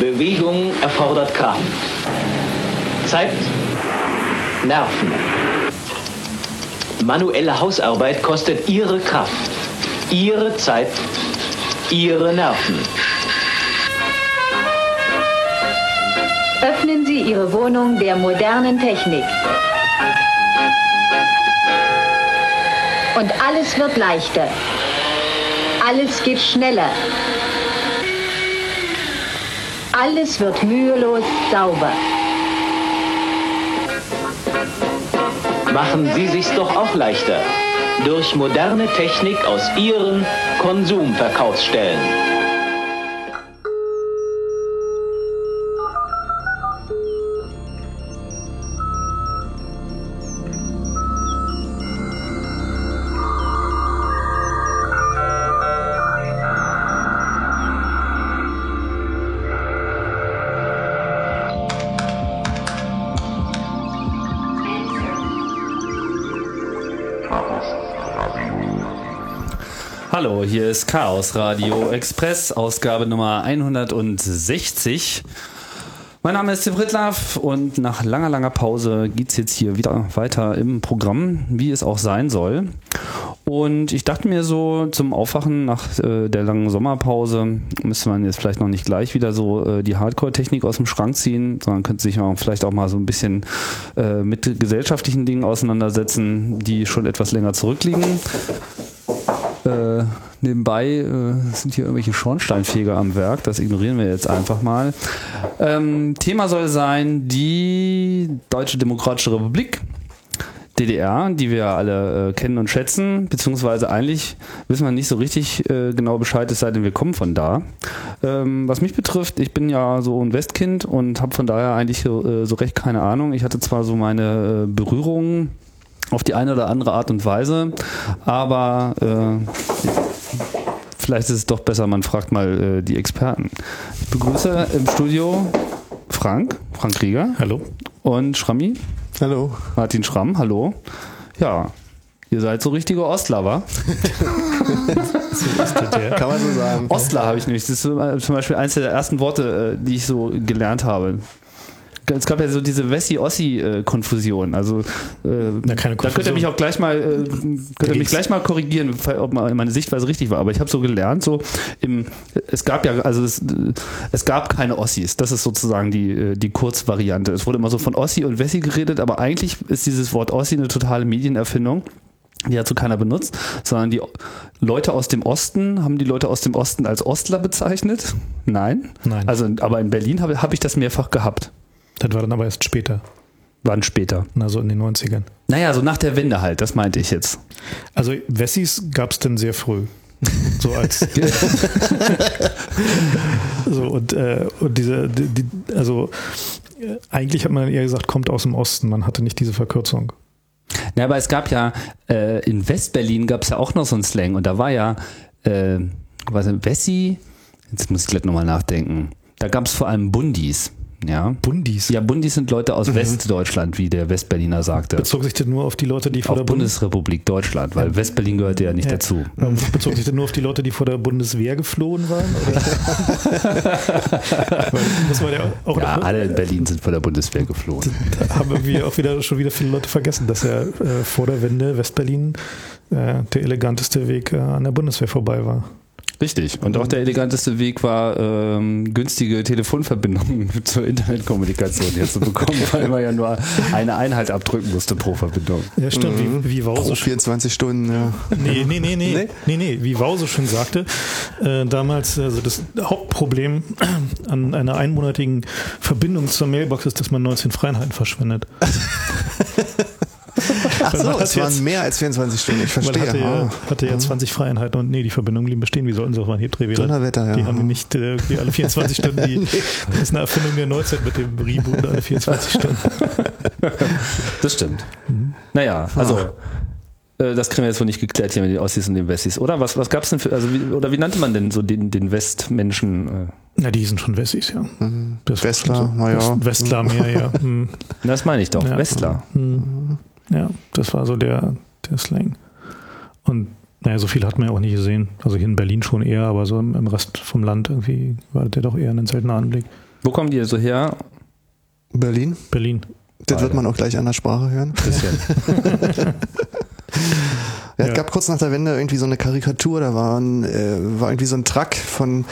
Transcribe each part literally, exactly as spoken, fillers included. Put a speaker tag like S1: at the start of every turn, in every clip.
S1: Bewegung erfordert Kraft. Zeit, Nerven. Manuelle Hausarbeit kostet Ihre Kraft, Ihre Zeit, Ihre Nerven.
S2: Öffnen Sie Ihre Wohnung der modernen Technik. Und alles wird leichter. Alles geht schneller. Alles wird mühelos sauber.
S1: Machen Sie sich's doch auch leichter. Durch moderne Technik aus Ihren Konsumverkaufsstellen.
S3: Hallo, hier ist Chaos Radio Express, Ausgabe Nummer hundertsechzig. Mein Name ist Tim Pritlove und nach langer, langer Pause geht's jetzt hier wieder weiter im Programm, wie es auch sein soll. Und ich dachte mir so, zum Aufwachen nach äh, der langen Sommerpause müsste man jetzt vielleicht noch nicht gleich wieder so äh, die Hardcore-Technik aus dem Schrank ziehen, sondern könnte sich auch vielleicht auch mal so ein bisschen äh, mit gesellschaftlichen Dingen auseinandersetzen, die schon etwas länger zurückliegen. Äh, nebenbei äh, sind hier irgendwelche Schornsteinfeger am Werk, das ignorieren wir jetzt einfach mal. Ähm, Thema soll sein die Deutsche Demokratische Republik, D D R, die wir alle äh, kennen und schätzen, beziehungsweise eigentlich wissen wir nicht so richtig äh, genau Bescheid, es sei denn, wir kommen von da. Ähm, was mich betrifft, ich bin ja so ein Westkind und habe von daher eigentlich äh, so recht keine Ahnung. Ich hatte zwar so meine äh, Berührungen auf die eine oder andere Art und Weise, aber äh, vielleicht ist es doch besser, man fragt mal äh, die Experten. Ich begrüße im Studio Frank, Frank Rieger.
S4: Hallo. Und
S3: Schrammi.
S4: Hallo.
S3: Martin Schramm, hallo. Ja, ihr seid so richtige Ostler, wa?
S4: So ist das, ja. Kann man so sagen.
S3: Ostler habe ich nämlich. Das ist zum Beispiel eines der ersten Worte, die ich so gelernt habe. Es gab ja so diese Wessi-Ossi-Konfusion. Also äh,
S4: Na, keine Konfusion.
S3: Da könnt ihr mich auch gleich mal, äh, könnt ihr mich gleich mal korrigieren, ob meine Sichtweise richtig war. Aber ich habe so gelernt, so im, es gab ja, also es, es gab keine Ossis. Das ist sozusagen die die Kurzvariante. Es wurde immer so von Ossi und Wessi geredet, aber eigentlich ist dieses Wort Ossi eine totale Medienerfindung. Die hat so keiner benutzt, sondern die Leute aus dem Osten haben die Leute aus dem Osten als Ostler bezeichnet. Nein.
S4: Nein.
S3: Also, aber in Berlin habe hab ich das mehrfach gehabt.
S4: Das war dann aber erst später.
S3: Wann später?
S4: Na, so in den neunzigern.
S3: Naja, so nach der Wende halt, das meinte ich jetzt.
S4: Also Wessis gab es dann sehr früh. So als so und, äh, und diese, die, die, also äh, eigentlich hat man dann eher gesagt, kommt aus dem Osten, man hatte nicht diese Verkürzung.
S3: Ja, aber es gab ja, äh, in Westberlin gab es ja auch noch so einen Slang und da war ja, äh, was ist Wessi? Jetzt muss ich gleich nochmal nachdenken. Da gab es vor allem Bundis. Ja.
S4: Bundis?
S3: Ja, Bundis sind Leute aus
S4: mhm.
S3: Westdeutschland, wie der Westberliner sagte.
S4: Bezog sich das nur auf die Leute, die vor
S3: auf der
S4: Bundes-
S3: Bundesrepublik Deutschland, weil ja. Westberlin gehörte ja nicht ja. dazu.
S4: Bezog sich das nur auf die Leute, die vor der Bundeswehr geflohen waren? muss man ja auch
S3: ja,
S4: noch,
S3: alle in Berlin sind vor der Bundeswehr geflohen.
S4: Da haben irgendwie auch wieder schon wieder viele Leute vergessen, dass ja äh, vor der Wende Westberlin äh, der eleganteste Weg äh, an der Bundeswehr vorbei war.
S3: Richtig. Und auch der eleganteste Weg war, ähm, günstige Telefonverbindungen zur Internetkommunikation jetzt zu bekommen, weil man ja nur eine Einheit abdrücken musste pro Verbindung.
S4: Ja, stimmt.
S5: Mhm.
S4: Wie, wie Wau so
S5: vierundzwanzig Stunden, ja.
S4: Nee, nee, nee, nee. Nee, nee, nee. Wie Wau so schön sagte, äh, damals, also das Hauptproblem an einer einmonatigen Verbindung zur Mailbox ist, dass man neunzehn Freiheiten verschwendet.
S5: Ach so, es waren jetzt, mehr als vierundzwanzig Stunden, ich verstehe.
S4: Man hatte ja,
S5: ah.
S4: hatte ja zwanzig Freieinheiten und nee, die Verbindungen blieben bestehen. Wie sollten sie auch mal ein Hebdrehwähler?
S5: Donnerwetter, ja.
S4: Die haben nicht äh, die alle vierundzwanzig Stunden, die, nee. Das ist eine Erfindung der Neuzeit mit dem Reboot alle vierundzwanzig Stunden.
S3: Das stimmt. Mhm. Naja, also äh, das kriegen wir jetzt wohl nicht geklärt hier mit den Ossis und den Wessis, oder? Was, was gab's denn für, also wie, oder wie nannte man denn so den, den Westmenschen? Äh?
S4: Na, die sind schon Wessis, ja.
S5: Mhm. Westler, so, ja.
S4: Westler mehr, ja. Mhm.
S3: Das meine ich doch,
S4: ja.
S3: Westler.
S4: Mhm. Ja, das war so der, der Slang. Und naja, so viel hat man ja auch nicht gesehen. Also hier in Berlin schon eher, aber so im Rest vom Land irgendwie war der doch eher ein seltener Anblick.
S3: Wo kommen die so her?
S5: Berlin.
S4: Berlin.
S5: Das Beide. Wird man auch gleich an der Sprache hören.
S3: Bisschen.
S5: Ja, es ja. gab kurz nach der Wende irgendwie so eine Karikatur, da war, ein, äh, war irgendwie so ein Truck von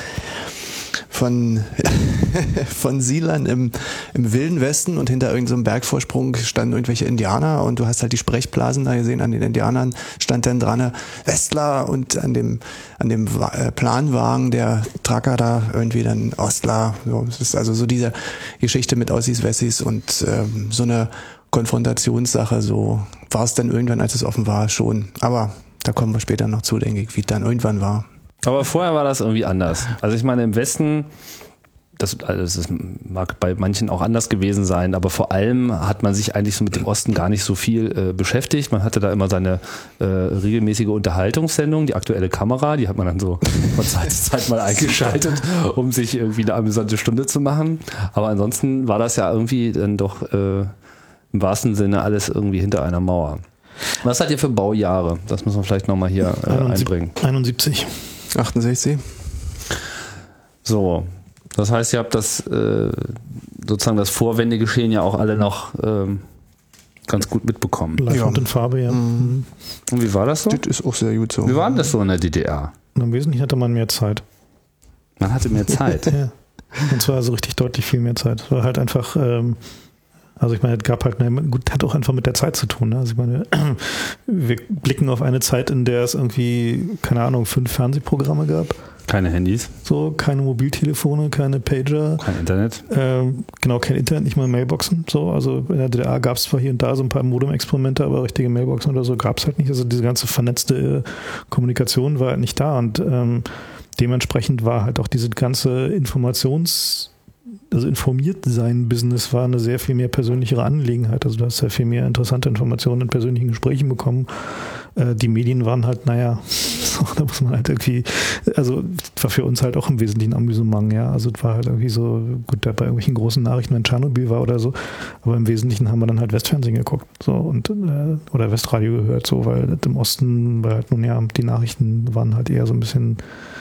S5: von von Siedlern im, im Wilden Westen und hinter irgendeinem so Bergvorsprung standen irgendwelche Indianer und du hast halt die Sprechblasen da gesehen, an den Indianern stand dann dran Westler und an dem an dem Planwagen der Trucker da irgendwie dann Ostler. So, es ist also so diese Geschichte mit Ossis, Wessis und ähm, so eine Konfrontationssache, so war es dann irgendwann, als es offen war, schon. Aber da kommen wir später noch zu, denke ich, wie es dann irgendwann war.
S3: Aber vorher war das irgendwie anders. Also ich meine, im Westen, das, also das mag bei manchen auch anders gewesen sein, aber vor allem hat man sich eigentlich so mit dem Osten gar nicht so viel äh, beschäftigt. Man hatte da immer seine äh, regelmäßige Unterhaltungssendung, die aktuelle Kamera, die hat man dann so von Zeit zu Zeit mal eingeschaltet, um sich irgendwie eine amüsante Stunde zu machen. Aber ansonsten war das ja irgendwie dann doch äh, im wahrsten Sinne alles irgendwie hinter einer Mauer. Was hat ihr für Baujahre? Das müssen wir vielleicht nochmal hier äh, einbringen.
S4: einundsiebzig.
S5: achtundsechzig.
S3: So, das heißt, ihr habt das äh, sozusagen das Vorwendegeschehen ja auch alle noch ähm, ganz gut mitbekommen.
S4: Live
S5: ja.
S4: und in Farbe, ja. Mhm.
S3: Und wie war das so?
S5: Das ist auch sehr gut so.
S3: Wie war denn das so in der D D R?
S4: Und im Wesentlichen hatte man mehr Zeit.
S3: Man hatte mehr Zeit?
S4: Ja. Und zwar also richtig deutlich viel mehr Zeit. Es war halt einfach... Ähm, Also ich meine, es gab halt, eine, gut, hat auch einfach mit der Zeit zu tun. Ne? Also ich meine, wir blicken auf eine Zeit, in der es irgendwie, keine Ahnung, fünf Fernsehprogramme gab.
S3: Keine Handys.
S4: So, keine Mobiltelefone, keine Pager.
S3: Kein Internet.
S4: Ähm, genau, kein Internet, nicht mal Mailboxen. So, also in der D D R gab es zwar hier und da so ein paar Modem-Experimente, aber richtige Mailboxen oder so gab es halt nicht. Also diese ganze vernetzte Kommunikation war halt nicht da und ähm, dementsprechend war halt auch diese ganze Informations- also informiert sein Business war eine sehr viel mehr persönlichere Angelegenheit. Also du hast sehr viel mehr interessante Informationen in persönlichen Gesprächen bekommen. Äh, die Medien waren halt, naja, so, da muss man halt irgendwie, also war für uns halt auch im Wesentlichen Amüsement, ja. Also es war halt irgendwie so, gut, da bei irgendwelchen großen Nachrichten, wenn Tschernobyl war oder so, aber im Wesentlichen haben wir dann halt Westfernsehen geguckt, so und äh, oder Westradio gehört, so, weil im Osten, weil halt nun ja, die Nachrichten waren halt eher so ein bisschen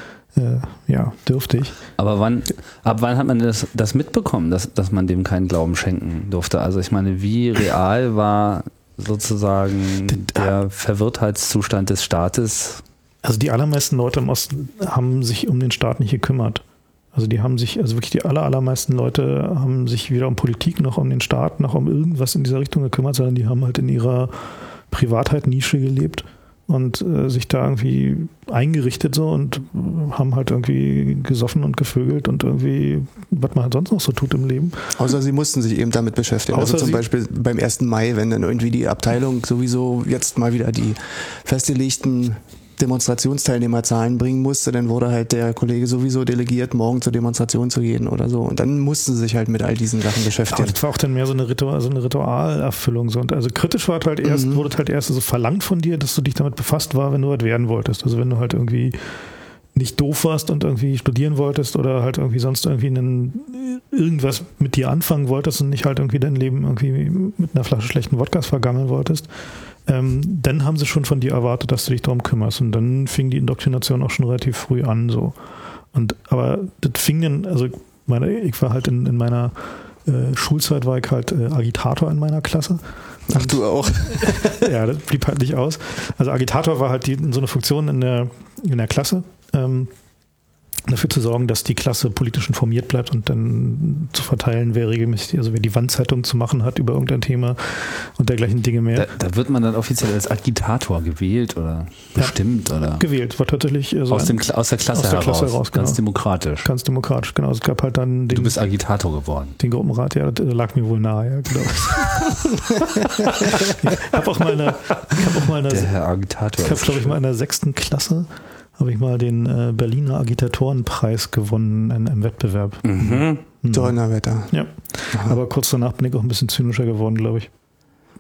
S4: Äh, ja, dürftig.
S3: Aber wann, ab wann hat man das, das mitbekommen, dass, dass man dem keinen Glauben schenken durfte? Also ich meine, wie real war sozusagen der Verwirrtheitszustand des Staates?
S4: Also die allermeisten Leute im Osten haben sich um den Staat nicht gekümmert. Also die haben sich, also wirklich die aller, allermeisten Leute haben sich weder um Politik noch um den Staat noch um irgendwas in dieser Richtung gekümmert, sondern die haben halt in ihrer Privatheit Nische gelebt und äh, sich da irgendwie eingerichtet so und haben halt irgendwie gesoffen und gevögelt und irgendwie, was man halt sonst noch so tut im Leben.
S5: Außer sie mussten sich eben damit beschäftigen.
S4: Außer
S5: also zum Beispiel beim ersten Mai, wenn dann irgendwie die Abteilung sowieso jetzt mal wieder die festgelegten Demonstrationsteilnehmerzahlen bringen musste, dann wurde halt der Kollege sowieso delegiert, morgen zur Demonstration zu gehen oder so. Und dann mussten sie sich halt mit all diesen Sachen beschäftigen.
S4: Aber das war auch dann mehr so eine, Ritual, so eine Ritualerfüllung. So. Und also kritisch war halt erst, mhm. wurde halt erst so verlangt von dir, dass du dich damit befasst war, wenn du was werden wolltest. Also wenn du halt irgendwie nicht doof warst und irgendwie studieren wolltest oder halt irgendwie sonst irgendwie einen, irgendwas mit dir anfangen wolltest und nicht halt irgendwie dein Leben irgendwie mit einer Flasche schlechten Wodkas vergammeln wolltest, ähm, dann haben sie schon von dir erwartet, dass du dich darum kümmerst. Und dann fing die Indoktrination auch schon relativ früh an. So. Und aber das fing dann, also meine, ich war halt in, in meiner äh, Schulzeit war ich halt äh, Agitator in meiner Klasse.
S5: Ach, du auch?
S4: Ja, das blieb halt nicht aus. Also Agitator war halt die, so eine Funktion in der, in der Klasse, ähm, dafür zu sorgen, dass die Klasse politisch informiert bleibt und dann zu verteilen, wer regelmäßig, also wer die Wandzeitung zu machen hat über irgendein Thema und dergleichen Dinge mehr.
S3: Da, da wird man dann offiziell als Agitator gewählt oder bestimmt? Ja, oder?
S4: Gewählt, war tatsächlich so
S3: aus, dem, aus der Klasse aus der heraus,
S4: Klasse heraus genau.
S3: Ganz demokratisch.
S4: Ganz demokratisch, genau. Es gab halt dann den,
S3: du bist Agitator geworden.
S4: Den Gruppenrat, ja, das lag mir wohl nahe, ja, glaube ich. Ich habe auch mal in der, ich hab auch mal in der,
S3: der Herr Agitator.
S4: Ich habe, glaube ich, mal in der sechsten Klasse habe ich mal den äh, Berliner Agitatorenpreis gewonnen in einem Wettbewerb.
S3: Mhm.
S5: Mhm. Donnerwetter.
S4: Ja. Aha. Aber kurz danach bin ich auch ein bisschen zynischer geworden, glaube ich.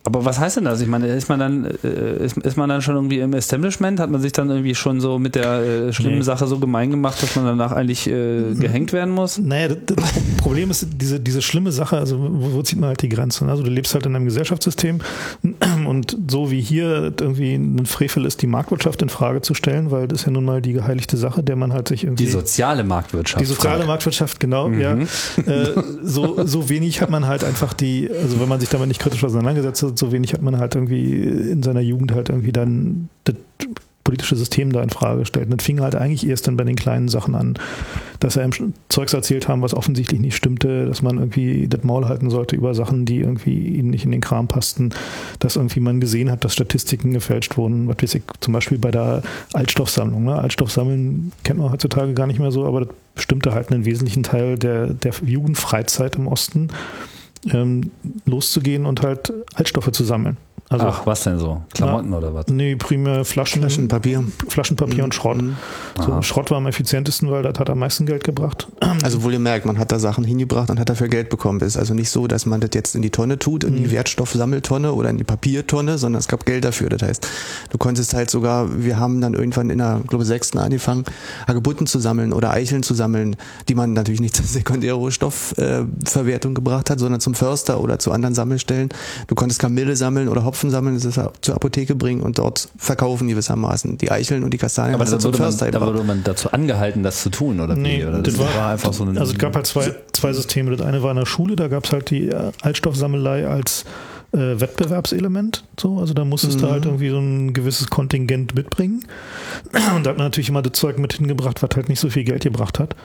S3: Aber was heißt denn das? Ich meine, ist man dann äh, ist, ist man dann schon irgendwie im Establishment? Hat man sich dann irgendwie schon so mit der äh, schlimmen
S4: Nee.
S3: Sache so gemein gemacht, dass man danach eigentlich äh, gehängt werden muss?
S4: Naja, das, das Problem ist diese, diese schlimme Sache, also wo, wo zieht man halt die Grenze? Also du lebst halt in einem Gesellschaftssystem und so wie hier irgendwie ein Frevel ist, die Marktwirtschaft in Frage zu stellen, weil das ist ja nun mal die geheiligte Sache, der man halt sich irgendwie...
S3: Die soziale Marktwirtschaft.
S4: Die soziale Marktwirtschaft, genau,
S3: Mhm.
S4: ja. Äh, so, so wenig hat man halt einfach die, also wenn man sich damit nicht kritisch auseinandergesetzt hat, so wenig hat man halt irgendwie in seiner Jugend halt irgendwie dann das politische System da in Frage gestellt. Und das fing halt eigentlich erst dann bei den kleinen Sachen an, dass er ihm Zeugs erzählt haben, was offensichtlich nicht stimmte, dass man irgendwie das Maul halten sollte über Sachen, die irgendwie ihnen nicht in den Kram passten, dass irgendwie man gesehen hat, dass Statistiken gefälscht wurden, was weiß ich, zum Beispiel bei der Altstoffsammlung. Ne? Altstoffsammeln kennt man heutzutage gar nicht mehr so, aber das bestimmte halt einen wesentlichen Teil der, der Jugendfreizeit im Osten, ähm, loszugehen und halt Altstoffe zu sammeln. Also,
S3: Ach, was denn so? Klamotten
S4: na,
S3: oder was?
S4: Nee, primär Flaschen,
S5: Flaschenpapier.
S4: Flaschenpapier
S5: Mhm.
S4: und Schrott.
S5: Mhm.
S4: So,
S3: Aha.
S4: Schrott war am effizientesten, weil das hat am meisten Geld gebracht.
S5: Also wohl ihr merkt, man hat da Sachen hingebracht und hat dafür Geld bekommen. Es ist also nicht so, dass man das jetzt in die Tonne tut, in die Wertstoffsammeltonne oder in die Papiertonne, sondern es gab Geld dafür. Das heißt, du konntest halt sogar, wir haben dann irgendwann in der, glaube ich, sechsten angefangen, Hagebutten zu sammeln oder Eicheln zu sammeln, die man natürlich nicht zur Sekundärrohstoffverwertung gebracht hat, sondern zum Förster oder zu anderen Sammelstellen. Du konntest Kamille sammeln oder Hopfen sammeln, das ist zur Apotheke bringen und dort verkaufen gewissermaßen. Die Eicheln und die Kastanien
S3: Aber
S5: hast
S3: da
S5: du zum
S3: wurde, man,
S5: Förster
S3: da
S5: gebracht.
S3: wurde man dazu angehalten, das zu tun, oder
S4: Nee,
S3: wie? Oder
S4: das
S3: das war,
S4: war-
S3: einfach so ein...
S4: Also es gab halt zwei, zwei Systeme. Das eine war in der Schule, da gab es halt die äh, Altstoffsammelei als äh, Wettbewerbselement. So, also da musstest du halt irgendwie so ein gewisses Kontingent mitbringen. Und da hat man natürlich immer das Zeug mit hingebracht, was halt nicht so viel Geld gebracht hat.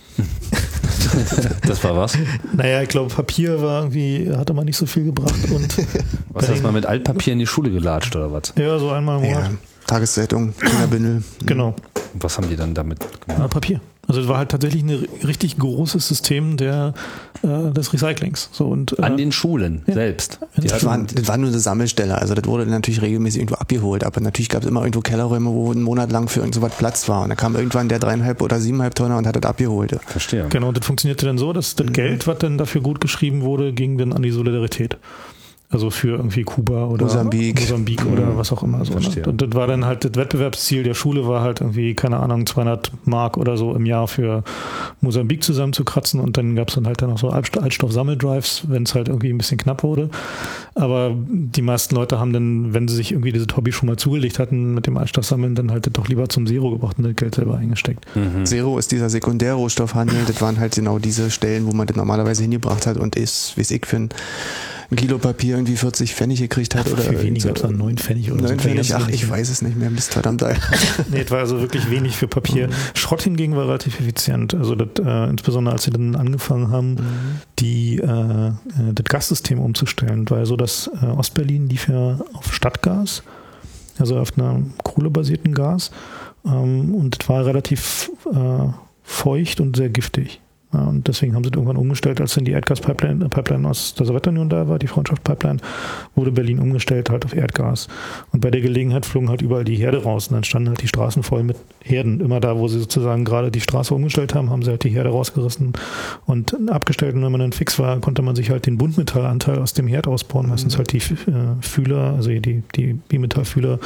S3: Das war was?
S4: Naja, ich glaube, Papier war irgendwie, hatte man nicht so viel gebracht. Und
S3: Was hast du mal mit Altpapier in die Schule gelatscht oder was?
S4: ja, so einmal im
S5: Ja,
S4: Monat.
S5: Tageszeitung, Kinderbündel.
S4: Genau.
S3: Und was haben die dann damit
S4: Ja,
S3: gemacht?
S4: Papier. Also es war halt tatsächlich ein richtig großes System der, äh, des Recyclings. So, und, äh,
S3: An den Schulen
S4: ja.
S3: selbst. Die
S5: Das war,
S3: hatten,
S5: das war nur eine Sammelstelle, also das wurde natürlich regelmäßig irgendwo abgeholt, aber natürlich gab es immer irgendwo Kellerräume, wo ein Monat lang für irgend so was Platz war und da kam irgendwann der dreieinhalb oder siebeneinhalb Tonner und hat das abgeholt.
S3: verstehe.
S4: Genau, das funktionierte dann so, dass das Geld, was dann dafür gut geschrieben wurde, ging dann an die Solidarität. Also für irgendwie Kuba oder
S5: Mosambik.
S4: Mosambik oder was auch immer. So, ne?
S3: Verstehe.
S4: Und das war dann halt das Wettbewerbsziel der Schule, war halt irgendwie, keine Ahnung, zweihundert Mark oder so im Jahr für Mosambik zusammenzukratzen und dann gab es dann halt dann auch so Alt- Altstoff-Sammeldrives, wenn es halt irgendwie ein bisschen knapp wurde. Aber die meisten Leute haben dann, wenn sie sich irgendwie dieses Hobby schon mal zugelegt hatten mit dem Altstoffsammeln, dann halt das doch lieber zum Zero gebracht und das Geld selber eingesteckt.
S5: Zero ist dieser Sekundärrohstoffhandel, das waren halt genau diese Stellen, wo man das normalerweise hingebracht hat und ist, wie es ich finde, ein Kilo Papier irgendwie vierzig Pfennig gekriegt hat.
S4: Ach,
S5: oder
S4: viel weniger,
S5: so.
S4: gab es dann neun Pfennig oder
S5: Neun
S4: so.
S5: Pfennig, ach,
S4: Ganz
S5: ich
S4: wenig.
S5: weiß es nicht mehr, Mist, verdammt.
S4: Nee, es war also wirklich wenig für Papier. Schrott hingegen war relativ effizient. Also das, äh, insbesondere als sie dann angefangen haben, die äh, äh, das Gassystem umzustellen, weil so das äh, Ostberlin lief ja auf Stadtgas, also auf einem kohlebasierten Gas, ähm, und das war relativ äh, feucht und sehr giftig. Ja, und deswegen haben sie es irgendwann umgestellt, als dann die Erdgaspipeline Pipeline aus der Sowjetunion da war, die Freundschaft-Pipeline, wurde Berlin umgestellt halt auf Erdgas. Und bei der Gelegenheit flogen halt überall die Herde raus und dann standen halt die Straßen voll mit Herden. Immer da, wo sie sozusagen gerade die Straße umgestellt haben, haben sie halt die Herde rausgerissen und abgestellt. Und wenn man dann fix war, konnte man sich halt den Buntmetallanteil aus dem Herd ausbauen. Meistens halt die äh, Fühler, also die, die Bimetallfühler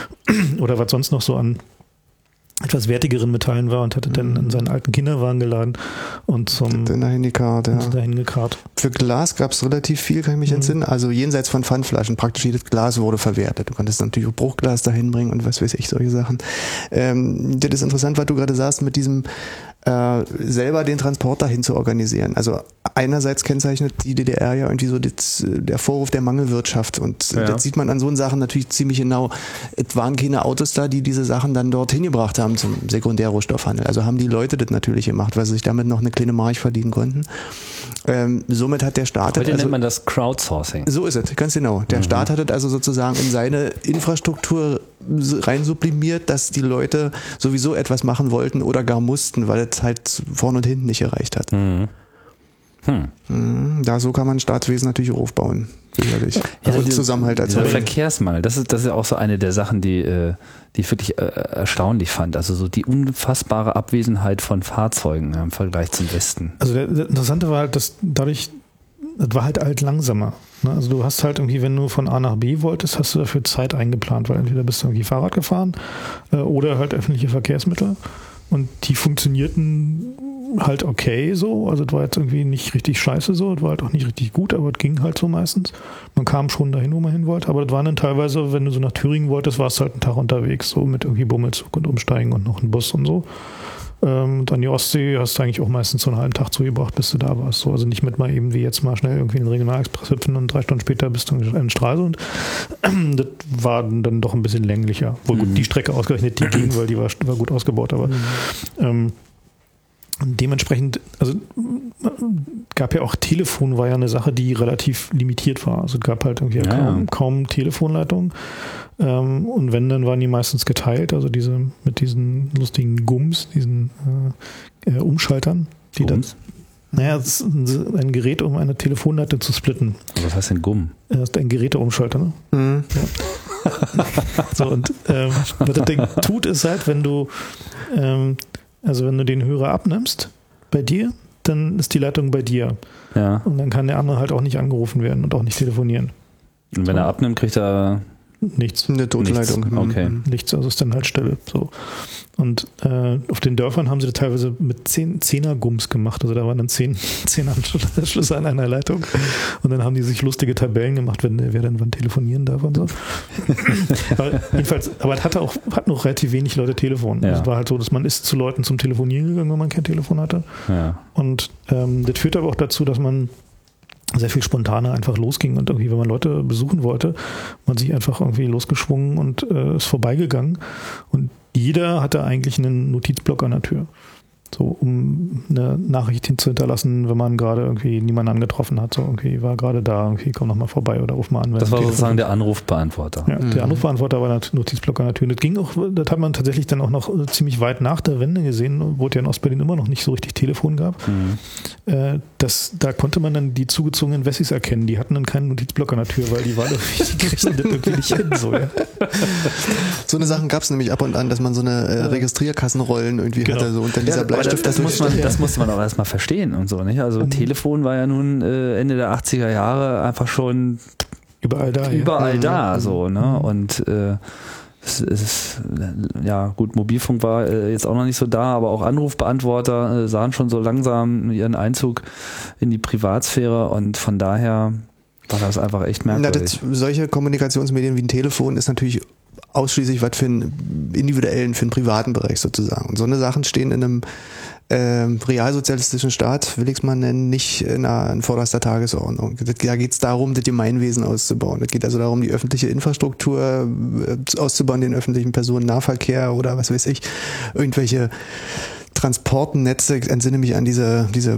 S4: oder was sonst noch so an etwas wertigeren Metallen war und hatte dann in seinen alten Kinderwagen geladen und zum
S5: In der Handicard, ja.
S4: dahin gekarrt.
S5: Für Glas gab es relativ viel, kann ich mich entsinnen. Also jenseits von Pfandflaschen, praktisch jedes Glas wurde verwertet. Du konntest natürlich auch Bruchglas dahin bringen und was weiß ich, solche Sachen. Ähm, das ist interessant, was du gerade sagst, mit diesem äh, selber den Transport dahin zu organisieren. Also einerseits kennzeichnet die D D R ja irgendwie so das, der Vorwurf der Mangelwirtschaft und
S3: Ja.
S5: das sieht man an so Sachen natürlich ziemlich genau. Es waren keine Autos da, die diese Sachen dann dort hingebracht haben zum Sekundärrohstoffhandel. Also haben die Leute das natürlich gemacht, weil sie sich damit noch eine kleine Mark verdienen konnten. Ähm, somit hat der Staat...
S3: Heute
S5: also,
S3: nennt man das Crowdsourcing.
S5: so ist es, ganz genau. Der Staat hat es also sozusagen in seine Infrastruktur rein sublimiert, dass die Leute sowieso etwas machen wollten oder gar mussten, weil es halt vorne und hinten nicht erreicht hat.
S3: Mhm. Hm.
S5: Mhm, Da so kann man Staatswesen natürlich auch aufbauen. Sicherlich.
S3: Ja,
S5: Und
S3: die-
S5: Zusammenhalt als
S3: Dieser Verkehrsmangel, das ist, das ist ja auch so eine der Sachen, die, äh, die ich wirklich äh, erstaunlich fand. Also so die unfassbare Abwesenheit von Fahrzeugen im Vergleich zum Westen.
S4: Also der, der Interessante war halt, dass dadurch das war halt alt langsamer. Ne? Also du hast halt irgendwie, wenn du von A nach B wolltest, hast du dafür Zeit eingeplant, weil entweder bist du irgendwie Fahrrad gefahren äh, oder halt öffentliche Verkehrsmittel und die funktionierten halt okay so, also es war jetzt irgendwie nicht richtig scheiße so, es war halt auch nicht richtig gut, aber es ging halt so meistens. Man kam schon dahin, wo man hin wollte, aber das waren dann teilweise, wenn du so nach Thüringen wolltest, warst du halt einen Tag unterwegs, so mit irgendwie Bummelzug und Umsteigen und noch ein Bus und so. Ähm, und an die Ostsee hast du eigentlich auch meistens so einen halben Tag zugebracht, bis du da warst. So, also nicht mit mal eben wie jetzt mal schnell irgendwie in den Regionalexpress hüpfen und drei Stunden später bist du in Stralsund. Das war dann doch ein bisschen länglicher. Wohl gut, die Strecke ausgerechnet, die ging, weil die war, war gut ausgebaut, aber mhm. ähm, dementsprechend, also gab ja auch Telefon, war ja eine Sache, die relativ limitiert war. Also es gab halt irgendwie ja, kaum, ja. kaum Telefonleitungen. Ähm, und wenn, dann waren die meistens geteilt, also diese mit diesen lustigen Gums, diesen äh, äh, Umschaltern, die
S3: Gums?
S4: dann. Naja, das ist ein Gerät, um eine Telefonleitung zu splitten.
S3: Was heißt denn Gumm?
S4: Das ist ein Geräteumschalter, ne? Mhm. Ja. So, und ähm, was das Ding tut, ist halt, wenn du ähm, also wenn du den Hörer abnimmst bei dir, dann ist die Leitung bei dir.
S3: Ja.
S4: Und dann kann der andere halt auch nicht angerufen werden und auch nicht telefonieren.
S3: Und wenn so. er abnimmt, kriegt er
S4: nichts.
S5: Eine tote Leitung.
S3: Okay.
S4: Nichts, also ist dann halt Stille. So. Und äh, auf den Dörfern haben sie das teilweise mit zehn Zehner-Gums gemacht. Also da waren dann zehn, zehn Anschlüsse an einer Leitung. Und dann haben die sich lustige Tabellen gemacht, wenn wer dann wann telefonieren darf und so. aber jedenfalls, aber es hatte auch, hat noch relativ wenig Leute Telefon. Es ja. war halt so, dass man ist zu Leuten zum Telefonieren gegangen, wenn man kein Telefon hatte.
S3: Ja.
S4: Und ähm, das führt aber auch dazu, dass man sehr viel spontaner einfach losging und irgendwie, wenn man Leute besuchen wollte, man sich einfach irgendwie losgeschwungen und äh, ist vorbeigegangen und jeder hatte eigentlich einen Notizblock an der Tür. So, um eine Nachricht hinzuhinterlassen, wenn man gerade irgendwie niemanden angetroffen hat. So, irgendwie war gerade da, irgendwie komm noch mal vorbei oder ruf mal an. Wenn
S3: das war sozusagen der Anrufbeantworter.
S4: Ja, mhm. der Anrufbeantworter war der Notizblock an der Tür. Das ging auch, das hat man tatsächlich dann auch noch ziemlich weit nach der Wende gesehen, wo es ja in Ostberlin immer noch nicht so richtig Telefon gab. Mhm. Äh, das, da konnte man dann die zugezogenen Wessis erkennen. Die hatten dann keinen Notizblock an der Tür, weil die waren irgendwie, die kriegten das irgendwie nicht hin. So, ja.
S5: So eine Sachen gab es nämlich ab und an, dass man so eine äh, Registrierkassenrollen irgendwie genau. hatte, so unter dieser
S3: ja,
S5: Bleistift.
S3: Das, das, muss man, das musste man auch erstmal verstehen und so, nicht? Also mhm. Telefon war ja nun äh, Ende der achtziger Jahre einfach schon
S4: überall da.
S3: Überall
S4: ja.
S3: da,
S4: mhm.
S3: so, ne? Und äh, es, es ist, ja gut, Mobilfunk war äh, jetzt auch noch nicht so da, aber auch Anrufbeantworter äh, sahen schon so langsam ihren Einzug in die Privatsphäre und von daher war das einfach echt merkwürdig.
S5: Na, das, solche Kommunikationsmedien wie ein Telefon ist natürlich ausschließlich was für einen individuellen, für einen privaten Bereich sozusagen. Und so eine Sachen stehen in einem äh, realsozialistischen Staat, will ich es mal nennen, nicht in einer in vorderster Tagesordnung. Da geht es darum, das Gemeinwesen auszubauen. Es geht also darum, die öffentliche Infrastruktur auszubauen, den öffentlichen Personennahverkehr oder was weiß ich, irgendwelche Transportnetze. Ich entsinne mich an diese, diese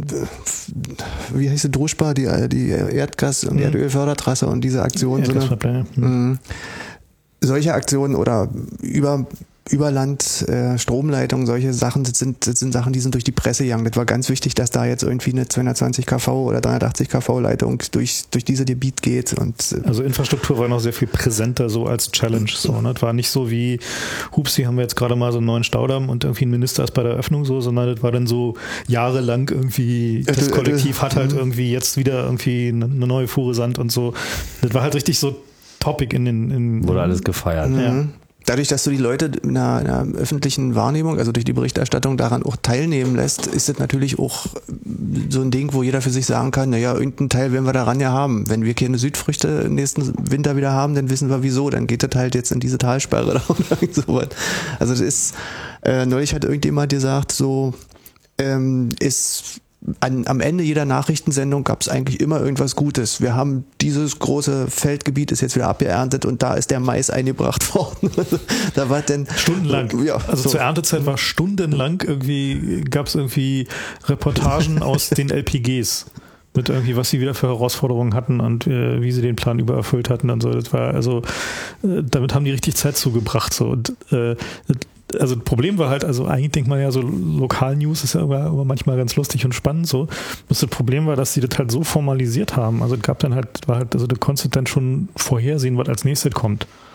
S5: wie heißt sie, Druschba, die, die Erdgas- und mhm. Erdölfördertrasse und diese Aktion. So eine, mhm. Solche Aktionen oder über Überland, äh, Stromleitungen, solche Sachen, das sind, das sind Sachen, die sind durch die Presse gegangen. Das war ganz wichtig, dass da jetzt irgendwie eine zweihundertzwanzig Kilovolt oder dreihundertachtzig Kilovolt Leitung durch, durch diese Gebiet geht. Und, äh
S4: also Infrastruktur war noch sehr viel präsenter so als Challenge. So, ne? Das war nicht so wie, hupsi, haben wir jetzt gerade mal so einen neuen Staudamm und irgendwie ein Minister ist bei der Eröffnung so, sondern das war dann so jahrelang irgendwie, das Kollektiv hat halt irgendwie jetzt wieder irgendwie eine neue Fuhre Sand und so. Das war halt richtig so Topic in den... In,
S3: Wurde alles gefeiert.
S5: Mhm.
S3: Ja.
S5: Dadurch, dass du die Leute in einer, in einer öffentlichen Wahrnehmung, also durch die Berichterstattung daran auch teilnehmen lässt, ist das natürlich auch so ein Ding, wo jeder für sich sagen kann, naja, irgendeinen Teil werden wir daran ja haben. Wenn wir keine Südfrüchte nächsten Winter wieder haben, dann wissen wir wieso. Dann geht das halt jetzt in diese Talsperre oder irgend sowas. Also das ist, äh, neulich hat irgendjemand gesagt, so ähm, ist... An, am Ende jeder Nachrichtensendung gab es eigentlich immer irgendwas Gutes. Wir haben dieses große Feldgebiet ist jetzt wieder abgeerntet und da ist der Mais eingebracht worden. Da war denn
S4: stundenlang.
S5: Ja,
S4: also
S5: so.
S4: Zur Erntezeit war stundenlang irgendwie gab es irgendwie Reportagen aus den L P Gs mit irgendwie was sie wieder für Herausforderungen hatten und äh, wie sie den Plan übererfüllt hatten und so. Das war also äh, damit haben die richtig Zeit zugebracht so und äh, also das Problem war halt, also eigentlich denkt man ja so, Lokal-News ist ja immer, immer manchmal ganz lustig und spannend so. Das Problem war, dass sie das halt so formalisiert haben. Also es gab dann halt, war halt, also du konntest dann schon vorhersehen, was als nächstes kommt.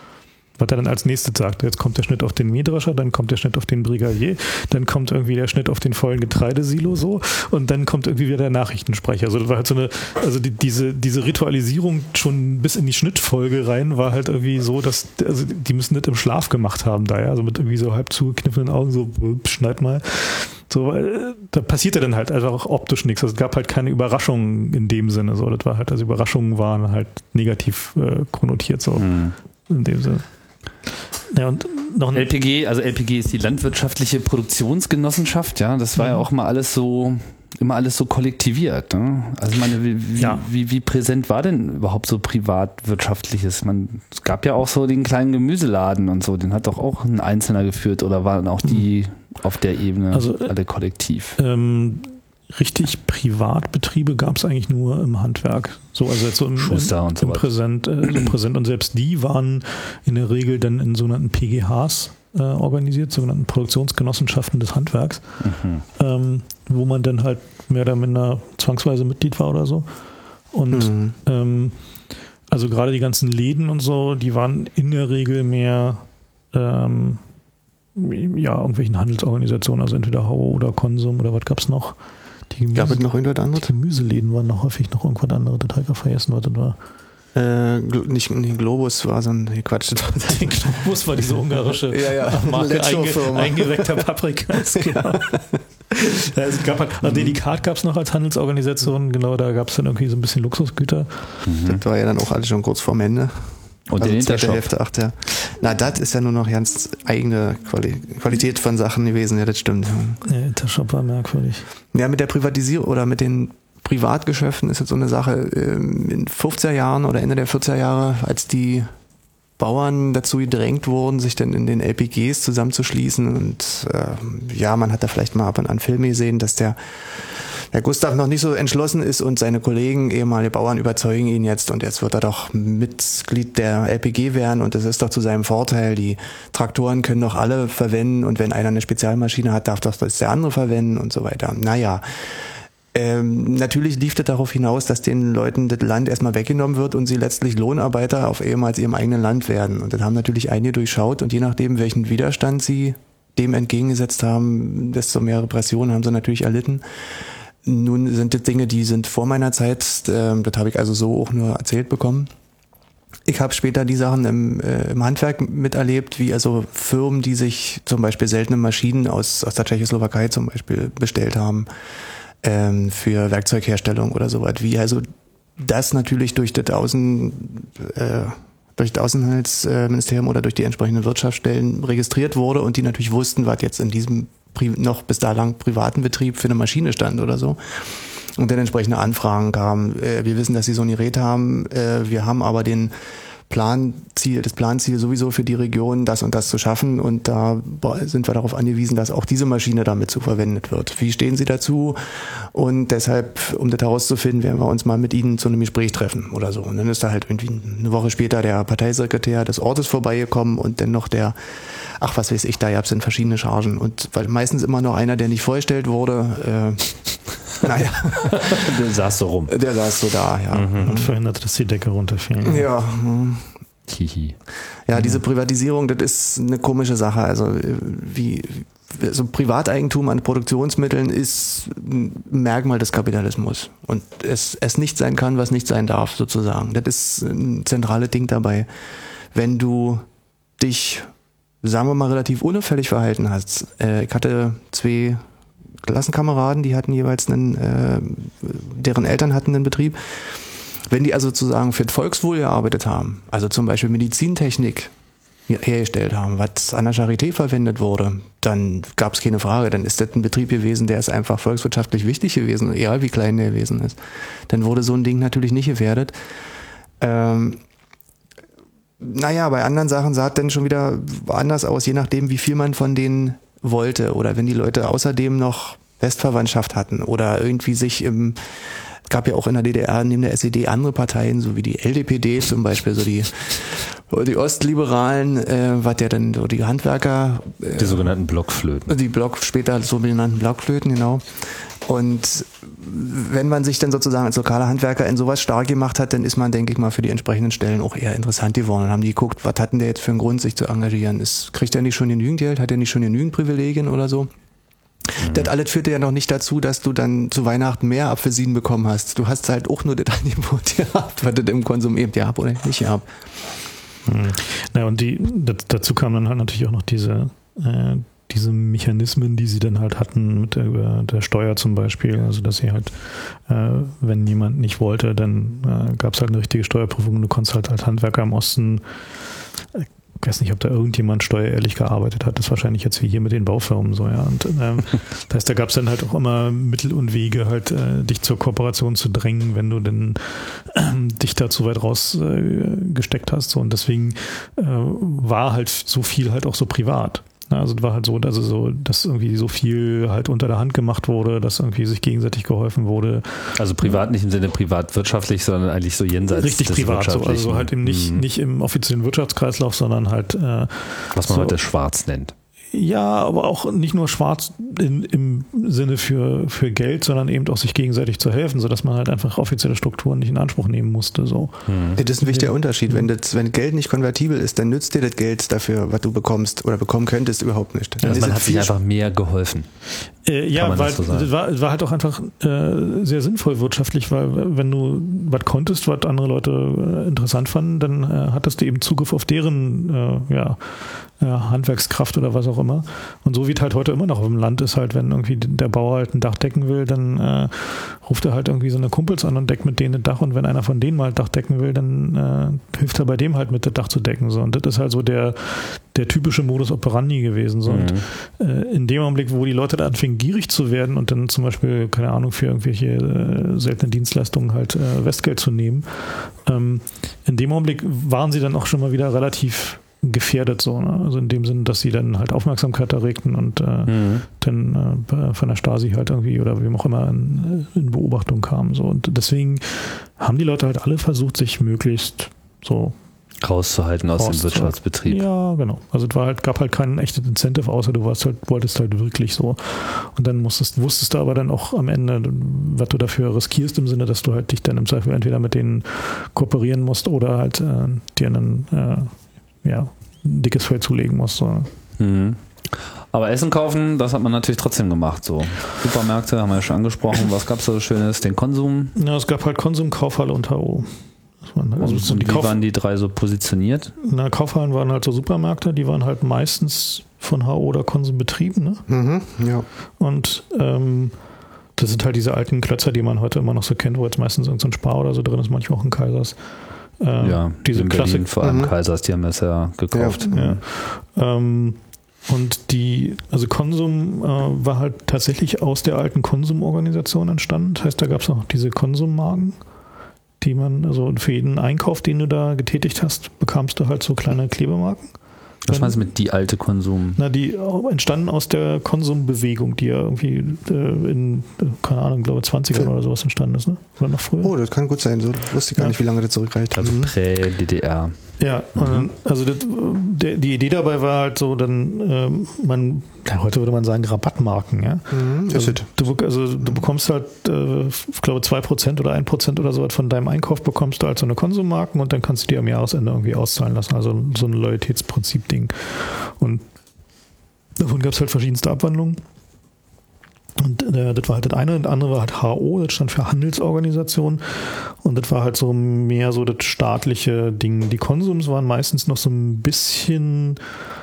S4: was er dann als nächstes sagt. Jetzt kommt der Schnitt auf den Mähdrescher, dann kommt der Schnitt auf den Brigadier, dann kommt irgendwie der Schnitt auf den vollen Getreidesilo so und dann kommt irgendwie wieder der Nachrichtensprecher. Also das war halt so eine, also die, diese, diese Ritualisierung schon bis in die Schnittfolge rein war halt irgendwie so, dass, also die müssen das im Schlaf gemacht haben da, ja, also mit irgendwie so halb zugekniffenen Augen, so schneid mal. So, da passierte dann halt also auch optisch nichts. Also es gab halt keine Überraschungen in dem Sinne. So, das war halt, also Überraschungen waren halt negativ äh, konnotiert so mhm. in dem Sinne. Ja, und noch ein
S3: L P G, also L P G ist die landwirtschaftliche Produktionsgenossenschaft, ja, das war mhm. ja auch mal alles so, immer alles so kollektiviert, ne? Also ich meine, wie, wie,
S4: ja.
S3: wie, wie präsent war denn überhaupt so privatwirtschaftliches? Man, es gab ja auch so den kleinen Gemüseladen und so, den hat doch auch ein Einzelner geführt oder waren auch die mhm. auf der Ebene
S4: also,
S3: alle kollektiv?
S4: Ähm, richtig Privatbetriebe gab es eigentlich nur im Handwerk. So, also jetzt so im,
S3: Schuster
S4: im,
S3: und so
S4: im Präsent, äh, so Präsent und selbst die waren in der Regel dann in sogenannten P G Hs äh, organisiert, sogenannten Produktionsgenossenschaften des Handwerks, mhm. ähm, wo man dann halt mehr oder minder zwangsweise Mitglied war oder so. Und mhm. ähm, also gerade die ganzen Läden und so, die waren in der Regel mehr ähm, ja, irgendwelchen Handelsorganisationen, also entweder Hau oder Konsum oder was gab es noch? Die Gemüse,
S5: gab es noch irgendwas anderes?
S4: Die Gemüseläden waren noch häufig noch irgendwas anderes, das habe ich vergessen, was das war.
S5: Äh, nicht, nicht Globus war so ein nee, Quatsch.
S4: Globus war diese ungarische
S5: ja, ja.
S4: Marke einge, eingeweckter Paprikas. Genau. Ja, es gab halt, also Delikat gab es noch als Handelsorganisation, genau, da gab es dann irgendwie so ein bisschen Luxusgüter.
S5: Mhm. Das war ja dann auch alles schon kurz vorm Ende.
S3: Und
S5: also
S3: den Hintershop.
S5: Hälfte, ach, der, na, das ist ja nur noch ganz eigene Quali- Qualität von Sachen gewesen, ja, das stimmt.
S4: Der Hintershop war merkwürdig.
S5: Ja, mit der Privatisierung oder mit den Privatgeschäften ist jetzt so eine Sache, in den fünfziger Jahren oder Ende der vierziger Jahre, als die Bauern dazu gedrängt wurden, sich dann in den L P Gs zusammenzuschließen und äh, ja, man hat da vielleicht mal ab und an Filme gesehen, dass der Der Gustav noch nicht so entschlossen ist und seine Kollegen, ehemalige Bauern, überzeugen ihn jetzt und jetzt wird er doch Mitglied der L P G werden und das ist doch zu seinem Vorteil. Die Traktoren können doch alle verwenden und wenn einer eine Spezialmaschine hat, darf doch das der andere verwenden und so weiter. Naja, ähm, natürlich lief das darauf hinaus, dass den Leuten das Land erstmal weggenommen wird und sie letztlich Lohnarbeiter auf ehemals ihrem eigenen Land werden. Und das haben natürlich einige durchschaut und je nachdem, welchen Widerstand sie dem entgegengesetzt haben, desto mehr Repressionen haben sie natürlich erlitten. Nun sind das Dinge, die sind vor meiner Zeit, äh, das habe ich also so auch nur erzählt bekommen. Ich habe später die Sachen im, äh, im Handwerk miterlebt, wie also Firmen, die sich zum Beispiel seltene Maschinen aus, aus der Tschechoslowakei zum Beispiel bestellt haben ähm, für Werkzeugherstellung oder sowas. Wie also das natürlich durch das Außen, äh, durch das Außenhandelsministerium oder durch die entsprechenden Wirtschaftsstellen registriert wurde und die natürlich wussten, was jetzt in diesem noch bis da lang privaten Betrieb für eine Maschine stand oder so. Und dann entsprechende Anfragen kamen. Äh, wir wissen, dass sie so ein Gerät haben. Äh, wir haben aber den Planziel, das Planziel sowieso für die Region, das und das zu schaffen. Und da sind wir darauf angewiesen, dass auch diese Maschine damit zu verwendet wird. Wie stehen Sie dazu? Und deshalb, um das herauszufinden, werden wir uns mal mit Ihnen zu einem Gespräch treffen oder so. Und dann ist da halt irgendwie eine Woche später der Parteisekretär des Ortes vorbeigekommen und dann noch der, ach was weiß ich, da gab es dann verschiedene Chargen. Und weil meistens immer noch einer, der nicht vorgestellt wurde, äh, naja.
S3: Der saß so rum.
S5: Der saß so da, ja.
S4: Mhm. Und verhindert, dass die Decke runterfiel.
S5: Ja.
S3: Hihi.
S5: Ja, diese Privatisierung, das ist eine komische Sache. Also wie so Privateigentum an Produktionsmitteln ist ein Merkmal des Kapitalismus. Und es, es nicht sein kann, was nicht sein darf, sozusagen. Das ist ein zentrales Ding dabei. Wenn du dich, sagen wir mal, relativ unauffällig verhalten hast. Äh, ich hatte zwei Klassenkameraden, die hatten jeweils einen, äh, deren Eltern hatten einen Betrieb. Wenn die also sozusagen für das Volkswohl gearbeitet haben, also zum Beispiel Medizintechnik hergestellt haben, was an der Charité verwendet wurde, dann gab es keine Frage, dann ist das ein Betrieb gewesen, der ist einfach volkswirtschaftlich wichtig gewesen, egal wie klein der gewesen ist. Dann wurde so ein Ding natürlich nicht gefährdet. Ähm, naja, bei anderen Sachen sah es dann schon wieder anders aus, je nachdem, wie viel man von denen wollte oder wenn die Leute außerdem noch Westverwandtschaft hatten oder irgendwie sich im Es gab ja auch in der D D R neben der S E D andere Parteien, so wie die L D P D zum Beispiel, so die, die Ostliberalen, äh, was ja dann so die Handwerker. Äh,
S3: die sogenannten Blockflöten.
S5: Die Block, später so benannten Blockflöten, genau. Und wenn man sich dann sozusagen als lokaler Handwerker in sowas stark gemacht hat, dann ist man, denke ich mal, für die entsprechenden Stellen auch eher interessant geworden. Dann haben die geguckt, was hat denn der jetzt für einen Grund, sich zu engagieren? Ist, kriegt er nicht schon genügend Geld? Hat er nicht schon genügend Privilegien oder so? Mhm. Das alles führte ja noch nicht dazu, dass du dann zu Weihnachten mehr Apfelsinen bekommen hast. Du hast halt auch nur das Angebot gehabt, was du im Konsum eben gehabt oder nicht gehabt.
S4: Mhm. Na, und die, das, dazu kam dann halt natürlich auch noch diese äh, diese Mechanismen, die sie dann halt hatten mit der, über der Steuer zum Beispiel, also dass sie halt, äh, wenn jemand nicht wollte, dann äh, gab es halt eine richtige Steuerprüfung und du konntest halt als Handwerker im Osten, äh, ich weiß nicht, ob da irgendjemand steuerehrlich gearbeitet hat, das ist wahrscheinlich jetzt wie hier mit den Baufirmen so, ja, und ähm, das heißt, da gab es dann halt auch immer Mittel und Wege halt, äh, dich zur Kooperation zu drängen, wenn du dann äh, dich da zu weit raus äh, gesteckt hast, so, und deswegen äh, war halt so viel halt auch so privat. Also es war halt so, also so, dass irgendwie so viel halt unter der Hand gemacht wurde, dass irgendwie sich gegenseitig geholfen wurde.
S3: Also privat nicht im Sinne privat-wirtschaftlich, sondern eigentlich so jenseits
S4: richtig
S3: des
S4: privat, so, also so halt eben nicht,
S3: mhm.
S4: nicht im offiziellen Wirtschaftskreislauf, sondern halt äh,
S3: was man
S4: so,
S3: heute schwarz nennt.
S4: Ja, aber auch nicht nur schwarz in, im Sinne für, für Geld, sondern eben auch sich gegenseitig zu helfen, sodass man halt einfach offizielle Strukturen nicht in Anspruch nehmen musste. So.
S5: Hm. Das ist ein wichtiger Unterschied. Wenn, das, wenn Geld nicht konvertibel ist, dann nützt dir das Geld dafür, was du bekommst oder bekommen könntest, überhaupt nicht.
S3: Also man hat sich einfach mehr geholfen.
S4: Äh, ja, weil so das war, war halt auch einfach äh, sehr sinnvoll wirtschaftlich, weil wenn du was konntest, was andere Leute äh, interessant fanden, dann äh, hattest du eben Zugriff auf deren äh, ja, äh, Handwerkskraft oder was auch immer. Und so wie es halt heute immer noch im Land ist, halt, wenn irgendwie der Bauer halt ein Dach decken will, dann äh, ruft er halt irgendwie so eine Kumpels an und deckt mit denen das Dach, und wenn einer von denen mal ein Dach decken will, dann äh, hilft er bei dem halt mit, das Dach zu decken. So. Und das ist halt so der, der typische Modus operandi gewesen. So. Mhm. Und äh, in dem Augenblick, wo die Leute da anfingen, gierig zu werden und dann zum Beispiel, keine Ahnung, für irgendwelche äh, seltenen Dienstleistungen halt äh, Westgeld zu nehmen, ähm, in dem Augenblick waren sie dann auch schon mal wieder relativ gefährdet, so, ne? Also in dem Sinne, dass sie dann halt Aufmerksamkeit erregten und äh, mhm. dann äh, von der Stasi halt irgendwie oder wem auch immer in, in Beobachtung kamen. So. Und deswegen haben die Leute halt alle versucht, sich möglichst so
S3: rauszuhalten aus dem Wirtschaftsbetrieb.
S4: Ja, genau. Also es war halt, gab halt kein echtes Incentive, außer du warst halt, wolltest halt wirklich so. Und dann musstest, wusstest du aber dann auch am Ende, was du dafür riskierst, im Sinne, dass du halt dich dann im Zweifel entweder mit denen kooperieren musst oder halt äh, dir einen äh, ja, ein dickes Feld zulegen musst. So.
S3: Mhm. Aber Essen kaufen, das hat man natürlich trotzdem gemacht. So Supermärkte haben wir ja schon angesprochen. Was gab es da so Schönes? Den Konsum?
S4: Ja, es gab halt Konsum, Kaufhalle und H O. Also
S3: und und wie Kauf- waren die drei so positioniert?
S4: Na, Kaufhallen waren halt so Supermärkte, die waren halt meistens von H O oder Konsum betrieben. Ne?
S5: Mhm, ja.
S4: Und ähm, das sind halt diese alten Klötzer, die man heute immer noch so kennt, wo jetzt meistens irgend so ein Spar oder so drin ist, manchmal auch ein Kaisers. Äh,
S3: ja,
S4: diese Klassik,
S3: vor allem
S4: mhm.
S3: Kaisers, die haben das ja gekauft.
S4: Ja. Ja. Ähm, und die, also Konsum äh, war halt tatsächlich aus der alten Konsumorganisation entstanden. Das heißt, da gab es auch diese Konsummarken, die man, also für jeden Einkauf, den du da getätigt hast, bekamst du halt so kleine Klebemarken.
S3: Was meinst du mit die alte Konsum?
S4: Na, die entstanden aus der Konsumbewegung, die ja irgendwie äh, in, keine Ahnung, glaube zwanzigern oder sowas entstanden ist, ne? Oder noch früher?
S5: Oh, das kann gut sein. So wusste ich gar
S4: ja.
S5: nicht, wie lange das zurückreicht.
S3: Also
S5: mhm.
S3: Prä-D D R.
S4: Ja, mhm. also das, der, die Idee dabei war halt so, dann, ähm, man, ja, heute würde man sagen Rabattmarken, ja.
S5: Mhm,
S4: also, du, also du bekommst halt, äh, ich glaube zwei Prozent oder ein Prozent oder so von deinem Einkauf bekommst du halt so eine Konsummarken und dann kannst du die am Jahresende irgendwie auszahlen lassen. Also so ein Loyalitätsprinzip-Ding. Und davon gab es halt verschiedenste Abwandlungen. Und äh, das war halt das eine, und das andere war halt H O, das stand für Handelsorganisation, und das war halt so mehr so das staatliche Ding. Die Konsums waren meistens noch so ein bisschen,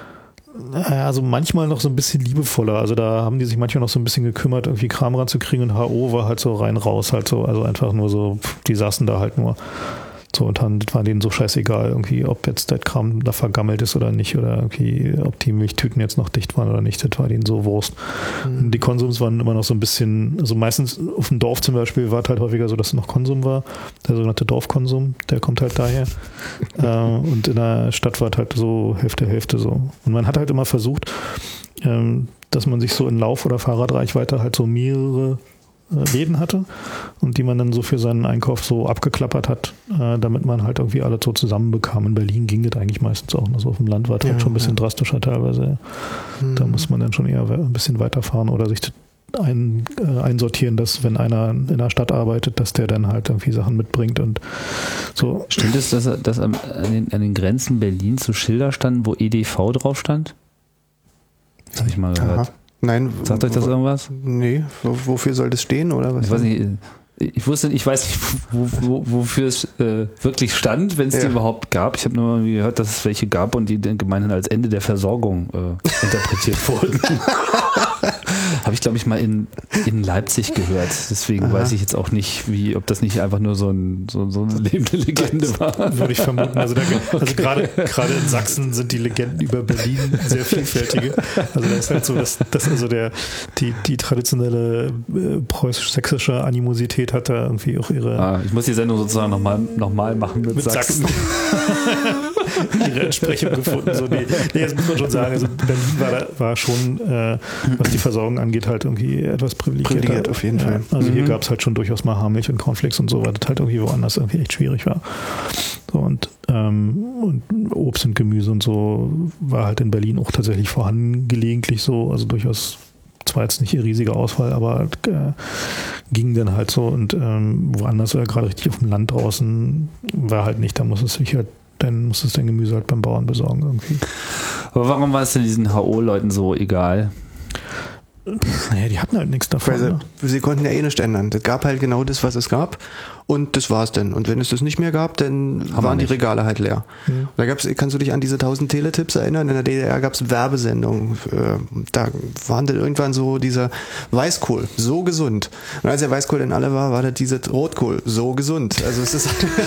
S4: also manchmal noch so ein bisschen liebevoller, also da haben die sich manchmal noch so ein bisschen gekümmert, irgendwie Kram ranzukriegen, und H O war halt so rein raus, halt so, also einfach nur so, die saßen da halt nur. So, und dann war denen so scheißegal, irgendwie, ob jetzt der Kram da vergammelt ist oder nicht, oder irgendwie, ob die Milchtüten jetzt noch dicht waren oder nicht, das war denen so Wurst. Mhm. Die Konsums waren immer noch so ein bisschen, also meistens auf dem Dorf zum Beispiel war es halt häufiger so, dass es noch Konsum war, der sogenannte Dorfkonsum, der kommt halt daher. äh, und in der Stadt war es halt so Hälfte, Hälfte so. Und man hat halt immer versucht, ähm, dass man sich so in Lauf- oder Fahrradreichweite halt so mehrere Läden hatte und die man dann so für seinen Einkauf so abgeklappert hat, äh, damit man halt irgendwie alle so zusammenbekam. In Berlin ging das eigentlich meistens auch. Also auf dem Land war es ja, halt schon ein bisschen ja. drastischer teilweise. Mhm. Da muss man dann schon eher ein bisschen weiterfahren oder sich ein, äh, einsortieren, dass wenn einer in der Stadt arbeitet, dass der dann halt irgendwie Sachen mitbringt und so.
S3: Stimmt es, dass, dass an, den, an den Grenzen Berlins so Schilder standen, wo E D V drauf stand? Das habe ich mal gehört.
S5: Aha. Nein.
S3: Sagt euch das irgendwas?
S5: Nee, wofür soll das stehen oder was?
S3: Ich weiß nicht, ich wusste, ich weiß nicht, wo, wo, wofür es äh, wirklich stand, wenn es
S5: Ja.
S3: die überhaupt gab. Ich habe nur irgendwie gehört, dass es welche gab und die dann gemeinhin als Ende der Versorgung äh, interpretiert wurden. Habe ich, glaube ich, mal in, in Leipzig gehört. Deswegen
S5: Aha.
S3: weiß ich jetzt auch nicht, wie, ob das nicht einfach nur so, ein, so, so eine lebende Legende war.
S4: Würde ich vermuten. Also, da, also gerade, gerade in Sachsen sind die Legenden über Berlin sehr vielfältige. Also da ist halt so, dass, dass also der, die, die traditionelle äh, preußisch-sächsische Animosität hat da irgendwie auch ihre,
S3: Ah, ich muss die Sendung sozusagen nochmal noch mal machen mit,
S4: mit
S3: Sachsen.
S4: Sachsen ihre Entsprechung gefunden. So, nee, nee, das muss man schon sagen. Also Berlin war, da, war schon, äh, was die Versorgung angeht, halt irgendwie etwas privilegiert.
S5: Privilegiert, auf jeden
S4: ja.
S5: Fall.
S4: Also hier
S3: Mhm.
S4: gab es halt schon durchaus mal Haarmilch und Cornflakes und so, weil das halt irgendwie woanders irgendwie echt schwierig war. So, und, ähm, und Obst und Gemüse und so war halt in Berlin auch tatsächlich vorhanden, gelegentlich so, also durchaus zwar jetzt nicht ihr riesiger Ausfall, aber äh, ging dann halt so und ähm, woanders oder gerade richtig auf dem Land draußen war halt nicht, da muss es sich halt, dann muss es dein Gemüse halt beim Bauern besorgen irgendwie.
S3: Aber warum war es denn diesen H O-Leuten so egal?
S4: Naja, die hatten halt nichts davon.
S5: Weil sie,
S4: Ne?
S5: sie konnten ja eh nicht ändern. Es gab halt genau das, was es gab und das war's dann. Und wenn es das nicht mehr gab, dann
S3: Haben wir
S5: waren die
S3: nicht.
S5: Regale halt leer.
S4: Mhm.
S5: Da gab's, kannst du dich an diese tausend Teletipps erinnern? In der D D R gab es Werbesendungen. Äh, Da waren dann irgendwann so dieser Weißkohl, so gesund. Und als der Weißkohl dann alle war, war das diese Rotkohl, so gesund. Also es ist,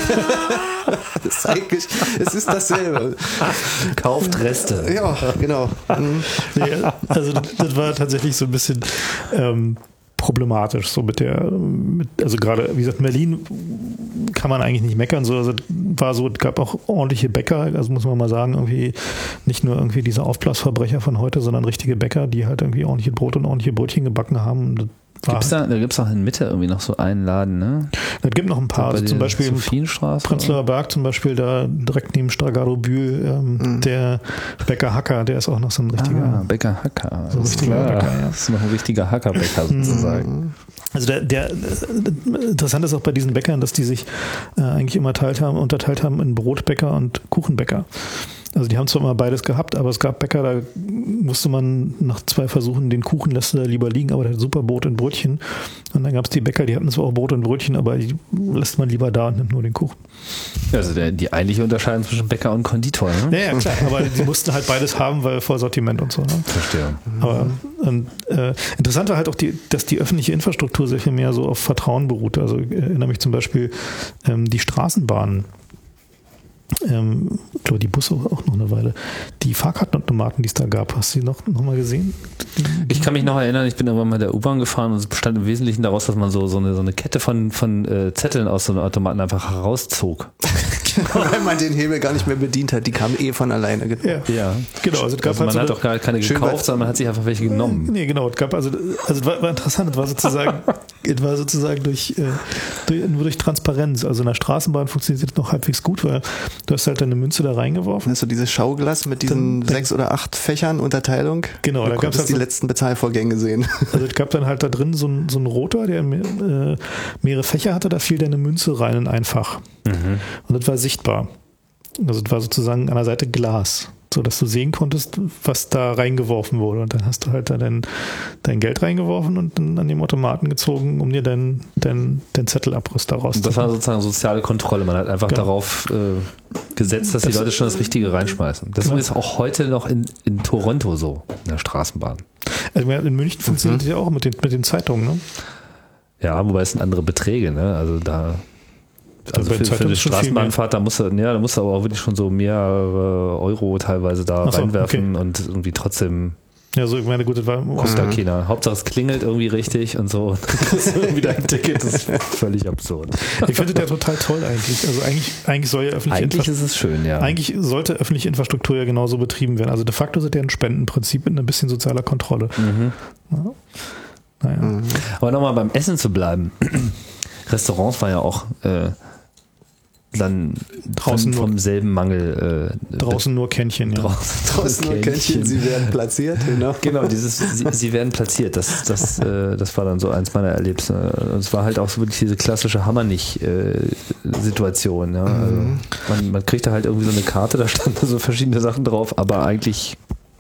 S5: das ist eigentlich, es ist dasselbe.
S3: Kauft Reste.
S5: Ja, genau. Mhm.
S4: Nee, also das, das war tatsächlich so ein bisschen ähm, problematisch, so mit der, mit, also gerade, wie gesagt, in Berlin kann man eigentlich nicht meckern, so, also war so, es gab auch ordentliche Bäcker, also muss man mal sagen, irgendwie nicht nur irgendwie diese Aufblasverbrecher von heute, sondern richtige Bäcker, die halt irgendwie ordentliche Brot und ordentliche Brötchen gebacken haben. Das war
S3: Gibt's da, da gibt es auch in Mitte irgendwie noch so einen Laden, ne?
S4: Es gibt noch ein paar,
S3: Bei
S4: also zum
S3: der
S4: Beispiel im
S3: Sophienstraße.
S4: Prenzlauer Berg zum Beispiel, da direkt neben Stragado Bühl, ähm,
S5: Mhm.
S4: der Bäcker Hacker, der ist auch noch so ein richtiger.
S3: Ah, Bäcker Hacker.
S4: So ein
S3: Das ist
S4: richtiger
S3: klar.
S4: Bäcker, ja.
S3: Das ist noch ein richtiger Hackerbäcker sozusagen.
S4: Also der, der äh, interessant ist auch bei diesen Bäckern, dass die sich äh, eigentlich immer teilt haben, unterteilt haben in Brotbäcker und Kuchenbäcker. Also die haben zwar immer beides gehabt, aber es gab Bäcker, da musste man nach zwei Versuchen, den Kuchen lässt du da lieber liegen, aber der hat super Brot und Brötchen. Und dann gab es die Bäcker, die hatten zwar auch Brot und Brötchen, aber die lässt man lieber da und nimmt nur den Kuchen.
S3: Also der, die eigentliche Unterscheidung zwischen Bäcker und Konditor, ne?
S4: Ja, ja, klar, aber die mussten halt beides haben, weil Vollsortiment und so. Ne?
S3: Verstehe.
S4: Aber und, äh, interessant war halt auch, die, dass die öffentliche Infrastruktur sehr viel mehr so auf Vertrauen beruht. Also ich erinnere mich zum Beispiel ähm, die Straßenbahnen. Ähm, ich glaube, die Busse auch noch eine Weile. Die Fahrkartenautomaten, die es da gab, hast du die noch, noch mal gesehen?
S3: Ich kann mich noch erinnern, ich bin irgendwann mal der U-Bahn gefahren und es bestand im Wesentlichen daraus, dass man so, so, eine, so eine Kette von, von äh, Zetteln aus so einem Automaten einfach herauszog.
S5: Weil man den Hebel gar nicht mehr bedient hat, die kamen eh von alleine.
S4: Ja,
S3: Ja.
S4: genau. Also es gab
S3: Also man
S4: halt
S3: hat
S4: so
S3: doch gar keine
S5: Schön
S3: gekauft,
S5: bei-
S3: sondern man hat sich einfach welche genommen.
S4: Nee, genau. Es gab also, also es war, war interessant, es war sozusagen, es war sozusagen durch, äh, durch, nur durch Transparenz. Also in der Straßenbahn funktioniert es noch halbwegs gut, weil du hast halt deine Münze da reingeworfen.
S5: Hast du dieses Schauglas mit diesen
S4: Dann-
S5: sechs oder acht Fächern Unterteilung?
S4: Genau,
S5: du
S4: da gab's
S5: konntest
S4: halt
S5: die
S4: so-
S5: letzten Bezahlvorgänge sehen.
S4: Also es gab dann halt da drin so ein, so ein Rotor, der mehr, äh, mehrere Fächer hatte, da fiel deine Münze rein in ein Fach. Und das war sichtbar. Also das war sozusagen an der Seite Glas, so dass du sehen konntest, was da reingeworfen wurde. Und dann hast du halt da dein, dein Geld reingeworfen und dann an dem Automaten gezogen, um dir deinen dein, dein Zettelabriss daraus
S3: Und das war sozusagen soziale Kontrolle. Man hat einfach
S4: Genau.
S3: darauf äh, gesetzt, dass die
S4: Das-
S3: Leute schon das Richtige reinschmeißen. Das
S4: Genau.
S3: ist übrigens auch heute noch in, in Toronto so, in der Straßenbahn.
S4: Also in München funktioniert das ja auch mit den, mit den Zeitungen, ne?
S3: Ja, wobei es sind andere Beträge, ne? Also da. Also
S4: bei
S3: für, für
S4: Zeitungen
S3: eine
S4: ist schon viel
S3: Straßenbahnfahrt, da musst du, ja, da musst du aber auch wirklich schon so mehr äh, Euro teilweise da
S4: Ach so,
S3: reinwerfen und irgendwie trotzdem
S4: Ja, so, ich meine, gut, das war.
S3: kostet da keiner. Hauptsache es klingelt irgendwie richtig und so. Dann kriegst du irgendwie dein Ticket. Das ist völlig absurd.
S4: Ich finde das ja total toll eigentlich. Also eigentlich, eigentlich soll ja öffentliche
S3: Eigentlich
S4: Infra-
S3: ist es schön, ja.
S4: Eigentlich sollte öffentliche Infrastruktur ja genauso betrieben werden. Also de facto ist das ja ein Spendenprinzip mit ein bisschen sozialer Kontrolle.
S3: Mhm.
S4: Ja. Naja.
S3: Aber nochmal beim Essen zu bleiben. Restaurants war ja auch äh, dann
S4: Draußen
S3: vom
S4: nur-
S3: selben Mangel äh,
S4: Draußen nur Kännchen, ja.
S3: draußen,
S5: Draußen nur Kännchen, sie werden platziert. Genau.
S3: Genau, dieses, sie, sie werden platziert. Das, das, äh, das war dann so eins meiner Erlebnisse. Und es war halt auch so wirklich diese klassische Hammer-nicht-Situation. Ja. Also man, man kriegte halt irgendwie so eine Karte, da standen so verschiedene Sachen drauf, aber eigentlich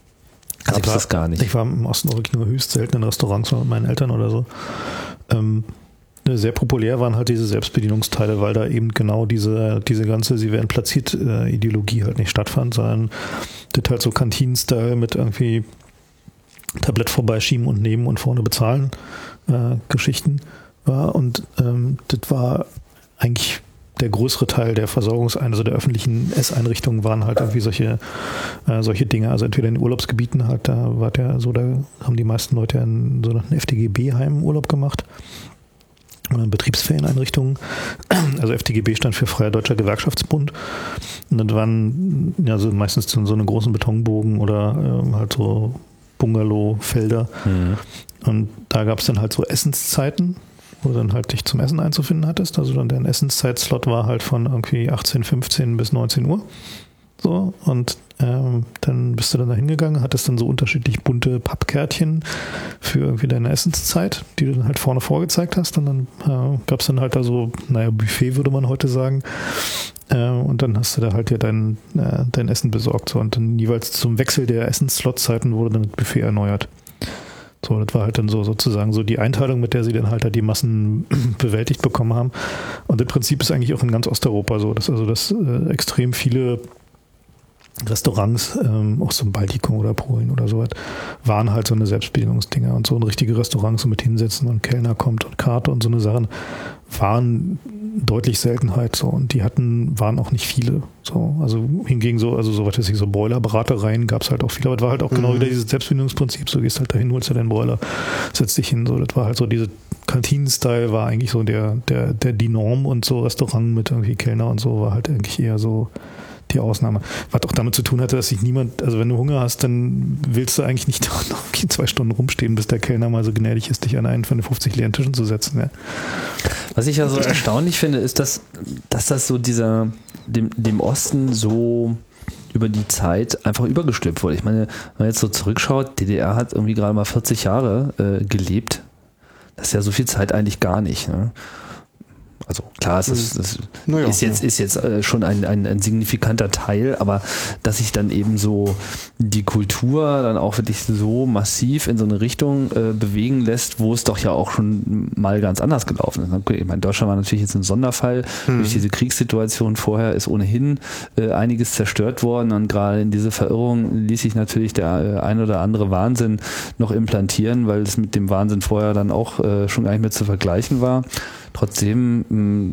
S3: gab es das gar nicht.
S4: Ich war im Osten wirklich nur höchst selten in Restaurants mit meinen Eltern oder so. Ähm, sehr populär waren halt diese Selbstbedienungsteile, weil da eben genau diese, diese ganze, sie werden platziert, äh, Ideologie halt nicht stattfand, sondern das halt so Kantinen-Style mit irgendwie Tablett vorbeischieben und nehmen und vorne bezahlen äh, Geschichten war. Und ähm, das war eigentlich der größere Teil der Versorgungseinrichtungen, also der öffentlichen Esseinrichtungen waren halt irgendwie solche, äh, solche Dinge. Also entweder in Urlaubsgebieten halt, da war der so, da haben die meisten Leute ja in so einem F D G B-Heim Urlaub gemacht. Oder in Betriebsferieneinrichtungen. Also F D G B stand für Freier Deutscher Gewerkschaftsbund. Und das waren ja so meistens so eine großen Betonbogen oder ähm, halt so Bungalow-Felder.
S3: Mhm.
S4: Und da gab es dann halt so Essenszeiten, wo du dann halt dich zum Essen einzufinden hattest. Also dann der Essenszeit-Slot war halt von irgendwie achtzehn, fünfzehn bis neunzehn Uhr. So, und ähm, dann bist du dann da hingegangen, hattest dann so unterschiedlich bunte Pappkärtchen für irgendwie deine Essenszeit, die du dann halt vorne vorgezeigt hast. Und dann äh, gab es dann halt da so, naja, Buffet würde man heute sagen. Äh, und dann hast du da halt ja dein, äh, dein Essen besorgt. So. Und dann jeweils zum Wechsel der Essensslot-Zeiten wurde dann das Buffet erneuert. So, das war halt dann so sozusagen so die Einteilung, mit der sie dann halt da die Massen bewältigt bekommen haben. Und das Prinzip ist eigentlich auch in ganz Osteuropa so, dass also dass äh, extrem viele Restaurants, ähm, auch so im Baltikum oder Polen oder sowas, waren halt so eine Selbstbedienungsdinger und so ein richtige Restaurant so mit hinsetzen und Kellner kommt und Karte und so eine Sachen waren deutlich Seltenheit so und die hatten, waren auch nicht viele. So, also hingegen so, also so was weiß ich, so Boilerberatereien gab es halt auch viele, aber es war halt auch genau
S5: Mhm.
S4: wieder dieses Selbstbedienungsprinzip, so gehst halt dahin, holst dir deinen Boiler, setzt dich hin, so, das war halt so diese Kantinen-Style war eigentlich so der, der, der, die Norm und so Restaurant mit irgendwie Kellner und so war halt eigentlich eher so die Ausnahme. Was auch damit zu tun hatte, dass sich niemand, also wenn du Hunger hast, dann willst du eigentlich nicht noch zwei Stunden rumstehen, bis der Kellner mal so gnädig ist, dich an einen von den fünfzig leeren Tischen zu setzen. Ja.
S3: Was ich ja so erstaunlich finde, ist, dass, dass das so dieser, dem, dem Osten so über die Zeit einfach übergestülpt wurde. Ich meine, wenn man jetzt so zurückschaut, D D R hat irgendwie gerade mal vierzig Jahre äh, gelebt. Das ist ja so viel Zeit eigentlich gar nicht. Ne? Also klar, es ist, es
S5: Naja,
S3: ist jetzt,
S5: ja.
S3: ist jetzt äh, schon ein, ein, ein signifikanter Teil, aber dass sich dann eben so die Kultur dann auch wirklich so massiv in so eine Richtung äh, bewegen lässt, wo es doch ja auch schon mal ganz anders gelaufen ist. Ich meine, Deutschland war natürlich jetzt ein Sonderfall.
S5: Mhm.
S3: Durch diese Kriegssituation vorher ist ohnehin äh, einiges zerstört worden und gerade in diese Verirrung ließ sich natürlich der äh, ein oder andere Wahnsinn noch implantieren, weil es mit dem Wahnsinn vorher dann auch äh, schon gar nicht mehr zu vergleichen war. Trotzdem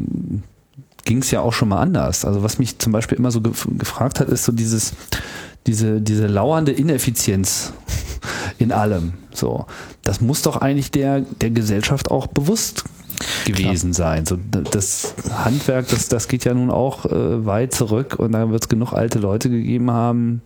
S3: ging es ja auch schon mal anders. Also was mich zum Beispiel immer so gef- gefragt hat, ist so dieses, diese, diese lauernde Ineffizienz in allem. So, das muss doch eigentlich der, der Gesellschaft auch bewusst gewesen sein. So, das Handwerk, das, das geht ja nun auch äh, weit zurück und da wird es genug alte Leute gegeben haben,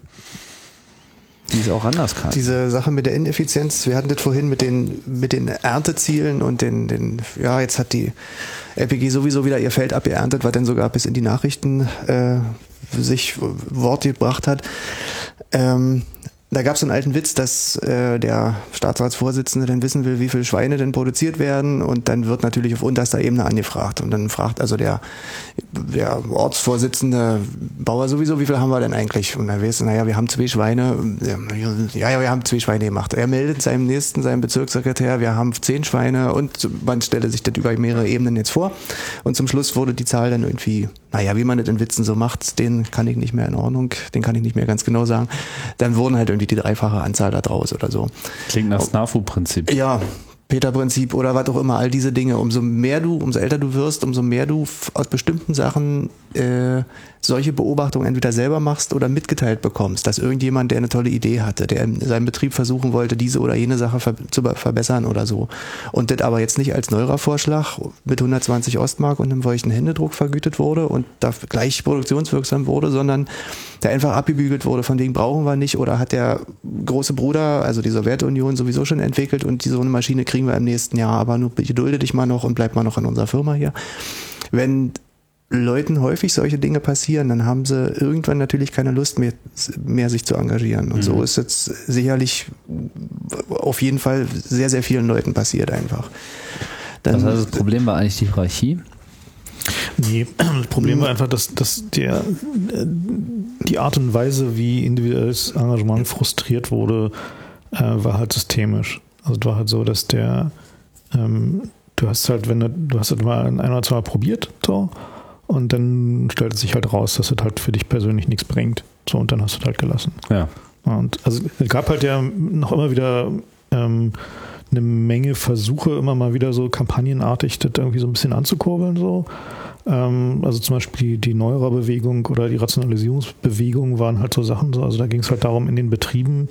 S3: die es auch anders kann.
S5: Diese Sache mit der Ineffizienz, wir hatten das vorhin mit den, mit den Erntezielen und den, den, ja, jetzt hat die L P G sowieso wieder ihr Feld abgeerntet, was dann sogar bis in die Nachrichten äh, sich Wort gebracht hat. Ähm, da gab es einen alten Witz, dass äh, der Staatsratsvorsitzende dann wissen will, wie viele Schweine denn produziert werden und dann wird natürlich auf unterster Ebene angefragt und dann fragt also der, der Ortsvorsitzende Bauer sowieso, wie viel haben wir denn eigentlich? Und dann weißt du, naja, wir haben zwei Schweine, ja, ja, wir haben zwei Schweine gemacht. Er meldet seinem nächsten, seinem Bezirkssekretär, wir haben zehn Schweine und man stelle sich das über mehrere Ebenen jetzt vor und zum Schluss wurde die Zahl dann irgendwie, naja, wie man das in Witzen so macht, den kann ich nicht mehr in Ordnung, den kann ich nicht mehr ganz genau sagen. Dann wurden halt irgendwie die dreifache Anzahl da draus oder so.
S3: Klingt nach Snafu-Prinzip.
S5: Ja, Peter-Prinzip oder was auch immer, all diese Dinge. Umso mehr du, umso älter du wirst, umso mehr du f- aus bestimmten Sachen äh, solche Beobachtungen entweder selber machst oder mitgeteilt bekommst, dass irgendjemand, der eine tolle Idee hatte, der in seinem Betrieb versuchen wollte, diese oder jene Sache ver- zu be- verbessern oder so. Und das aber jetzt nicht als neuerer Vorschlag mit hundertzwanzig Ostmark und einem feuchten Händedruck vergütet wurde und da gleich produktionswirksam wurde, sondern der einfach abgebügelt wurde, von wegen brauchen wir nicht oder hat der große Bruder, also die Sowjetunion, sowieso schon entwickelt und die, so eine Maschine kriegen wir im nächsten Jahr, aber nur gedulde dich mal noch und bleib mal noch in unserer Firma hier. Wenn Leuten häufig solche Dinge passieren, dann haben sie irgendwann natürlich keine Lust mehr, mehr sich zu engagieren. Und mhm. so ist jetzt sicherlich auf jeden Fall sehr, sehr vielen Leuten passiert einfach. Dann,
S3: das heißt, das Problem war eigentlich die Hierarchie?
S4: Nee, das Problem war einfach, dass, dass der, die Art und Weise, wie individuelles Engagement frustriert wurde, äh, war halt systemisch. Also es war halt so, dass der, ähm, du hast halt, wenn du, du hast halt mal ein oder zwei Mal probiert, so, und dann stellt es sich halt raus, dass es halt für dich persönlich nichts bringt. So, und dann hast du es halt gelassen.
S3: Ja.
S4: Und also es gab halt ja noch immer wieder ähm, eine Menge Versuche, immer mal wieder so kampagnenartig das irgendwie so ein bisschen anzukurbeln. So. Ähm, also zum Beispiel die, die Neuererbewegung oder die Rationalisierungsbewegung waren halt so Sachen. So. Also da ging es halt darum, in den Betrieben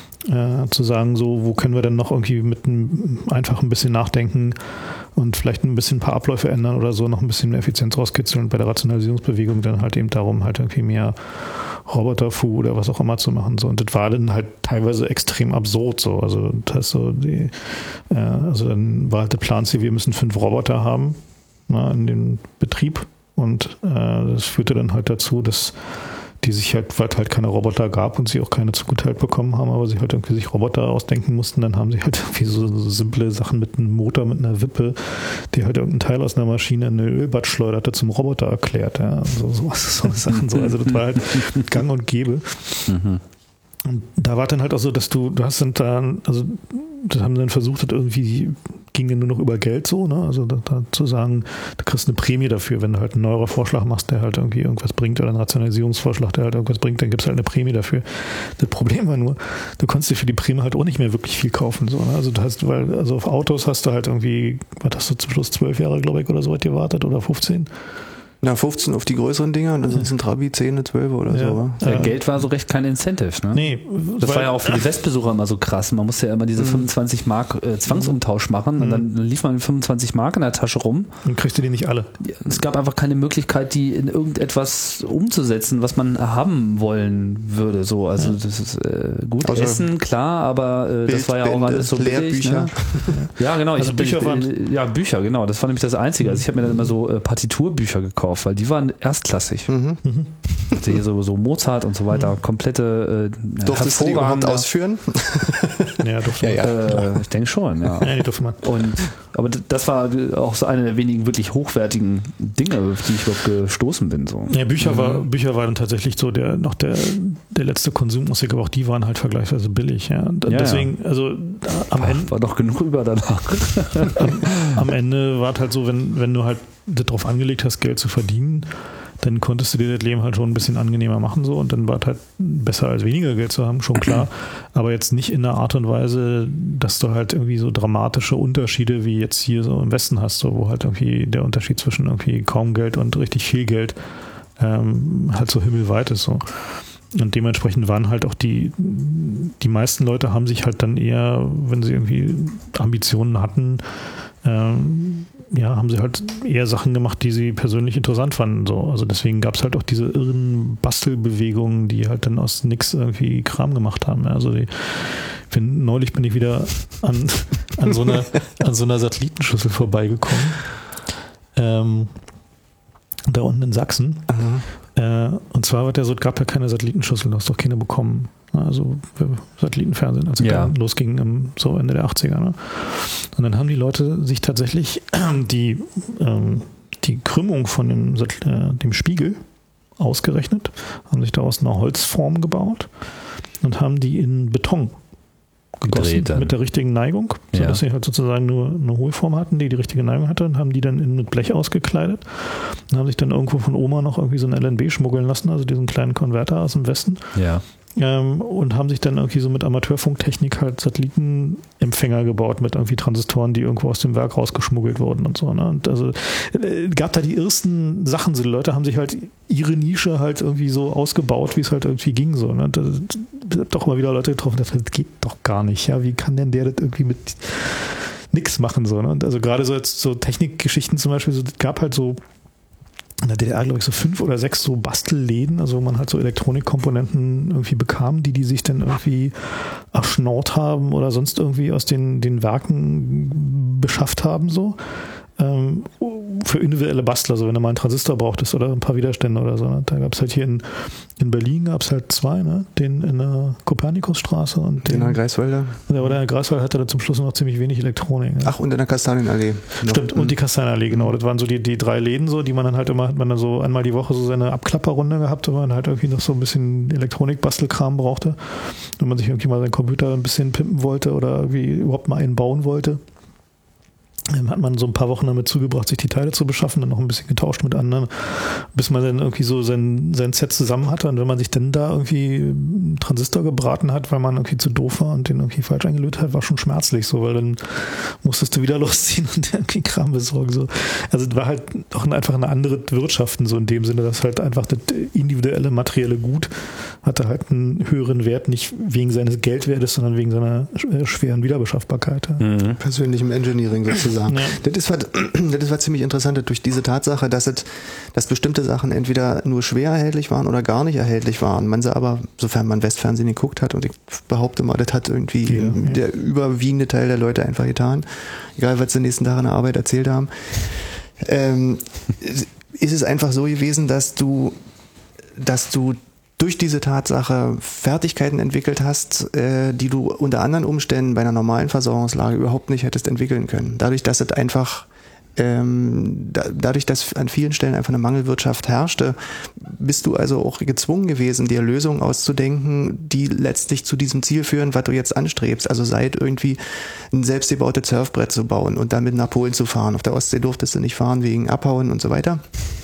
S4: äh, zu sagen, so, wo können wir denn noch irgendwie mit einem, einfach ein bisschen nachdenken und vielleicht ein bisschen ein paar Abläufe ändern oder so, noch ein bisschen mehr Effizienz rauskitzeln und bei der Rationalisierungsbewegung dann halt eben darum, halt irgendwie mehr Roboterfu oder was auch immer zu machen. So. Und das war dann halt teilweise extrem absurd. So. Also das heißt so, die, äh, also dann war halt der Plan, wir müssen fünf Roboter haben, na, in dem Betrieb. Und äh, das führte dann halt dazu, dass die sich halt, weil es halt keine Roboter gab und sie auch keine zugeteilt bekommen haben, aber sie halt irgendwie sich Roboter ausdenken mussten, dann haben sie halt irgendwie so, so simple Sachen mit einem Motor, mit einer Wippe, die halt irgendein Teil aus einer Maschine in eine Ölbad schleuderte, zum Roboter erklärt. Ja, so, so, so Sachen so. Also das war halt gang und gäbe. Mhm. Und da war dann halt auch so, dass du, du hast dann da, also das haben dann versucht, das irgendwie ging dann nur noch über Geld so, ne? Also da, da zu sagen, du kriegst eine Prämie dafür, wenn du halt einen neueren Vorschlag machst, der halt irgendwie irgendwas bringt, oder einen Rationalisierungsvorschlag, der halt irgendwas bringt, dann gibt's halt eine Prämie dafür. Das Problem war nur, du konntest dir für die Prämie halt auch nicht mehr wirklich viel kaufen, so, ne? Also du hast, weil, also auf Autos hast du halt irgendwie, was hast du zum Schluss, zwölf Jahre, glaube ich, oder so weit gewartet, oder fünfzehn?
S5: Na, fünfzehn auf die größeren Dinger und dann sind es ein Trabi, zehn, zwölf oder
S4: ja.
S5: so. Wa?
S3: Ja, Geld war so recht kein Incentive, ne?
S4: Nee.
S3: Das war ja auch für die Westbesucher immer so krass. Man musste ja immer diese fünfundzwanzig Mark äh, Zwangsumtausch machen und dann lief man mit fünfundzwanzig Mark in der Tasche rum.
S4: Und kriegst du die nicht alle.
S3: Es gab einfach keine Möglichkeit, die in irgendetwas umzusetzen, was man haben wollen würde. So, also ja. das ist äh, gut also Essen, klar, aber äh, das war ja auch alles so billig. Ne? Ja, genau.
S4: Also
S3: ich,
S4: Bücher
S3: ich,
S4: waren
S3: ja, Bücher, genau. Das war nämlich das Einzige. Also ich habe mir dann immer so äh, Partiturbücher gekauft, weil die waren erstklassig. Mhm. Mhm. Also hier so, so Mozart und so weiter, mhm. komplette äh,
S5: Durftest du die überhaupt ausführen?
S4: Ja, durfte
S5: ja,
S4: man.
S5: ja.
S3: Äh, ich denke schon, ja.
S4: Ja, die durfte man.
S3: Und, aber das war auch so eine der wenigen wirklich hochwertigen Dinge, auf die ich überhaupt gestoßen bin. So.
S4: Ja, Bücher,
S3: mhm.
S4: war, Bücher waren tatsächlich so der noch der, der letzte Konsummusik, aber auch die waren halt vergleichsweise billig. Ja. Und
S3: ja,
S4: deswegen,
S3: ja.
S4: also am
S3: Ach,
S4: Ende
S3: war doch genug über danach.
S4: am, am Ende war es halt so, wenn, wenn du halt darauf angelegt hast, Geld zu verdienen, dann konntest du dir das Leben halt schon ein bisschen angenehmer machen so und dann war es halt besser als weniger Geld zu haben, schon klar, aber jetzt nicht in einer Art und Weise, dass du halt irgendwie so dramatische Unterschiede wie jetzt hier so im Westen hast, so wo halt irgendwie der Unterschied zwischen irgendwie kaum Geld und richtig viel Geld ähm, halt so himmelweit ist so. Und dementsprechend waren halt auch die, die meisten Leute haben sich halt dann eher, wenn sie irgendwie Ambitionen hatten, ähm, ja, haben sie halt eher Sachen gemacht, die sie persönlich interessant fanden. So. Also deswegen gab es halt auch diese irren Bastelbewegungen, die halt dann aus nix irgendwie Kram gemacht haben. Also die, bin, neulich bin ich wieder an, an, so einer, an so einer Satellitenschüssel vorbeigekommen. Ähm, da unten in Sachsen. Äh, und zwar war ja so, es gab ja keine Satellitenschüssel, du hast doch keine bekommen. Also Satellitenfernsehen, als es
S3: ja.
S4: losging im so Ende der achtziger. Ne? Und dann haben die Leute sich tatsächlich die, ähm, die Krümmung von dem, äh, dem Spiegel ausgerechnet, haben sich daraus eine Holzform gebaut und haben die in Beton gegossen mit der richtigen Neigung, sodass ja. sie halt sozusagen nur eine Hohlform hatten, die die richtige Neigung hatte, und haben die dann in mit Blech ausgekleidet und haben sich dann irgendwo von Oma noch irgendwie so ein L N B schmuggeln lassen, also diesen kleinen Konverter aus dem Westen.
S3: Ja.
S4: Ähm, und haben sich dann irgendwie so mit Amateurfunktechnik halt Satellitenempfänger gebaut mit irgendwie Transistoren, die irgendwo aus dem Werk rausgeschmuggelt wurden und so. Ne? Und also äh, gab da die ersten Sachen, so die Leute haben sich halt ihre Nische halt irgendwie so ausgebaut, wie es halt irgendwie ging. So, ne? Da, da hab doch immer wieder Leute getroffen, das geht doch gar nicht. Ja, wie kann denn der das irgendwie mit nix machen? So, ne? Und also gerade so jetzt so Technikgeschichten zum Beispiel, so, es gab halt so in der D D R, glaube ich, so fünf oder sechs so Bastelläden, also wo man halt so Elektronikkomponenten irgendwie bekam, die die sich dann irgendwie erschnort haben oder sonst irgendwie aus den, den Werken beschafft haben, so. Ähm, für individuelle Bastler, so wenn du mal einen Transistor brauchtest oder ein paar Widerstände oder so. Ne? Da gab es halt hier in, in Berlin gab es halt zwei, ne? Den in der Kopernikusstraße und den,
S5: den in der Greifswalder.
S4: Ja, oder in der Greifswalder hatte da zum Schluss noch ziemlich wenig Elektronik. Ne?
S5: Ach, und in der Kastanienallee.
S4: Stimmt,
S5: noch.
S4: und die Kastanienallee, genau. Das waren so die, die drei Läden, so, die man dann halt immer, hat man dann so einmal die Woche so seine Abklapperrunde gehabt, wenn man halt irgendwie noch so ein bisschen Elektronik-Bastelkram brauchte. Wenn man sich irgendwie mal seinen Computer ein bisschen pimpen wollte oder irgendwie überhaupt mal einen bauen wollte. Dann hat man so ein paar Wochen damit zugebracht, sich die Teile zu beschaffen, dann noch ein bisschen getauscht mit anderen, bis man dann irgendwie so sein, sein Set zusammen hatte. Und wenn man sich dann da irgendwie einen Transistor gebraten hat, weil man irgendwie zu doof war und den irgendwie falsch eingelötet hat, war schon schmerzlich so, weil dann musstest du wieder losziehen und irgendwie Kram besorgen. So. Also es war halt auch einfach eine andere Wirtschaften, so in dem Sinne, dass halt einfach das individuelle materielle Gut hatte halt einen höheren Wert, nicht wegen seines Geldwertes, sondern wegen seiner schweren Wiederbeschaffbarkeit. Ja.
S5: Mhm. Persönlichem Engineering sozusagen. Ja. Das ist was, das ist was ziemlich Interessantes durch diese Tatsache, dass es, dass bestimmte Sachen entweder nur schwer erhältlich waren oder gar nicht erhältlich waren. Man sie aber, sofern man Westfernsehen geguckt hat, und ich behaupte mal, das hat irgendwie ja, ja. der überwiegende Teil der Leute einfach getan, egal was sie den nächsten Tag in der Arbeit erzählt haben, ähm, ist es einfach so gewesen, dass du, dass du durch diese Tatsache Fertigkeiten entwickelt hast, äh, die du unter anderen Umständen bei einer normalen Versorgungslage überhaupt nicht hättest entwickeln können. Dadurch, dass es einfach, ähm, da, dadurch, dass an vielen Stellen einfach eine Mangelwirtschaft herrschte, bist du also auch gezwungen gewesen, dir Lösungen auszudenken, die letztlich zu diesem Ziel führen, was du jetzt anstrebst. Also seit irgendwie ein selbstgebautes Surfbrett zu bauen und damit nach Polen zu fahren. Auf der Ostsee durftest du nicht fahren wegen Abhauen und so weiter.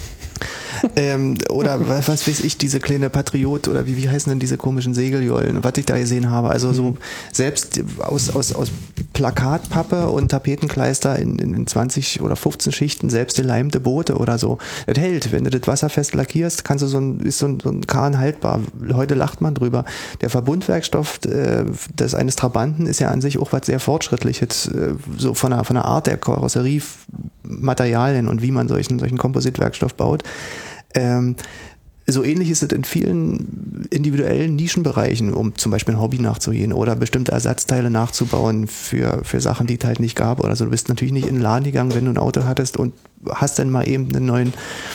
S5: ähm, oder was, was weiß ich, diese kleine Patriot oder wie, wie heißen denn diese komischen Segeljollen, was ich da gesehen habe. Also so selbst aus, aus, aus Plakatpappe und Tapetenkleister in, in zwanzig oder fünfzehn Schichten selbst geleimte Boote oder so. Das hält. Wenn du das wasserfest lackierst, kannst du so ein, ist so ein, so ein Kahn haltbar. Heute lacht man drüber. Der Verbundwerkstoff äh, des eines Trabanten ist ja an sich auch was sehr Fortschrittliches, äh, so von der, von der Art der Karosseriematerialien und wie man solchen, solchen Kompositwerkstoff baut. Ähm, so ähnlich ist es in vielen individuellen Nischenbereichen, um zum Beispiel ein Hobby nachzugehen oder bestimmte Ersatzteile nachzubauen für, für Sachen, die es halt nicht gab oder so. Du bist natürlich nicht in den Laden gegangen, wenn du ein Auto hattest und hast dann mal eben einen neuen,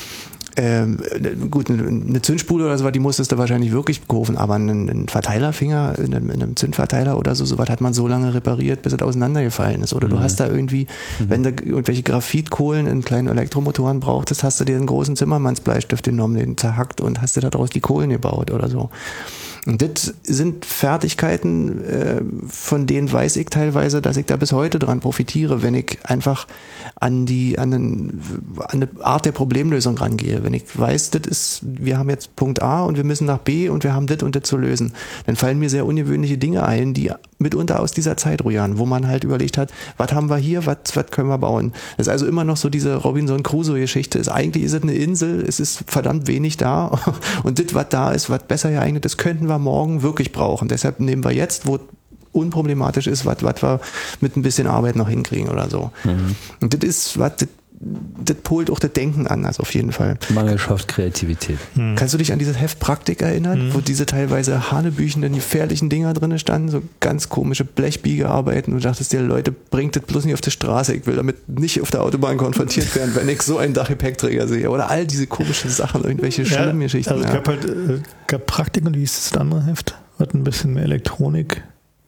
S5: ähm, gut, eine Zündspule oder so, die musstest du wahrscheinlich wirklich kaufen, aber einen, einen Verteilerfinger in einem, in einem Zündverteiler oder so, sowas hat man so lange repariert, bis es auseinandergefallen ist. Oder mhm. du hast da irgendwie, mhm. wenn du irgendwelche Graphitkohlen in kleinen Elektromotoren brauchtest, hast du dir einen großen Zimmermannsbleistift genommen, den zerhackt und hast dir daraus die Kohlen gebaut oder so. Und das sind Fertigkeiten, äh, von denen weiß ich teilweise, dass ich da bis heute dran profitiere, wenn ich einfach an die, an, den, an eine Art der Problemlösung rangehe. Wenn ich weiß, das ist, wir haben jetzt Punkt A und wir müssen nach B und wir haben das und das zu lösen, dann fallen mir sehr ungewöhnliche Dinge ein, die mitunter aus dieser Zeit rühren, wo man halt überlegt hat, was haben wir hier, was, was können wir bauen. Das ist also immer noch so diese Robinson-Crusoe-Geschichte. Ist, eigentlich ist es eine Insel, es ist verdammt wenig da und das, was da ist, was besser geeignet ist, könnten wir morgen wirklich brauchen. Deshalb nehmen wir jetzt, wo unproblematisch ist, was, was wir mit ein bisschen Arbeit noch hinkriegen oder so. Mhm. Und das ist, was, das, das polt auch das Denken anders auf jeden Fall.
S3: Mangel schafft Kreativität.
S5: Mhm. Kannst du dich an dieses Heft Praktik erinnern, mhm. wo diese teilweise hanebüchenden, gefährlichen Dinger drin standen, so ganz komische Blechbiegearbeiten und du dachtest dir, Leute, bringt das bloß nicht auf die Straße, ich will damit nicht auf der Autobahn konfrontiert werden, wenn ich so einen Dachgepäckträger sehe. Oder all diese komischen Sachen, irgendwelche
S4: ja,
S5: schlimmen Geschichten.
S4: Also es
S5: ja.
S4: gab halt äh, gab Praktik und wie hieß das andere Heft? Hat ein bisschen mehr Elektronik.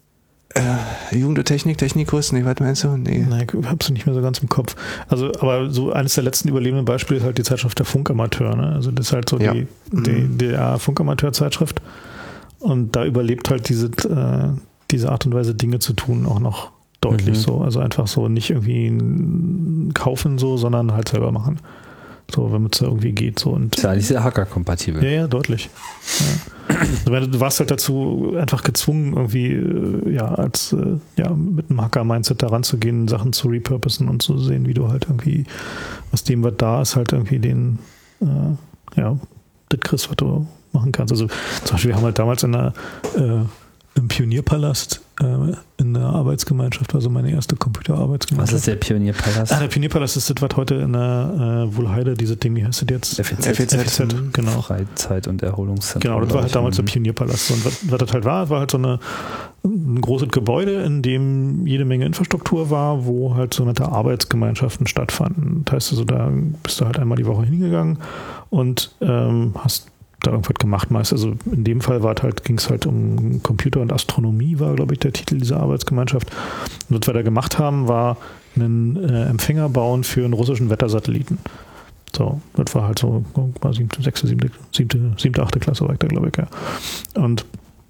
S5: Äh, Jugend und Technik, Technikkurs, nee, was meinst du? Nee.
S4: Nein, ich hab's nicht mehr so ganz im Kopf. Also, aber so eines der letzten überlebenden Beispiele ist halt die Zeitschrift der Funkamateur, ne? Also das ist halt so ja. die, die mhm. D D R-Funkamateur-Zeitschrift. Und da überlebt halt diese, äh, diese Art und Weise, Dinge zu tun, auch noch deutlich mhm. so. Also einfach so nicht irgendwie kaufen so, sondern halt selber machen. So, wenn es irgendwie geht. So. Und
S3: ist ja eigentlich sehr hackerkompatibel.
S4: Ja, ja, deutlich. Ja. Also, du warst halt dazu einfach gezwungen, irgendwie, ja, als, ja, mit einem Hacker-Mindset da ranzugehen, Sachen zu repurposen und zu sehen, wie du halt irgendwie aus dem, was da ist, halt irgendwie den, äh, ja, das kriegst, was du machen kannst. Also, zum Beispiel, wir haben halt damals in der, äh, im Pionierpalast äh, in der Arbeitsgemeinschaft, also meine erste Computerarbeitsgemeinschaft.
S3: Was ist der Pionierpalast?
S4: Ah, der Pionierpalast ist das, was heute in der äh, Wuhlheide, diese Ding, wie heißt das jetzt?
S3: F E Z.
S4: F E Z, F E Z, genau.
S3: Freizeit- und Erholungszentrum.
S4: Genau, das war halt damals der Pionierpalast. Und was, was das halt war, war halt so eine, ein großes Gebäude, in dem jede Menge Infrastruktur war, wo halt so nette Arbeitsgemeinschaften stattfanden. Das heißt also, da bist du halt einmal die Woche hingegangen und ähm, hast da irgendwas gemacht meist. Also in dem Fall war halt, ging es halt um Computer und Astronomie, war, glaube ich, der Titel dieser Arbeitsgemeinschaft. Und was wir da gemacht haben, war einen äh, Empfänger bauen für einen russischen Wettersatelliten. So, das war halt so war siebte, sechste, siebte, siebte, siebte, achte Klasse war ich da, glaube ich, ja. Und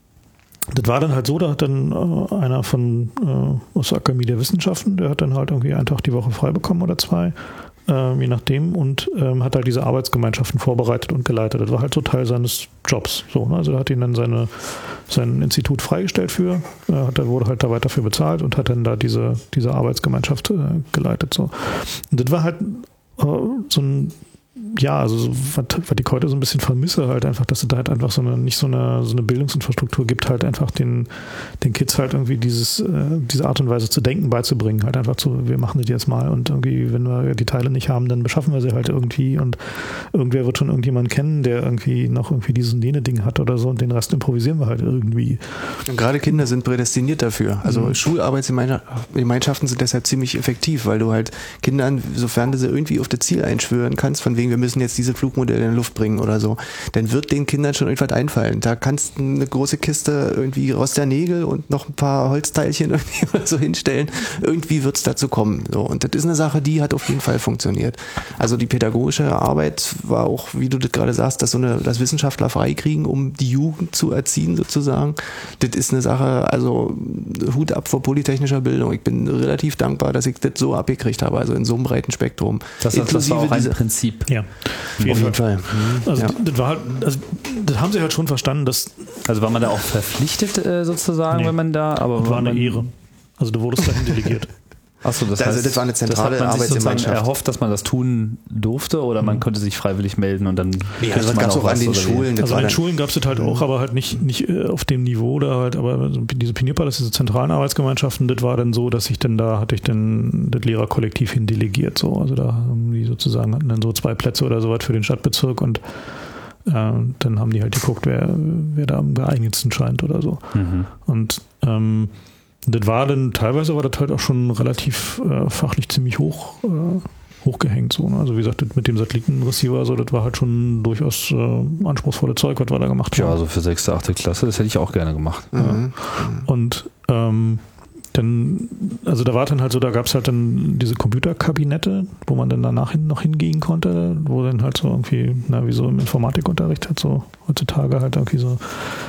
S4: das war dann halt so, da hat dann äh, einer von äh, aus der Akademie der Wissenschaften, der hat dann halt irgendwie einen Tag die Woche frei bekommen oder zwei, äh, je nachdem, und ähm, hat halt diese Arbeitsgemeinschaften vorbereitet und geleitet. Das war halt so Teil seines Jobs. So, ne? Also da hat ihn dann seine, sein Institut freigestellt für, äh, hat, er wurde halt da weiter für bezahlt und hat dann da diese, diese Arbeitsgemeinschaft äh, geleitet. So. Und das war halt äh, so ein ja, also so, was, was ich heute so ein bisschen vermisse, halt einfach, dass es da halt einfach so eine, nicht so eine, so eine Bildungsinfrastruktur gibt, halt einfach den, den Kids halt irgendwie dieses, äh, diese Art und Weise zu denken beizubringen, halt einfach zu, wir machen das jetzt mal und irgendwie, wenn wir die Teile nicht haben, dann beschaffen wir sie halt irgendwie und irgendwer wird schon irgendjemanden kennen, der irgendwie noch irgendwie dieses und jene Ding hat oder so und den Rest improvisieren wir halt irgendwie.
S5: Und gerade Kinder sind prädestiniert dafür. Also mhm. Schularbeitsgemeinschaften sind deshalb ziemlich effektiv, weil du halt Kindern, sofern du sie irgendwie auf das Ziel einschwören kannst, von wegen wir müssen jetzt diese Flugmodelle in die Luft bringen oder so, dann wird den Kindern schon irgendwas einfallen. Da kannst du eine große Kiste irgendwie aus der Nägel und noch ein paar Holzteilchen irgendwie oder so hinstellen. Irgendwie wird es dazu kommen. So. Und das ist eine Sache, die hat auf jeden Fall funktioniert. Also die pädagogische Arbeit war auch, wie du das gerade sagst, dass so eine, dass Wissenschaftler freikriegen, um die Jugend zu erziehen sozusagen. Das ist eine Sache, also Hut ab vor polytechnischer Bildung. Ich bin relativ dankbar, dass ich das so abgekriegt habe, also in so einem breiten Spektrum.
S3: Das, das war auch ein Prinzip.
S4: Ja, auf jeden, auf jeden Fall.
S5: Fall.
S4: Also
S5: ja.
S4: das war halt, also das haben sie halt schon verstanden, dass.
S3: Also war man da auch verpflichtet äh, sozusagen, nee, wenn man da, aber
S4: das war eine Ehre. Also du wurdest dahin delegiert.
S3: Achso, das
S5: also
S3: heißt,
S5: das war eine zentrale
S3: das hat man sich
S5: Arbeitsgemeinschaft.
S3: sozusagen erhofft, dass man das tun durfte oder man konnte sich freiwillig melden und dann
S5: ja, das gab es auch an den Schulen.
S4: Also an den Schulen gab es das halt auch, aber halt nicht, nicht auf dem Niveau da halt, aber diese Pionierpalast, diese zentralen Arbeitsgemeinschaften, das war dann so, dass ich dann da hatte ich dann das Lehrerkollektiv hin delegiert, so, also da haben die sozusagen hatten dann so zwei Plätze oder sowas für den Stadtbezirk und äh, dann haben die halt geguckt, wer, wer da am geeignetsten scheint oder so. Mhm. Und ähm, das war dann, teilweise war das halt auch schon relativ äh, fachlich ziemlich hoch, äh, hochgehängt. So, ne? Also wie gesagt, das mit dem Satellitenreceiver, so, das war halt schon durchaus äh, anspruchsvolle Zeug, was wir da gemacht haben.
S3: Ja, also für sechste, achte Klasse, das hätte ich auch gerne gemacht.
S5: Mhm.
S3: Ja.
S4: Und ähm, dann, also da war dann halt so, da gab es halt dann diese Computerkabinette, wo man dann danach hin, noch hingehen konnte, wo dann halt so irgendwie, na, wie so im Informatikunterricht halt so heutzutage halt irgendwie so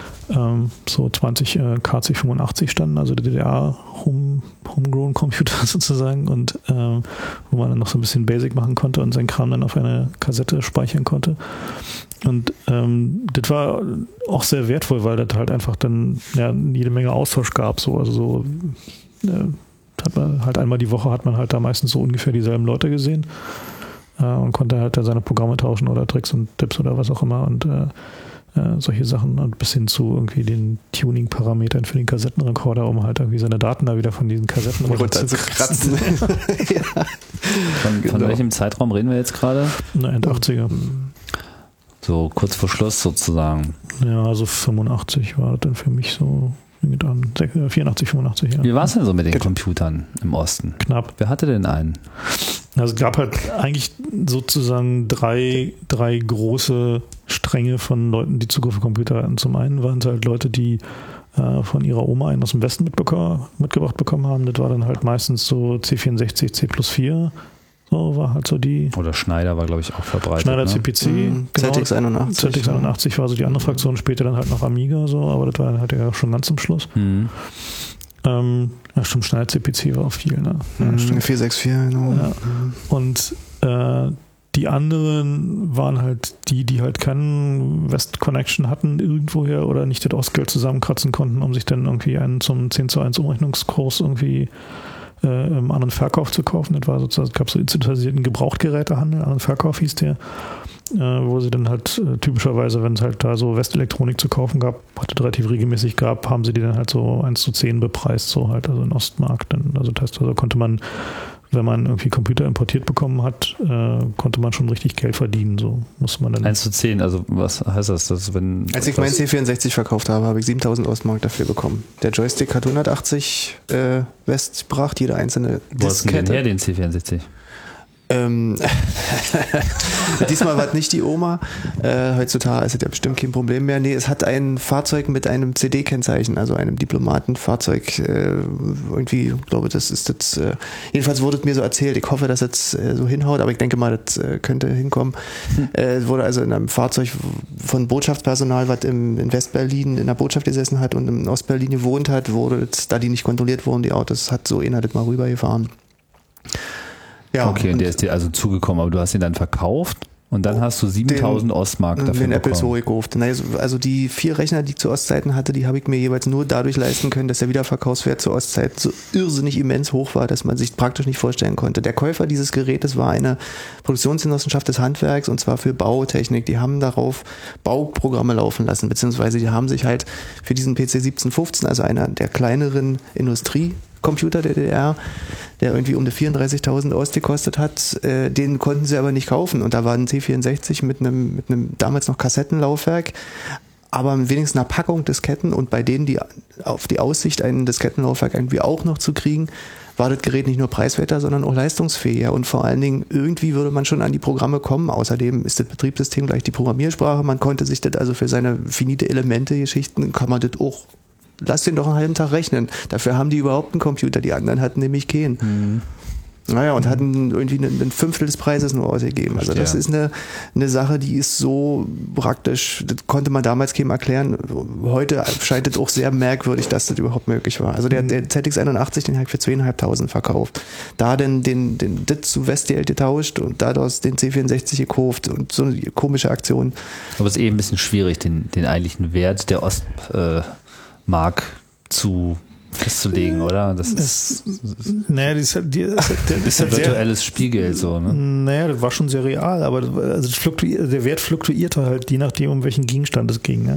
S4: Ähm, so zwanzig äh, K C fünfundachtzig standen, also der D D R Home, Homegrown Computer sozusagen und ähm, wo man dann noch so ein bisschen Basic machen konnte und seinen Kram dann auf eine Kassette speichern konnte. Und ähm, das war auch sehr wertvoll, weil das halt einfach dann ja, jede Menge Austausch gab. So, also so äh, hat man halt einmal die Woche hat man halt da meistens so ungefähr dieselben Leute gesehen äh, und konnte halt da seine Programme tauschen oder Tricks und Tipps oder was auch immer und äh, Äh, solche Sachen und bis hin zu irgendwie den Tuning-Parametern für den Kassettenrekorder, um halt irgendwie seine Daten da wieder von diesen Kassetten runter zu kratzen.
S3: ja. Von, genau. Von welchem Zeitraum reden wir jetzt gerade?
S4: Na, End achtziger.
S3: So kurz vor Schluss sozusagen.
S4: Ja, also fünfundachtzig war das dann für mich so vierundachtzig, fünfundachtzig, ja.
S3: Wie war es denn so mit den Computern im Osten?
S4: Knapp.
S3: Wer hatte denn einen?
S4: Also es gab halt eigentlich sozusagen drei, drei große Stränge von Leuten, die Zugriff auf Computer hatten. Zum einen waren es halt Leute, die äh, von ihrer Oma einen aus dem Westen mitgebracht bekommen haben. Das war dann halt meistens so C vierundsechzig, C plus vier. So war halt so die.
S3: Oder Schneider war, glaube ich, auch verbreitet.
S4: Schneider
S3: ne?
S4: C P C.
S5: Mhm.
S4: Genau.
S5: Z X einundachtzig.
S4: Z X einundachtzig war so die andere Fraktion, später dann halt noch Amiga, so, aber das war dann halt ja schon ganz zum Schluss.
S3: Mhm.
S4: Ähm, ja, stimmt, Schneider C P C war auch viel, ne?
S5: Ja, stimmt, vier sechs vier, genau.
S4: Ja. Und äh, die anderen waren halt die, die halt keinen West-Connection hatten irgendwoher oder nicht das Ostgeld zusammenkratzen konnten, um sich dann irgendwie einen zum zehn zu eins Umrechnungskurs irgendwie äh, im An- und Verkauf zu kaufen. Das war sozusagen, es gab so institutionalisierten Gebrauchtgerätehandel, An- und Verkauf hieß der. äh, wo sie dann halt äh, typischerweise, wenn es halt da so Westelektronik zu kaufen gab, hatte relativ regelmäßig gab, haben sie die dann halt so eins zu zehn bepreist, so halt, also in Ostmark. Dann, also das heißt, also konnte man, wenn man irgendwie Computer importiert bekommen hat, äh, konnte man schon richtig Geld verdienen. So muss man dann.
S3: eins zu zehn, also was heißt das? Dass wenn
S5: Als ich meinen C vierundsechzig verkauft habe, habe ich siebentausend Ostmark dafür bekommen. Der Joystick hat hundertachtzig äh, West gebracht, jede einzelne
S3: Diskette. Wo hast du denn her,
S5: Diskette.
S3: den C vierundsechzig?
S5: Ähm, diesmal war es nicht die Oma. Äh, heutzutage ist es ja bestimmt kein Problem mehr. Nee, es hat ein Fahrzeug mit einem C D-Kennzeichen, also einem Diplomatenfahrzeug. Äh, irgendwie, ich glaube, das ist das. Äh, jedenfalls wurde es mir so erzählt. Ich hoffe, dass es äh, so hinhaut, aber ich denke mal, das äh, könnte hinkommen. Hm. Äh, es wurde also in einem Fahrzeug von Botschaftspersonal, was im, in Westberlin in der Botschaft gesessen hat und in Ostberlin gewohnt hat, wurde es, da die nicht kontrolliert wurden, die Autos, hat so einer das mal rübergefahren. Ja,
S3: okay, und der ist dir also zugekommen, aber du hast ihn dann verkauft und dann hast du siebentausend Ostmark dafür
S5: den Apple
S3: bekommen.
S5: so gekauft. Also die vier Rechner, die ich zu Ostzeiten hatte, die habe ich mir jeweils nur dadurch leisten können, dass der Wiederverkaufswert zu Ostzeiten so irrsinnig immens hoch war, dass man sich praktisch nicht vorstellen konnte. Der Käufer dieses Gerätes war eine Produktionsgenossenschaft des Handwerks und zwar für Bautechnik. Die haben darauf Bauprogramme laufen lassen, beziehungsweise die haben sich halt für diesen P C siebzehn fünfzehn, also einer der kleineren Industrie Computer der D D R, der irgendwie um die vierunddreißigtausend Ost gekostet hat, äh, den konnten sie aber nicht kaufen. Und da war ein C vierundsechzig mit einem, mit einem damals noch Kassettenlaufwerk, aber wenigstens einer Packung Disketten und bei denen, die auf die Aussicht, ein Diskettenlaufwerk irgendwie auch noch zu kriegen, war das Gerät nicht nur preiswerter, sondern auch leistungsfähiger und vor allen Dingen irgendwie würde man schon an die Programme kommen. Außerdem ist das Betriebssystem gleich die Programmiersprache. Man konnte sich das also für seine finite Elemente-Geschichten, kann man das auch. Lass den doch einen halben Tag rechnen. Dafür haben die überhaupt einen Computer. Die anderen hatten nämlich keinen. Mhm. Naja, und hatten irgendwie ein Fünftel des Preises nur ausgegeben. Also das ist eine, eine Sache, die ist so praktisch, das konnte man damals keinem erklären. Heute scheint es auch sehr merkwürdig, dass das überhaupt möglich war. Also der, der Z X einundachtzig, den habe ich für zweieinhalbtausend verkauft. Da denn den, den das zu Westgeld getauscht und daraus den C vierundsechzig gekauft und so eine komische Aktion.
S3: Aber es ist eben ein bisschen schwierig, den, den eigentlichen Wert der Ostmark äh, zu festzulegen, oder? Das ist,
S4: naja, die ist halt, die ist halt,
S3: ein bisschen
S4: halt
S3: virtuelles Spielgeld, so, ne?
S4: Naja, das war schon sehr real, aber das, also das fluktuiert, der Wert fluktuierte halt, je nachdem, um welchen Gegenstand es ging, ne?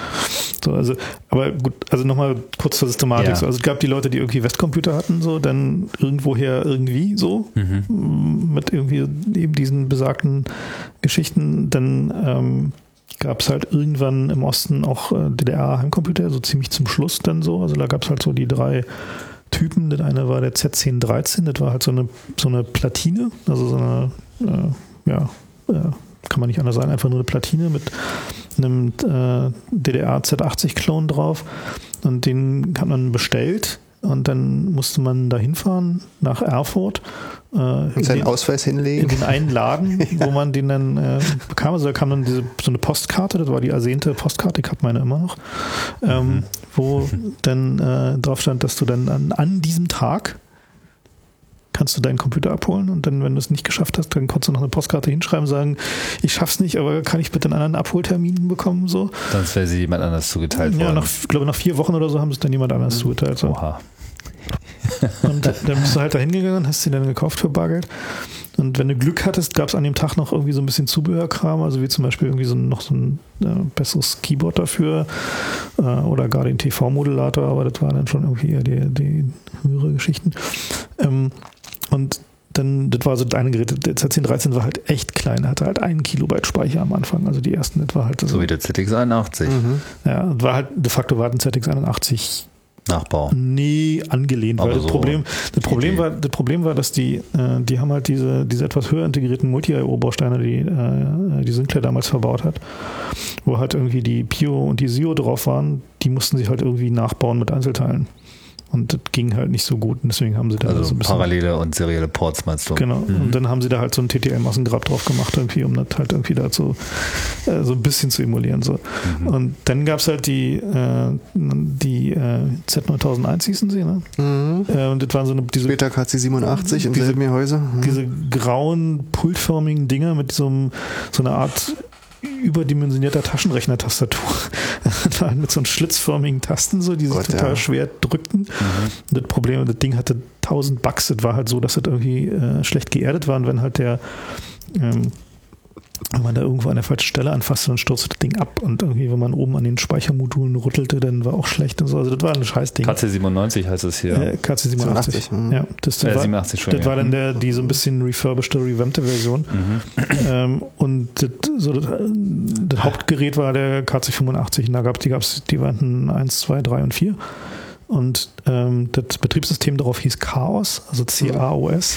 S4: So, also, aber gut, also nochmal kurz zur Systematik.
S3: Ja.
S4: So, also es gab die Leute, die irgendwie Westcomputer hatten, so, dann irgendwoher irgendwie so, mhm. mit irgendwie eben diesen besagten Geschichten, dann, ähm, gab es halt irgendwann im Osten auch äh, D D R-Heimcomputer, so ziemlich zum Schluss dann so. Also da gab es halt so die drei Typen. Das eine war der Z zehn dreizehn, das war halt so eine, so eine Platine, also so eine, äh, ja, äh, kann man nicht anders sagen, einfach nur eine Platine mit einem äh, D D R Z achtzig-Klon drauf. Und den hat man bestellt. Und dann musste man da hinfahren nach Erfurt. Äh,
S5: und seinen
S4: den,
S5: Ausweis hinlegen.
S4: In den einen Laden,
S5: ja.
S4: wo man den dann äh, bekam. Also da kam dann diese, so eine Postkarte, das war die ersehnte Postkarte, ich habe meine immer noch, ähm, mhm. wo dann äh, drauf stand, dass du dann an, an diesem Tag kannst du deinen Computer abholen und dann, wenn du es nicht geschafft hast, dann konntest du noch eine Postkarte hinschreiben, sagen, ich schaff's nicht, aber kann ich bitte einen anderen Abholtermin bekommen, so.
S3: Sonst wäre sie jemand anders zugeteilt worden.
S4: Ja, nach, ich glaube nach vier Wochen oder so haben sie es dann jemand anders mhm. zugeteilt. So.
S3: Oha.
S4: Und dann bist du halt da hingegangen, hast sie dann gekauft für Bargeld. Und wenn du Glück hattest, gab es an dem Tag noch irgendwie so ein bisschen Zubehörkram, also wie zum Beispiel irgendwie so noch so ein äh, besseres Keyboard dafür äh, oder gar den T V-Modulator, aber das war dann schon irgendwie eher die, die höhere Geschichten. Ähm, und dann, das war so das eine Gerät, der Z zehn dreizehn war halt echt klein, hatte halt einen Kilobyte Speicher am Anfang, also die ersten, das war halt so.
S3: So wie der Z X einundachtzig.
S4: Mhm. Ja, das war halt, de facto war ein Z X einundachtzig
S3: Nachbau.
S4: Nee, angelehnt,
S3: aber
S4: weil das,
S3: so
S4: Problem, das, Problem war, das Problem war, dass die, äh, die haben halt diese, diese etwas höher integrierten Multi-I O-Bausteine, die, äh, die Sinclair damals verbaut hat, wo halt irgendwie die Pio und die Sio drauf waren, die mussten sich halt irgendwie nachbauen mit Einzelteilen. Und das ging halt nicht so gut und deswegen haben sie da
S3: also
S4: so ein bisschen...
S3: parallele und serielle Ports meinst du?
S4: Genau,
S3: mhm.
S4: und dann haben sie da halt so ein T T L-Massengrab drauf gemacht, irgendwie, um das halt irgendwie dazu äh, so ein bisschen zu emulieren. So. Mhm. Und dann gab es halt die, äh, die äh, Z neuntausend hießen sie, ne? Mhm. Äh, und das waren so eine... Diese,
S5: später K C siebenundachtzig im selben Gehäuse. Mhm.
S4: Diese grauen, pultförmigen Dinger mit so, einem, so einer Art... überdimensionierter Taschenrechner-Tastatur. Mit so schlitzförmigen Tasten, so, die sich
S5: Gott,
S4: total
S5: ja.
S4: schwer drückten. Mhm. Das Problem, das Ding hatte tausend Bugs. Das war halt so, dass das irgendwie äh, schlecht geerdet war. Und wenn halt der, ähm, wenn man da irgendwo an der falschen Stelle anfasste, dann stürzte das Ding ab und irgendwie, wenn man oben an den Speichermodulen rüttelte, dann war auch schlecht und so. Also das war ein Scheißding.
S3: K C siebenundneunzig heißt es hier.
S4: Äh, K C siebenundachtzig.
S5: siebenundachtzig,
S4: Ja, das, das,
S3: äh,
S4: war,
S3: siebenundachtzig schon,
S4: das
S3: ja.
S4: war dann der, die so ein bisschen refurbished, revampte Version.
S3: Mhm.
S4: Ähm, und das, so das, das Hauptgerät war der K C fünfundachtzig und da gab es die, gab's die Varianten eins, zwei, drei und vier. Und ähm, das Betriebssystem darauf hieß Chaos, also C A O S.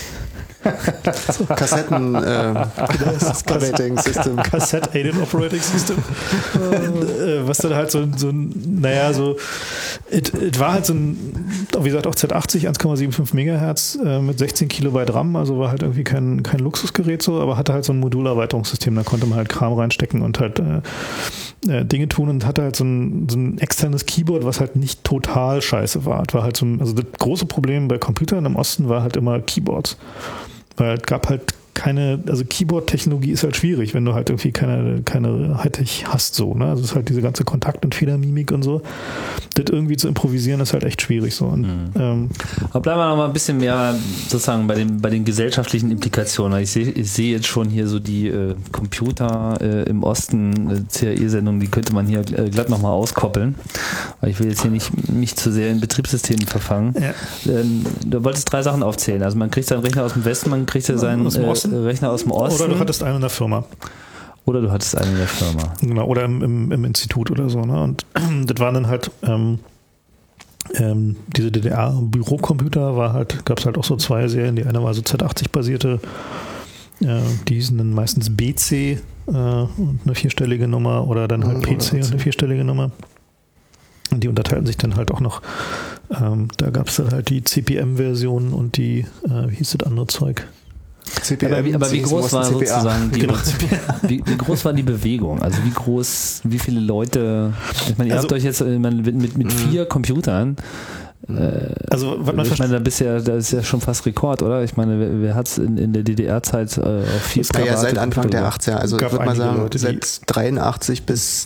S5: Kassetten äh, Operating System.
S4: Cassette-Aided Operating System. äh, was dann halt so, so ein, naja, so, es war halt so ein, wie gesagt, auch Z achtzig, eins Komma fünfundsiebzig Megahertz äh, mit sechzehn Kilobyte RAM, also war halt irgendwie kein, kein Luxusgerät so, aber hatte halt so ein Modulerweiterungssystem, da konnte man halt Kram reinstecken und halt äh, äh, Dinge tun und hatte halt so ein, so ein externes Keyboard, was halt nicht total scheiße war. Es war halt so ein, also das große Problem bei Computern im Osten war halt immer Keyboards. Weil es gab halt keine, also Keyboard-Technologie ist halt schwierig, wenn du halt irgendwie keine, keine Hightech hast, so, ne? Also es ist halt diese ganze Kontakt- und Federmimik und so. Das irgendwie zu improvisieren ist halt echt schwierig, so. Und,
S3: mhm.
S4: ähm,
S3: Aber bleiben wir noch mal ein bisschen mehr sozusagen bei den, bei den gesellschaftlichen Implikationen. Ich sehe, ich sehe jetzt schon hier so die äh, Computer äh, im Osten, äh, C A E-Sendung, die könnte man hier äh, glatt nochmal auskoppeln. Weil ich will jetzt hier nicht mich zu sehr in Betriebssystemen verfangen. Ja. Ähm, du wolltest drei Sachen aufzählen. Also man kriegt seinen Rechner aus dem Westen, man kriegt ja seinen äh, Rechner aus dem Osten.
S4: Oder du hattest einen in der Firma.
S3: Oder du hattest einen in der Firma.
S4: Genau, oder im, im, im Institut oder so. Ne? Und das waren dann halt ähm, ähm, diese D D R-Bürocomputer, war halt, gab es halt auch so zwei Serien. Die eine war so Z achtzig basierte, äh, die hießen dann meistens B C äh, und eine vierstellige Nummer oder dann halt P C und eine vierstellige Nummer. Und die unterteilten sich dann halt auch noch. Ähm, da gab es dann halt die C P M-Version und die, äh, wie hieß das andere Zeug?
S5: C P M,
S3: aber wie, aber wie groß war
S5: C P A.
S3: sozusagen die,
S4: Genau.
S3: wie, wie groß war die Bewegung? Also wie groß, wie viele Leute, ich meine, ihr
S4: Also,
S3: habt euch jetzt ich meine, mit, mit, mit vier Computern, äh,
S4: also was man
S3: ich meine, da bist ja, das ist ja schon fast Rekord, oder? Ich meine, wer, wer hat es in, in der D D R-Zeit äh, auf vier
S5: Ja, ja, seit Anfang der
S3: gemacht?
S5: achtziger, also ich würde mal sagen, Leute, seit dreiundachtzig bis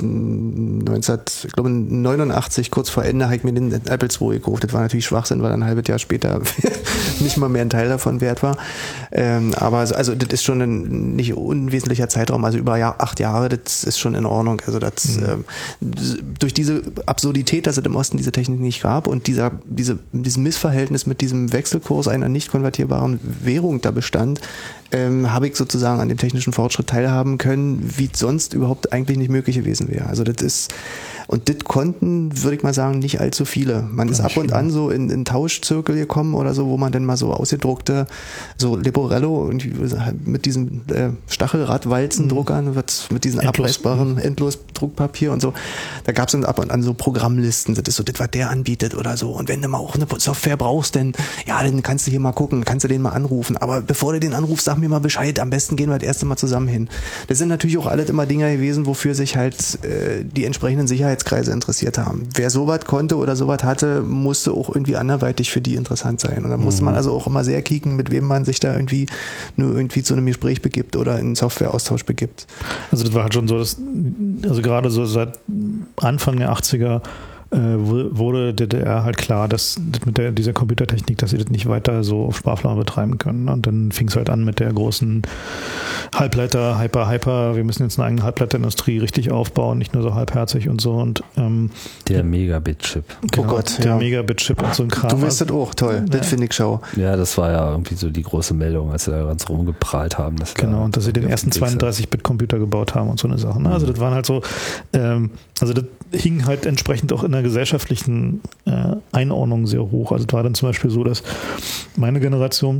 S5: neunzehnhundertneunundachtzig, kurz vor Ende, habe ich mir den Apple zwei gekauft. Das war natürlich Schwachsinn, weil ein halbes Jahr später nicht mal mehr ein Teil davon wert war. Ähm, aber also, also das ist schon ein nicht unwesentlicher Zeitraum, also über Jahr, acht Jahre, das ist schon in Ordnung. Also das, mhm. ähm, durch diese Absurdität, dass es im Osten diese Technik nicht gab und dieser Diese, diesem Missverhältnis mit diesem Wechselkurs einer nicht konvertierbaren Währung da bestand, ähm, habe ich sozusagen an dem technischen Fortschritt teilhaben können, wie sonst überhaupt eigentlich nicht möglich gewesen wäre. Also das ist, und das konnten, würde ich mal sagen, nicht allzu viele. Man ist ab und an so in, in Tauschzirkel gekommen oder so, wo man dann mal so ausgedruckte, so Leporello und mit diesen äh, Stachelradwalzendruckern, mit, mit diesen
S4: Endlos.
S5: abreißbaren Endlosdruckpapier und so. Da gab es dann ab und an so Programmlisten, das ist so, das, was der anbietet oder so. Und wenn du mal auch eine Software brauchst, dann, ja, dann kannst du hier mal gucken, kannst du den mal anrufen. Aber bevor du den anrufst, sag mir mal Bescheid. Am besten gehen wir das erste Mal zusammen hin. Das sind natürlich auch alles immer Dinge gewesen, wofür sich halt äh, die entsprechenden Sicherheitskreise interessiert haben. Wer sowas konnte oder sowas hatte, musste auch irgendwie anderweitig für die interessant sein. Und da musste man also auch immer sehr kicken, mit wem man sich da irgendwie nur irgendwie zu einem Gespräch begibt oder in einen Softwareaustausch begibt.
S4: Also das war halt schon so, dass, also gerade so seit Anfang der achtziger äh, wurde der D D R halt klar, dass das mit der, dieser Computertechnik, dass sie das nicht weiter so auf Sparflamme betreiben können. Und dann fing es halt an mit der großen Halbleiter, Hyper, Hyper, wir müssen jetzt eine eigene Halbleiterindustrie richtig aufbauen, nicht nur so halbherzig und so. Und ähm,
S3: der Megabit-Chip.
S4: Genau,
S5: oh Gott,
S4: der
S5: ja.
S4: Megabit-Chip und so ein Kram.
S5: Du weißt das auch, toll.
S4: Ja.
S5: Das finde ich schau.
S3: Ja, das war ja irgendwie so die große Meldung, als sie da ganz rumgeprahlt haben. Dass
S4: Genau,
S3: da
S4: und dass sie den ersten zweiunddreißig-Bit-Computer gebaut haben und so eine Sache. Ne? Also das waren halt so, ähm, also das hing halt entsprechend auch in der gesellschaftlichen äh, Einordnung sehr hoch. Also es war dann zum Beispiel so, dass meine Generation,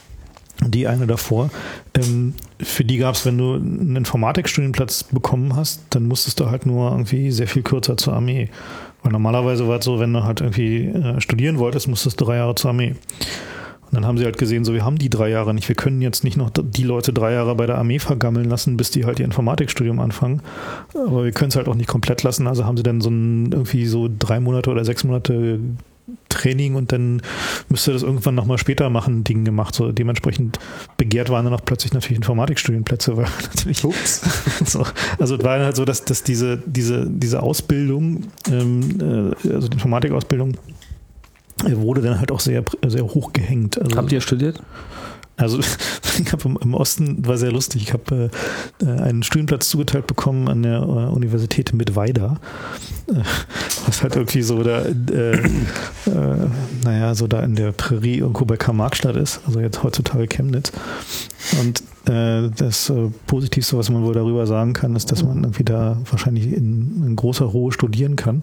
S4: die eine davor, ähm, für die gab es, wenn du einen Informatikstudienplatz bekommen hast, dann musstest du halt nur irgendwie sehr viel kürzer zur Armee. Weil normalerweise war es so, wenn du halt irgendwie äh, studieren wolltest, musstest du drei Jahre zur Armee. Und dann haben sie halt gesehen, so wir haben die drei Jahre nicht, wir können jetzt nicht noch die Leute drei Jahre bei der Armee vergammeln lassen, bis die halt ihr Informatikstudium anfangen. Aber wir können es halt auch nicht komplett lassen, also haben sie dann so ein irgendwie so drei Monate oder sechs Monate Training und dann müsste das irgendwann nochmal später machen, Ding gemacht. So dementsprechend begehrt waren dann auch plötzlich natürlich Informatikstudienplätze, weil natürlich
S5: Ups.
S4: so, also es war halt so, dass, dass diese, diese, diese Ausbildung, ähm, also die Informatikausbildung, wurde dann halt auch sehr, sehr hoch gehängt. Also,
S3: habt ihr studiert?
S4: Also ich habe im, im Osten, war sehr lustig, ich habe äh, einen Studienplatz zugeteilt bekommen an der äh, Universität Mittweida. Äh, was halt irgendwie so da, äh, äh, naja, so da in der Prärie irgendwo bei Karl-Marx-Stadt ist, also jetzt heutzutage Chemnitz. Und äh, das äh, Positivste, was man wohl darüber sagen kann, ist, dass man irgendwie da wahrscheinlich in, in großer Ruhe studieren kann.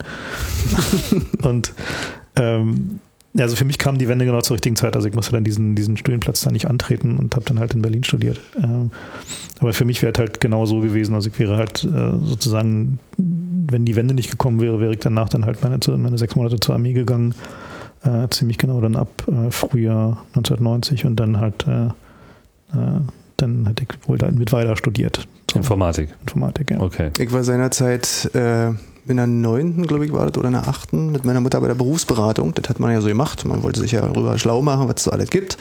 S4: Und ähm, also für mich kam die Wende genau zur richtigen Zeit. Also ich musste dann diesen, diesen Studienplatz da nicht antreten und habe dann halt in Berlin studiert. Ähm, aber für mich wäre es halt genau so gewesen. Also ich wäre halt äh, sozusagen, wenn die Wende nicht gekommen wäre, wäre ich danach dann halt meine, meine sechs Monate zur Armee gegangen. Äh, ziemlich genau dann ab äh, Frühjahr neunzehnhundertneunzig und dann halt äh, äh, dann hätte ich wohl da in Mittweida studiert.
S3: So. Informatik.
S4: Informatik, ja.
S3: Okay.
S5: Ich war seinerzeit äh, in der neunten, glaube ich, war das, oder in der achten mit meiner Mutter bei der Berufsberatung. Das hat man ja so gemacht. Man wollte sich ja darüber schlau machen, was es so alles gibt.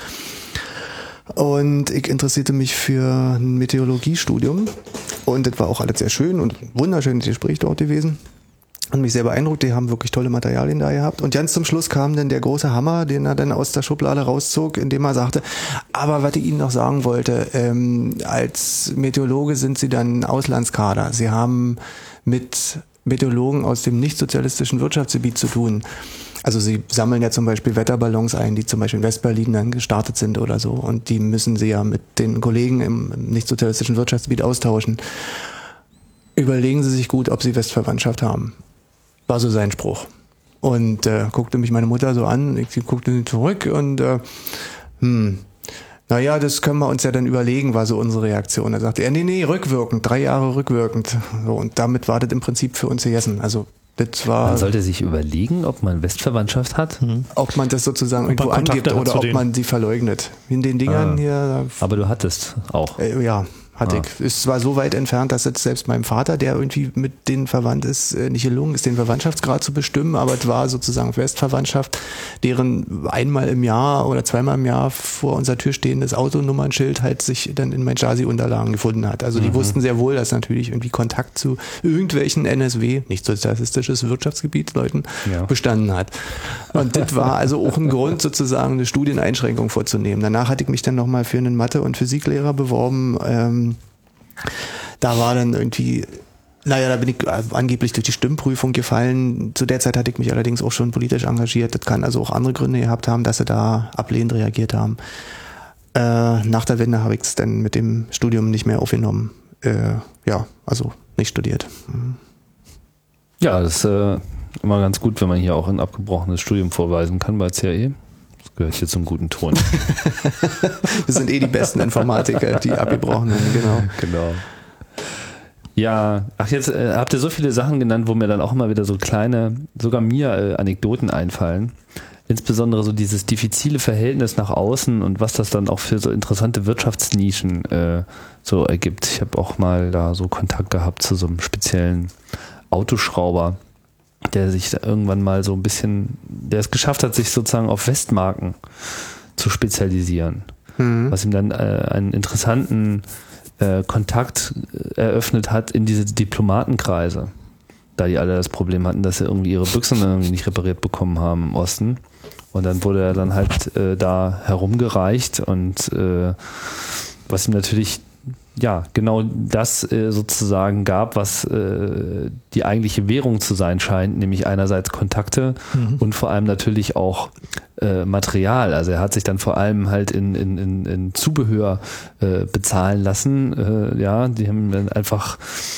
S5: Und ich interessierte mich für ein Meteorologiestudium. Und das war auch alles sehr schön und wunderschönes Gespräch dort gewesen. Hat mich sehr beeindruckt. Die haben wirklich tolle Materialien da gehabt. Und ganz zum Schluss kam dann der große Hammer, den er dann aus der Schublade rauszog, indem er sagte, aber was ich Ihnen noch sagen wollte, ähm, als Meteorologe sind Sie dann Auslandskader. Sie haben mit Meteorologen aus dem nicht-sozialistischen Wirtschaftsgebiet zu tun. Also sie sammeln ja zum Beispiel Wetterballons ein, die zum Beispiel in Westberlin dann gestartet sind oder so. Und die müssen sie ja mit den Kollegen im nicht-sozialistischen Wirtschaftsgebiet austauschen. Überlegen Sie sich gut, ob Sie Westverwandtschaft haben. War so sein Spruch. Und äh, guckte mich meine Mutter so an, ich guckte sie zurück und äh, hm, naja, das können wir uns ja dann überlegen, war so unsere Reaktion. Da sagte er, nee, nee, rückwirkend, drei Jahre rückwirkend. So, und damit war das im Prinzip für uns gegessen. Also das war.
S3: Man sollte sich überlegen, ob man Westverwandtschaft hat.
S4: Mhm.
S5: Ob man das sozusagen
S4: ob
S5: irgendwo angibt
S4: Kontakte
S5: oder ob
S4: denen.
S5: man sie verleugnet. In den Dingern
S3: ah,
S5: hier.
S3: Aber du hattest auch.
S5: Äh, ja. Hatte
S3: Ah.
S5: ich. Ist zwar so weit entfernt, dass jetzt selbst meinem Vater, der irgendwie mit denen verwandt ist, nicht gelungen ist, den Verwandtschaftsgrad zu bestimmen, aber es war sozusagen Westverwandtschaft, deren einmal im Jahr oder zweimal im Jahr vor unserer Tür stehendes Autonummernschild halt sich dann in meinen Stasi-Unterlagen gefunden hat. Also die
S3: Mhm.
S5: wussten sehr wohl, dass natürlich irgendwie Kontakt zu irgendwelchen N S W, nicht sozialistisches Wirtschaftsgebiet, Leuten,
S3: Ja.
S5: bestanden hat. Und das war also auch ein Grund, sozusagen eine Studieneinschränkung vorzunehmen. Danach hatte ich mich dann nochmal für einen Mathe- und Physiklehrer beworben. Ähm, Da war dann irgendwie, naja, da bin ich angeblich durch die Stimmprüfung gefallen. Zu der Zeit hatte ich mich allerdings auch schon politisch engagiert. Das kann also auch andere Gründe gehabt haben, dass sie da ablehnend reagiert haben. Äh, nach der Wende habe ich es dann mit dem Studium nicht mehr aufgenommen. Äh, ja, also nicht studiert. Mhm.
S3: Ja, das ist äh, immer ganz gut, wenn man hier auch ein abgebrochenes Studium vorweisen kann bei C A E. Das gehört hier zum guten Ton.
S5: Wir sind eh die besten Informatiker, die abgebrochen haben, genau.
S3: Genau. Ja, ach jetzt äh, habt ihr so viele Sachen genannt, wo mir dann auch immer wieder so kleine, sogar mir äh, Anekdoten einfallen. Insbesondere so dieses diffizile Verhältnis nach außen und was das dann auch für so interessante Wirtschaftsnischen äh, so ergibt. Ich habe auch mal da so Kontakt gehabt zu so einem speziellen Autoschrauber, der sich da irgendwann mal so ein bisschen, der es geschafft hat, sich sozusagen auf Westmarken zu spezialisieren. Mhm. Was ihm dann äh, einen interessanten äh, Kontakt eröffnet hat in diese Diplomatenkreise. Da die alle das Problem hatten, dass sie irgendwie ihre Büchsen irgendwie nicht repariert bekommen haben im Osten. Und dann wurde er dann halt äh, da herumgereicht und äh, was ihm natürlich ja, genau das äh, sozusagen gab, was äh, die eigentliche Währung zu sein scheint, nämlich einerseits Kontakte mhm. und vor allem natürlich auch äh, Material. Also er hat sich dann vor allem halt in, in, in, in Zubehör äh, bezahlen lassen. Äh, ja, die haben dann einfach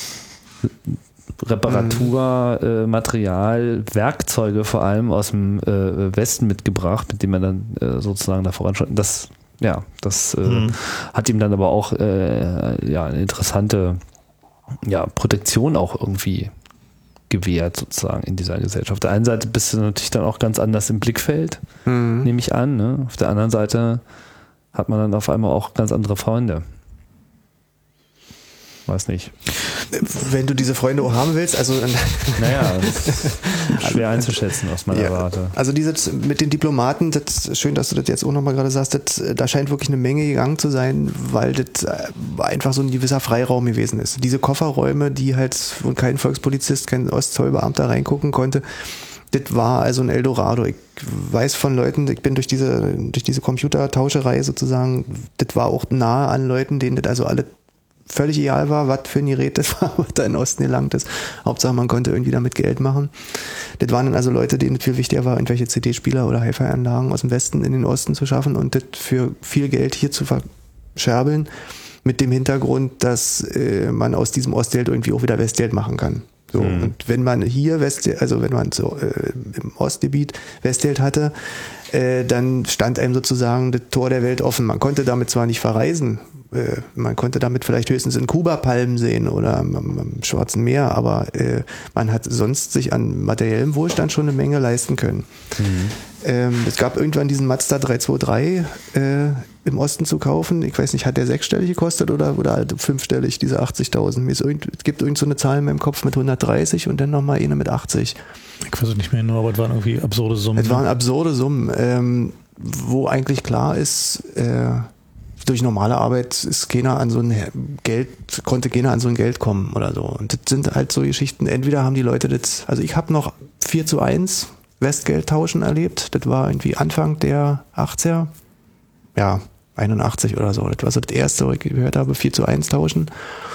S3: Reparatur, mhm. äh, Material, Werkzeuge vor allem aus dem äh, Westen mitgebracht, mit dem er dann äh, sozusagen da voranschreitet. Das Ja, das äh, mhm. hat ihm dann aber auch äh, ja, eine interessante ja, Protektion auch irgendwie gewährt, sozusagen in dieser Gesellschaft. Auf der einen Seite bist du natürlich dann auch ganz anders im Blickfeld, mhm. nehme ich an. Ne? Auf der anderen Seite hat man dann auf einmal auch ganz andere Freunde. Weiß nicht.
S5: Wenn du diese Freunde auch haben willst, also
S3: naja, schwer einzuschätzen aus meiner
S5: ja,
S3: Warte.
S5: Also dieses mit den Diplomaten, das ist schön, dass du das jetzt auch nochmal gerade sagst, das, da scheint wirklich eine Menge gegangen zu sein, weil das einfach so ein gewisser Freiraum gewesen ist. Diese Kofferräume, die halt, wo kein Volkspolizist, kein Ostzollbeamter reingucken konnte, das war also ein Eldorado. Ich weiß von Leuten, ich bin durch diese, durch diese Computertauscherei sozusagen, das war auch nahe an Leuten, denen das also alle völlig egal war, was für ein Gerät das war, was da in den Osten gelangt ist. Hauptsache, man konnte irgendwie damit Geld machen. Das waren dann also Leute, denen es viel wichtiger war, irgendwelche C D-Spieler oder Hi-Fi-Anlagen aus dem Westen in den Osten zu schaffen und das für viel Geld hier zu verscherbeln, mit dem Hintergrund, dass äh, man aus diesem Ostgeld irgendwie auch wieder Westgeld machen kann. So, mhm. Und wenn man hier Westgeld, also wenn man so äh, im Ostgebiet Westgeld hatte, äh, dann stand einem sozusagen das Tor der Welt offen. Man konnte damit zwar nicht verreisen, äh, man konnte damit vielleicht höchstens in Kuba Palmen sehen oder am, am Schwarzen Meer, aber äh, man hat sonst sich an materiellem Wohlstand schon eine Menge leisten können. Mhm. Ähm, es gab irgendwann diesen Mazda drei zwei drei äh, im Osten zu kaufen. Ich weiß nicht, hat der sechsstellig gekostet oder, oder halt fünfstellig, diese achtzigtausend? Es gibt irgend so eine Zahl in meinem Kopf mit hundertdreißig und dann nochmal eine mit achtzig.
S4: Ich weiß es nicht mehr genau, aber es waren irgendwie absurde Summen.
S5: Es waren absurde Summen, ähm, wo eigentlich klar ist, äh, durch normale Arbeit ist keiner an so ein Geld, konnte keiner an so ein Geld kommen oder so. Und das sind halt so Geschichten, entweder haben die Leute das, also ich habe noch vier zu eins Westgeld tauschen erlebt, das war irgendwie Anfang der achtziger, ja, einundachtzig oder so, das war so das erste, was ich gehört habe, vier zu eins tauschen.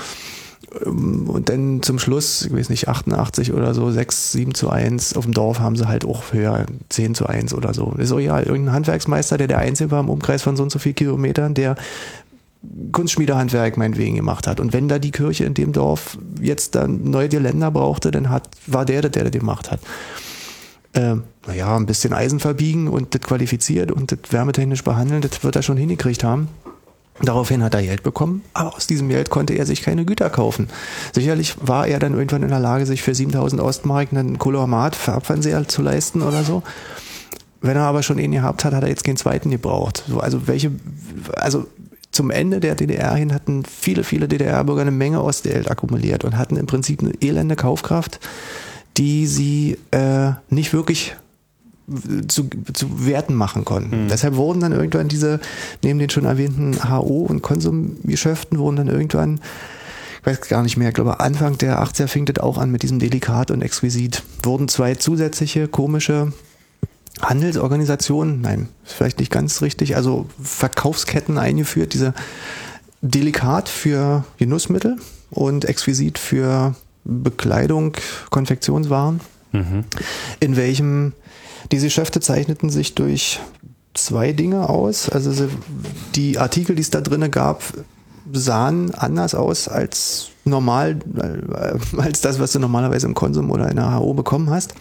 S5: Und dann zum Schluss, ich weiß nicht, achtundachtzig oder so, sechs, sieben zu eins, auf dem Dorf haben sie halt auch höher, zehn zu eins oder so. Das ist auch egal, irgendein Handwerksmeister, der der Einzige war im Umkreis von so und so viel Kilometern, der Kunstschmiedehandwerk meinetwegen gemacht hat. Und wenn da die Kirche in dem Dorf jetzt dann neue Geländer brauchte, dann hat, war der, der der das gemacht hat. Ähm, naja, ein bisschen Eisen verbiegen und das qualifiziert und das wärmetechnisch behandeln, das wird er schon hingekriegt haben. Daraufhin hat er Geld bekommen, aber aus diesem Geld konnte er sich keine Güter kaufen. Sicherlich war er dann irgendwann in der Lage, sich für siebentausend Ostmark einen Colormat Farbfernseher zu leisten oder so. Wenn er aber schon einen gehabt hat, hat er jetzt keinen zweiten gebraucht. So, also welche, also zum Ende der D D R hin hatten viele, viele D D R-Bürger eine Menge Ostgeld akkumuliert und hatten im Prinzip eine elende Kaufkraft, die sie äh, nicht wirklich zu, zu Werten machen konnten. Mhm. Deshalb wurden dann irgendwann diese, neben den schon erwähnten H O- und Konsumgeschäften, wurden dann irgendwann, ich weiß gar nicht mehr, ich glaube Anfang der achtziger fing das auch an mit diesem Delikat und Exquisit, wurden zwei zusätzliche komische Handelsorganisationen, nein, ist vielleicht nicht ganz richtig, also Verkaufsketten eingeführt, diese Delikat für Genussmittel und Exquisit für Bekleidung, Konfektionswaren, mhm. in welchem diese Geschäfte zeichneten sich durch zwei Dinge aus. Also sie, die Artikel, die es da drin gab, sahen anders aus als normal, als das, was du normalerweise im Konsum oder in der H O bekommen hast.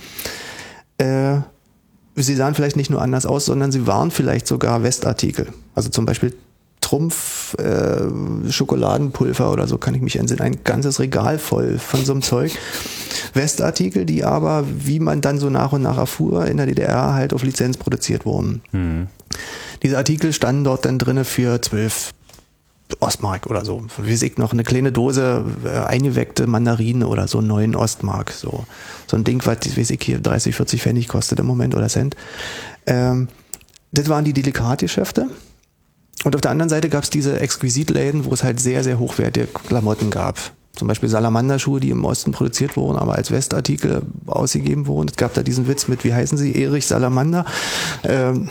S5: Äh, sie sahen vielleicht nicht nur anders aus, sondern sie waren vielleicht sogar Westartikel. Also zum Beispiel Trumpf, äh, Schokoladenpulver oder so, kann ich mich entsinnen. Ein ganzes Regal voll von so einem Zeug. Westartikel, die aber, wie man dann so nach und nach erfuhr, in der D D R halt auf Lizenz produziert wurden. Mhm. Diese Artikel standen dort dann drinne für zwölf Ostmark oder so. Wie ich noch eine kleine Dose äh, eingeweckte Mandarine oder so neun Ostmark. So, so ein Ding, was, wie ich hier dreißig, vierzig Pfennig kostet im Moment oder Cent. Ähm, das waren die Delikatgeschäfte. Und auf der anderen Seite gab es diese Exquisitläden, wo es halt sehr, sehr hochwertige Klamotten gab. Zum Beispiel Salamander-Schuhe, die im Osten produziert wurden, aber als Westartikel ausgegeben wurden. Es gab da diesen Witz mit, wie heißen sie, Erich Salamander. Ähm,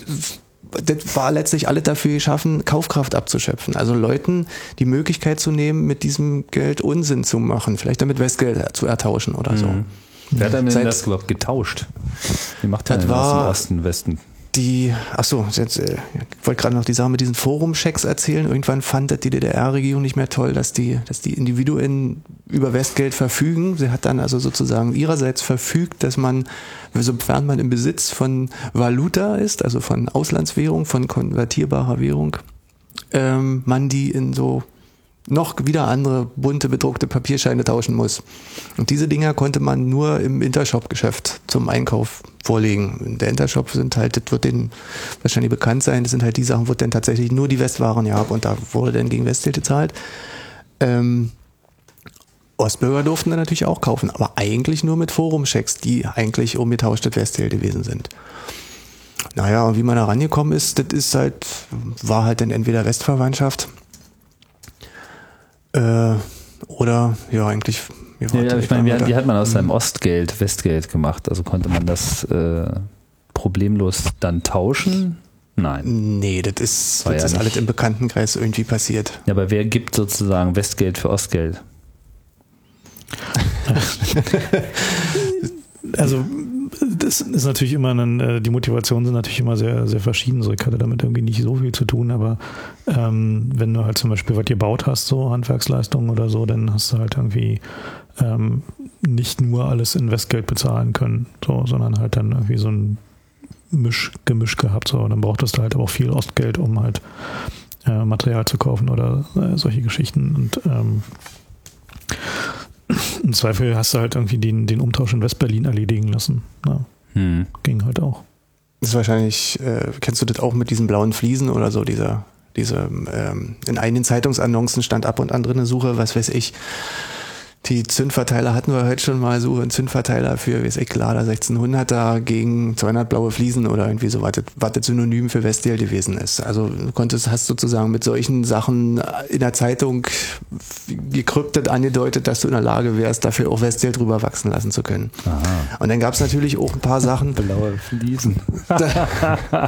S5: das war letztlich alle dafür geschaffen, Kaufkraft abzuschöpfen. Also Leuten die Möglichkeit zu nehmen, mit diesem Geld Unsinn zu machen. Vielleicht damit Westgeld zu ertauschen oder so.
S3: Mhm. Wer hat denn Seit, das überhaupt getauscht? Wie macht der denn das im Osten, Westen?
S5: Die, ach so, jetzt, äh, ich wollte gerade noch die Sache mit diesen Forum-Checks erzählen. Irgendwann fand das die D D R-Regierung nicht mehr toll, dass die, dass die Individuen über Westgeld verfügen. Sie hat dann also sozusagen ihrerseits verfügt, dass man, sofern man im Besitz von Valuta ist, also von Auslandswährung, von konvertierbarer Währung, ähm, man die in so noch wieder andere bunte bedruckte Papierscheine tauschen muss. Und diese Dinger konnte man nur im Intershop-Geschäft zum Einkauf vorlegen. Der Intershop sind halt, das wird denen wahrscheinlich bekannt sein, das sind halt die Sachen, wo dann tatsächlich nur die Westwaren gab und da wurde dann gegen Westgeld gezahlt. Ähm, Ostbürger durften dann natürlich auch kaufen, aber eigentlich nur mit Forum-Checks, die eigentlich umgetauschtes Westgeld gewesen sind. Naja, und wie man da rangekommen ist, das ist halt, war halt dann entweder Westverwandtschaft, Äh, oder ja, eigentlich Mir
S3: Ja,
S5: war
S3: ja,
S5: direkt
S3: ich meine, wie,
S5: am-
S3: wie hat man aus seinem Ostgeld Westgeld gemacht? Also konnte man das äh, problemlos dann tauschen? Nein.
S5: Nee, das ist,
S3: War
S5: das
S3: ja
S5: ist
S3: nicht-
S5: alles im Bekanntenkreis irgendwie passiert.
S3: Ja, aber wer gibt sozusagen Westgeld für Ostgeld?
S4: Also das ist natürlich immer ein, äh, die Motivationen sind natürlich immer sehr, sehr verschieden. So, ich hatte damit irgendwie nicht so viel zu tun, aber ähm, wenn du halt zum Beispiel was gebaut hast, so Handwerksleistungen oder so, dann hast du halt irgendwie ähm, nicht nur alles in Westgeld bezahlen können, so, sondern halt dann irgendwie so ein Misch, Gemisch gehabt. So. Dann brauchtest du halt aber auch viel Ostgeld, um halt äh, Material zu kaufen oder äh, solche Geschichten. Und ähm, im Zweifel hast du halt irgendwie den, den Umtausch in Westberlin erledigen lassen. Ja,
S3: Hm.
S4: ging halt auch.
S5: Das ist wahrscheinlich, äh, kennst du das auch mit diesen blauen Fliesen oder so, dieser, diese, ähm, in einigen Zeitungsannoncen stand ab und an drin eine Suche, was weiß ich, die Zündverteiler hatten wir heute schon mal, Suche, ein Zündverteiler für, weiß ich, Lada sechzehnhunderter gegen zweihundert blaue Fliesen oder irgendwie so, was das, was das Synonym für Westgeld gewesen ist. Also du konntest, hast sozusagen mit solchen Sachen in der Zeitung gekryptet angedeutet, dass du in der Lage wärst, dafür auch Westgeld drüber wachsen lassen zu können.
S3: Aha.
S5: Und dann gab es natürlich auch ein paar Sachen.
S3: Blaue Fliesen.
S5: Dann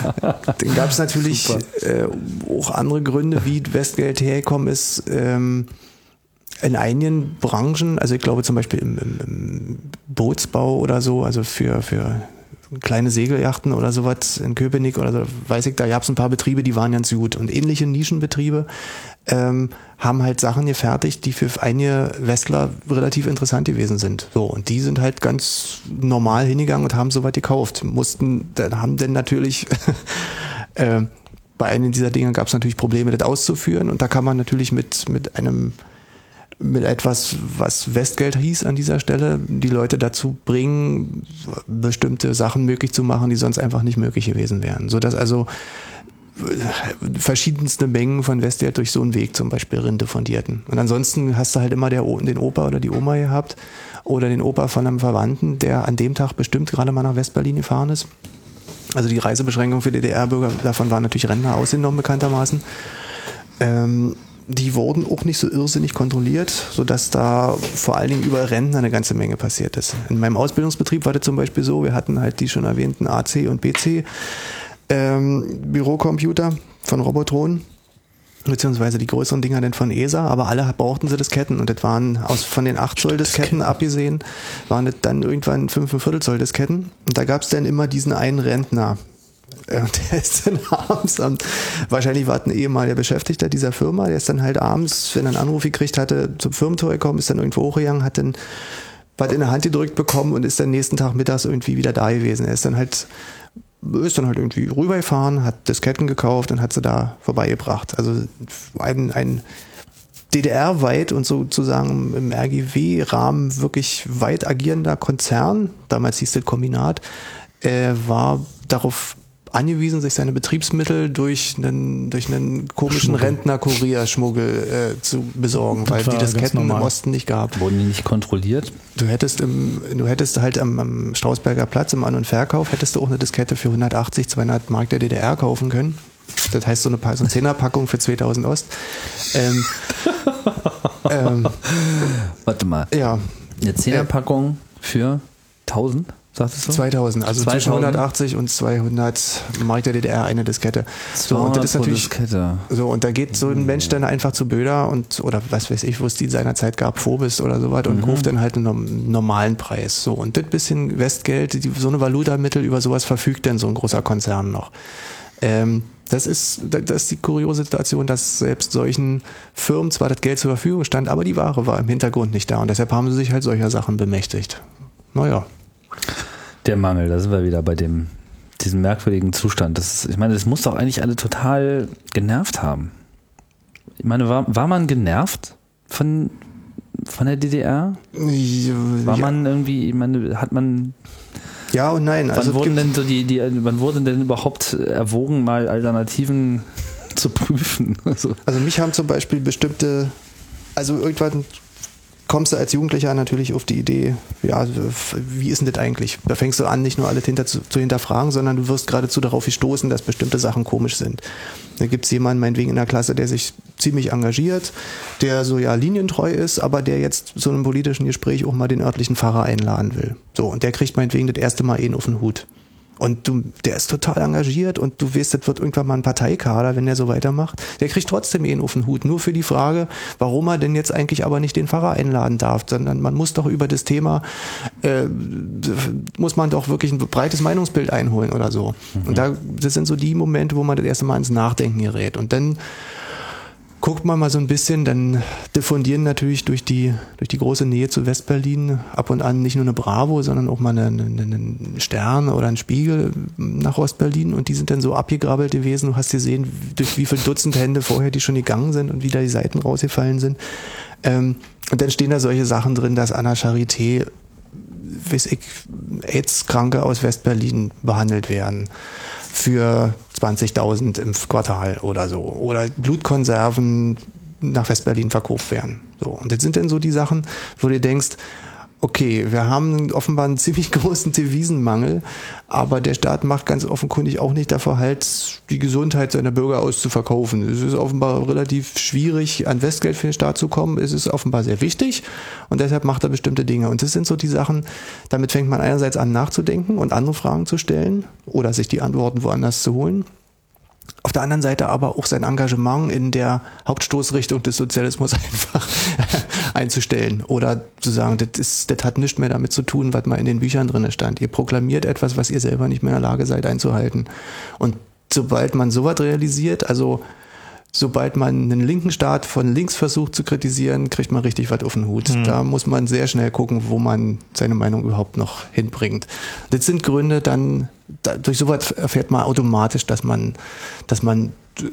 S5: gab es natürlich äh, auch andere Gründe, wie Westgeld hergekommen ist. Ähm, in einigen Branchen, also ich glaube zum Beispiel im, im, im Bootsbau oder so, also für, für kleine Segelyachten oder sowas in Köpenick oder so, weiß ich, da gab es ein paar Betriebe, die waren ganz gut. Und ähnliche Nischenbetriebe ähm, haben halt Sachen gefertigt, die für einige Westler relativ interessant gewesen sind. So, und die sind halt ganz normal hingegangen und haben sowas gekauft. Mussten, dann haben dann natürlich äh, bei einigen dieser Dinge gab es natürlich Probleme, das auszuführen. Und da kann man natürlich mit, mit einem mit etwas, was Westgeld hieß an dieser Stelle, die Leute dazu bringen, bestimmte Sachen möglich zu machen, die sonst einfach nicht möglich gewesen wären. Sodass also verschiedenste Mengen von Westgeld durch so einen Weg zum Beispiel Rinde fundierten. Und ansonsten hast du halt immer der, den Opa oder die Oma gehabt oder den Opa von einem Verwandten, der an dem Tag bestimmt gerade mal nach Westberlin gefahren ist. Also die Reisebeschränkungen für D D R-Bürger, davon waren natürlich Rentner ausgenommen bekanntermaßen. Ähm, Die wurden auch nicht so irrsinnig kontrolliert, sodass da vor allen Dingen über Rentner eine ganze Menge passiert ist. In meinem Ausbildungsbetrieb war das zum Beispiel so, wir hatten halt die schon erwähnten A C und B C ähm, Bürocomputer von Robotron, beziehungsweise die größeren Dinger dann von E S A, aber alle brauchten sie Disketten und das waren aus von den acht Zoll Disketten abgesehen, waren das dann irgendwann fünf und Viertel Zoll Disketten und da gab es dann immer diesen einen Rentner. Der ist dann abends, am, wahrscheinlich war es ein ehemaliger Beschäftigter dieser Firma, der ist dann halt abends, wenn er einen Anruf gekriegt hatte, zum Firmentor gekommen, ist dann irgendwo hochgegangen, hat dann was in der Hand gedrückt bekommen und ist dann nächsten Tag mittags irgendwie wieder da gewesen. Er ist dann halt, ist dann halt irgendwie rübergefahren, hat Disketten gekauft und hat sie da vorbeigebracht. Also ein, ein D D R-weit und sozusagen im R G W-Rahmen wirklich weit agierender Konzern, damals hieß das Kombinat, äh, war darauf angewiesen, sich seine Betriebsmittel durch einen, durch einen komischen Rentner-Kurier-Schmuggel äh, zu besorgen, weil die Disketten im Osten nicht gab.
S3: Wurden die nicht kontrolliert?
S5: Du hättest im, du hättest halt am, am Strausberger Platz im An- und Verkauf, hättest du auch eine Diskette für hundertachtzig, zweihundert Mark der D D R kaufen können. Das heißt so eine, so eine Zehnerpackung für zweitausend Ost. Ähm, ähm,
S3: Warte mal.
S5: ja.
S3: Eine Zehnerpackung für tausend? Sagtest du?
S5: zweitausend, also
S3: zweitausend?
S5: zwischen hundertachtzig und zweihundert Mark der D D R eine Diskette. So, und das ist natürlich,
S3: Diskette.
S5: so, und da geht so ein Mensch dann einfach zu Böder und, oder was weiß ich, wo es die seinerzeit gab, Phobis oder sowas und
S3: Mhm.
S5: ruft dann halt einen normalen Preis. So, und das bisschen Westgeld, die, so eine Valutamittel, über sowas verfügt dann so ein großer Konzern noch. Ähm, das ist, das ist die kuriose Situation, dass selbst solchen Firmen zwar das Geld zur Verfügung stand, aber die Ware war im Hintergrund nicht da und deshalb haben sie sich halt solcher Sachen bemächtigt. Naja.
S3: Der Mangel, da sind wir wieder bei dem, diesem merkwürdigen Zustand. Das ist, ich meine, das muss doch eigentlich alle total genervt haben. Ich meine, war, war man genervt von, von der D D R? War
S5: ja.
S3: man irgendwie, ich meine, hat man...
S5: Ja und nein.
S3: Wann
S5: Also
S3: wurden denn so die, die, wann wurden denn überhaupt erwogen, mal Alternativen zu prüfen? Also,
S5: Also mich haben zum Beispiel bestimmte, also irgendwann kommst du als Jugendlicher natürlich auf die Idee, ja, wie ist denn das eigentlich? Da fängst du an, nicht nur alles hinter zu, zu hinterfragen, sondern du wirst geradezu darauf gestoßen, dass bestimmte Sachen komisch sind. Da gibt es jemanden, meinetwegen in der Klasse, der sich ziemlich engagiert, der so ja linientreu ist, aber der jetzt zu einem politischen Gespräch auch mal den örtlichen Pfarrer einladen will. So, und der kriegt meinetwegen das erste Mal einen auf den Hut. Und du, der ist total engagiert und du weißt, das wird irgendwann mal ein Parteikader, wenn der so weitermacht. Der kriegt trotzdem einen auf den Hut, nur für die Frage, warum er denn jetzt eigentlich aber nicht den Pfarrer einladen darf, sondern man muss doch über das Thema, äh, muss man doch wirklich ein breites Meinungsbild einholen oder so. Mhm. Und da, das sind so die Momente, wo man das erste Mal ins Nachdenken gerät. Und dann guckt man mal so ein bisschen, dann diffundieren natürlich durch die, durch die große Nähe zu Westberlin ab und an nicht nur eine Bravo, sondern auch mal einen eine Stern oder einen Spiegel nach Ostberlin und die sind dann so abgegrabbelt gewesen. Du hast gesehen, durch wie viele Dutzend Hände vorher die schon gegangen sind und wie da die Seiten rausgefallen sind. Ähm, und dann stehen da solche Sachen drin, dass an der Charité, weiß ich, AIDS-Kranke aus Westberlin behandelt werden für zwanzigtausend im Quartal oder so. Oder Blutkonserven nach Westberlin verkauft werden. So. Und das sind dann so die Sachen, wo du denkst, okay, wir haben offenbar einen ziemlich großen Devisenmangel, aber der Staat macht ganz offenkundig auch nicht davor halt, die Gesundheit seiner Bürger auszuverkaufen. Es ist offenbar relativ schwierig, an Westgeld für den Staat zu kommen. Es ist offenbar sehr wichtig und deshalb macht er bestimmte Dinge. Und das sind so die Sachen, damit fängt man einerseits an nachzudenken und andere Fragen zu stellen oder sich die Antworten woanders zu holen. Auf der anderen Seite aber auch sein Engagement in der Hauptstoßrichtung des Sozialismus einfach einzustellen oder zu sagen, das, ist, das hat nichts mehr damit zu tun, was mal in den Büchern drin stand. Ihr proklamiert etwas, was ihr selber nicht mehr in der Lage seid einzuhalten. Und sobald man sowas realisiert, also sobald man einen linken Staat von links versucht zu kritisieren, kriegt man richtig was auf den Hut. Mhm. Da muss man sehr schnell gucken, wo man seine Meinung überhaupt noch hinbringt. Das sind Gründe, dann da, durch sowas erfährt man automatisch, dass man, dass man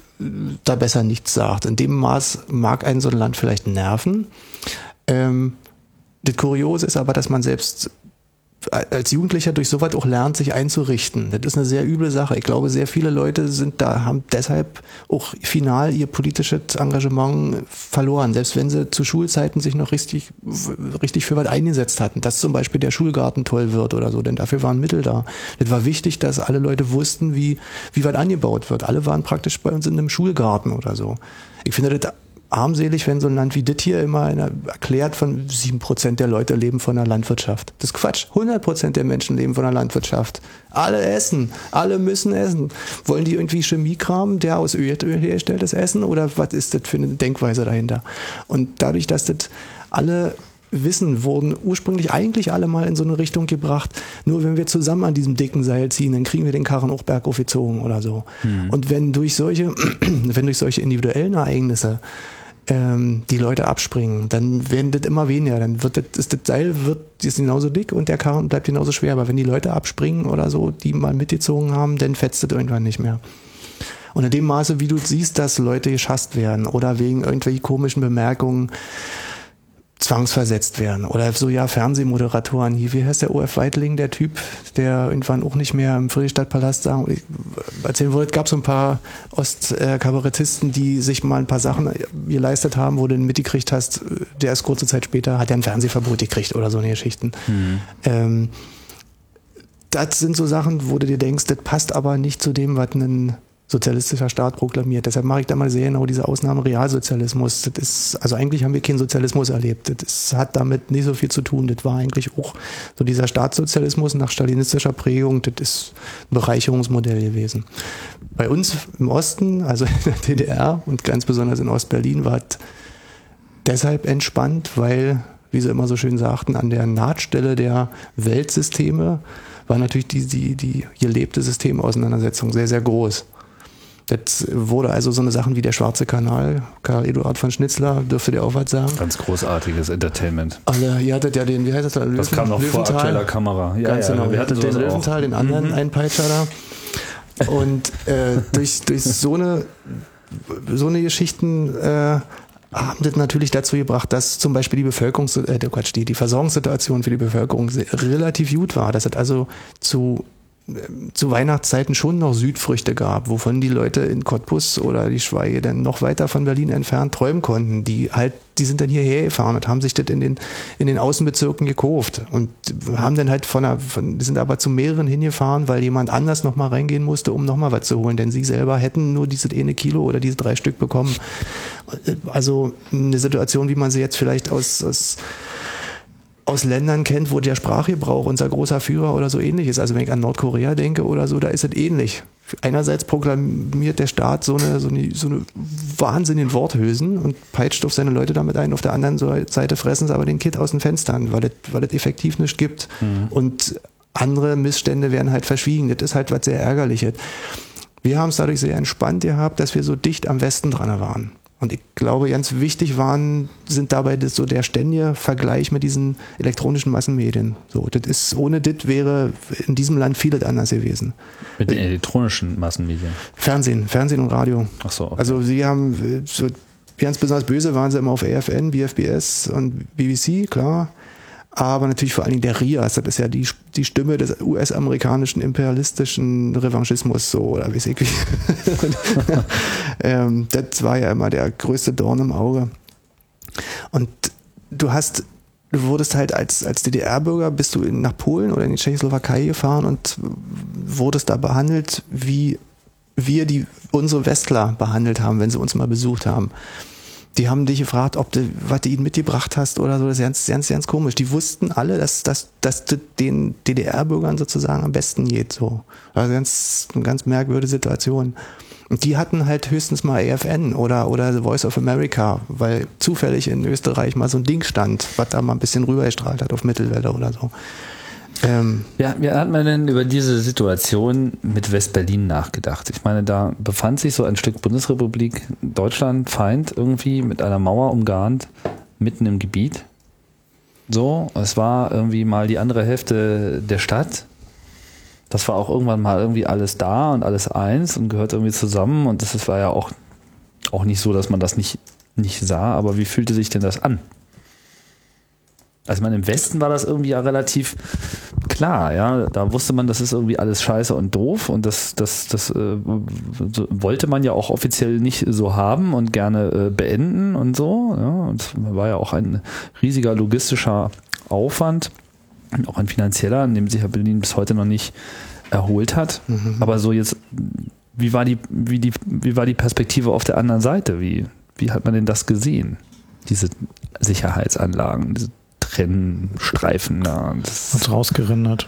S5: da besser nichts sagt. In dem Maß mag einen so ein Land vielleicht nerven. Ähm, das Kuriose ist aber, dass man selbst als Jugendlicher durch sowas auch lernt, sich einzurichten. Das ist eine sehr üble Sache. Ich glaube, sehr viele Leute sind da, haben deshalb auch final ihr politisches Engagement verloren, selbst wenn sie zu Schulzeiten sich noch richtig, richtig für was eingesetzt hatten, dass zum Beispiel der Schulgarten toll wird oder so, denn dafür waren Mittel da. Das war wichtig, dass alle Leute wussten, wie, wie was angebaut wird. Alle waren praktisch bei uns in einem Schulgarten oder so. Ich finde das armselig, wenn so ein Land wie das hier immer einer erklärt, von sieben Prozent der Leute leben von der Landwirtschaft. Das ist Quatsch. hundert Prozent der Menschen leben von der Landwirtschaft. Alle essen. Alle müssen essen. Wollen die irgendwie Chemiekram, der aus Öl hergestellt ist, essen? Oder was ist das für eine Denkweise dahinter? Und dadurch, dass das alle wissen, wurden ursprünglich eigentlich alle mal in so eine Richtung gebracht. Nur wenn wir zusammen an diesem dicken Seil ziehen, dann kriegen wir den Karren auch bergauf gezogen oder so. Hm. Und wenn durch solche, wenn durch solche individuellen Ereignisse ähm, die Leute abspringen, dann werden das immer weniger. Dann wird das, ist das Seil wird ist genauso dick und der Karren bleibt genauso schwer. Aber wenn die Leute abspringen oder so, die mal mitgezogen haben, dann fetzt das irgendwann nicht mehr. Und in dem Maße, wie du siehst, dass Leute geschasst werden oder wegen irgendwelchen komischen Bemerkungen zwangsversetzt werden. Oder so, ja, Fernsehmoderatoren hier, wie heißt der O F Weitling, der Typ, der irgendwann auch nicht mehr im Friedrichstadtpalast sagen, erzählen wollte, gab es so ein paar Ostkabarettisten, die sich mal ein paar Sachen geleistet haben, wo du mitgekriegt hast, der ist kurze Zeit später, hat er ein Fernsehverbot gekriegt oder so eine Geschichten. Mhm. Ähm, das sind so Sachen, wo du dir denkst, das passt aber nicht zu dem, was ein sozialistischer Staat proklamiert. Deshalb mache ich da mal sehr genau diese Ausnahme Realsozialismus. Das ist, also eigentlich haben wir keinen Sozialismus erlebt. Das hat damit nicht so viel zu tun. Das war eigentlich auch so dieser Staatssozialismus nach stalinistischer Prägung. Das ist ein Bereicherungsmodell gewesen. Bei uns im Osten, also in der D D R und ganz besonders in Ostberlin, war es deshalb entspannt, weil, wie sie immer so schön sagten, an der Nahtstelle der Weltsysteme war natürlich die, die, die gelebte Systemauseinandersetzung sehr, sehr groß. Das wurde also so eine Sachen wie der Schwarze Kanal, Karl Eduard von Schnitzler, dürfte der auch was sagen.
S3: Ganz großartiges Entertainment.
S5: Alle, ihr hattet ja den, wie heißt das da?
S3: Das Löwen, kam noch vor aktueller Kamera. Ja,
S5: ganz
S3: ja,
S5: genau.
S3: Wir hatten
S5: den Löwenthal,
S3: auch.
S5: den anderen
S3: mhm.
S5: Einpeitscher da. Und äh, durch, durch so eine, so eine Geschichten äh, haben das natürlich dazu gebracht, dass zum Beispiel die Bevölkerungs äh, Quatsch, die, die Versorgungssituation für die Bevölkerung relativ gut war. Das hat also zu zu Weihnachtszeiten schon noch Südfrüchte gab, wovon die Leute in Cottbus oder die Schweige dann noch weiter von Berlin entfernt träumen konnten, die halt die sind dann hierher gefahren und haben sich das in den, in den Außenbezirken gekauft und haben dann halt von, einer, von die sind aber zu mehreren hingefahren, weil jemand anders nochmal reingehen musste, um nochmal was zu holen, denn sie selber hätten nur diese eine Kilo oder diese drei Stück bekommen. Also eine Situation, wie man sie jetzt vielleicht aus, aus aus Ländern kennt, wo der Sprachgebrauch unser großer Führer oder so ähnlich ist. Also wenn ich an Nordkorea denke oder so, da ist es ähnlich. Einerseits proklamiert der Staat so eine, so eine, so eine wahnsinnigen Worthülsen und peitscht auf seine Leute damit ein. Auf der anderen Seite fressen sie aber den Kid aus den Fenstern, weil es, weil es effektiv nichts gibt. Mhm. Und andere Missstände werden halt verschwiegen. Das ist halt was sehr Ärgerliches. Wir haben es dadurch sehr entspannt gehabt, dass wir so dicht am Westen dran waren. Und ich glaube, ganz wichtig waren, sind dabei das so der ständige Vergleich mit diesen elektronischen Massenmedien. So, das ist, ohne das wäre in diesem Land vieles anders gewesen.
S3: Mit den elektronischen Massenmedien? Fernsehen,
S5: Fernsehen und Radio.
S3: Ach so. Okay.
S5: Also sie haben, so ganz besonders böse waren sie immer auf A F N, B F B S und B B C, klar. Aber natürlich vor allen Dingen der RIAS, das ist ja die, die Stimme des U S-amerikanischen imperialistischen Revanchismus, so, oder weiß ich wie. ähm, das war ja immer der größte Dorn im Auge. Und du hast, du wurdest halt als, als D D R-Bürger, bist du in, nach Polen oder in die Tschechoslowakei gefahren und wurdest da behandelt, wie wir die, unsere Westler behandelt haben, wenn sie uns mal besucht haben. Die haben dich gefragt, ob du, was du ihnen mitgebracht hast oder so. Das ist ganz, ganz, ganz komisch. Die wussten alle, dass, dass, dass das den D D R-Bürgern sozusagen am besten geht, so. Also ganz, eine ganz merkwürdige Situation. Und die hatten halt höchstens mal A F N oder, oder The Voice of America, weil zufällig in Österreich mal so ein Ding stand, was da mal ein bisschen rübergestrahlt hat auf Mittelwelle oder so.
S3: Ähm, ja, wie hat man denn über diese Situation mit West-Berlin nachgedacht? Ich meine, da befand sich so ein Stück Bundesrepublik Deutschland, Feind irgendwie mit einer Mauer umgarnt, mitten im Gebiet. So, es war irgendwie mal die andere Hälfte der Stadt. Das war auch irgendwann mal irgendwie alles da und alles eins und gehört irgendwie zusammen und das war ja auch, auch nicht so, dass man das nicht, nicht sah, aber wie fühlte sich denn das an? Also ich meine, im Westen war das irgendwie ja relativ klar, ja, da wusste man, das ist irgendwie alles scheiße und doof und das, das, das äh, so, wollte man ja auch offiziell nicht so haben und gerne äh, beenden und so, ja, und war ja auch ein riesiger logistischer Aufwand, auch ein finanzieller, an dem sich ja Berlin bis heute noch nicht erholt hat, mhm. Aber so jetzt, wie war die, wie die, wie war die Perspektive auf der anderen Seite, wie, wie hat man denn das gesehen, diese Sicherheitsanlagen, diese Trennstreifen da.
S4: Das hat's rausgerendert.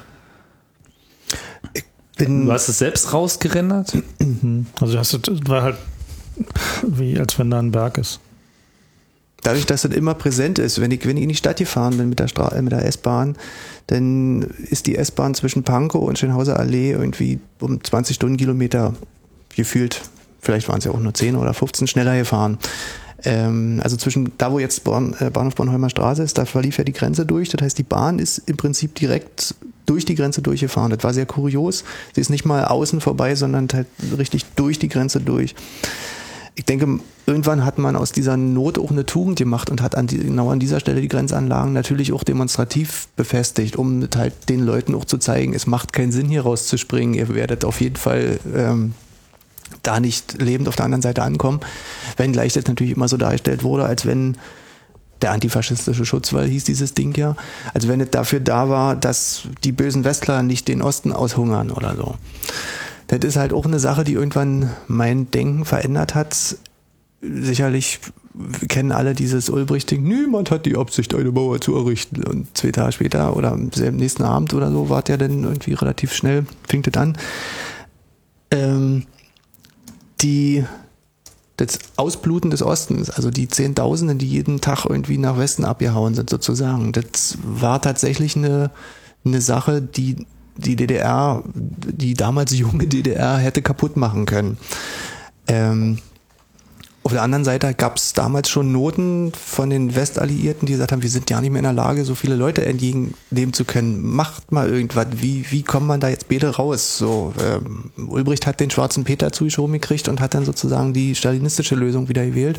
S3: Du hast es selbst rausgerendert?
S4: Also das war halt wie, als wenn da ein Berg ist.
S5: Dadurch, dass das immer präsent ist, wenn ich, wenn ich in die Stadt gefahren bin mit der, Stra- mit der S-Bahn, dann ist die S-Bahn zwischen Pankow und Schönhauser Allee irgendwie um zwanzig Stundenkilometer gefühlt, vielleicht waren es ja auch nur zehn oder fünfzehn schneller gefahren. Also zwischen da, wo jetzt Born, äh, Bahnhof Bornholmer Straße ist, da verlief ja die Grenze durch. Das heißt, die Bahn ist im Prinzip direkt durch die Grenze durchgefahren. Das war sehr kurios. Sie ist nicht mal außen vorbei, sondern halt richtig durch die Grenze durch. Ich denke, irgendwann hat man aus dieser Not auch eine Tugend gemacht und hat an die, genau an dieser Stelle die Grenzanlagen natürlich auch demonstrativ befestigt, um halt den Leuten auch zu zeigen, es macht keinen Sinn, hier rauszuspringen. Ihr werdet auf jeden Fall ähm, da nicht lebend auf der anderen Seite ankommen, wenngleich das natürlich immer so dargestellt wurde, als wenn der antifaschistische Schutzwall hieß dieses Ding ja, als wenn es dafür da war, dass die bösen Westler nicht den Osten aushungern oder so. Das ist halt auch eine Sache, die irgendwann mein Denken verändert hat. Sicherlich kennen alle dieses Ulbricht-Ding, niemand hat die Absicht, eine Mauer zu errichten. Und zwei Tage später oder am nächsten Abend oder so war es ja dann irgendwie relativ schnell, fing das an. Ähm, die das Ausbluten des Ostens, also die Zehntausenden, die jeden Tag irgendwie nach Westen abgehauen sind sozusagen, das war tatsächlich eine, eine Sache, die die D D R, die damals junge D D R hätte kaputt machen können. Ähm, auf der anderen Seite gab es damals schon Noten von den Westalliierten, die gesagt haben, wir sind ja nicht mehr in der Lage, so viele Leute entgegennehmen zu können. Macht mal irgendwas. Wie, wie kommt man da jetzt beide raus? So, ähm, Ulbricht hat den schwarzen Peter zugeschoben gekriegt und hat dann sozusagen die stalinistische Lösung wieder gewählt.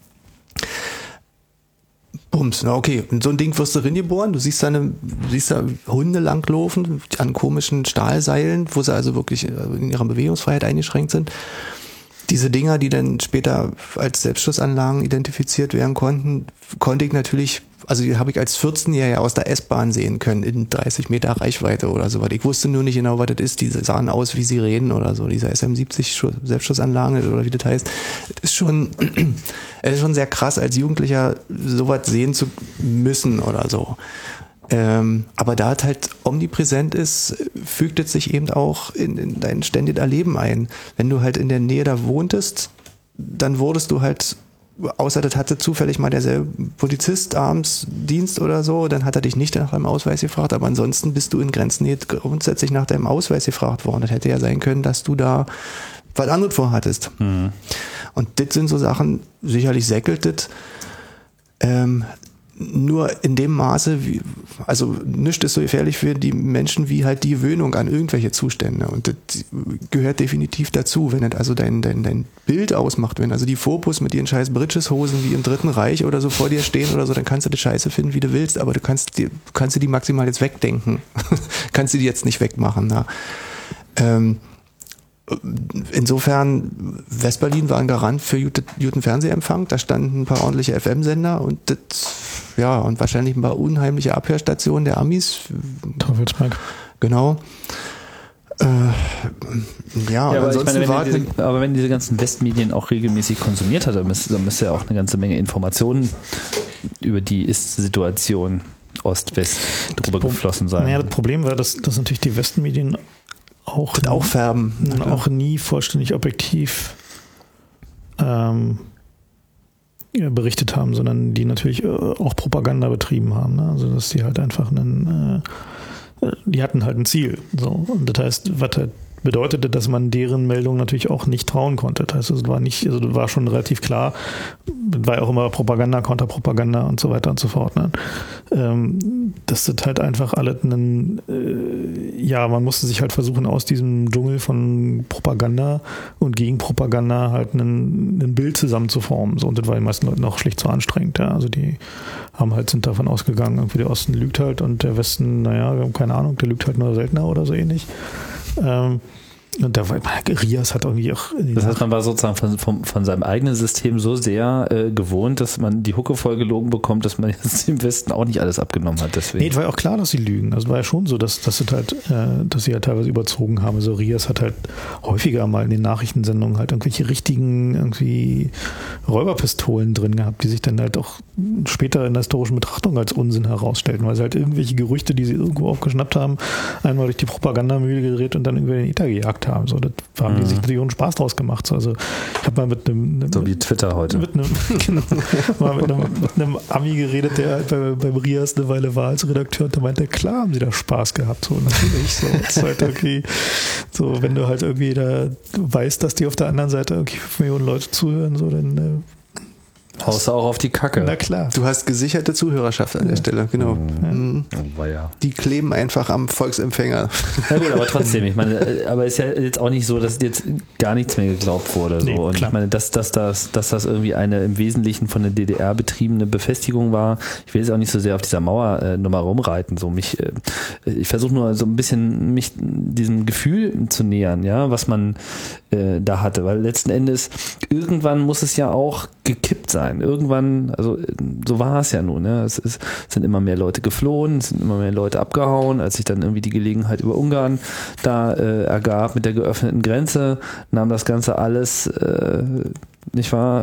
S5: Bums, na okay, in so ein Ding wirst du reingeboren, du siehst da, eine, du siehst da Hunde langlaufen an komischen Stahlseilen, wo sie also wirklich in ihrer Bewegungsfreiheit eingeschränkt sind. diese Dinger, die dann später als Selbstschussanlagen identifiziert werden konnten, konnte ich natürlich, also die habe ich als vierzehnjähriger aus der S-Bahn sehen können, in dreißig Meter Reichweite oder so was. Ich wusste nur nicht genau, was das ist. Die sahen aus wie Sirenen oder so, diese S M siebzig Selbstschussanlagen oder wie das heißt. Es ist schon, es ist schon sehr krass, als Jugendlicher sowas sehen zu müssen oder so. Ähm, aber da es halt omnipräsent ist, fügt es sich eben auch in, in dein ständiges Erleben ein. Wenn du halt in der Nähe da wohntest, dann wurdest du halt, außer das hatte zufällig mal derselbe Polizist abends Dienst oder so, dann hat er dich nicht nach deinem Ausweis gefragt, aber ansonsten bist du in Grenznähe grundsätzlich nach deinem Ausweis gefragt worden. Das hätte ja sein können, dass du da was anderes vorhattest. Mhm. Und das sind so Sachen, sicherlich säckelt das, ähm, nur in dem Maße, wie, also nichts ist so gefährlich für die Menschen wie halt die Gewöhnung an irgendwelche Zustände. Und das gehört definitiv dazu, wenn das also dein, dein, dein Bild ausmacht, wenn also die Fopus mit ihren scheiß Britscheshosen wie im Dritten Reich oder so vor dir stehen oder so, dann kannst du das Scheiße finden, wie du willst, aber du kannst die, kannst du die maximal jetzt wegdenken. kannst du die jetzt nicht wegmachen. Ja. Ähm, Insofern, Westberlin war ein Garant für guten Fernsehempfang. Da standen ein paar ordentliche F M-Sender und das, ja, und wahrscheinlich ein paar unheimliche Abhörstationen der Amis.
S4: Teufelsberg.
S5: Genau. Äh, ja,
S3: ja, aber,
S5: ansonsten
S3: ich meine, wenn
S5: war
S3: diese, aber wenn diese ganzen Westmedien auch regelmäßig konsumiert hat, dann müsste, dann müsste ja auch eine ganze Menge Informationen über die Ist-Situation Ost-West drüber geflossen sein.
S4: Naja, das Problem war, dass, dass natürlich die Westmedien auch,
S5: auch färben.
S4: auch nie vollständig objektiv ähm, ja, berichtet haben, sondern die natürlich äh, auch Propaganda betrieben haben. Ne? Also dass die halt einfach einen, äh, die hatten halt ein Ziel. So. Und das heißt, was halt bedeutete, dass man deren Meldung natürlich auch nicht trauen konnte. Das heißt, es war nicht, also das war schon relativ klar, das war ja auch immer Propaganda, Konterpropaganda und so weiter und so fort. Ne? Ähm, das sind halt einfach alle einen, äh, ja, man musste sich halt versuchen, aus diesem Dschungel von Propaganda und Gegenpropaganda halt einen, ein Bild zusammenzuformen. So, und das war den meisten Leuten auch schlicht zu anstrengend. Ja? Also die haben halt, sind davon ausgegangen, irgendwie der Osten lügt halt und der Westen, naja, wir haben keine Ahnung, der lügt halt nur seltener oder so ähnlich. Ähm, und da war Rias hat irgendwie auch.
S3: Das heißt, man war sozusagen von, von, von seinem eigenen System so sehr äh, gewohnt, dass man die Hucke voll gelogen bekommt, dass man jetzt im Westen auch nicht alles abgenommen hat. Deswegen.
S4: Nee, es war ja auch klar, dass sie lügen. Also war ja schon so, dass, dass, es halt, äh, dass sie halt teilweise überzogen haben. Also Rias hat halt häufiger mal in den Nachrichtensendungen halt irgendwelche richtigen irgendwie Räuberpistolen drin gehabt, die sich dann halt auch später in der historischen Betrachtung als Unsinn herausstellten, weil sie halt irgendwelche Gerüchte, die sie irgendwo aufgeschnappt haben, einmal durch die Propagandamühle gedreht und dann irgendwie in den Ether gejagt haben. So, das haben mhm. die sich natürlich auch einen Spaß draus gemacht. So, also ich habe mal mit einem, einem
S3: so wie Twitter heute
S4: mit einem, genau, mal mit einem, mit einem Ami geredet, der halt bei, beim Rias eine Weile war als Redakteur und der meinte, klar haben sie da Spaß gehabt. So natürlich. So, es ist halt irgendwie, so wenn du halt irgendwie da weißt, dass die auf der anderen Seite irgendwie fünf Millionen Leute zuhören, so dann äh,
S3: haust du auch auf die Kacke.
S4: Na klar.
S5: Du hast gesicherte Zuhörerschaft an der Stelle, genau.
S3: Mhm. Oh, ja.
S5: Die kleben einfach am Volksempfänger.
S3: Na gut, aber trotzdem, ich meine, aber es ist ja jetzt auch nicht so, dass jetzt gar nichts mehr geglaubt wurde. So.
S4: Nee,
S3: und
S4: klar.
S3: ich meine, dass, dass, dass, dass das irgendwie eine im Wesentlichen von der D D R betriebene Befestigung war, ich will jetzt auch nicht so sehr auf dieser Mauer äh, nochmal rumreiten. So mich, äh, ich versuche nur so ein bisschen mich diesem Gefühl zu nähern, ja, was man äh, da hatte. Weil letzten Endes, irgendwann muss es ja auch gekippt sein. Irgendwann, also so war es ja nun, ne? Es, ist, es sind immer mehr Leute geflohen, es sind immer mehr Leute abgehauen, als sich dann irgendwie die Gelegenheit über Ungarn da äh, ergab mit der geöffneten Grenze, nahm das Ganze alles, äh, nicht wahr,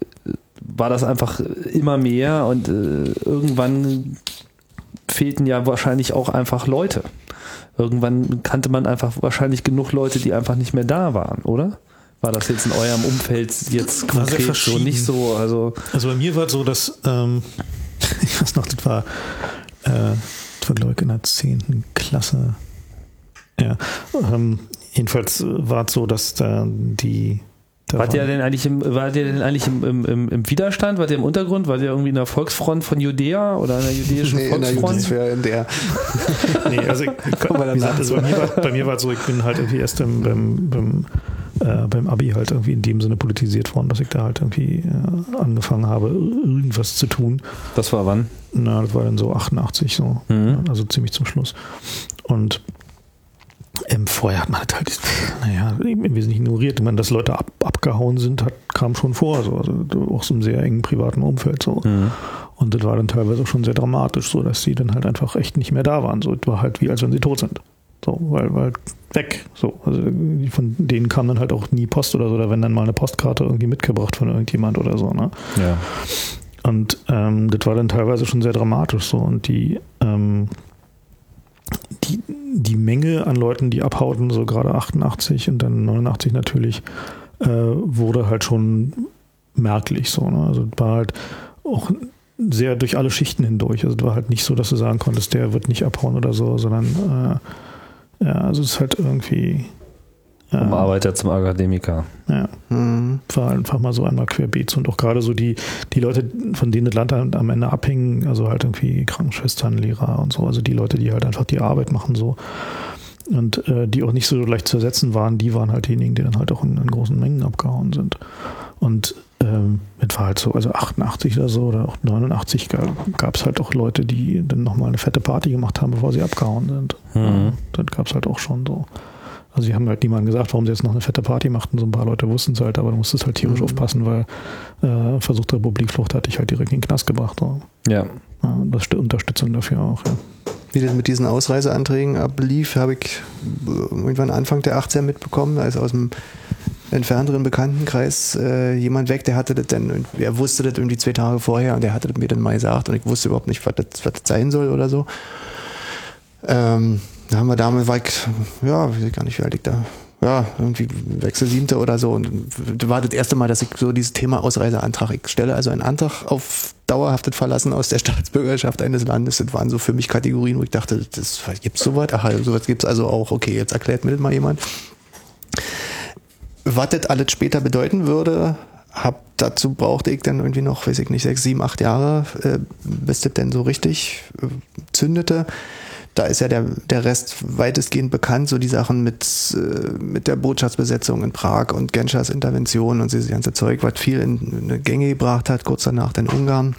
S3: war das einfach immer mehr und äh, irgendwann fehlten ja wahrscheinlich auch einfach Leute. Irgendwann kannte man einfach wahrscheinlich genug Leute, die einfach nicht mehr da waren, oder? War das jetzt in eurem Umfeld jetzt konkret so nicht so? Also,
S4: also bei mir war es so, dass ähm, ich weiß noch, das war, äh, das war glaube ich in der zehnten Klasse. Ja, ähm, jedenfalls war es so, dass da die Da
S3: Wart ihr denn eigentlich im, wart ihr denn eigentlich im, im, im, im Widerstand? Wart ihr im Untergrund? Wart ihr irgendwie in der Volksfront von Judäa oder in der jüdischen
S5: nee,
S3: Volksfront?
S5: In der, in der.
S4: nee, also, ich, wie gesagt, also bei, mir war, bei mir war es so, ich bin halt irgendwie erst im, beim, beim, äh, beim Abi halt irgendwie in dem Sinne politisiert worden, dass ich da halt irgendwie äh, angefangen habe, irgendwas zu tun.
S3: Das war wann?
S4: Na, das war dann so achtundachtzig so,
S3: mhm.
S4: also ziemlich zum Schluss. Und vorher hat man halt, naja, im Wesentlichen ignoriert. Ich meine, dass Leute ab, abgehauen sind, hat, kam schon vor, so, also auch so im sehr engen privaten Umfeld. So. Mhm. Und das war dann teilweise auch schon sehr dramatisch, so dass sie dann halt einfach echt nicht mehr da waren. So, es war halt wie als wenn sie tot sind. So, weil, weil weg. So, also von denen kam dann halt auch nie Post oder so, oder wenn dann mal eine Postkarte irgendwie mitgebracht von irgendjemand oder so, ne?
S3: Ja.
S4: Und ähm, das war dann teilweise schon sehr dramatisch so. Und die, ähm, die, die Menge an Leuten, die abhauten, so gerade achtundachtzig und dann neunundachtzig natürlich, äh, wurde halt schon merklich so, ne? Also es war halt auch sehr durch alle Schichten hindurch. Also es war halt nicht so, dass du sagen konntest, der wird nicht abhauen oder so, sondern äh, ja, also es ist halt irgendwie äh,
S3: vom Arbeiter zum Akademiker.
S4: Ja, mhm. War einfach mal so einmal querbeet und auch gerade so die, die Leute, von denen das Land am Ende abhingen, also halt irgendwie Krankenschwestern, Lehrer und so, also die Leute, die halt einfach die Arbeit machen so und äh, die auch nicht so leicht zu ersetzen waren, die waren halt diejenigen, die dann halt auch in, in großen Mengen abgehauen sind. Und ähm, es war halt so, also achtundachtzig oder so oder auch neunundachtzig gab es halt auch Leute, die dann nochmal eine fette Party gemacht haben, bevor sie abgehauen sind. Mhm. Ja, das gab es halt auch schon so. Also sie haben halt niemandem gesagt, warum sie jetzt noch eine fette Party machten. So ein paar Leute wussten es halt, aber du musstest halt tierisch mhm. aufpassen, weil äh, versuchte Republikflucht hat dich halt direkt in den Knast gebracht. So.
S3: Ja.
S4: Ja. Das ist Unterstützung dafür auch, ja.
S5: Wie das mit diesen Ausreiseanträgen ablief, habe ich irgendwann Anfang der achtziger mitbekommen, da ist aus dem entfernteren Bekanntenkreis äh, jemand weg, der hatte das dann, er wusste das irgendwie zwei Tage vorher und der hatte das mir dann mal gesagt und ich wusste überhaupt nicht, was das, was das sein soll oder so. Ähm, da haben wir damals, war ich, ja, weiß ich gar nicht, wie alt ich da, ja, irgendwie Wechsel siebte oder so und das war das erste Mal, dass ich so dieses Thema Ausreiseantrag, ich stelle also einen Antrag auf dauerhaftes Verlassen aus der Staatsbürgerschaft eines Landes, das waren so für mich Kategorien, wo ich dachte, das gibt's sowas? Ach, sowas gibt's also auch, okay, jetzt erklärt mir das mal jemand. Was das alles später bedeuten würde, hab, dazu brauchte ich dann irgendwie noch, weiß ich nicht, sechs, sieben, acht Jahre, äh, bis das denn so richtig äh, zündete. Da ist ja der, der Rest weitestgehend bekannt, so die Sachen mit, äh, mit der Botschaftsbesetzung in Prag und Genschers Intervention und dieses ganze Zeug, was viel in eine Gänge gebracht hat, kurz danach dann Ungarn.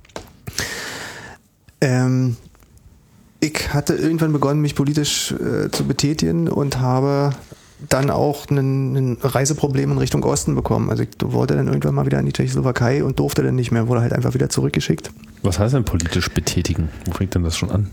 S5: Ähm, ich hatte irgendwann begonnen, mich politisch äh, zu betätigen und habe dann auch ein Reiseproblem in Richtung Osten bekommen. Also ich wollte dann irgendwann mal wieder in die Tschechoslowakei und durfte dann nicht mehr, wurde halt einfach wieder zurückgeschickt.
S3: Was heißt denn politisch betätigen? Wo fängt denn das schon an?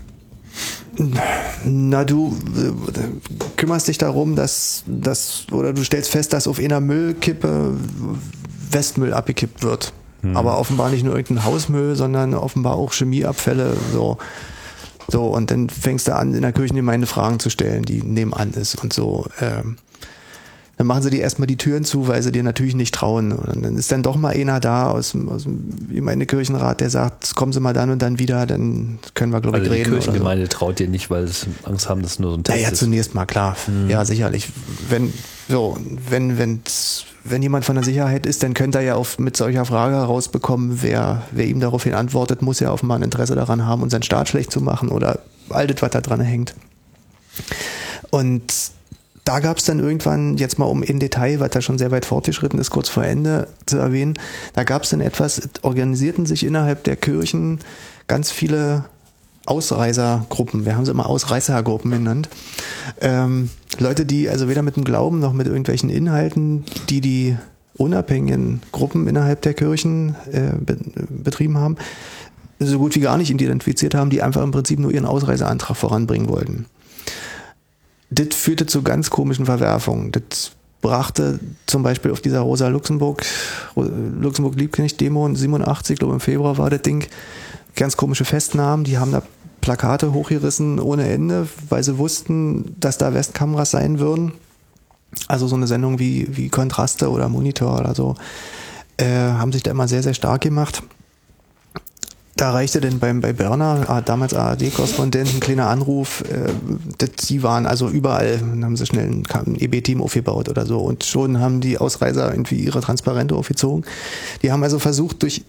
S5: Na, du äh, kümmerst dich darum, dass, dass, oder du stellst fest, dass auf einer Müllkippe Westmüll abgekippt wird. Hm. Aber offenbar nicht nur irgendein Hausmüll, sondern offenbar auch Chemieabfälle, so. So, und dann fängst du an, in der Kirchengemeinde Fragen zu stellen, die nebenan ist und so. Ähm, dann machen sie dir erstmal die Türen zu, weil sie dir natürlich nicht trauen. Und dann ist dann doch mal einer da aus dem, aus dem Gemeindekirchenrat, der sagt, kommen Sie mal dann und dann wieder, dann können wir, glaube ich,
S3: also
S5: reden.
S3: Die Kirchengemeinde so. Traut dir nicht, weil sie Angst haben, dass nur so ein Test
S5: naja,
S3: ist.
S5: Zunächst mal, klar. Hm. Ja, sicherlich. Wenn, so, wenn, wenn, wenn jemand von der Sicherheit ist, dann könnte er ja auf, mit solcher Frage herausbekommen, wer, wer ihm daraufhin antwortet, muss ja offenbar ein Interesse daran haben, unseren Staat schlecht zu machen oder all das, was da dran hängt. Und da gab es dann irgendwann, jetzt mal um im Detail, was da schon sehr weit fortgeschritten ist, kurz vor Ende zu erwähnen, da gab es dann etwas, organisierten sich innerhalb der Kirchen ganz viele Ausreisergruppen, wir haben sie immer Ausreißergruppen genannt, ähm, Leute, die also weder mit dem Glauben noch mit irgendwelchen Inhalten, die die unabhängigen Gruppen innerhalb der Kirchen äh, be- betrieben haben, so gut wie gar nicht identifiziert haben, die einfach im Prinzip nur ihren Ausreiseantrag voranbringen wollten. Das führte zu ganz komischen Verwerfungen. Das brachte zum Beispiel auf dieser Rosa Luxemburg, Luxemburg-Liebknecht-Demo siebenundachtzig, glaube im Februar war das Ding, ganz komische Festnahmen, die haben da Plakate hochgerissen ohne Ende, weil sie wussten, dass da Westkameras sein würden. Also so eine Sendung wie, wie Kontraste oder Monitor oder so, äh, haben sich da immer sehr, sehr stark gemacht. Da reichte denn beim, bei Berner, damals A R D-Korrespondent, ein kleiner Anruf, äh, das, die waren also überall, dann haben sie schnell ein, ein E B-Team aufgebaut oder so und schon haben die Ausreiser irgendwie ihre Transparente aufgezogen. Die haben also versucht, durch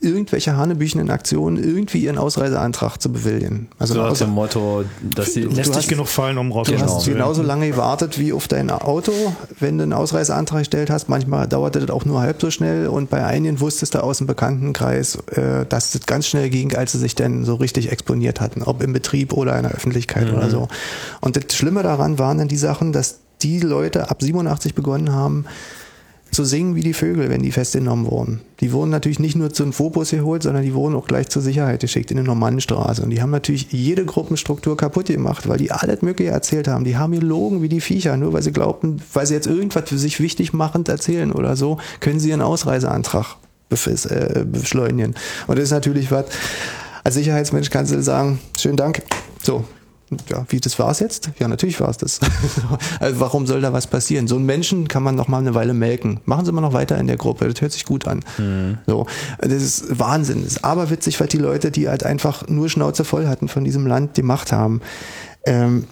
S5: irgendwelche hanebüchenen Aktionen irgendwie ihren Ausreiseantrag zu bewilligen. Also
S3: so nach
S5: außer,
S3: dem Motto, dass sie
S4: Lässt
S5: hast-
S4: dich genug fallen, um
S5: du
S4: rauszukommen.
S5: hast genauso lange gewartet wie auf dein Auto, wenn du einen Ausreiseantrag gestellt hast. Manchmal dauerte das auch nur halb so schnell und bei einigen wusstest du aus dem Bekanntenkreis, äh, dass das ganz schnell ging, als sie sich dann so richtig exponiert hatten, ob im Betrieb oder in der Öffentlichkeit
S3: Mhm.
S5: oder so. Und das Schlimme daran waren dann die Sachen, dass die Leute ab siebenundachtzig begonnen haben, zu singen wie die Vögel, wenn die festgenommen wurden. Die wurden natürlich nicht nur zum Phobos geholt, sondern die wurden auch gleich zur Sicherheit geschickt in die Normannenstraße. Und die haben natürlich jede Gruppenstruktur kaputt gemacht, weil die alles Mögliche erzählt haben. Die haben gelogen wie die Viecher, nur weil sie glaubten, weil sie jetzt irgendwas für sich wichtig machend erzählen oder so, können sie ihren Ausreiseantrag bef- äh, beschleunigen. Und das ist natürlich was, als Sicherheitsmensch kannst du sagen, schönen Dank, so. Ja, wie, das war's jetzt? Ja, natürlich war's das. Also warum soll da was passieren? So einen Menschen kann man noch mal eine Weile melken. Machen Sie mal noch weiter in der Gruppe, das hört sich gut an. Mhm. So, das ist Wahnsinn. Das ist aberwitzig, was die Leute, die halt einfach nur Schnauze voll hatten von diesem Land, gemacht haben. Ähm,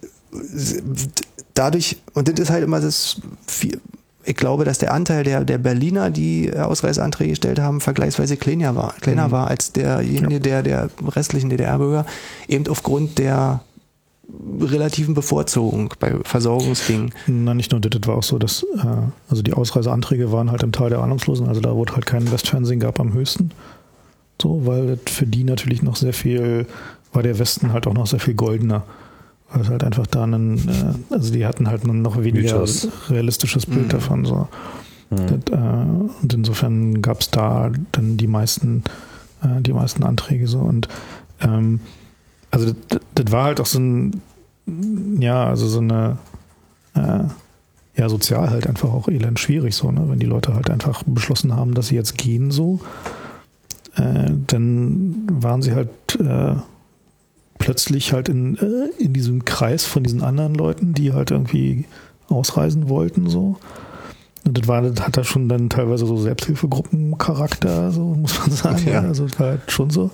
S5: dadurch, und das ist halt immer das, ich glaube, dass der Anteil der, der Berliner, die Ausreiseanträge gestellt haben, vergleichsweise kleiner war, kleiner mhm. war als derjenige der, der restlichen D D R-Bürger, eben aufgrund der relativen Bevorzugung bei Versorgungsdingen.
S4: Na, nicht nur das, das war auch so, dass äh, also die Ausreiseanträge waren halt im Teil der Ahnungslosen, also da wurde halt kein Westfernsehen gab am höchsten. So, weil das für die natürlich noch sehr viel, war der Westen halt auch noch sehr viel goldener. Weil es halt einfach da einen, äh, also die hatten halt ein noch weniger Mythos. Realistisches Bild mhm. davon. So. Mhm. Das, äh, und insofern gab es da dann die meisten, äh, die meisten Anträge so. Und ähm, also das, das war halt auch so ein, ja, also so eine, äh, ja, sozial halt einfach auch elend schwierig so, ne? Wenn die Leute halt einfach beschlossen haben, dass sie jetzt gehen so, äh, dann waren sie halt äh, plötzlich halt in, äh, in diesem Kreis von diesen anderen Leuten, die halt irgendwie ausreisen wollten so. Und das war, das hat da schon dann teilweise so Selbsthilfegruppencharakter, so muss man sagen. Ja. Also das war halt schon so.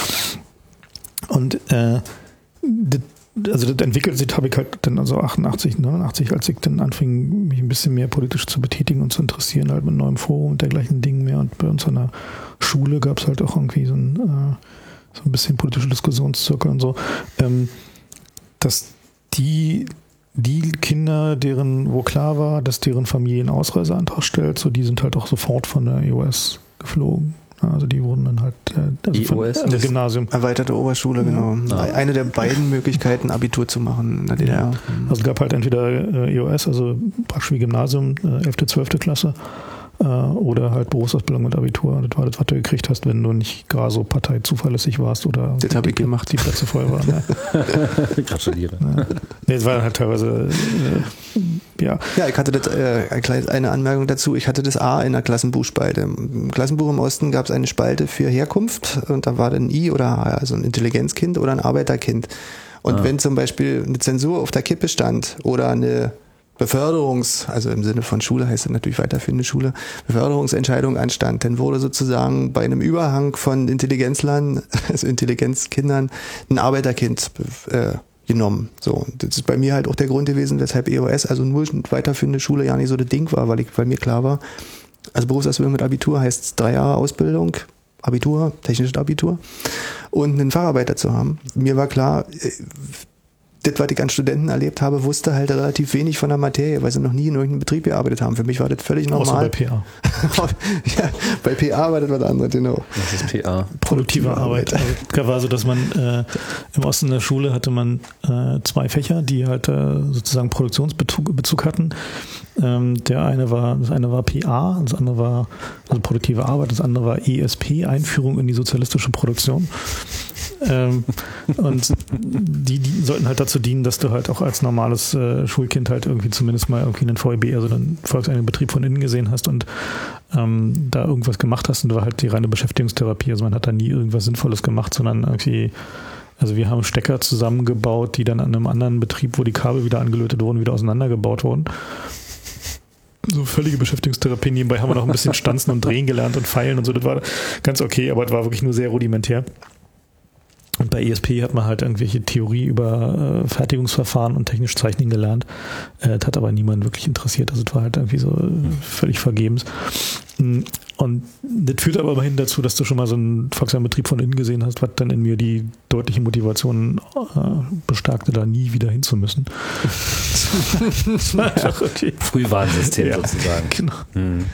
S4: Und äh, das, also das entwickelt sich, habe ich halt dann also achtundachtzig, neunundachtzig, als ich dann anfing, mich ein bisschen mehr politisch zu betätigen und zu interessieren, halt mit neuem Forum und dergleichen Dingen mehr. Und bei uns an der Schule gab es halt auch irgendwie so ein, äh, so ein bisschen politische Diskussionszirkel und so, ähm, dass die die Kinder, deren, wo klar war, dass deren Familie einen Ausreiseantrag stellt, so die sind halt auch sofort von der E O S geflogen. Also die wurden dann halt äh, also
S3: E O S,
S4: von, also Gymnasium.
S5: Erweiterte Oberschule, ja. Genau. Ah. Eine der beiden Möglichkeiten, Abitur zu machen in der D D R.
S4: Ja. Also es gab halt entweder äh, E O S, also praktisch wie Gymnasium, äh, elfte, zwölfte Klasse, äh, oder halt Berufsausbildung mit Abitur. Das war das, was du gekriegt hast, wenn du nicht gar so parteizuverlässig warst oder
S5: das habe ich gemacht.
S4: Die Plätze voll waren. Ja.
S3: Gratuliere.
S4: Ja. Nee, es war halt teilweise äh, ja.
S5: Ja, ich hatte das, äh, eine Anmerkung dazu, ich hatte das A in der Klassenbuchspalte. Im Klassenbuch im Osten gab es eine Spalte für Herkunft und da war dann I oder H, also ein Intelligenzkind oder ein Arbeiterkind. Und ah. wenn zum Beispiel eine Zensur auf der Kippe stand oder eine Beförderungs-, also im Sinne von Schule heißt das natürlich weiterführende Schule, Beförderungsentscheidung anstand, dann wurde sozusagen bei einem Überhang von Intelligenzlern, also Intelligenzkindern, ein Arbeiterkind äh, genommen. So, das ist bei mir halt auch der Grund gewesen, weshalb E O S, also nur weiterführende Schule, ja nicht so das Ding war, weil ich, weil mir klar war, also Berufsausbildung mit Abitur heißt drei Jahre Ausbildung, Abitur, technisches Abitur und einen Facharbeiter zu haben. Mir war klar, das, was ich an Studenten erlebt habe, wusste halt relativ wenig von der Materie, weil sie noch nie in irgendeinem Betrieb gearbeitet haben. Für mich war das völlig normal.
S4: Außer bei P A.
S5: Ja, bei P A war das was anderes, genau.
S3: Was ist P A?
S4: Produktive Arbeit. Also, da war so, dass man äh, im Osten der Schule hatte man äh, zwei Fächer, die halt äh, sozusagen Produktionsbezug Bezug hatten. Ähm, der eine war, das eine war P A, das andere war also produktive Arbeit, das andere war E S P, Einführung in die sozialistische Produktion. Ähm, und die, die sollten halt dazu dienen, dass du halt auch als normales äh, Schulkind halt irgendwie zumindest mal irgendwie einen V E B, also einen volkseigenen Betrieb von innen gesehen hast und ähm, da irgendwas gemacht hast, und das war halt die reine Beschäftigungstherapie. Also man hat da nie irgendwas Sinnvolles gemacht, sondern irgendwie, also wir haben Stecker zusammengebaut, die dann an einem anderen Betrieb, wo die Kabel wieder angelötet wurden, wieder auseinandergebaut wurden. So völlige Beschäftigungstherapie. Nebenbei haben wir noch ein bisschen Stanzen und Drehen gelernt und Feilen und so. Das war ganz okay, aber das war wirklich nur sehr rudimentär. Und bei E S P hat man halt irgendwelche Theorie über äh, Fertigungsverfahren und technisch Zeichnen gelernt. Äh, das hat aber niemand wirklich interessiert. Also es war halt irgendwie so äh, völlig vergebens. Und das führt aber immerhin dazu, dass du schon mal so einen Volkswagen-Betrieb von innen gesehen hast, was dann in mir die deutliche Motivation äh, bestärkte, da nie wieder hin zu müssen.
S3: Ja. Okay. Frühwarnsystem ja, sozusagen. Genau. Hm.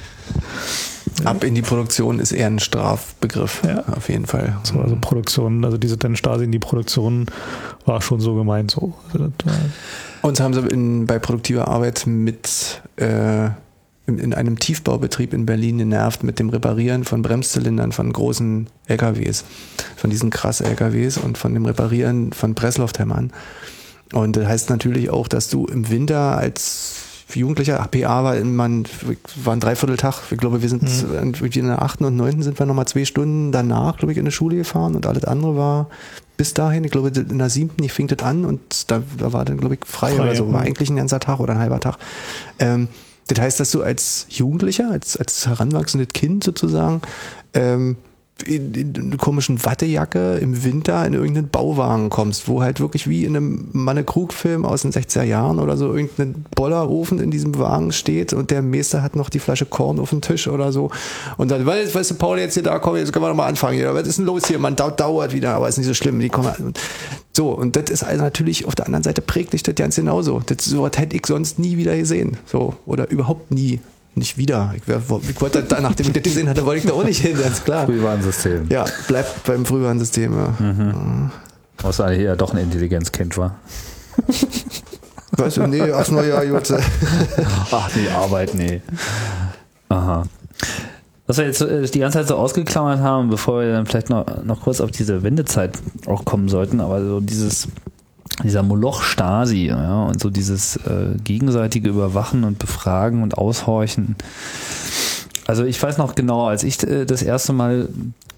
S5: Ab in die Produktion ist eher ein Strafbegriff, ja. Auf jeden Fall.
S4: So, also Produktion, also diese dann Stasi in die Produktion war schon so gemeint. So. Also
S5: Uns haben sie in, bei produktiver Arbeit mit äh, in, in einem Tiefbaubetrieb in Berlin genervt mit dem Reparieren von Bremszylindern von großen L K Ws, von diesen krass L K Ws und von dem Reparieren von Pressluft-Hämmern. Und das heißt natürlich auch, dass du im Winter als Jugendlicher, P A war, man, war ein Dreivierteltag. Ich glaube, wir sind mhm. in der achten und neunten sind wir nochmal zwei Stunden danach, glaube ich, in die Schule gefahren und alles andere war bis dahin. Ich glaube, in der siebten, ich fing das an und da, da war dann, glaube ich, frei, frei oder so. War eigentlich ein ganzer Tag oder ein halber Tag. Ähm, das heißt, dass du als Jugendlicher, als, als heranwachsendes Kind sozusagen, ähm, in, in einer komischen Wattejacke im Winter in irgendeinen Bauwagen kommst, wo halt wirklich wie in einem Manne-Krug-Film aus den sechziger Jahren oder so irgendein Bollerofen in diesem Wagen steht und der Meister hat noch die Flasche Korn auf dem Tisch oder so und dann, weißt, weißt du, Paul, jetzt hier da, komm, jetzt können wir noch mal anfangen hier, was ist denn los hier, man dauert, dauert wieder, aber ist nicht so schlimm, die kommen so, und das ist also natürlich, auf der anderen Seite prägt dich das ganz genauso, das so was hätte ich sonst nie wieder gesehen, so, oder überhaupt nie. Nicht wieder. Ich, wär, ich wollte da, nachdem ich das gesehen hatte, wollte ich da auch nicht hin, ganz klar.
S3: Frühwarnsystem.
S5: Ja, bleibt beim Frühwarnsystem. Ja.
S3: Mhm. Was eigentlich ja doch ein Intelligenzkind war.
S5: Weißt du, nee, ach, na ja, gut.
S3: Ach, die Arbeit, nee. Aha. Was wir jetzt die ganze Zeit so ausgeklammert haben, bevor wir dann vielleicht noch, noch kurz auf diese Wendezeit auch kommen sollten, aber so dieses dieser Moloch Stasi, ja, und so dieses äh, gegenseitige Überwachen und Befragen und Aushorchen. Also ich weiß noch genau, als ich äh, das erste Mal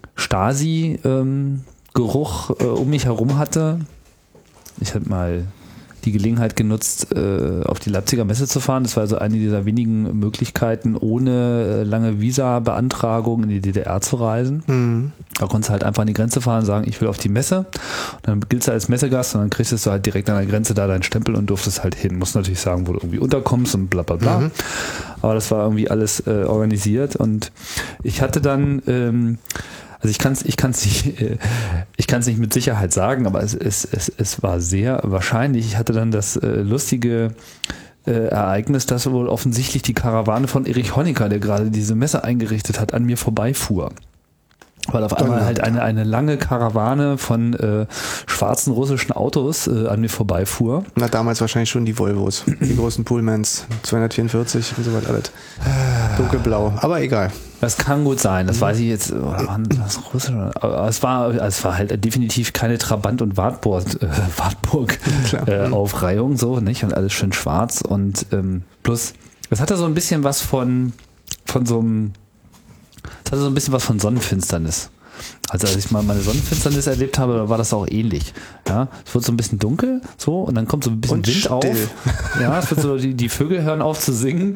S3: Stasi-Geruch ähm, äh, um mich herum hatte, ich hatte mal die Gelegenheit genutzt, äh, auf die Leipziger Messe zu fahren. Das war also eine dieser wenigen Möglichkeiten, ohne äh, lange Visa-Beantragung in die D D R zu reisen. Mhm. Da konntest du halt einfach an die Grenze fahren und sagen, ich will auf die Messe. Und dann giltst du als Messegast und dann kriegst du halt direkt an der Grenze da deinen Stempel und durftest halt hin. Musst natürlich sagen, wo du irgendwie unterkommst und bla bla bla. Mhm. Aber das war irgendwie alles äh, organisiert und ich hatte dann ähm, Also ich kann es ich kann's nicht, ich kann's nicht mit Sicherheit sagen, aber es, es, es, es war sehr wahrscheinlich. Ich hatte dann das äh, lustige äh, Ereignis, dass wohl offensichtlich die Karawane von Erich Honecker, der gerade diese Messe eingerichtet hat, an mir vorbeifuhr. Weil auf einmal halt eine, eine lange Karawane von äh, schwarzen russischen Autos äh, an mir vorbeifuhr.
S5: Na, damals wahrscheinlich schon die Volvos, die großen Pullmans, zweihundertvierundvierzig und so weiter alles. Dunkelblau, aber egal.
S3: Das kann gut sein, das weiß ich jetzt. Oder waren das Russisch? Aber es war, es war halt definitiv keine Trabant- und Wartburg, äh, Wartburg äh, Aufreihung, so, nicht? Und alles schön schwarz und ähm, plus, es hatte so ein bisschen was von, von so einem, es hatte so ein bisschen was von Sonnenfinsternis. Also als ich mal meine Sonnenfinsternis erlebt habe, da war das auch ähnlich. Ja, es wird so ein bisschen dunkel, so, und dann kommt so ein bisschen und Wind still. auf. Ja, es wird so, die, die Vögel hören auf zu singen.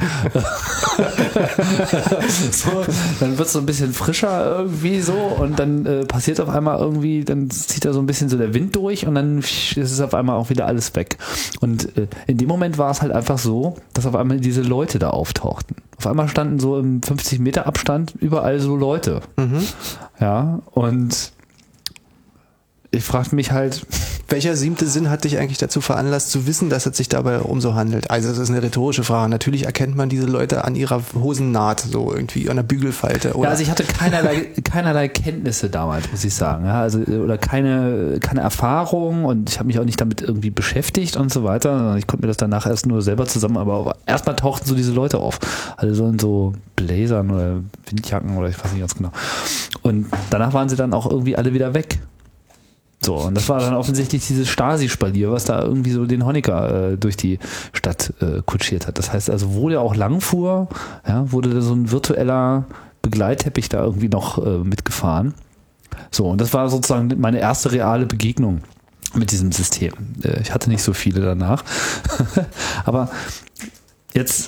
S3: So, dann wird es so ein bisschen frischer irgendwie so und dann äh, passiert auf einmal irgendwie, dann zieht da so ein bisschen so der Wind durch und dann ist es auf einmal auch wieder alles weg. Und äh, in dem Moment war es halt einfach so, dass auf einmal diese Leute da auftauchten. Auf einmal standen so im fünfzig Meter Abstand überall so Leute. Mhm. Ja, und ich fragte mich halt,
S5: welcher siebte Sinn hat dich eigentlich dazu veranlasst, zu wissen, dass es sich dabei um so handelt? Also das ist eine rhetorische Frage. Natürlich erkennt man diese Leute an ihrer Hosennaht, so irgendwie an der Bügelfalte. Oder?
S3: Ja, also ich hatte keinerlei, keinerlei Kenntnisse damals, muss ich sagen. Ja, also, oder keine, keine Erfahrung und ich habe mich auch nicht damit irgendwie beschäftigt und so weiter. Ich konnte mir das danach erst nur selber zusammen, aber erstmal tauchten so diese Leute auf. Also so in so Blazern oder Windjacken oder ich weiß nicht ganz genau. Und danach waren sie dann auch irgendwie alle wieder weg. So, und das war dann offensichtlich dieses Stasi-Spalier, was da irgendwie so den Honecker äh, durch die Stadt äh, kutschiert hat. Das heißt also, wo der auch lang fuhr, ja, wurde da so ein virtueller Begleitteppich da irgendwie noch äh, mitgefahren. So, und das war sozusagen meine erste reale Begegnung mit diesem System. Äh, ich hatte nicht so viele danach. Aber jetzt,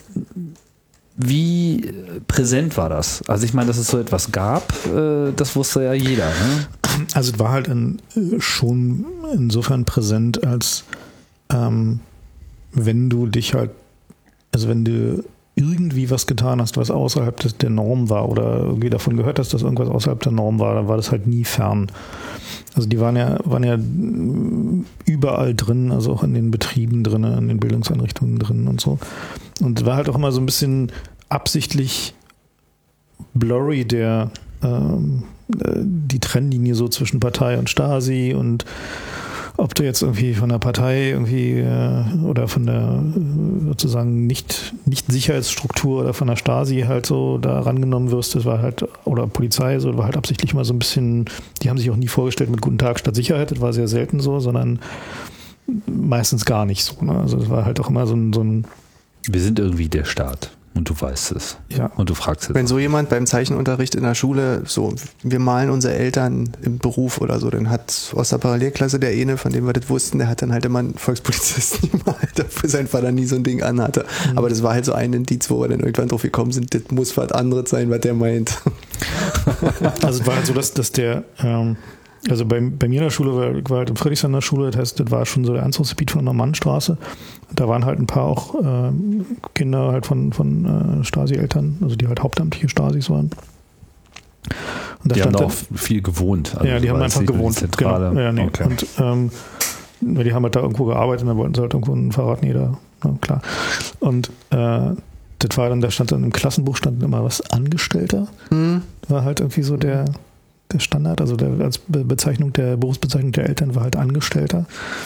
S3: wie präsent war das? Also ich meine, dass es so etwas gab, äh, das wusste ja jeder. Ne?
S4: Also es war halt in, schon insofern präsent, als ähm, wenn du dich halt, also wenn du irgendwie was getan hast, was außerhalb des, der Norm war oder irgendwie davon gehört hast, dass irgendwas außerhalb der Norm war, dann war das halt nie fern. Also die waren ja, waren ja überall drin, also auch in den Betrieben drin, in den Bildungseinrichtungen drin und so. Und es war halt auch immer so ein bisschen absichtlich blurry, der ähm, die Trennlinie so zwischen Partei und Stasi und ob du jetzt irgendwie von der Partei irgendwie äh, oder von der äh, sozusagen nicht, nicht Sicherheitsstruktur oder von der Stasi halt so da rangenommen wirst, das war halt, oder Polizei, so war halt absichtlich mal so ein bisschen, die haben sich auch nie vorgestellt mit Guten Tag statt Sicherheit, das war sehr selten so, sondern meistens gar nicht so. Ne? Also das war halt auch immer so ein, so ein
S3: Wir sind irgendwie der Staat. Und du weißt es.
S4: Ja.
S3: Und du fragst es.
S5: Wenn so jemand beim Zeichenunterricht in der Schule, so, wir malen unsere Eltern im Beruf oder so, dann hat aus der Parallelklasse der eine, von dem wir das wussten, der hat dann halt immer einen Volkspolizisten gemalt, obwohl sein Vater nie so ein Ding anhatte. Mhm. Aber das war halt so ein Indiz, wo wir dann irgendwann drauf gekommen sind, das muss was anderes sein, was der meint.
S4: Also es war halt so, dass, dass der, ähm, also bei, bei mir in der Schule, war, war halt in Friedrichshain in der Schule, das heißt, das war schon so der Einzugsgebiet von der Normannstraße. Da waren halt ein paar auch äh, Kinder halt von, von äh, Stasi-Eltern, also die halt hauptamtliche Stasis waren. Und da
S3: die haben da
S4: dann,
S3: auch viel gewohnt. Also
S4: ja, die haben einfach gewohnt.
S3: Zentrale.
S4: Genau. Ja, nee.
S3: Okay.
S4: Und ähm, die haben halt da irgendwo gearbeitet und dann wollten sie halt irgendwo ein Fahrrad nieder. Na, klar. Und äh, das war dann, da stand dann im Klassenbuch stand immer was Angestellter. Mhm. War halt irgendwie so der, der Standard, also der, als Bezeichnung der Berufsbezeichnung der Eltern war halt Angestellter.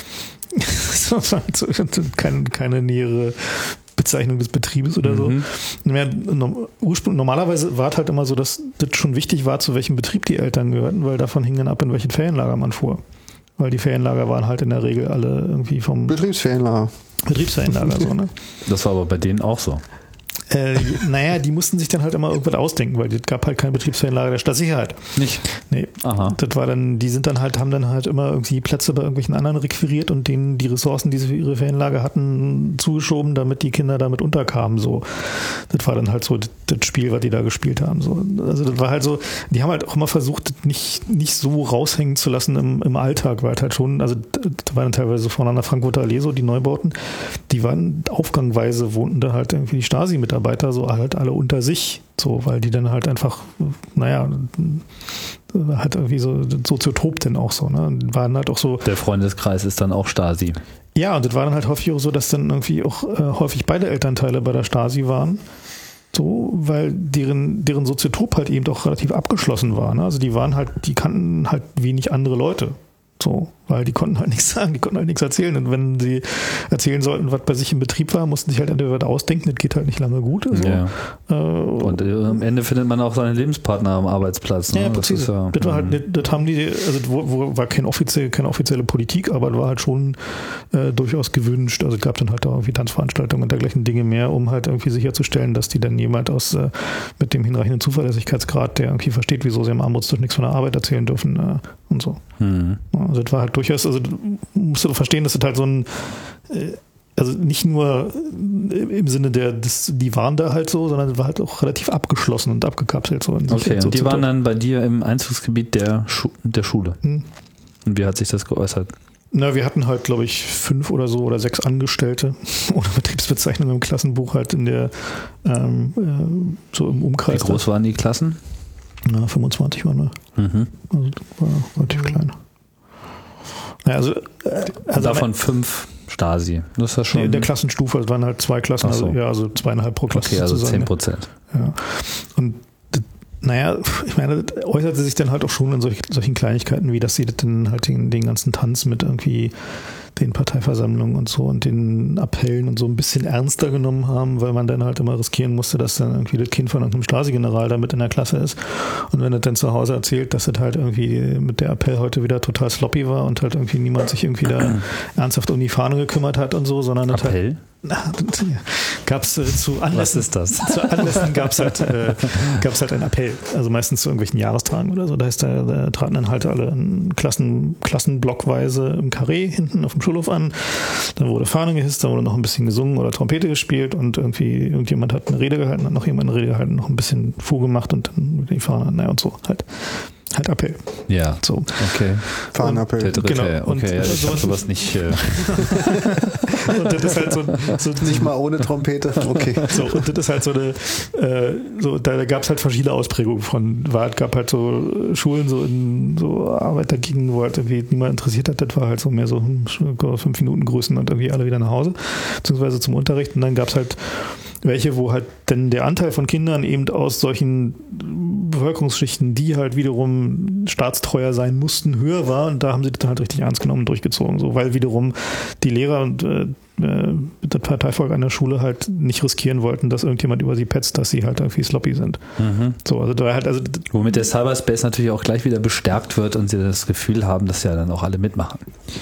S4: Das war halt so, keine, keine nähere Bezeichnung des Betriebes oder so. Mhm. Ja, ursprünglich, normalerweise war es halt immer so, dass das schon wichtig war, zu welchem Betrieb die Eltern gehörten, weil davon hing dann ab, in welchen Ferienlager man fuhr. Weil die Ferienlager waren halt in der Regel alle irgendwie vom
S5: Betriebsferienlager.
S4: Betriebsferienlager, so, ne?
S3: Das war aber bei denen auch so.
S4: Äh, naja, die mussten sich dann halt immer irgendwas ausdenken, weil es gab halt kein Betriebsferienlager der Stadtsicherheit.
S3: Nicht?
S4: Nee.
S3: Aha.
S4: Das war dann, die sind dann halt, haben dann halt immer irgendwie Plätze bei irgendwelchen anderen requiriert und denen die Ressourcen, die sie für ihre Ferienlager hatten, zugeschoben, damit die Kinder damit unterkamen. So. Das war dann halt so das, das Spiel, was die da gespielt haben. So. Also das war halt so, die haben halt auch immer versucht, das nicht, nicht so raushängen zu lassen im, im Alltag, weil halt schon, also da waren dann teilweise vorne an der Frankfurter Allee so, die Neubauten, die waren aufgangweise, wohnten da halt irgendwie die Stasi-Mitarbeiter so halt alle unter sich, so, weil die dann halt einfach, naja, halt irgendwie so Soziotop denn auch so, ne, waren halt auch so.
S3: Der Freundeskreis ist dann auch Stasi.
S4: Ja, und das war dann halt häufig auch so, dass dann irgendwie auch äh, häufig beide Elternteile bei der Stasi waren, so, weil deren, deren Soziotop halt eben doch relativ abgeschlossen war, ne, also die waren halt, die kannten halt wenig andere Leute. So, weil die konnten halt nichts sagen, die konnten halt nichts erzählen. Und wenn sie erzählen sollten, was bei sich im Betrieb war, mussten sich halt entweder was ausdenken, das geht halt nicht lange gut. So. Ja.
S3: Äh, und äh, am Ende findet man auch seine Lebenspartner am Arbeitsplatz. Ne?
S4: Ja, präzise. Das, ja, das war halt, das haben die, also wo, wo war kein offiziell, keine offizielle Politik, aber das war halt schon äh, durchaus gewünscht. Also es gab dann halt auch irgendwie Tanzveranstaltungen und dergleichen Dinge mehr, um halt irgendwie sicherzustellen, dass die dann jemand aus äh, mit dem hinreichenden Zuverlässigkeitsgrad, der irgendwie versteht, wieso sie am Armutstisch nichts von der Arbeit erzählen dürfen äh, und so. Mhm. Also das war halt durchaus, also musst du verstehen, dass das halt so ein, also nicht nur im Sinne der, das, die waren da halt so, sondern es war halt auch relativ abgeschlossen und abgekapselt. So
S3: okay,
S4: so
S3: und die waren dann bei dir im Einzugsgebiet der, Schu- der Schule. Hm. Und wie hat sich das geäußert?
S4: Na, wir hatten halt, glaube ich, fünf oder so oder sechs Angestellte ohne Betriebsbezeichnung im Klassenbuch halt in der, ähm, äh, so im Umkreis.
S3: Wie groß waren die Klassen?
S4: Na, fünfundzwanzig waren wir. Mhm. Also war relativ klein. Naja, also,
S3: also davon fünf Stasi. Das ist ja schon.
S4: In der Klassenstufe, es waren halt zwei Klassen,
S3: so.
S4: also ja, also zweieinhalb pro Klasse.
S3: Okay, also zehn Prozent.
S4: Ja. Und naja, ich meine, das äußerte sich dann halt auch schon in solch, solchen Kleinigkeiten, wie dass sie dann halt den, den ganzen Tanz mit irgendwie den Parteiversammlungen und so und den Appellen und so ein bisschen ernster genommen haben, weil man dann halt immer riskieren musste, dass dann irgendwie das Kind von irgendeinem Stasi-General da mit in der Klasse ist. Und wenn er dann zu Hause erzählt, dass das halt irgendwie mit der Appell heute wieder total sloppy war und halt irgendwie niemand sich irgendwie da ernsthaft um die Fahne gekümmert hat und so, sondern das
S3: Appell?
S4: Halt, gab es äh, zu Anlässen.
S3: Was ist das?
S4: Zu Anlässen gab es halt, äh, gab's halt einen Appell. Also meistens zu irgendwelchen Jahrestagen oder so. Da, heißt, da, da traten dann halt alle in Klassen, Klassenblockweise im Karree hinten auf dem Schulhof an. Dann wurde Fahne gehisst, dann wurde noch ein bisschen gesungen oder Trompete gespielt und irgendwie irgendjemand hat eine Rede gehalten, hat noch jemand eine Rede gehalten, noch ein bisschen Fuhr gemacht und dann die Fahne, naja und so halt. halt Appell.
S3: Ja.
S4: So.
S3: Okay.
S5: Fahnenappell.
S3: Der dritte.
S4: Genau. Und
S3: Okay, ja, ich habe
S4: sowas-
S3: sowas nicht. Äh,
S4: Und das ist halt so, so
S5: Nicht mal ohne Trompete. Okay.
S4: So, und das ist halt so eine, äh, so, da gab es halt verschiedene Ausprägungen von, war, es gab halt so Schulen, so in so Arbeitergegenden, wo halt irgendwie niemand interessiert hat, das war halt so mehr so hm, fünf Minuten Grüßen und irgendwie alle wieder nach Hause, beziehungsweise zum Unterricht. Und dann gab es halt welche, wo halt dann der Anteil von Kindern eben aus solchen Bevölkerungsschichten, die halt wiederum staatstreuer sein mussten, höher war. Und da haben sie das halt richtig ernst genommen und durchgezogen. So, weil wiederum die Lehrer und äh, das Parteivolk an der Schule halt nicht riskieren wollten, dass irgendjemand über sie petzt, dass sie halt irgendwie sloppy sind.
S3: mhm.
S4: So, also da halt, also
S3: Womit der Cyberspace natürlich auch gleich wieder bestärkt wird und sie das Gefühl haben, dass ja dann auch alle mitmachen.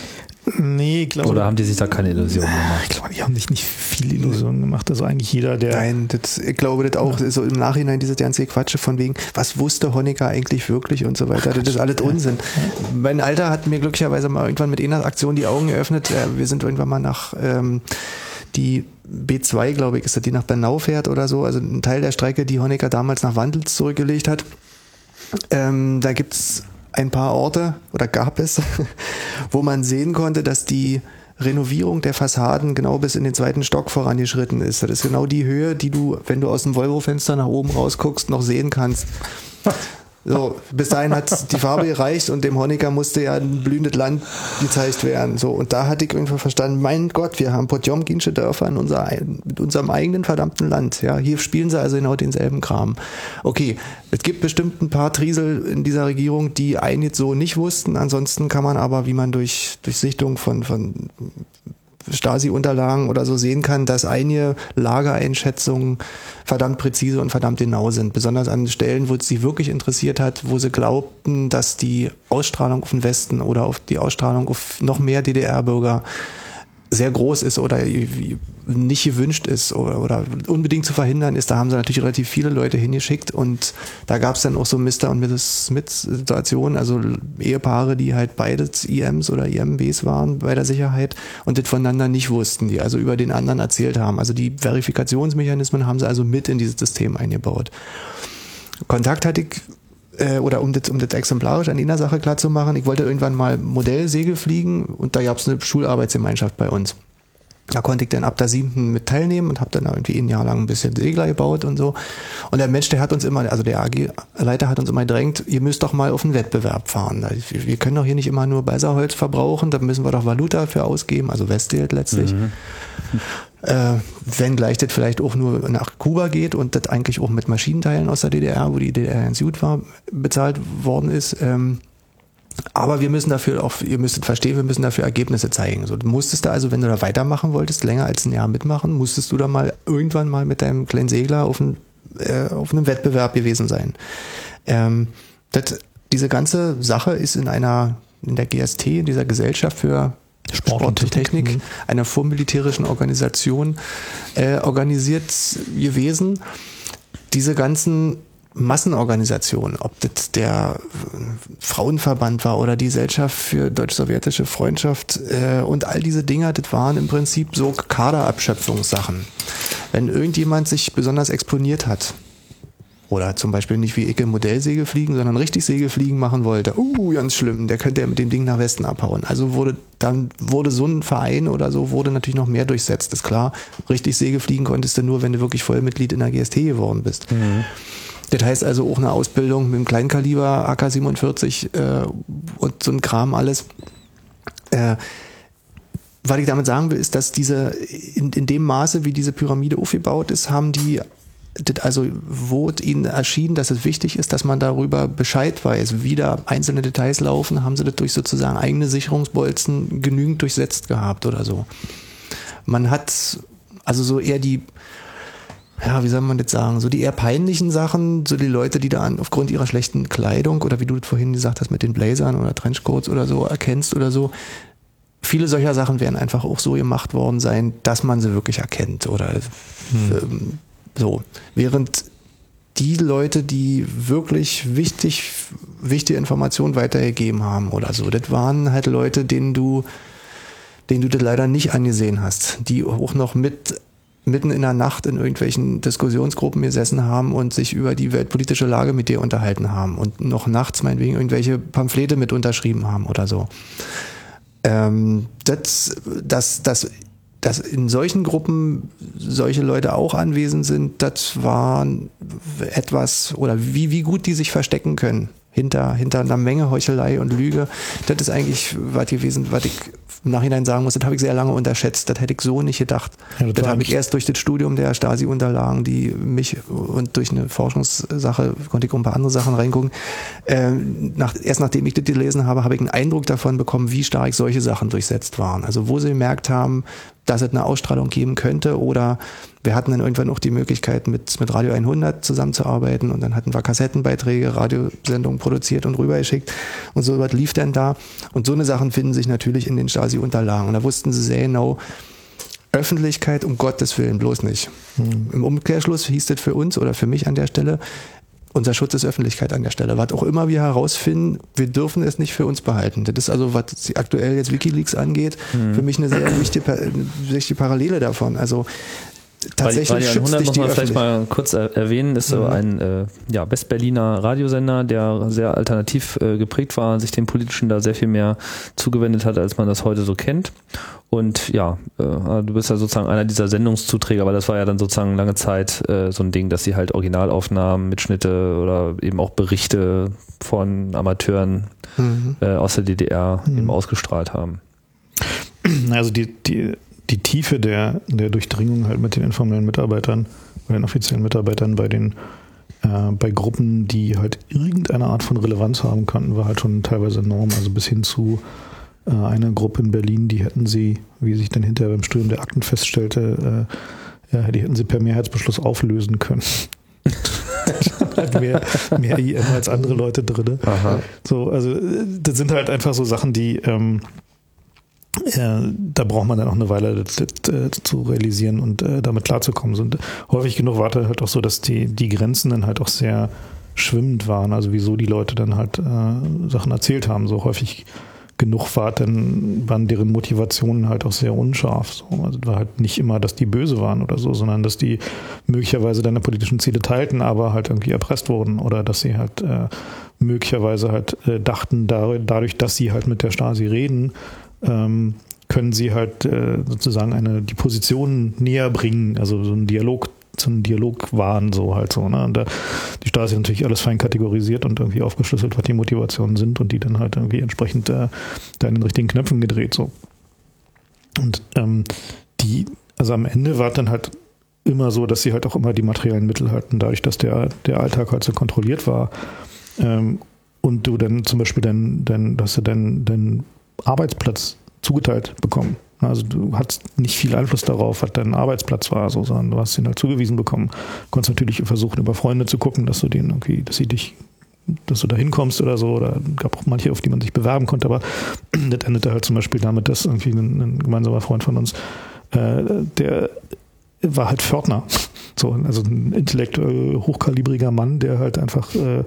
S4: nee, ich glaube,
S3: Oder haben die sich da keine Illusionen
S4: ich
S3: gemacht?
S4: glaube, die haben sich nicht viele Illusionen gemacht. Also eigentlich jeder, der
S5: Nein, das, ich glaube, das auch so im Nachhinein dieses ganze Quatsche von wegen, was wusste Honecker eigentlich wirklich und so weiter, das ist alles Unsinn. Mein Alter hat mir glücklicherweise mal irgendwann mit einer Aktion die Augen geöffnet. Wir sind irgendwann mal nach ähm, die B zwei, glaube ich, ist das, die nach Bernau fährt oder so, also ein Teil der Strecke, die Honecker damals nach Wandels zurückgelegt hat. Ähm, da gibt's ein paar Orte, oder gab es, wo man sehen konnte, dass die Renovierung der Fassaden genau bis in den zweiten Stock vorangeschritten ist. Das ist genau die Höhe, die du, wenn du aus dem Volvo-Fenster nach oben rausguckst, noch sehen kannst. So, bis dahin hat die Farbe gereicht und dem Honecker musste ja ein blühendes Land gezeigt werden. So, und da hatte ich irgendwann verstanden, mein Gott, wir haben Potjomkinsche Dörfer in, unser, in unserem eigenen verdammten Land. Ja, hier spielen sie also genau denselben Kram. Okay, es gibt bestimmt ein paar Triesel in dieser Regierung, die einen jetzt so nicht wussten. Ansonsten kann man aber, wie man durch, durch Sichtung von, von Stasi-Unterlagen oder so sehen kann, dass einige Lagereinschätzungen verdammt präzise und verdammt genau sind. Besonders an Stellen, wo es sie wirklich interessiert hat, wo sie glaubten, dass die Ausstrahlung auf den Westen oder auf die Ausstrahlung auf noch mehr D D R-Bürger sehr groß ist oder nicht gewünscht ist oder, oder unbedingt zu verhindern ist. Da haben sie natürlich relativ viele Leute hingeschickt und da gab es dann auch so Mister und Misses Smith-Situationen, also Ehepaare, die halt beides I Ms oder I M Bs waren bei der Sicherheit und das voneinander nicht wussten, die also über den anderen erzählt haben. Also die Verifikationsmechanismen haben sie also mit in dieses System eingebaut. Kontakt hatte ich oder um das, um das exemplarisch an einer Sache klar zu machen, ich wollte irgendwann mal Modellsegel fliegen und da gab es eine Schularbeitsgemeinschaft bei uns. Da konnte ich dann ab der siebten mit teilnehmen und habe dann irgendwie ein Jahr lang ein bisschen Segler gebaut und so. Und der Mensch, der hat uns immer, also der A G-Leiter hat uns immer gedrängt, ihr müsst doch mal auf einen Wettbewerb fahren. Wir können doch hier nicht immer nur Balsaholz verbrauchen, da müssen wir doch Valuta für ausgeben, also Westgeld letztlich. Mhm. Äh, wenn gleich das vielleicht auch nur nach Kuba geht und das eigentlich auch mit Maschinenteilen aus der D D R, wo die D D R ganz gut war, bezahlt worden ist. Ähm, aber wir müssen dafür auch, ihr müsstet verstehen, wir müssen dafür Ergebnisse zeigen. So, du musstest da also, wenn du da weitermachen wolltest, länger als ein Jahr mitmachen, musstest du da mal irgendwann mal mit deinem kleinen Segler auf, ein, äh, auf einem Wettbewerb gewesen sein. Ähm, das, diese ganze Sache ist in einer, in der G S T, in dieser Gesellschaft für Sport und Technik, Technik einer vormilitärischen Organisation äh, organisiert gewesen. Diese ganzen Massenorganisationen, ob das der Frauenverband war oder die Gesellschaft für deutsch-sowjetische Freundschaft äh, und all diese Dinger, das waren im Prinzip so Kaderabschöpfungssachen. Wenn irgendjemand sich besonders exponiert hat, oder zum Beispiel nicht wie Icke Modellsegel fliegen, sondern richtig Segelfliegen machen wollte. Uh, ganz schlimm, der könnte ja mit dem Ding nach Westen abhauen. Also wurde dann wurde so ein Verein oder so, wurde natürlich noch mehr durchsetzt. Ist klar, richtig Segelfliegen konntest du nur, wenn du wirklich Vollmitglied in der G S T geworden bist. Mhm. Das heißt also auch eine Ausbildung mit dem Kleinkaliber A K siebenundvierzig äh, und so ein Kram alles. Äh, was ich damit sagen will, ist, dass diese in, in dem Maße, wie diese Pyramide aufgebaut ist, haben die also wurde ihnen erschienen, dass es wichtig ist, dass man darüber Bescheid weiß, wie da einzelne Details laufen, haben sie das durch sozusagen eigene Sicherungsbolzen genügend durchsetzt gehabt oder so. Man hat also so eher die, ja, wie soll man das sagen, so die eher peinlichen Sachen, so die Leute, die da an, aufgrund ihrer schlechten Kleidung oder wie du das vorhin gesagt hast mit den Blazern oder Trenchcoats oder so erkennst oder so, viele solcher Sachen werden einfach auch so gemacht worden sein, dass man sie wirklich erkennt oder hm. ähm, so, während die Leute, die wirklich wichtig, wichtige Informationen weitergegeben haben oder so, das waren halt Leute, denen du, denen du das leider nicht angesehen hast, die auch noch mit, mitten in der Nacht in irgendwelchen Diskussionsgruppen gesessen haben und sich über die weltpolitische Lage mit dir unterhalten haben und noch nachts meinetwegen irgendwelche Pamphlete mit unterschrieben haben oder so. Ähm, das, das, das, dass in solchen Gruppen solche Leute auch anwesend sind, das war etwas, oder wie, wie gut die sich verstecken können. Hinter, hinter einer Menge Heuchelei und Lüge. Das ist eigentlich was gewesen, was ich im Nachhinein sagen muss, das habe ich sehr lange unterschätzt. Das hätte ich so nicht gedacht. Ja, das das habe ich erst durch das Studium der Stasi-Unterlagen, die mich und durch eine Forschungssache, konnte ich auch ein paar andere Sachen reingucken. Ähm, nach, erst nachdem ich das gelesen habe, habe ich einen Eindruck davon bekommen, wie stark solche Sachen durchsetzt waren. Also wo sie gemerkt haben, dass es eine Ausstrahlung geben könnte, oder wir hatten dann irgendwann auch die Möglichkeit, mit, mit Radio hundert zusammenzuarbeiten, und dann hatten wir Kassettenbeiträge, Radiosendungen produziert und rübergeschickt, und so was lief dann da. Und so eine Sachen finden sich natürlich in den Stasi-Unterlagen. Und da wussten sie sehr genau, Öffentlichkeit um Gottes Willen bloß nicht. Mhm. Im Umkehrschluss hieß das für uns oder für mich an der Stelle, unser Schutz ist Öffentlichkeit an der Stelle. Was auch immer wir herausfinden, wir dürfen es nicht für uns behalten. Das ist also, was aktuell jetzt WikiLeaks angeht, mhm. für mich eine sehr wichtige, wichtige Parallele davon. Also tatsächlich
S3: Radio hundert muss man vielleicht mal kurz erwähnen, ist so mhm. ein äh, ja, Westberliner Radiosender, der sehr alternativ äh, geprägt war, sich dem Politischen da sehr viel mehr zugewendet hat, als man das heute so kennt. Und ja, äh, du bist ja sozusagen einer dieser Sendungszuträger, weil das war ja dann sozusagen lange Zeit äh, so ein Ding, dass sie halt Originalaufnahmen, Mitschnitte oder eben auch Berichte von Amateuren mhm. äh, aus der D D R mhm. eben ausgestrahlt haben.
S4: Also die, die die Tiefe der, der Durchdringung halt mit den informellen Mitarbeitern, bei den offiziellen Mitarbeitern, bei den äh, bei Gruppen, die halt irgendeine Art von Relevanz haben konnten, war halt schon teilweise enorm. Also bis hin zu äh, einer Gruppe in Berlin, die hätten sie, wie sich dann hinterher beim Studium der Akten feststellte, äh, ja, die hätten sie per Mehrheitsbeschluss auflösen können. halt mehr, mehr I M als andere Leute drin. Aha. So, also das sind halt einfach so Sachen, die ähm, Äh, da braucht man dann auch eine Weile das, das, äh, zu realisieren und äh, damit klarzukommen. Und häufig genug war das halt auch so, dass die, die Grenzen dann halt auch sehr schwimmend waren. Also wieso die Leute dann halt äh, Sachen erzählt haben. So häufig genug war, dann waren deren Motivationen halt auch sehr unscharf. So. Also war halt nicht immer, dass die böse waren oder so, sondern dass die möglicherweise deine politischen Ziele teilten, aber halt irgendwie erpresst wurden, oder dass sie halt äh, möglicherweise halt äh, dachten, da, dadurch, dass sie halt mit der Stasi reden, Ähm, können sie halt äh, sozusagen eine die Position näher bringen, also so einen Dialog, so einen Dialog wahren, so halt so. Ne? Und da, die Stasi natürlich alles fein kategorisiert und irgendwie aufgeschlüsselt, was die Motivationen sind, und die dann halt irgendwie entsprechend äh, da in den richtigen Knöpfen gedreht. So. Und ähm, die, also am Ende war es dann halt immer so, dass sie halt auch immer die materiellen Mittel hatten, dadurch, dass der, der Alltag halt so kontrolliert war. Ähm, und du dann zum Beispiel dann, dann hast du dann, dann Arbeitsplatz zugeteilt bekommen. Also du hattest nicht viel Einfluss darauf, was dein Arbeitsplatz war, so, sondern du hast ihn halt zugewiesen bekommen. Du konntest natürlich versuchen, über Freunde zu gucken, dass du denen irgendwie, dass sie dich, dass du da hinkommst oder so, oder gab auch manche, auf die man sich bewerben konnte, aber das endete halt zum Beispiel damit, dass irgendwie ein, ein gemeinsamer Freund von uns, äh, der war halt Pförtner. So, also ein intellektuell hochkalibriger Mann, der halt einfach äh,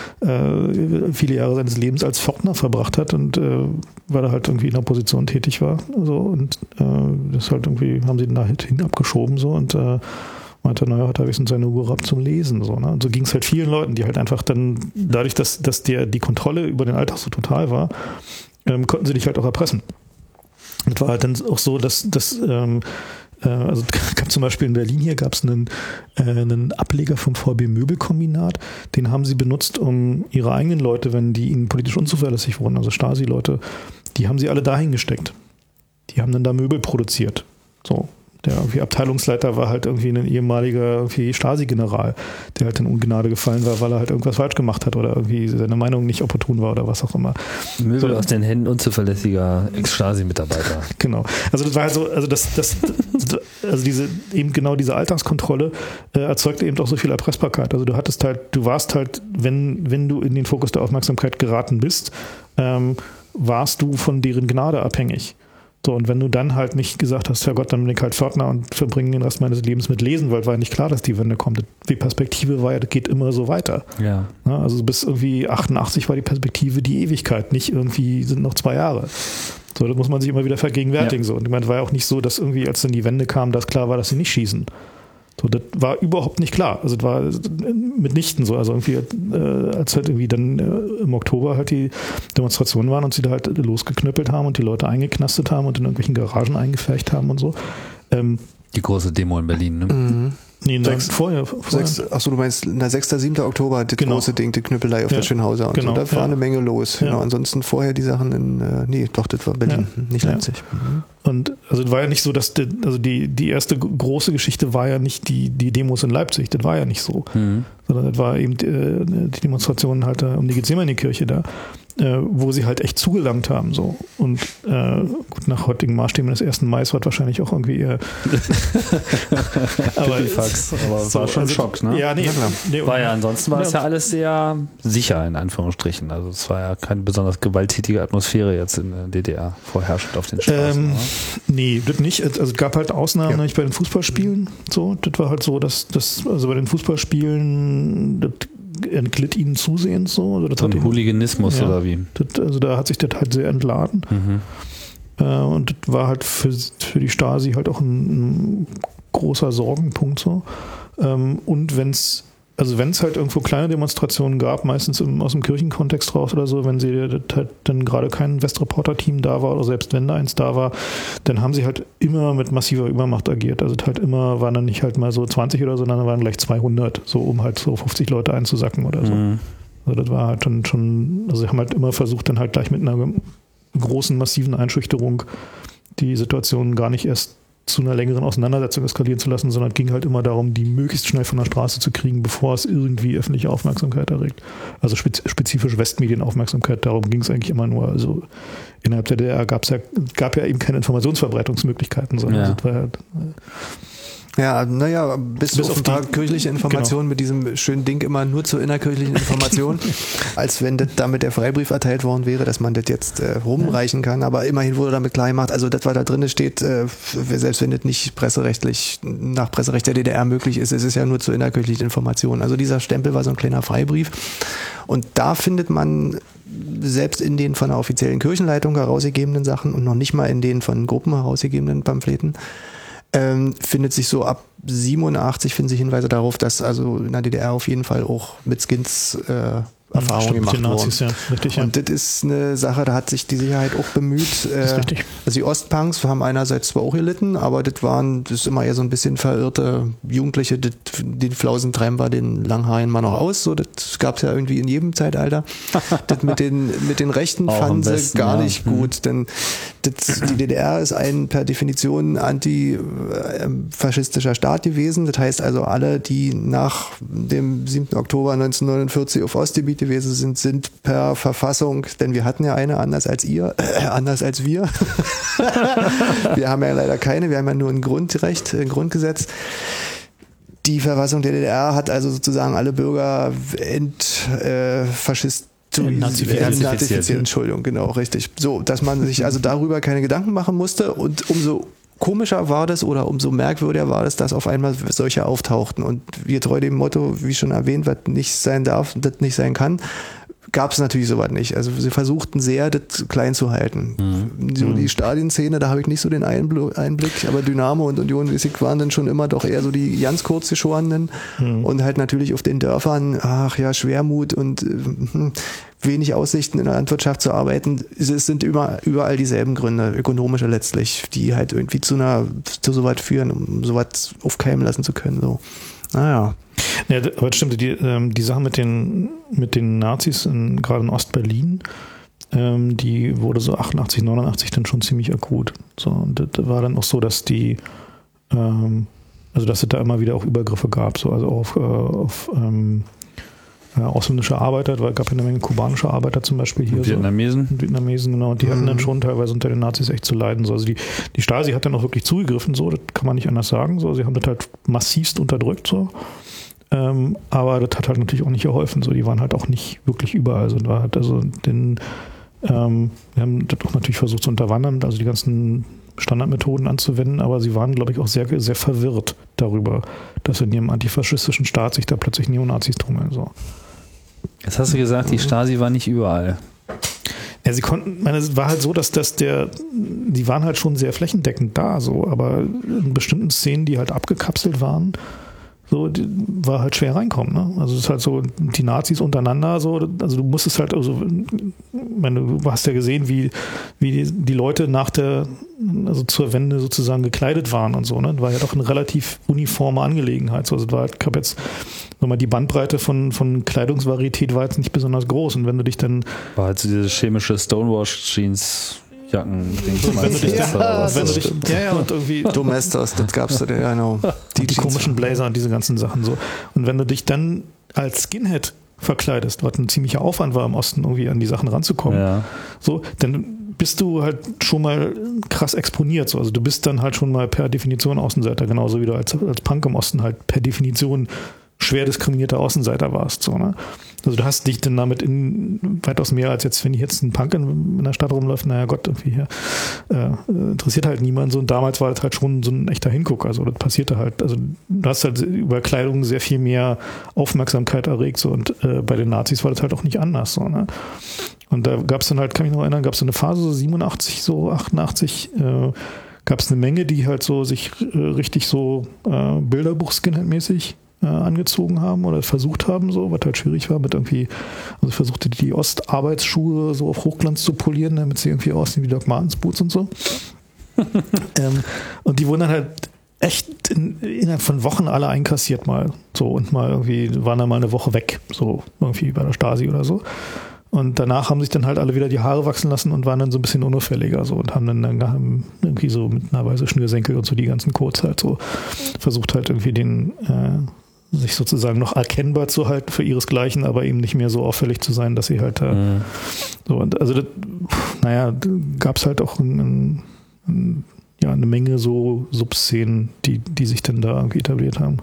S4: äh, viele Jahre seines Lebens als Pförtner verbracht hat, und äh, weil er halt irgendwie in der Position tätig war. So, und äh, das halt irgendwie, haben sie ihn da hin abgeschoben, so, und äh, meinte, naja, hat er wenigstens seine Uhr gehabt zum Lesen. So, ne? Und so ging es halt vielen Leuten, die halt einfach dann, dadurch, dass, dass der, die Kontrolle über den Alltag so total war, ähm, konnten sie dich halt auch erpressen. Das war halt dann auch so, dass, dass ähm, also gab zum Beispiel in Berlin hier gab es einen, äh, einen Ableger vom V B Möbelkombinat, den haben sie benutzt, um ihre eigenen Leute, wenn die ihnen politisch unzuverlässig wurden, also Stasi-Leute, die haben sie alle dahin gesteckt. Die haben dann da Möbel produziert. So. Der irgendwie Abteilungsleiter war halt irgendwie ein ehemaliger irgendwie Stasi-General, der halt in Ungnade gefallen war, weil er halt irgendwas falsch gemacht hat oder irgendwie seine Meinung nicht opportun war oder was auch immer.
S3: Möbel so, aus den Händen unzuverlässiger Ex-Stasi-Mitarbeiter.
S4: Genau. Also das war halt so, also das, das, also diese, eben genau diese Alltagskontrolle äh, erzeugte eben auch so viel Erpressbarkeit. Also du hattest halt, du warst halt, wenn, wenn du in den Fokus der Aufmerksamkeit geraten bist, ähm, warst du von deren Gnade abhängig. So, und wenn du dann halt nicht gesagt hast, Herr Gott, dann bin ich halt Pförtner und verbringe den Rest meines Lebens mit Lesen, weil war ja nicht klar, dass die Wende kommt. Die Perspektive war ja, das geht immer so weiter.
S3: Ja.
S4: Ja, also bis irgendwie achtundachtzig war die Perspektive die Ewigkeit, nicht irgendwie sind noch zwei Jahre. So, das muss man sich immer wieder vergegenwärtigen.
S3: Ja.
S4: So. Und ich meine, war ja auch nicht so, dass irgendwie, als dann die Wende kam, dass klar war, dass sie nicht schießen. So, das war überhaupt nicht klar. Also das war mitnichten so. Also irgendwie, äh, als halt irgendwie dann äh, im Oktober halt die Demonstrationen waren und sie da halt losgeknüppelt haben und die Leute eingeknastet haben und in irgendwelchen Garagen eingefercht haben und so. Ähm,
S3: Die große Demo in Berlin, ne?
S5: Mhm.
S4: nee, nein,
S5: Sechs-
S4: vorher. vorher.
S5: Sechs, achso, du meinst, na, sechster, siebter Oktober, das
S4: Genau.
S5: große Ding, die Knüppelei auf
S4: Ja,
S5: der Schönhauser und
S4: genau,
S5: so. Da war
S4: ja.
S5: eine Menge los.
S4: Ja.
S5: Genau. Ansonsten vorher die Sachen in, äh, nee, doch, das war Berlin,
S4: Ja.
S5: nicht
S4: Ja.
S5: Leipzig. Mhm.
S4: Und also es war ja nicht so, dass die, also die, die erste große Geschichte war ja nicht die, die Demos in Leipzig, das war ja nicht so.
S3: Mhm.
S4: Sondern das war eben äh, die Demonstrationen halt da um die Gethsemane-Kirche da, äh, wo sie halt echt zugelangt haben. So. Und äh, gut, nach heutigen Maßstäben des ersten Mai war wahrscheinlich auch irgendwie eher aber,
S3: Pipifax, aber es war schon ein Schock, ne?
S4: Ja, nee,
S5: Ja, klar.
S4: nee,
S3: War ja, ansonsten war
S4: Ja,
S3: es ja alles sehr sicher, in Anführungsstrichen. Also es war ja keine besonders gewalttätige Atmosphäre jetzt in der D D R vorherrschend auf den Straßen.
S4: Ähm,
S3: oder?
S4: nee, das nicht. Also es gab halt Ausnahmen,
S5: Ja.
S4: nämlich bei den Fußballspielen. So, das war halt so, dass das, also bei den Fußballspielen, das entglitt ihnen zusehends so. Also das
S3: So
S4: hat
S3: ein
S4: ihnen-
S3: Hooliganismus
S4: Ja.
S3: oder wie?
S4: das, also da hat sich das halt sehr entladen.
S3: Mhm.
S4: Äh, und das war halt für, für die Stasi halt auch ein, ein großer Sorgenpunkt so. Ähm, und wenn es also wenn es halt irgendwo kleine Demonstrationen gab, meistens im, aus dem Kirchenkontext raus oder so, wenn sie das halt dann gerade kein Westreporter-Team da war oder selbst wenn da eins da war, dann haben sie halt immer mit massiver Übermacht agiert. Also halt immer waren dann nicht halt mal so zwanzig oder so, sondern waren gleich zweihundert, so um halt so fünfzig Leute einzusacken oder so.
S3: Mhm.
S4: Also das war halt dann schon, also sie haben halt immer versucht, dann halt gleich mit einer großen, massiven Einschüchterung die Situation gar nicht erst zu einer längeren Auseinandersetzung eskalieren zu lassen, sondern es ging halt immer darum, die möglichst schnell von der Straße zu kriegen, bevor es irgendwie öffentliche Aufmerksamkeit erregt. Also spezifisch Westmedienaufmerksamkeit, darum ging es eigentlich immer nur. Also innerhalb der D D R gab's ja, gab ja eben keine Informationsverbreitungsmöglichkeiten, sondern
S3: Ja.
S4: das war halt,
S5: Ja, naja, bis,
S4: Bis
S5: auf
S4: auf
S5: ein paar
S4: die-
S5: kirchliche Informationen mit diesem schönen Ding immer nur zur innerkirchlichen Information, als wenn das damit der Freibrief erteilt worden wäre, dass man das jetzt äh, rumreichen kann. Aber immerhin wurde damit klar gemacht, also das, was da drin steht, äh, selbst wenn das nicht presserechtlich, nach Presserecht der D D R möglich ist, es ist ja nur zur innerkirchlichen Information. Also dieser Stempel war so ein kleiner Freibrief. Und da findet man selbst in den von der offiziellen Kirchenleitung herausgegebenen Sachen und noch nicht mal in den von Gruppen herausgegebenen Pamphleten, Ähm, findet sich so ab siebenundachtzig finden sich Hinweise darauf, dass also in der D D R auf jeden Fall auch mit Skins äh, Erfahrungen
S4: stimmt,
S5: gemacht
S4: mit den Nazis,
S5: wurden.
S4: ja, richtig, ja.
S5: Und das ist eine Sache, da hat sich die Sicherheit auch bemüht. Äh,
S4: Das ist richtig.
S5: also die Ostpunks haben einerseits zwar auch gelitten, aber das waren, das ist immer eher so ein bisschen verirrte Jugendliche, das, den Flausen treiben wir den Langhaarigen mal noch aus. So, das gab es ja irgendwie in jedem Zeitalter. Das mit den, mit den Rechten
S3: Auch am
S5: fanden sie
S3: besten,
S5: gar
S3: ja.
S5: nicht gut, denn das, die D D R ist ein per Definition antifaschistischer Staat gewesen. Das heißt also, alle, die nach dem siebten Oktober neunzehnhundertneunundvierzig auf Ostgebiet gewesen sind, sind per Verfassung, denn wir hatten ja eine, anders als ihr, äh, anders als wir. Wir haben ja leider keine, wir haben ja nur ein Grundrecht, ein Grundgesetz. Die Verfassung der D D R hat also sozusagen alle Bürger entfaschist
S4: Entnazifiziert.
S5: Entnazifiziert, Entschuldigung, genau, richtig. So, dass man sich also darüber keine Gedanken machen musste und umso komischer war das oder umso merkwürdiger war das, dass auf einmal solche auftauchten und wir treu dem Motto, wie schon erwähnt, was nicht sein darf, das nicht sein kann, gab es natürlich sowas nicht. Also sie versuchten sehr, das klein zu halten.
S3: Mhm.
S5: So die Stadionszene, da habe ich nicht so den Einbl- Einblick, aber Dynamo und Union Wissig waren dann schon immer doch eher so die ganz kurz geschorenen
S4: Mhm.
S5: und halt natürlich auf den Dörfern, ach ja, Schwermut und äh, wenig Aussichten in der Landwirtschaft zu arbeiten. Es sind über, überall dieselben Gründe, ökonomische letztlich, die halt irgendwie zu einer, zu sowas führen, um sowas aufkeimen lassen zu können. So. Naja.
S4: Ja, aber das stimmt, die, ähm, die Sache mit den, mit den Nazis, in, gerade in Ostberlin, ähm, die wurde so achtundachtzig, neunundachtzig dann schon ziemlich akut. So, und das war dann auch so, dass die, ähm, also dass es da immer wieder auch Übergriffe gab, so, also auf, äh, auf ähm, äh, ausländische Arbeiter, weil es gab ja eine Menge kubanische Arbeiter zum Beispiel hier.
S3: Vietnamesen.
S4: So, Vietnamesen, genau, und die hatten
S5: Mhm.
S4: dann schon teilweise unter den Nazis echt zu leiden. So. Also die, die Stasi hat dann auch wirklich zugegriffen, so, das kann man nicht anders sagen. So. Sie haben das halt massivst unterdrückt, so. Ähm, aber das hat halt natürlich auch nicht geholfen. So, die waren halt auch nicht wirklich überall. So, war halt also den, Ähm, wir haben das auch natürlich versucht zu unterwandern, also die ganzen Standardmethoden anzuwenden, aber sie waren, glaube ich, auch sehr, sehr verwirrt darüber, dass in ihrem antifaschistischen Staat sich da plötzlich Neonazis tummeln. So.
S3: Jetzt hast du gesagt, die Stasi war nicht überall.
S4: Ja, sie konnten, meine, es war halt so, dass das der, die waren halt schon sehr flächendeckend da, so, aber in bestimmten Szenen, die halt abgekapselt waren, so, die, war halt schwer reinkommen, ne? Also es ist halt so, die Nazis untereinander, so, also du musstest halt, also, meine, du hast ja gesehen, wie, wie die, die Leute nach der, also zur Wende sozusagen gekleidet waren und so, ne? Das war ja doch eine relativ uniforme Angelegenheit, so, also es war halt, gab jetzt, sag mal, die Bandbreite von, von Kleidungsvarietät war jetzt nicht besonders groß und wenn du dich dann...
S3: War halt so diese chemische Stonewash-Jeans... Jacken,
S4: wenn du dich dann, ja, wenn du dich, ja, ja, und irgendwie
S5: Domestos, das gab's da, ja, genau.
S4: Die, die komischen Blazer und diese ganzen Sachen so. Und wenn du dich dann als Skinhead verkleidest, was ein ziemlicher Aufwand war im Osten, irgendwie an die Sachen ranzukommen,
S3: ja.
S4: so, dann bist du halt schon mal krass exponiert. So. Also du bist dann halt schon mal per Definition Außenseiter, genauso wie du als, als Punk im Osten halt per Definition schwer diskriminierter Außenseiter warst. So, ne? Also du hast dich dann damit in weitaus mehr als jetzt, wenn ich jetzt ein Punk in, in der Stadt rumläuft, naja Gott, irgendwie hier äh, interessiert halt niemand so. Und damals war das halt schon so ein echter Hinguck. Also das passierte halt, also du hast halt über Kleidung sehr viel mehr Aufmerksamkeit erregt. So. Und äh, bei den Nazis war das halt auch nicht anders. So, ne? Und da gab es dann halt, kann ich mich noch erinnern, gab es so eine Phase, so siebenundachtzig, so achtundachtzig, äh, gab es eine Menge, die halt so sich äh, richtig so äh, Bilderbuch-Skinhead-mäßig angezogen haben oder versucht haben, so, was halt schwierig war, mit irgendwie, also versuchte die Ostarbeitsschuhe so auf Hochglanz zu polieren, damit sie irgendwie aussehen wie Doc Martens Boots und so. ähm, und die wurden dann halt echt in, innerhalb von Wochen alle einkassiert mal, so, und mal irgendwie, waren dann mal eine Woche weg, so, irgendwie bei der Stasi oder so. Und danach haben sich dann halt alle wieder die Haare wachsen lassen und waren dann so ein bisschen unauffälliger, so, und haben dann, dann haben irgendwie so mit einer Weise Schnürsenkel und so die ganzen Codes halt so versucht halt irgendwie den, äh, sich sozusagen noch erkennbar zu halten für ihresgleichen, aber eben nicht mehr so auffällig zu sein, dass sie halt äh, mhm. so, und also das, naja, gab es halt auch ein, ein, ja, eine Menge so Subszenen, die, die sich dann da irgendwie etabliert haben.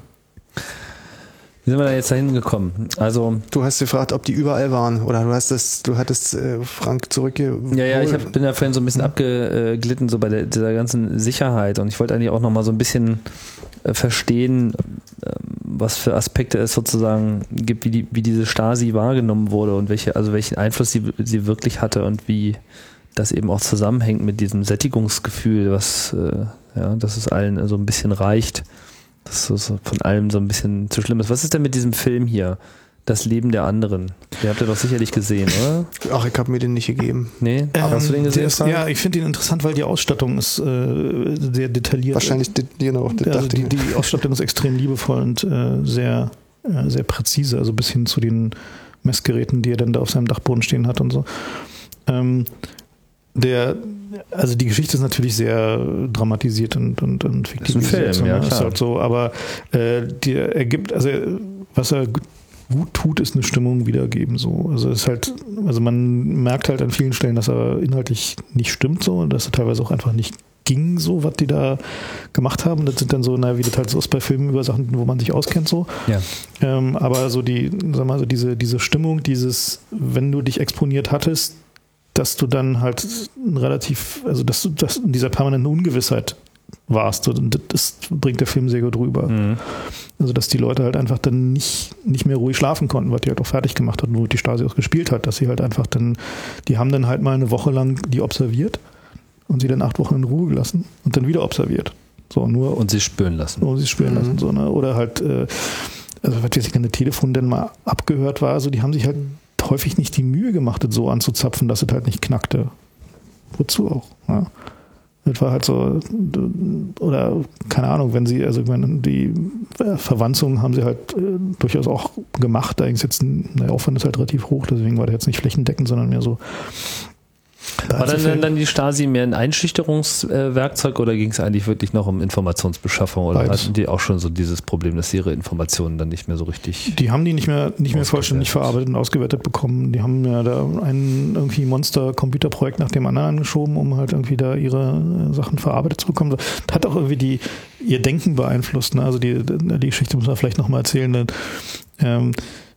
S3: Wie sind wir da jetzt dahin gekommen? Also
S5: du hast gefragt, ob die überall waren, oder du hast das, du hattest äh, Frank zurückge...
S3: Ja, ja, ich hab, bin da vorhin so ein bisschen abgeglitten, so bei der, dieser ganzen Sicherheit, und ich wollte eigentlich auch noch mal so ein bisschen äh, verstehen, äh, was für Aspekte es sozusagen gibt, wie die, wie diese Stasi wahrgenommen wurde und welche, also welchen Einfluss sie, sie wirklich hatte und wie das eben auch zusammenhängt mit diesem Sättigungsgefühl, was äh, ja, dass es allen so ein bisschen reicht. Das ist so von allem so ein bisschen zu schlimm ist. Was ist denn mit diesem Film hier? Das Leben der anderen. Den habt ihr doch sicherlich gesehen, oder?
S5: Ach, ich habe mir den nicht gegeben.
S3: Nee?
S4: Ähm,
S3: Hast du den gesehen?
S4: Ist, ja, ich finde ihn interessant, weil die Ausstattung ist äh, sehr detailliert.
S5: Wahrscheinlich, genau. Das
S4: also die, die Ausstattung ist extrem liebevoll und äh, sehr, äh, sehr präzise, also bis hin zu den Messgeräten, die er dann da auf seinem Dachboden stehen hat und so. Ähm, der, also die Geschichte ist natürlich sehr dramatisiert und, und, und fiktiv.
S3: Das ist ein Film, ja, klar.
S4: Ist halt so, aber äh, die, er gibt, also was er gut tut, ist eine Stimmung wiedergeben. So. Also es ist halt, also man merkt halt an vielen Stellen, dass er inhaltlich nicht stimmt so und dass er teilweise auch einfach nicht ging, so, was die da gemacht haben. Das sind dann so, naja, wie das halt so ist bei Filmen über Sachen, wo man sich auskennt, so.
S3: Ja.
S4: Ähm, aber so die, sag mal, so diese, diese Stimmung, dieses, wenn du dich exponiert hattest, dass du dann halt relativ, also dass du das in dieser permanenten Ungewissheit warst. Und das bringt der Film sehr gut rüber. Mhm. Also dass die Leute halt einfach dann nicht, nicht mehr ruhig schlafen konnten, was die halt auch fertig gemacht hat, wo die Stasi auch gespielt hat, dass sie halt einfach dann, die haben dann halt mal eine Woche lang die observiert und sie dann acht Wochen in Ruhe gelassen und dann wieder observiert. So, nur
S3: und sie spüren lassen.
S4: Und sie spüren
S5: mhm. lassen.
S4: So, ne? Oder halt, äh, also was jetzt an der Telefon dann mal abgehört war, also die haben sich halt häufig nicht die Mühe gemacht, das so anzuzapfen, dass es halt nicht knackte. Wozu auch? Ja. Das war halt so, oder keine Ahnung, wenn sie, also ich meine, die Verwanzung haben sie halt äh, durchaus auch gemacht. Da ist jetzt, der Aufwand ist halt relativ hoch, deswegen war der jetzt nicht flächendeckend, sondern mehr so.
S3: War dann, dann, dann die Stasi mehr ein Einschüchterungswerkzeug äh, oder ging es eigentlich wirklich noch um Informationsbeschaffung oder
S4: Beides.
S3: hatten die auch schon so dieses Problem, dass ihre Informationen dann nicht mehr so richtig...
S4: Die haben die nicht mehr, nicht mehr vollständig verarbeitet und ausgewertet bekommen. Die haben ja da ein irgendwie Monster-Computerprojekt nach dem anderen angeschoben, um halt irgendwie da ihre Sachen verarbeitet zu bekommen. Das hat auch irgendwie die, ihr Denken beeinflusst. Ne? Also die, die Geschichte muss man vielleicht nochmal erzählen. Ähm,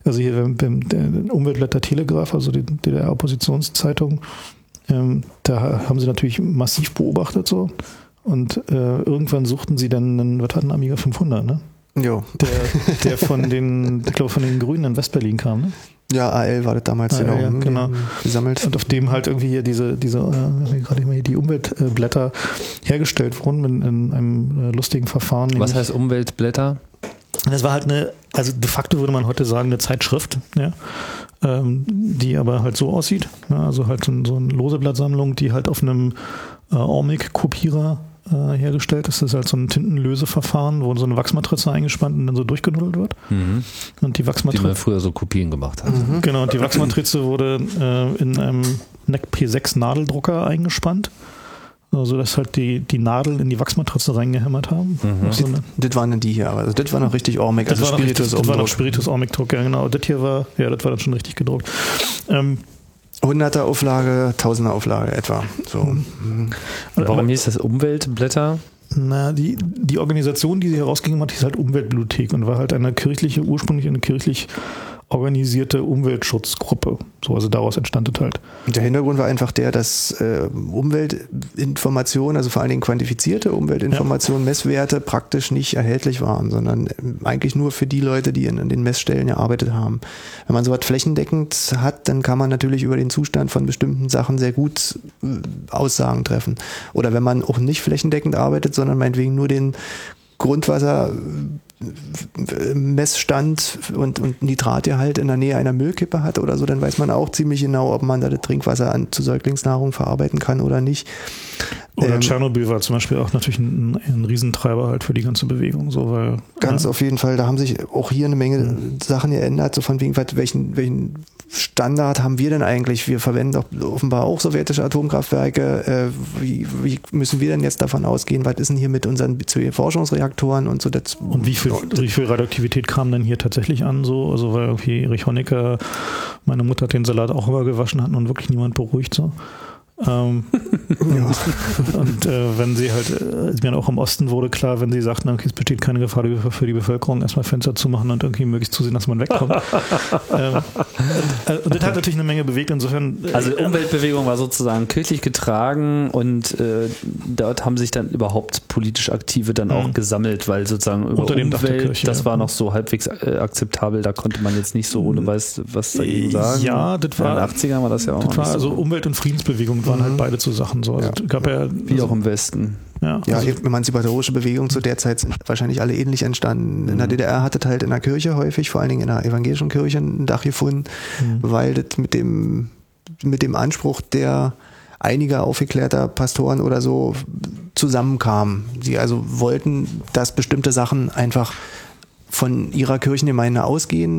S4: Also hier beim, beim Umweltblätter Telegraph, also die D D R-Oppositionszeitung, ähm, da haben sie natürlich massiv beobachtet so. Und äh, irgendwann suchten sie dann einen, was hat ein Amiga fünfhundert, ne?
S5: Jo.
S4: Der, der von den, ich glaube von den Grünen in Westberlin kam, ne?
S5: Ja, A L war das damals,
S4: Ah,
S5: genau,
S4: ja, genau.
S5: gesammelt.
S4: Und auf dem halt irgendwie hier diese, diese äh, gerade mal hier die Umweltblätter hergestellt wurden in, in einem äh, lustigen Verfahren.
S3: Was
S4: nämlich-
S3: heißt Umweltblätter?
S4: Das war halt eine, also de facto würde man heute sagen, eine Zeitschrift, ja, ähm, die aber halt so aussieht. Ja, also halt so, ein, so eine Loseblattsammlung, die halt auf einem äh, Ormic-Kopierer äh, hergestellt ist. Das ist halt so ein Tintenlöseverfahren, wo so eine Wachsmatrize eingespannt und dann so durchgenuddelt wird.
S3: Mhm.
S4: Und die
S3: Die
S4: Wachsmatrize.
S3: man früher so Kopien gemacht hat.
S5: Mhm.
S4: Genau, und die Wachsmatrize wurde äh, in einem N E C P sechs Nadeldrucker eingespannt. Also dass halt die, die Nadeln in die Wachsmatrize reingehämmert haben.
S3: Mhm.
S4: So eine,
S5: Das waren dann die hier, aber also das war noch richtig Ormic, also
S4: das war noch richtig-
S5: Spiritus
S4: das war noch
S5: Umdruck.
S4: Spiritus Ormic-Druck, ja genau. Das hier war, ja, das war dann schon richtig gedruckt. Ähm,
S5: hunderter Auflage, tausender Auflage etwa. So. Mhm.
S3: Warum hieß das Umweltblätter?
S4: Na, die, die Organisation, die sie herausgegeben hat, hieß halt Umweltbibliothek und war halt eine kirchliche, ursprünglich eine kirchlich organisierte Umweltschutzgruppe. So, also daraus entstand es halt.
S5: Der Hintergrund war einfach der, dass äh, Umweltinformationen, also vor allen Dingen quantifizierte Umweltinformationen, ja. Messwerte praktisch nicht erhältlich waren, sondern eigentlich nur für die Leute, die in, in den Messstellen gearbeitet haben. Wenn man sowas flächendeckend hat, dann kann man natürlich über den Zustand von bestimmten Sachen sehr gut äh, Aussagen treffen. Oder wenn man auch nicht flächendeckend arbeitet, sondern meinetwegen nur den Grundwasser Messstand und, und Nitratgehalt in der Nähe einer Müllkippe hat oder so, dann weiß man auch ziemlich genau, ob man da das Trinkwasser an, zu Säuglingsnahrung verarbeiten kann oder nicht.
S4: Oder
S5: Ähm,
S4: Tschernobyl war zum Beispiel auch natürlich ein, ein Riesentreiber halt für die ganze Bewegung. So, weil,
S5: Ganz
S4: ja.
S5: auf jeden Fall, da haben sich auch hier eine Menge
S4: Mhm.
S5: Sachen geändert, so von wegen, welchen, welchen Standard haben wir denn eigentlich? Wir verwenden doch offenbar auch sowjetische Atomkraftwerke. Äh, wie, wie müssen wir denn jetzt davon ausgehen? Was ist denn hier mit unseren Forschungsreaktoren und so? Das,
S4: Und wie viel, wie viel Radioaktivität kam denn hier tatsächlich an? So, also weil irgendwie Erich Honecker, meine Mutter hat den Salat auch übergewaschen, hat nun wirklich niemand beruhigt so. Ähm, ja. Und äh, wenn sie halt, äh, ich meine auch im Osten wurde klar, wenn sie sagten, okay, es besteht keine Gefahr für die Bevölkerung, erstmal Fenster zu machen und irgendwie möglichst zusehen, dass man wegkommt. ähm, und, und das hat natürlich eine Menge bewegt, insofern. Äh,
S3: Also Umweltbewegung war sozusagen kirchlich getragen und äh, dort haben sich dann überhaupt politisch Aktive dann auch
S4: Mhm.
S3: gesammelt, weil sozusagen über
S4: Unter dem Dach der
S3: Umwelt,
S4: Kirche,
S3: das
S4: ja.
S3: war noch so halbwegs äh, akzeptabel, da konnte man jetzt nicht so ohne weiß was dagegen sagen.
S4: Ja, das war-
S3: in den achtzigern war das ja auch
S4: das
S3: noch
S4: war
S3: nicht
S4: also
S3: so.
S4: Umwelt- und Friedensbewegung waren
S5: Mhm.
S4: halt beide so Sachen. So. Also
S5: Ja.
S4: gab ja,
S3: Wie auch im Westen.
S4: ja,
S5: Ja,
S4: also,
S5: emanzipatorische Bewegungen zu der Zeit sind wahrscheinlich alle ähnlich entstanden. In der D D R hat es halt in der Kirche häufig, vor allen Dingen in der evangelischen Kirche, ein Dach gefunden,
S4: Mhm.
S5: weil das mit dem, mit dem Anspruch der einiger aufgeklärter Pastoren oder so zusammenkam. Sie also wollten, dass bestimmte Sachen einfach von ihrer Kirchengemeinde ausgehen.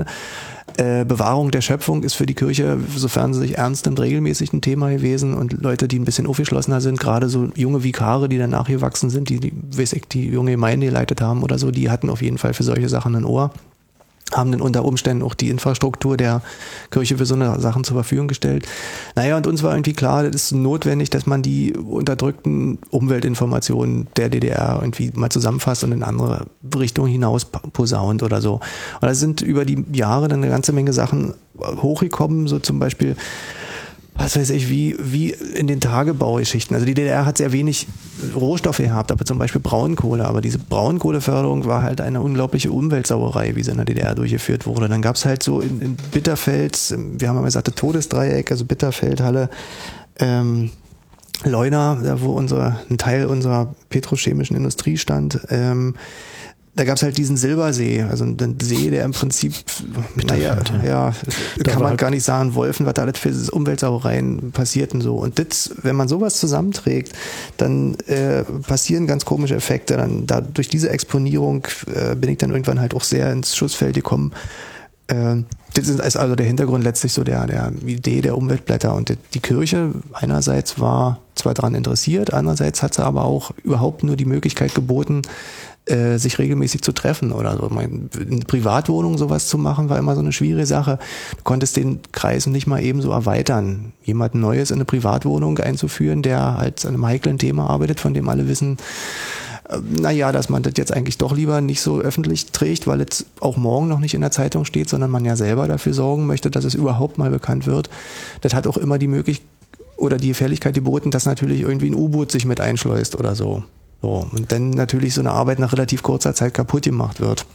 S5: Äh, Bewahrung der Schöpfung ist für die Kirche, sofern sie sich ernst nimmt, regelmäßig ein Thema gewesen, und Leute, die ein bisschen aufgeschlossener sind, gerade so junge Vikare, die dann nachgewachsen sind, die, die, weiß ich, die junge Gemeinde geleitet haben oder so, die hatten auf jeden Fall für solche Sachen ein Ohr, haben dann unter Umständen auch die Infrastruktur der Kirche für so eine Sachen zur Verfügung gestellt. Naja, und uns war irgendwie klar, das ist notwendig, dass man die unterdrückten Umweltinformationen der D D R irgendwie mal zusammenfasst und in andere Richtungen hinaus posaunt oder so. Und da sind über die Jahre dann eine ganze Menge Sachen hochgekommen, so zum Beispiel, was weiß ich, wie, wie in den Tagebaugeschichten. Also die D D R hat sehr wenig Rohstoffe gehabt, aber zum Beispiel Braunkohle. Aber diese Braunkohleförderung war halt eine unglaubliche Umweltsauerei, wie sie in der D D R durchgeführt wurde. Dann gab es halt so in, in Bitterfeld, wir haben mal gesagt, das Todesdreieck, also Bitterfeld, Halle, ähm, Leuna, da wo unser, ein Teil unserer petrochemischen Industrie stand, ähm, da gab es halt diesen Silbersee, also einen See, der im Prinzip, naja, ja,
S4: Da
S5: kann
S4: war
S5: man
S4: halt
S5: gar nicht sagen, Wolfen, was da alles für Umweltsauereien passierten so. Und das, wenn man sowas zusammenträgt, dann äh, passieren ganz komische Effekte. Dann da, durch diese Exponierung äh, bin ich dann irgendwann halt auch sehr ins Schussfeld gekommen. Äh, das ist also der Hintergrund letztlich so der, der Idee der Umweltblätter. Und die, die Kirche einerseits war zwar daran interessiert, andererseits hat sie aber auch überhaupt nur die Möglichkeit geboten, äh, sich regelmäßig zu treffen oder so. Meine, in Privatwohnungen sowas zu machen, war immer so eine schwierige Sache. Du konntest den Kreis nicht mal eben so erweitern. Jemand Neues in eine Privatwohnung einzuführen, der halt an einem heiklen Thema arbeitet, von dem alle wissen, äh, naja, dass man das jetzt eigentlich doch lieber nicht so öffentlich trägt, weil es auch morgen noch nicht in der Zeitung steht, sondern man ja selber dafür sorgen möchte, dass es überhaupt mal bekannt wird. Das hat auch immer die Möglichkeit oder die Gefährlichkeit geboten, dass natürlich irgendwie ein U-Boot sich mit einschleust oder so. So. Und dann natürlich so eine Arbeit nach relativ kurzer Zeit kaputt gemacht wird.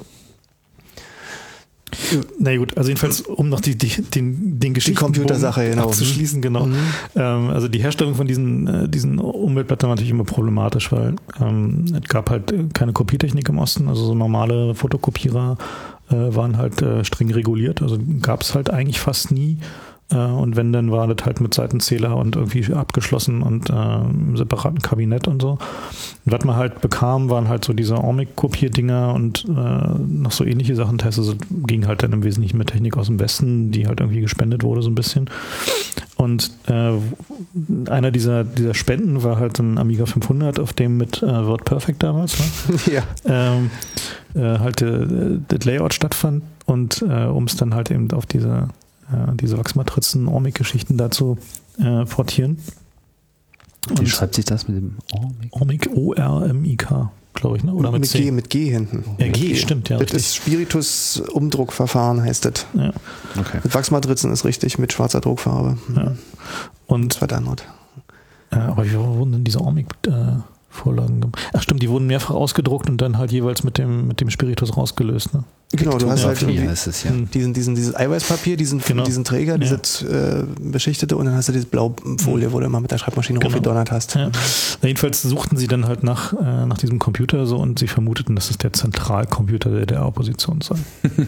S4: Na gut, also jedenfalls, um noch die, die, den, den Geschichten
S5: die Computersache genau.
S4: abzuschließen, genau. Mhm. Ähm, also die Herstellung von diesen, äh, diesen Umweltblättern war natürlich immer problematisch, weil ähm, es gab halt keine Kopiertechnik im Osten, also so normale Fotokopierer äh, waren halt äh, streng reguliert, also gab es halt eigentlich fast nie. Und wenn, dann war das halt mit Seitenzähler und irgendwie abgeschlossen und äh, im separaten Kabinett und so. Und was man halt bekam, waren halt so diese Ormic-Kopierdinger und äh, noch so ähnliche Sachen. Das heißt, es ging halt dann im Wesentlichen mit Technik aus dem Westen, die halt irgendwie gespendet wurde so ein bisschen. Und äh, einer dieser, dieser Spenden war halt ein Amiga fünfhundert, auf dem mit äh, WordPerfect damals, ne? Ja. Ähm, äh, halt äh, das Layout stattfand und äh, um es dann halt eben auf diese diese Wachsmatrizen, Ormic-Geschichten dazu äh, portieren.
S3: Wie schreibt sich das mit dem Ormic?
S4: Ormic, O R M I K, glaube ich, ne? Oder mit,
S5: mit G, mit G hinten.
S4: Ja, G, G, stimmt, ja.
S5: Das
S4: richtig.
S5: ist Spiritus-Umdruckverfahren, heißt das.
S4: Ja.
S3: Okay.
S5: Mit Wachsmatrizen ist richtig, mit schwarzer Druckfarbe.
S4: Ja. Und
S5: verdammt.
S4: Äh, aber wie wurden denn diese Ormic äh, Vorlagen gemacht? Ach stimmt, die wurden mehrfach ausgedruckt und dann halt jeweils mit dem, mit dem Spiritus rausgelöst, ne?
S5: Genau, du hast halt irgendwie
S3: heißt es, ja.
S5: diesen, diesen, dieses Eiweißpapier, diesen,
S4: genau.
S5: diesen Träger,
S4: ja.
S5: dieses äh, beschichtete und dann hast du diese Blaufolie, wo du immer mit der Schreibmaschine
S4: genau.
S5: hochgedonnert hast.
S4: Ja. Na, jedenfalls suchten sie dann halt nach, äh, nach diesem Computer so und sie vermuteten, dass es der Zentralcomputer der, der Opposition sei.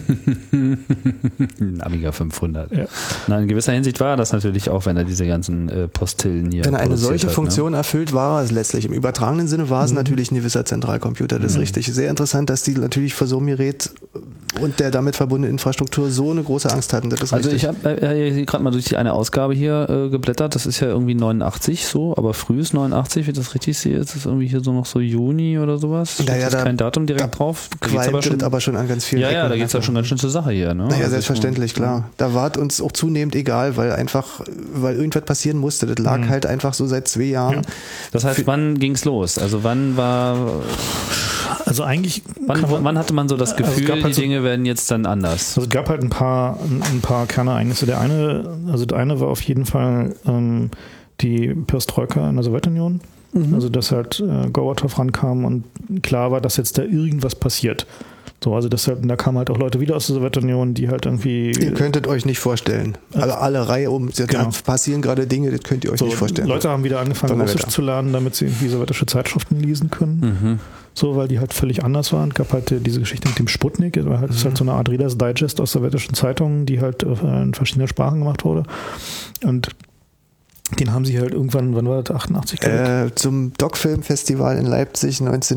S3: Ein Amiga fünfhundert.
S4: Ja.
S3: Na, in gewisser Hinsicht war das natürlich auch, wenn er diese ganzen äh, Postillen hier
S5: Wenn er eine solche
S3: hat,
S5: Funktion
S3: ne?
S5: erfüllt, war es letztlich. Im übertragenen Sinne war es mhm. natürlich ein gewisser Zentralcomputer, das ist
S4: mhm.
S5: richtig. Sehr interessant, dass die natürlich vor so einem Gerät und der damit verbundene Infrastruktur so eine große Angst hatten. Das ist
S3: also
S5: richtig.
S3: ich habe äh, gerade mal durch die eine Ausgabe hier äh, geblättert, das ist ja irgendwie neunundachtzig so, aber frühes neunundachtzig, wenn ich das richtig sehe, ist das irgendwie hier so noch so Juni oder sowas.
S5: Da
S3: ja, da, kein Datum direkt
S5: da
S3: drauf.
S5: Da geht's aber schon, aber schon an ganz vielen
S3: Ja,
S5: Ecken.
S3: ja, da geht es ja schon ganz schön zur Sache hier. Ne?
S5: Naja,
S3: also
S5: selbstverständlich, klar. Da war uns auch zunehmend egal, weil einfach, weil irgendwas passieren musste. Das lag mhm. halt einfach so seit zwei Jahren.
S3: Ja. Das heißt, wann ging es los? Also wann war...
S4: Also eigentlich...
S3: Wann,
S4: man,
S3: wann hatte man so das Gefühl,
S4: also halt
S3: die Dinge so, werden jetzt dann anders?
S4: Also es gab halt ein paar, ein paar Kernereignisse. Der eine, also der eine war auf jeden Fall ähm, die Perestroika in der Sowjetunion. Mhm. Also dass halt äh, Gorbatschow rankam und klar war, dass jetzt da irgendwas passiert. So, also deshalb, da kamen halt auch Leute wieder aus der Sowjetunion, die halt irgendwie...
S5: Ihr könntet euch nicht vorstellen. Also alle Reihe um, da genau. passieren gerade Dinge, das könnt ihr euch so, nicht vorstellen.
S4: Leute haben wieder angefangen, Russisch zu lernen, damit sie irgendwie sowjetische Zeitschriften lesen können. Mhm. So, weil die halt völlig anders waren. Es gab halt diese Geschichte mit dem Sputnik, das war halt, mhm. ist halt so eine Art Reader's Digest aus sowjetischen Zeitungen, die halt in verschiedenen Sprachen gemacht wurde. Und den haben sie halt irgendwann, wann war das, achtundachtzig?
S5: Äh, zum Doc-Film-Festival in Leipzig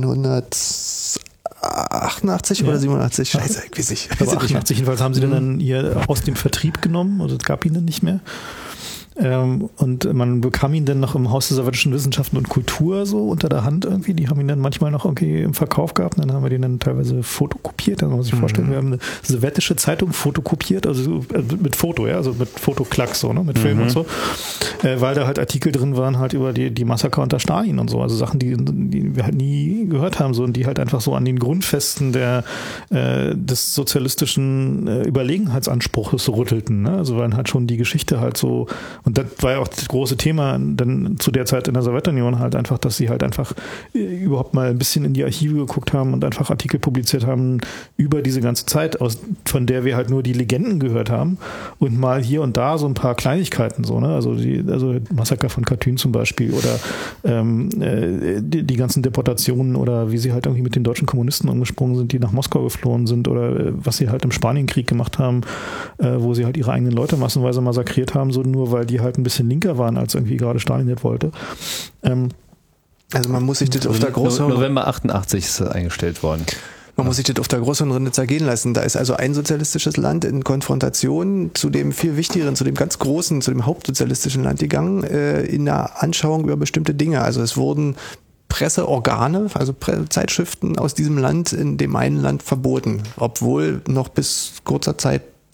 S5: neunzehnhundertachtundachtzig ja. oder siebenundachtzig? Scheiße, ich weiß nicht.
S4: Aber achtundachtzig jedenfalls haben sie mhm. dann hier aus dem Vertrieb genommen, also es gab ihn dann nicht mehr. Ähm, und man bekam ihn dann noch im Haus der sowjetischen Wissenschaften und Kultur so unter der Hand irgendwie. Die haben ihn dann manchmal noch irgendwie im Verkauf gehabt. Und dann haben wir den dann teilweise fotokopiert. Da muss man sich mhm. vorstellen, wir haben eine sowjetische Zeitung fotokopiert, also mit Foto, ja, also mit Fotoklack so, ne, mit Film mhm. und so. Äh, weil da halt Artikel drin waren halt über die, die Massaker unter Stalin und so. Also Sachen, die, die wir halt nie gehört haben, so, und die halt einfach so an den Grundfesten der, äh, des sozialistischen äh, Überlegenheitsanspruches rüttelten. Ne? Also weil halt schon die Geschichte halt so. Und das war ja auch das große Thema dann zu der Zeit in der Sowjetunion halt einfach, dass sie halt einfach überhaupt mal ein bisschen in die Archive geguckt haben und einfach Artikel publiziert haben über diese ganze Zeit, aus, von der wir halt nur die Legenden gehört haben und mal hier und da so ein paar Kleinigkeiten so, ne? Also die, also Massaker von Katyn zum Beispiel oder ähm, die, die ganzen Deportationen oder wie sie halt irgendwie mit den deutschen Kommunisten umgesprungen sind, die nach Moskau geflohen sind oder was sie halt im Spanienkrieg gemacht haben, äh, wo sie halt ihre eigenen Leute massenweise massakriert haben, so nur weil die halt ein bisschen linker waren, als irgendwie gerade Stalin das wollte. Ähm,
S5: also man muss sich das auf der Großhirn...
S3: November achtundachtzig ist das eingestellt worden.
S5: Man muss sich das auf der Großhirnrinde zergehen lassen. Da ist also ein sozialistisches Land in Konfrontation zu dem viel wichtigeren, zu dem ganz großen, zu dem hauptsozialistischen Land gegangen, äh, in der Anschauung über bestimmte Dinge. Also es wurden Presseorgane, also Pre- Zeitschriften aus diesem Land in dem einen Land verboten, obwohl noch bis kurzer Zeit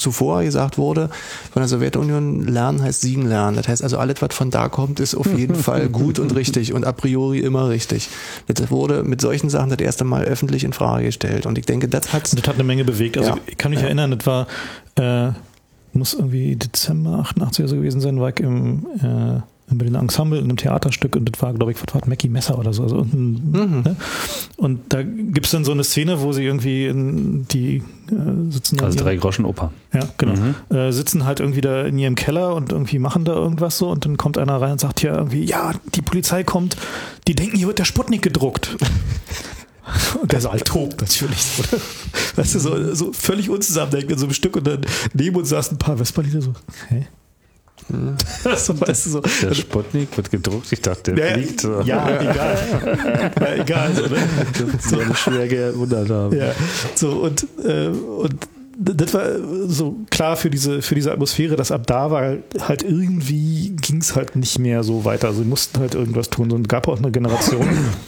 S5: zuvor gesagt wurde, von der Sowjetunion, lernen heißt siegen lernen. Das heißt also, alles, was von da kommt, ist auf jeden Fall gut und richtig und a priori immer richtig. Das wurde mit solchen Sachen das erste Mal öffentlich in Frage gestellt. Und ich denke, das hat...
S4: Das hat eine Menge bewegt. Also
S5: ja.
S4: ich kann mich
S5: ja.
S4: erinnern, das war, äh, muss irgendwie Dezember achtundachtzig oder so gewesen sein, war ich im... Äh, bei den Ensemble in einem Theaterstück und das war, glaube ich, was war Mackie Messer oder so. Also ein, mhm. ne? Und da gibt es dann so eine Szene, wo sie irgendwie in die äh, sitzen.
S3: Also drei Groschen Oper.
S4: Ja, genau.
S3: Mhm.
S4: Äh, sitzen halt irgendwie da in ihrem Keller und irgendwie machen da irgendwas so und dann kommt einer rein und sagt ja irgendwie, ja, die Polizei kommt, die denken, hier wird der Sputnik gedruckt. Und der Saal tobt natürlich. Oder? Weißt du, so, so völlig unzusammenhängend in so einem Stück und dann neben uns saßen ein paar Vesperlieder so, hä?
S5: Hm.
S4: So, weißt du, so.
S3: Der Sputnik wird gedruckt, ich dachte, der
S4: ja,
S3: fliegt. So.
S4: Ja, egal. Ja, egal. So, ne?
S3: So eine schwer gewundert haben.
S4: Ja, so und, äh, und das war so klar für diese, für diese Atmosphäre, dass ab da war halt irgendwie ging es halt nicht mehr so weiter. Also sie mussten halt irgendwas tun. Und es gab auch eine Generation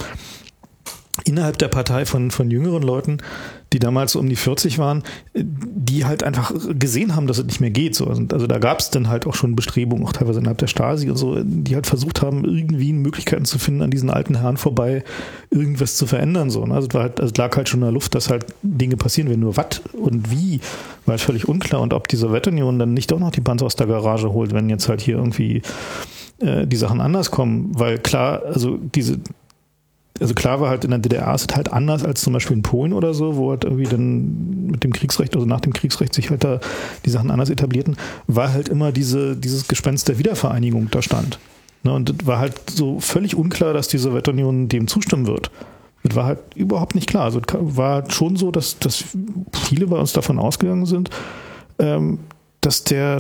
S4: innerhalb der Partei von, von jüngeren Leuten, die damals so um die vierzig waren, die halt einfach gesehen haben, dass es nicht mehr geht. So. Also da gab es dann halt auch schon Bestrebungen, auch teilweise innerhalb der Stasi und so, die halt versucht haben, irgendwie Möglichkeiten zu finden, an diesen alten Herren vorbei irgendwas zu verändern. So. Also es war halt, also es lag halt schon in der Luft, dass halt Dinge passieren werden. Nur was und wie, war halt völlig unklar. Und ob die Sowjetunion dann nicht doch noch die Panzer aus der Garage holt, wenn jetzt halt hier irgendwie äh, die Sachen anders kommen. Weil klar, also diese Also klar war halt in der D D R ist es halt anders als zum Beispiel in Polen oder so, wo halt irgendwie dann mit dem Kriegsrecht, also nach dem Kriegsrecht sich halt da die Sachen anders etablierten, war halt immer diese, dieses Gespenst der Wiedervereinigung da stand. Ne, und es war halt so völlig unklar, dass die Sowjetunion dem zustimmen wird. Das war halt überhaupt nicht klar. Also es war schon so, dass, dass viele bei uns davon ausgegangen sind, ähm, dass der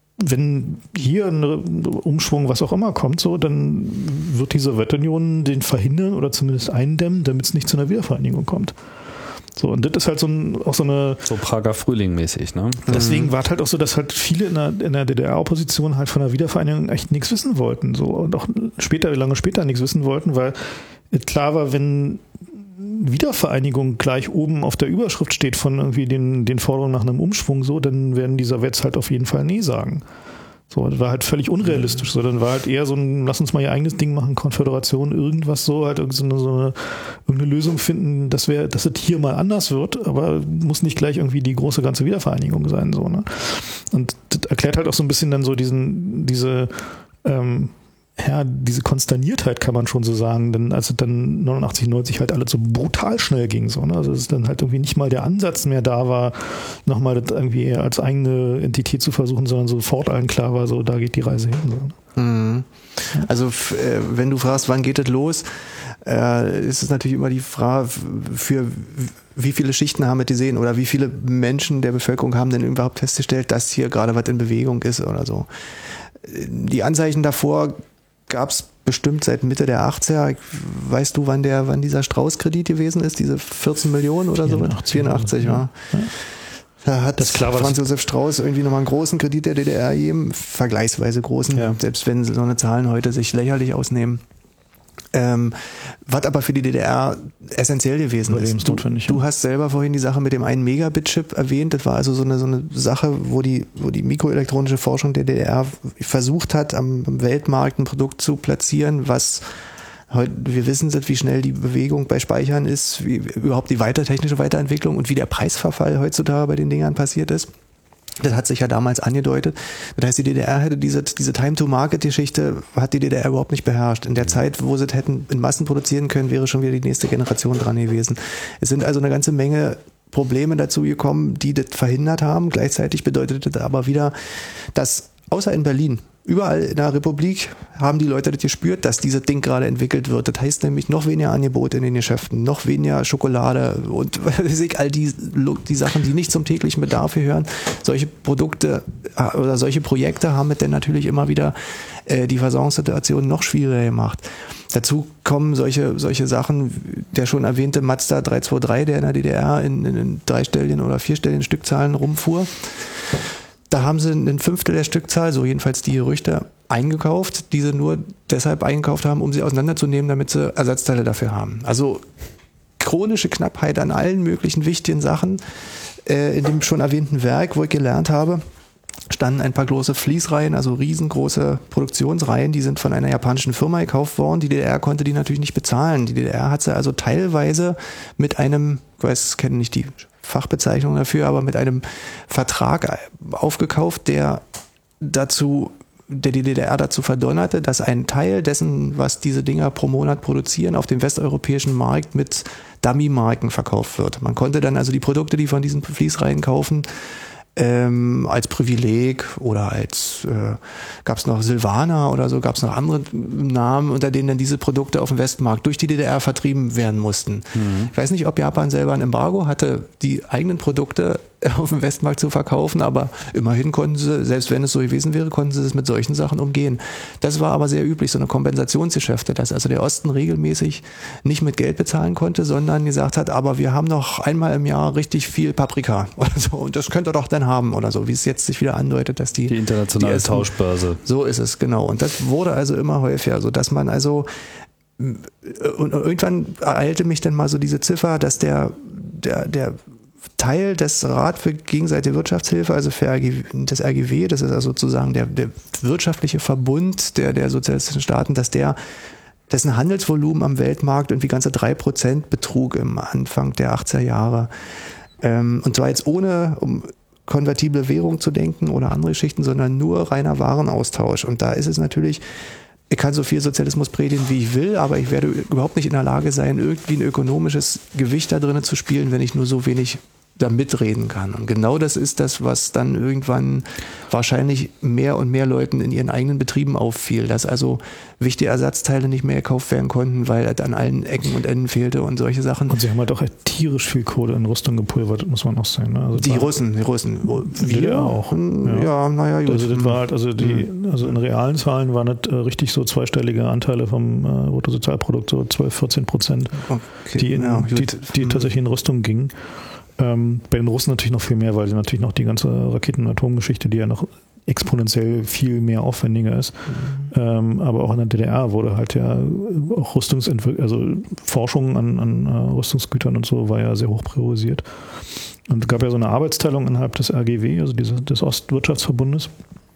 S4: wenn hier ein Umschwung, was auch immer kommt, so, dann wird die Sowjetunion den verhindern oder zumindest eindämmen, damit es nicht zu einer Wiedervereinigung kommt. So, und das ist halt so ein, auch so eine...
S3: So Prager Frühling mäßig, ne?
S4: Deswegen mhm. war es halt auch so, dass halt viele in der, in der D D R-Opposition halt von der Wiedervereinigung echt nichts wissen wollten. So, und auch später, lange später nichts wissen wollten, weil klar war, wenn Wiedervereinigung gleich oben auf der Überschrift steht von irgendwie den, den Forderungen nach einem Umschwung, so, dann werden die Sowjets halt auf jeden Fall nee sagen. So, das war halt völlig unrealistisch. So, dann war halt eher so ein, lass uns mal ihr eigenes Ding machen, Konföderation, irgendwas so, halt irgendeine, so eine, irgendeine Lösung finden, dass wir, dass es hier mal anders wird, aber muss nicht gleich irgendwie die große ganze Wiedervereinigung sein, so, ne? Und das erklärt halt auch so ein bisschen dann so diesen, diese, ähm, ja, diese Konsterniertheit kann man schon so sagen, denn als es dann neunundachtzig, neunzig halt alles so brutal schnell ging, so, ne? Also dass es dann halt irgendwie nicht mal der Ansatz mehr da war, nochmal das irgendwie als eigene Entität zu versuchen, sondern sofort allen klar war, so, da geht die Reise hin. So, ne?
S5: Mhm. Also f- äh, wenn du fragst, wann geht es los, äh, ist es natürlich immer die Frage, für wie viele Schichten haben wir gesehen oder wie viele Menschen der Bevölkerung haben denn überhaupt festgestellt, dass hier gerade was in Bewegung ist oder so. Die Anzeichen davor gab es bestimmt seit Mitte der achtziger. Weißt du, wann der, wann dieser Strauß-Kredit gewesen ist? Diese vierzehn Millionen oder so? vierundachtzig, ja. ja. Da hat das klar, Franz Josef Strauß irgendwie nochmal einen großen Kredit der D D R gegeben, vergleichsweise großen, ja. Selbst wenn so eine Zahlen heute sich lächerlich ausnehmen. Ähm, was aber für die D D R essentiell gewesen ist. Du, du hast selber vorhin die Sache mit dem einen Megabit-Chip erwähnt. Das war also so eine, so eine Sache, wo die, wo die mikroelektronische Forschung der D D R versucht hat, am, am Weltmarkt ein Produkt zu platzieren, was heute, wir wissen, wie schnell die Bewegung bei Speichern ist, wie überhaupt die weiter technische Weiterentwicklung und wie der Preisverfall heutzutage bei den Dingern passiert ist. Das hat sich ja damals angedeutet. Das heißt, die D D R hätte diese, diese Time-to-Market-Geschichte, hat die D D R überhaupt nicht beherrscht. In der Zeit, wo sie es hätten in Massen produzieren können, wäre schon wieder die nächste Generation dran gewesen. Es sind also eine ganze Menge Probleme dazu gekommen, die das verhindert haben. Gleichzeitig bedeutet das aber wieder, dass außer in Berlin, überall in der Republik haben die Leute das gespürt, dass dieses Ding gerade entwickelt wird. Das heißt nämlich noch weniger Angebot in den Geschäften, noch weniger Schokolade und all die, die Sachen, die nicht zum täglichen Bedarf gehören. Solche Produkte oder solche Projekte haben mit dann natürlich immer wieder äh, die Versorgungssituation noch schwieriger gemacht. Dazu kommen solche, solche Sachen, der schon erwähnte Mazda drei zwei drei, der in der D D R in, in dreistelligen oder vierstelligen Stückzahlen rumfuhr. Da haben sie ein Fünftel der Stückzahl, so jedenfalls die Gerüchte, eingekauft, die sie nur deshalb eingekauft haben, um sie auseinanderzunehmen, damit sie Ersatzteile dafür haben. Also chronische Knappheit an allen möglichen wichtigen Sachen. Äh, in dem schon erwähnten Werk, wo ich gelernt habe, standen ein paar große Fließreihen, also riesengroße Produktionsreihen, die sind von einer japanischen Firma gekauft worden. Die D D R konnte die natürlich nicht bezahlen. Die D D R hat sie also teilweise mit einem, ich weiß, kenne nicht die Fachbezeichnung dafür, aber mit einem Vertrag aufgekauft, der dazu, der die D D R dazu verdonnerte, dass ein Teil dessen, was diese Dinger pro Monat produzieren, auf dem westeuropäischen Markt mit Dummy-Marken verkauft wird. Man konnte dann also die Produkte, die von diesen Fließreihen kaufen, Ähm, als Privileg oder als, äh, gab es noch Silvana oder so, gab es noch andere Namen, unter denen dann diese Produkte auf dem Westmarkt durch die D D R vertrieben werden mussten. Mhm. Ich weiß nicht, ob Japan selber ein Embargo hatte, die eigenen Produkte auf dem Westmarkt zu verkaufen, aber immerhin konnten sie, selbst wenn es so gewesen wäre, konnten sie es mit solchen Sachen umgehen. Das war aber sehr üblich, so eine Kompensationsgeschäfte, dass also der Osten regelmäßig nicht mit Geld bezahlen konnte, sondern gesagt hat, aber wir haben noch einmal im Jahr richtig viel Paprika oder so und das könnt ihr doch dann haben oder so, wie es jetzt sich wieder andeutet, dass die...
S3: Die internationale
S5: die
S3: Tauschbörse.
S5: So ist es, genau. Und das wurde also immer häufiger, so dass man also und irgendwann ereilte mich dann mal so diese Ziffer, dass der, der, der Teil des Rat für gegenseitige Wirtschaftshilfe, also für R G, das R G W, das ist also sozusagen der, der wirtschaftliche Verbund der, der sozialistischen Staaten, dass der, dessen Handelsvolumen am Weltmarkt irgendwie ganze drei Prozent betrug im Anfang der achtziger Jahre. Ähm, und zwar jetzt ohne um konvertible Währung zu denken oder andere Geschichten, sondern nur reiner Warenaustausch. Und da ist es natürlich, ich kann so viel Sozialismus predigen, wie ich will, aber ich werde überhaupt nicht in der Lage sein, irgendwie ein ökonomisches Gewicht da drinnen zu spielen, wenn ich nur so wenig da mitreden kann. Und genau das ist das, was dann irgendwann wahrscheinlich mehr und mehr Leuten in ihren eigenen Betrieben auffiel, dass also wichtige Ersatzteile nicht mehr gekauft werden konnten, weil es an allen Ecken und Enden fehlte und solche Sachen.
S4: Und sie haben halt auch tierisch viel Kohle in Rüstung gepulvert, muss man auch sagen. Ne? Also
S5: die Russen, die Russen.
S4: Wir
S5: Wir
S4: auch.
S5: Ja, ja naja, gut.
S4: Also das war halt, also die, also in realen Zahlen waren das äh, richtig so zweistellige Anteile vom äh, Bruttosozialprodukt, so zwölf, vierzehn Prozent,
S5: okay.
S4: die, in,
S5: ja,
S4: die, die tatsächlich in Rüstung gingen. Ähm, bei den Russen natürlich noch viel mehr, weil sie natürlich noch die ganze Raketen- und Atomgeschichte, die ja noch exponentiell viel mehr aufwendiger ist. Mhm. Ähm, aber auch in der D D R wurde halt ja auch Rüstungsentwicklung, also Forschung an, an uh, Rüstungsgütern und so war ja sehr hoch priorisiert. Und es gab ja so eine Arbeitsteilung innerhalb des R G W, also diese, des Ostwirtschaftsverbundes,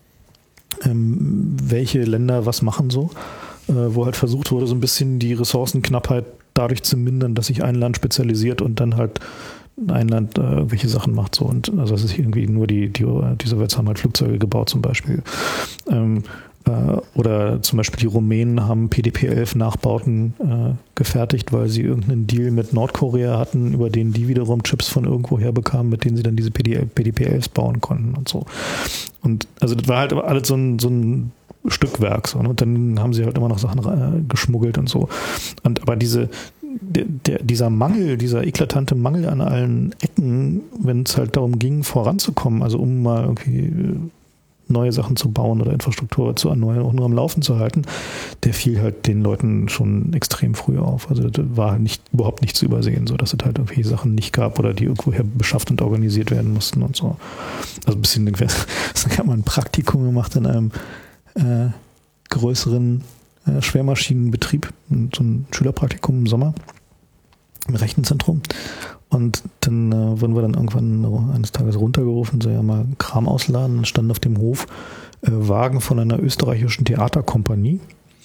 S4: ähm, welche Länder was machen so, äh, wo halt versucht wurde, so ein bisschen die Ressourcenknappheit dadurch zu mindern, dass sich ein Land spezialisiert und dann halt ein Land äh, irgendwelche Sachen macht. So. Und also es ist irgendwie nur die, die, die Sowjets haben halt Flugzeuge gebaut zum Beispiel. Ähm, äh, oder zum Beispiel die Rumänen haben P D P elf Nachbauten äh, gefertigt, weil sie irgendeinen Deal mit Nordkorea hatten, über den die wiederum Chips von irgendwo her bekamen, mit denen sie dann diese P D P elfs bauen konnten und so. Und also das war halt alles so ein, so ein Stückwerk. So, ne? Und dann haben sie halt immer noch Sachen äh, geschmuggelt und so. Und aber diese Der, der, dieser Mangel, dieser eklatante Mangel an allen Ecken, wenn es halt darum ging, voranzukommen, also um mal irgendwie neue Sachen zu bauen oder Infrastruktur zu erneuern, auch nur am Laufen zu halten, der fiel halt den Leuten schon extrem früh auf. Also das war nicht, überhaupt nicht zu übersehen, so dass es halt irgendwie Sachen nicht gab oder die irgendwoher beschafft und organisiert werden mussten und so. Also ein bisschen, dann hat man ein Praktikum gemacht in einem äh, größeren Schwermaschinenbetrieb, so ein Schülerpraktikum im Sommer im Rechenzentrum. Und dann äh, wurden wir dann irgendwann eines Tages runtergerufen, so ja mal Kram ausladen. Dann standen auf dem Hof äh, Wagen von einer österreichischen Theaterkompanie.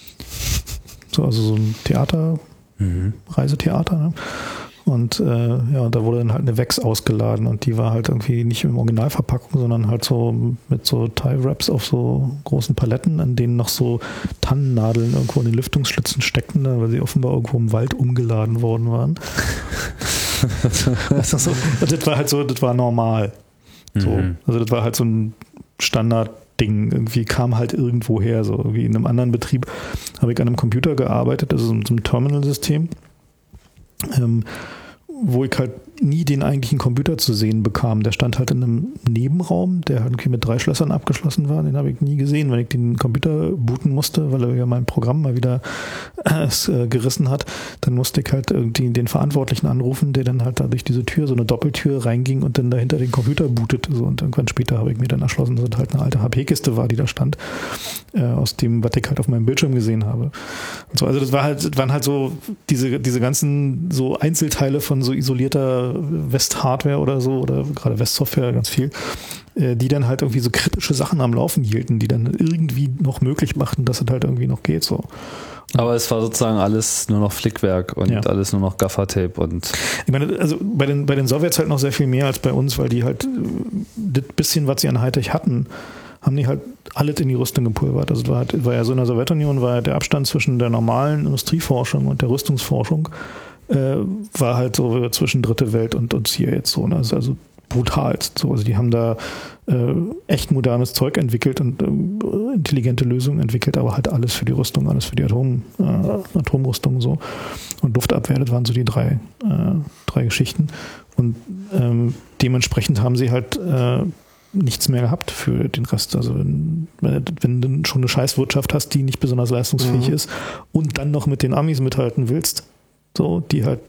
S4: So, also so ein Theater, mhm. Reisetheater, ne? Und äh, ja, da wurde dann halt eine Wex ausgeladen und die war halt irgendwie nicht im Originalverpackung, sondern halt so mit so Tie-Wraps auf so großen Paletten, an denen noch so Tannennadeln irgendwo in den Lüftungsschlitzen steckten, weil sie offenbar irgendwo im Wald umgeladen worden waren. das, so, das war halt so, das war normal. So. Mhm. Also das war halt so ein Standardding. Irgendwie kam halt irgendwo her. So irgendwie in einem anderen Betrieb habe ich an einem Computer gearbeitet, also so einem Terminal-System. Ähm, wo ich halt nie den eigentlichen Computer zu sehen bekam. Der stand halt in einem Nebenraum, der halt irgendwie mit drei Schlössern abgeschlossen war. Den habe ich nie gesehen, wenn ich den Computer booten musste, weil er ja mein Programm mal wieder äh, es, äh, gerissen hat. Dann musste ich halt irgendwie den Verantwortlichen anrufen, der dann halt da durch diese Tür, so eine Doppeltür reinging und dann dahinter den Computer bootete. So. Und irgendwann später habe ich mir dann erschlossen, dass es halt eine alte H P-Kiste war, die da stand, äh, aus dem, was ich halt auf meinem Bildschirm gesehen habe. Und so, also das war halt, das waren halt so diese, diese ganzen so Einzelteile von so isolierter West-Hardware oder so, oder gerade West-Software, ganz viel, die dann halt irgendwie so kritische Sachen am Laufen hielten, die dann irgendwie noch möglich machten, dass es halt irgendwie noch geht. So.
S3: Aber es war sozusagen alles nur noch Flickwerk und ja. alles nur noch Gaffertape und. Ich meine, also bei den, bei den Sowjets halt noch sehr viel mehr als bei uns, weil die halt das bisschen, was sie an Hightech hatten, haben die halt alles in die Rüstung gepulvert. Also war, halt, war ja so in der Sowjetunion, war ja der Abstand zwischen der normalen Industrieforschung und der Rüstungsforschung Äh, war halt so zwischen Dritte Welt und uns hier jetzt so. Ne? Also, also brutal. So. Also die haben da äh, echt modernes Zeug entwickelt und äh, intelligente Lösungen entwickelt, aber halt alles für die Rüstung, alles für die Atom, äh, Atomrüstung so. Und Luftabwehr, das waren so die drei, äh, drei Geschichten. Und ähm, dementsprechend haben sie halt äh, nichts mehr gehabt für den Rest. Also wenn, wenn du schon eine Scheißwirtschaft hast, die nicht besonders leistungsfähig mhm. ist und dann noch mit den Amis mithalten willst, so, die halt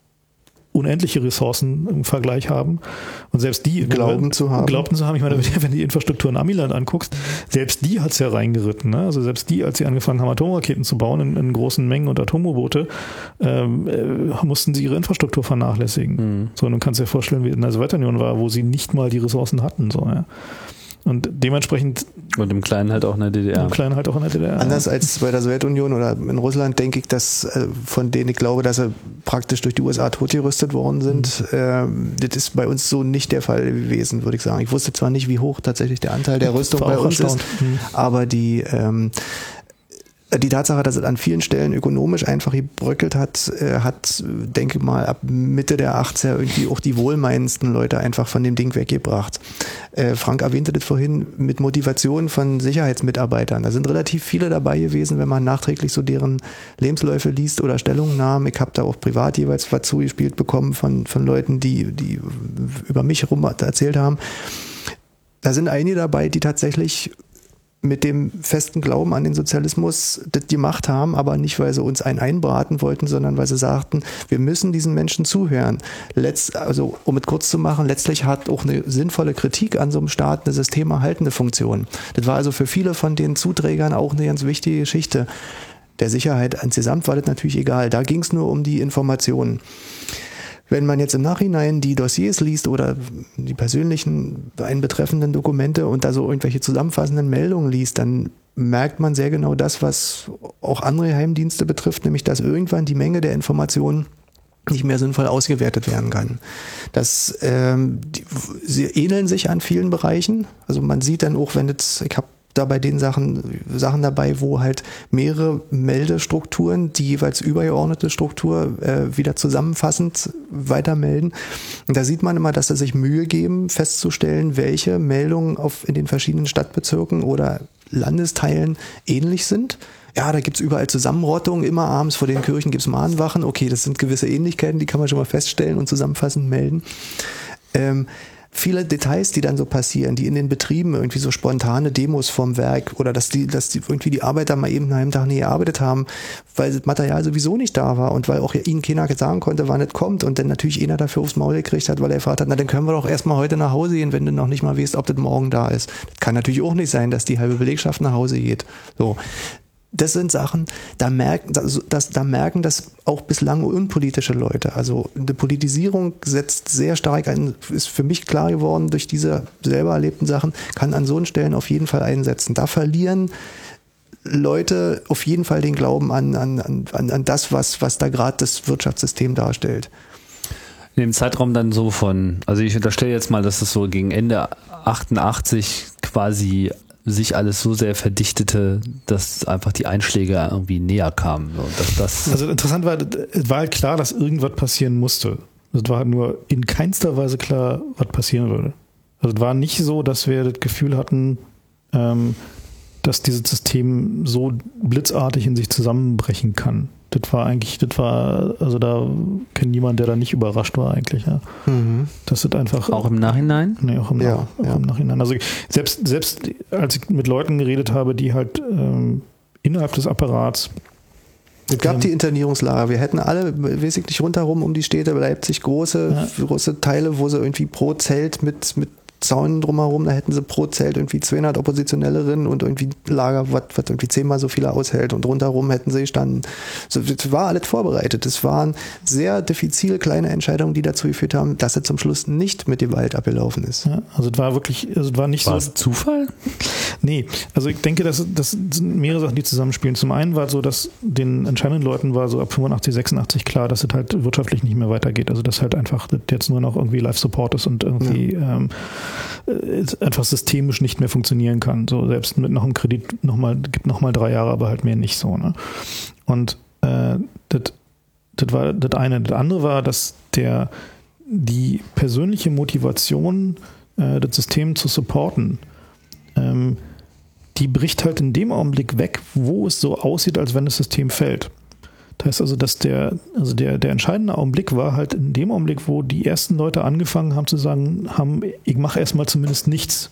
S3: unendliche Ressourcen im Vergleich haben und selbst die
S5: glauben
S4: wenn,
S5: zu haben.
S4: Glaubten zu haben. Ich meine, wenn du die Infrastruktur in Amiland anguckst, selbst die hat es ja reingeritten. Ne? Also selbst die, als sie angefangen haben, Atomraketen zu bauen in, in großen Mengen und Atom-U-Boote, ähm, äh, mussten sie ihre Infrastruktur vernachlässigen. Mhm. So, und du kannst dir vorstellen, wie in der Sowjetunion war, wo sie nicht mal die Ressourcen hatten. So, ja. Und dementsprechend.
S3: Und im Kleinen halt auch in der D D R.
S4: Im Kleinen halt auch in der D D R.
S5: Anders als bei der Sowjetunion oder in Russland denke ich, dass äh, von denen ich glaube, dass sie praktisch durch die U S A totgerüstet worden sind. Mhm. Ähm, das ist bei uns so nicht der Fall gewesen, würde ich sagen. Ich wusste zwar nicht, wie hoch tatsächlich der Anteil der Rüstung bei uns ist, mhm. aber die ähm, Die Tatsache, dass es an vielen Stellen ökonomisch einfach gebröckelt hat, äh, hat, denke ich mal, ab Mitte der achtziger irgendwie auch die wohlmeinendsten Leute einfach von dem Ding weggebracht. Äh, Frank erwähnte das vorhin mit Motivation von Sicherheitsmitarbeitern. Da sind relativ viele dabei gewesen, wenn man nachträglich so deren Lebensläufe liest oder Stellungnahmen. Ich habe da auch privat jeweils was zugespielt bekommen von, von Leuten, die, die über mich herum erzählt haben. Da sind einige dabei, die tatsächlich mit dem festen Glauben an den Sozialismus das gemacht haben, aber nicht, weil sie uns einen einbraten wollten, sondern weil sie sagten, wir müssen diesen Menschen zuhören. Letzt, also um es kurz zu machen, letztlich hat auch eine sinnvolle Kritik an so einem Staat eine systemerhaltende Funktion. Das war also für viele von den Zuträgern auch eine ganz wichtige Geschichte. Der Sicherheit insgesamt war das natürlich egal. Da ging es nur um die Informationen. Wenn man jetzt im Nachhinein die Dossiers liest oder die persönlichen einen betreffenden Dokumente und da so irgendwelche zusammenfassenden Meldungen liest, dann merkt man sehr genau das, was auch andere Geheimdienste betrifft, nämlich dass irgendwann die Menge der Informationen nicht mehr sinnvoll ausgewertet werden kann. Das, ähm, die, sie ähneln sich an vielen Bereichen. Also man sieht dann auch, wenn jetzt, ich habe da bei den Sachen, Sachen dabei, wo halt mehrere Meldestrukturen, die jeweils übergeordnete Struktur äh, wieder zusammenfassend weitermelden. Und da sieht man immer, dass sie sich Mühe geben, festzustellen, welche Meldungen auf, in den verschiedenen Stadtbezirken oder Landesteilen ähnlich sind. Ja, da gibt's überall Zusammenrottungen, immer abends vor den Kirchen gibt's Mahnwachen. Okay, das sind gewisse Ähnlichkeiten, die kann man schon mal feststellen und zusammenfassend melden. Ähm, Viele Details, die dann so passieren, die in den Betrieben irgendwie so spontane Demos vom Werk oder dass die, dass die irgendwie die Arbeiter mal eben einen Tag nie gearbeitet haben, weil das Material sowieso nicht da war und weil auch ihnen keiner sagen konnte, wann es kommt und dann natürlich einer dafür aufs Maul gekriegt hat, weil er gefragt hat, na dann können wir doch erstmal heute nach Hause gehen, wenn du noch nicht mal weißt, ob das morgen da ist. Das kann natürlich auch nicht sein, dass die halbe Belegschaft nach Hause geht. So. Das sind Sachen, da merken, das, das, da merken das auch bislang unpolitische Leute. Also eine Politisierung setzt sehr stark ein, ist für mich klar geworden durch diese selber erlebten Sachen, kann an so Stellen auf jeden Fall einsetzen. Da verlieren Leute auf jeden Fall den Glauben an, an, an, an das, was, was da gerade das Wirtschaftssystem darstellt.
S3: In dem Zeitraum dann so von, also ich unterstelle jetzt mal, dass es so gegen Ende achtundachtzig quasi sich alles so sehr verdichtete, dass einfach die Einschläge irgendwie näher kamen. So, dass das
S4: also interessant war, es war halt klar, dass irgendwas passieren musste. Es war nur in keinster Weise klar, was passieren würde. Also es war nicht so, dass wir das Gefühl hatten, ähm, dass dieses System so blitzartig in sich zusammenbrechen kann. das war eigentlich, das war, also da kennt niemand, der da nicht überrascht war eigentlich, ja. Mhm. Das ist einfach.
S3: Auch im Nachhinein?
S4: Nee, auch im,
S5: ja,
S4: auch
S5: ja.
S4: im Nachhinein. Also selbst, selbst als ich mit Leuten geredet habe, die halt ähm, innerhalb des Apparats.
S5: Es gab die Internierungslager. Wir hätten alle wesentlich rundherum um die Städte Leipzig große, ja. große Teile, wo sie irgendwie pro Zelt mit, mit Zaunen drumherum, da hätten sie pro Zelt irgendwie zweihundert Oppositionellerinnen und irgendwie Lager, was irgendwie zehnmal so viele aushält, und rundherum hätten sie gestanden. So, das war alles vorbereitet. Das waren sehr diffizile kleine Entscheidungen, die dazu geführt haben, dass es zum Schluss nicht mit Gewalt abgelaufen ist.
S4: Ja, also es war wirklich, also es war nicht
S3: war
S4: so.
S3: Es Zufall?
S4: Nee, also ich denke, das, das sind mehrere Sachen, die zusammenspielen. Zum einen war es so, dass den entscheidenden Leuten war so ab fünfundachtzig, sechsundachtzig klar, dass es halt wirtschaftlich nicht mehr weitergeht. Also dass halt einfach das jetzt nur noch irgendwie Live-Support ist und irgendwie ja. ähm, einfach systemisch nicht mehr funktionieren kann. So selbst mit noch einem Kredit nochmal, gibt nochmal drei Jahre, aber halt mehr nicht so. Ne? Und äh, das, das war das eine. Das andere war, dass der die persönliche Motivation, äh, das System zu supporten, ähm, die bricht halt in dem Augenblick weg, wo es so aussieht, als wenn das System fällt. Das heißt also, dass der, also der, der entscheidende Augenblick war halt in dem Augenblick, wo die ersten Leute angefangen haben zu sagen, haben, ich mache erstmal zumindest nichts.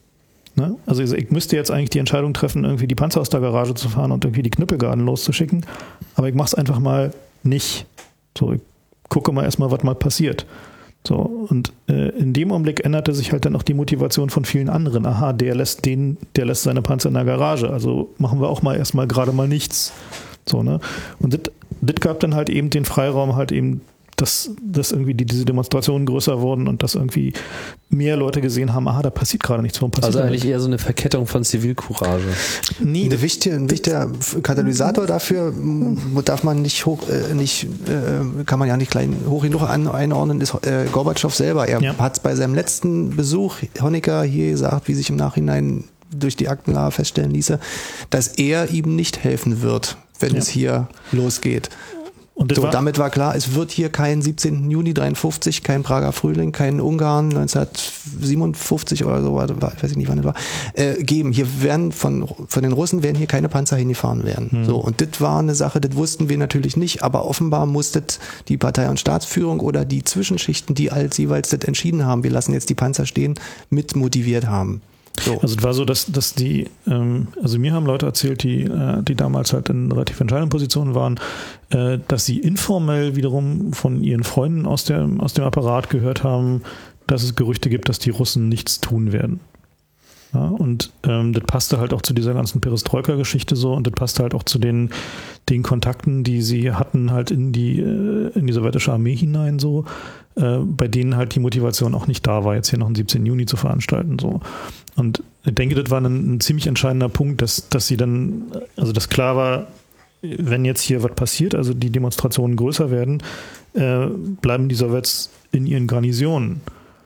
S4: Ne? Also ich müsste jetzt eigentlich die Entscheidung treffen, irgendwie die Panzer aus der Garage zu fahren und irgendwie die Knüppelgarden loszuschicken, aber ich mache es einfach mal nicht. So, ich gucke mal erstmal, was mal passiert. So, und äh, in dem Augenblick änderte sich halt dann auch die Motivation von vielen anderen. Aha, der lässt den, der lässt seine Panzer in der Garage, also machen wir auch mal erstmal gerade mal nichts. So, ne? Und das, das gab dann halt eben den Freiraum, halt eben, dass, dass irgendwie die, diese Demonstrationen größer wurden und dass irgendwie mehr Leute gesehen haben, aha, da passiert gerade nichts, warum passiert
S3: Also
S4: da
S3: eigentlich
S4: nicht?
S3: eher so eine Verkettung von Zivilcourage.
S4: Nee,
S5: Ein wichtiger, ein wichtiger Katalysator dafür darf man nicht hoch, äh, nicht, äh, kann man ja nicht klein hoch genug an, einordnen, ist äh, Gorbatschow selber. Er
S4: Ja.
S5: hat bei seinem letzten Besuch Honecker hier gesagt, wie sich im Nachhinein durch die Aktenlage feststellen ließe, dass er ihm nicht helfen wird, wenn
S4: Ja.
S5: es hier losgeht.
S4: und das
S5: So,
S4: war,
S5: damit war klar, es wird hier keinen siebzehnten Juni dreiundfünfzig, kein Prager Frühling, kein Ungarn neunzehnhundertsiebenundfünfzig oder so, war, weiß ich nicht, wann das war, äh, geben. Hier werden von, von den Russen werden hier keine Panzer hingefahren werden.
S4: Hm.
S5: So, und das war eine Sache, das wussten wir natürlich nicht, aber offenbar musste die Partei- und Staatsführung oder die Zwischenschichten, die als jeweils das entschieden haben, wir lassen jetzt die Panzer stehen, mit motiviert haben. So.
S4: Also es war so, dass, dass die, ähm, also mir haben Leute erzählt, die, äh, die damals halt in relativ entscheidenden Positionen waren, äh, dass sie informell wiederum von ihren Freunden aus dem, aus dem Apparat gehört haben, dass es Gerüchte gibt, dass die Russen nichts tun werden. Ja, und ähm, das passte halt auch zu dieser ganzen Perestroika-Geschichte so, und das passte halt auch zu den, den Kontakten, die sie hatten halt in die, äh, in die sowjetische Armee hinein so, äh, bei denen halt die Motivation auch nicht da war, jetzt hier noch einen siebzehnten Juni zu veranstalten so. Und ich denke, das war ein, ein ziemlich entscheidender Punkt, dass, dass sie dann, also dass klar war, wenn jetzt hier was passiert, also die Demonstrationen größer werden, äh, bleiben die Sowjets in ihren Garnisonen.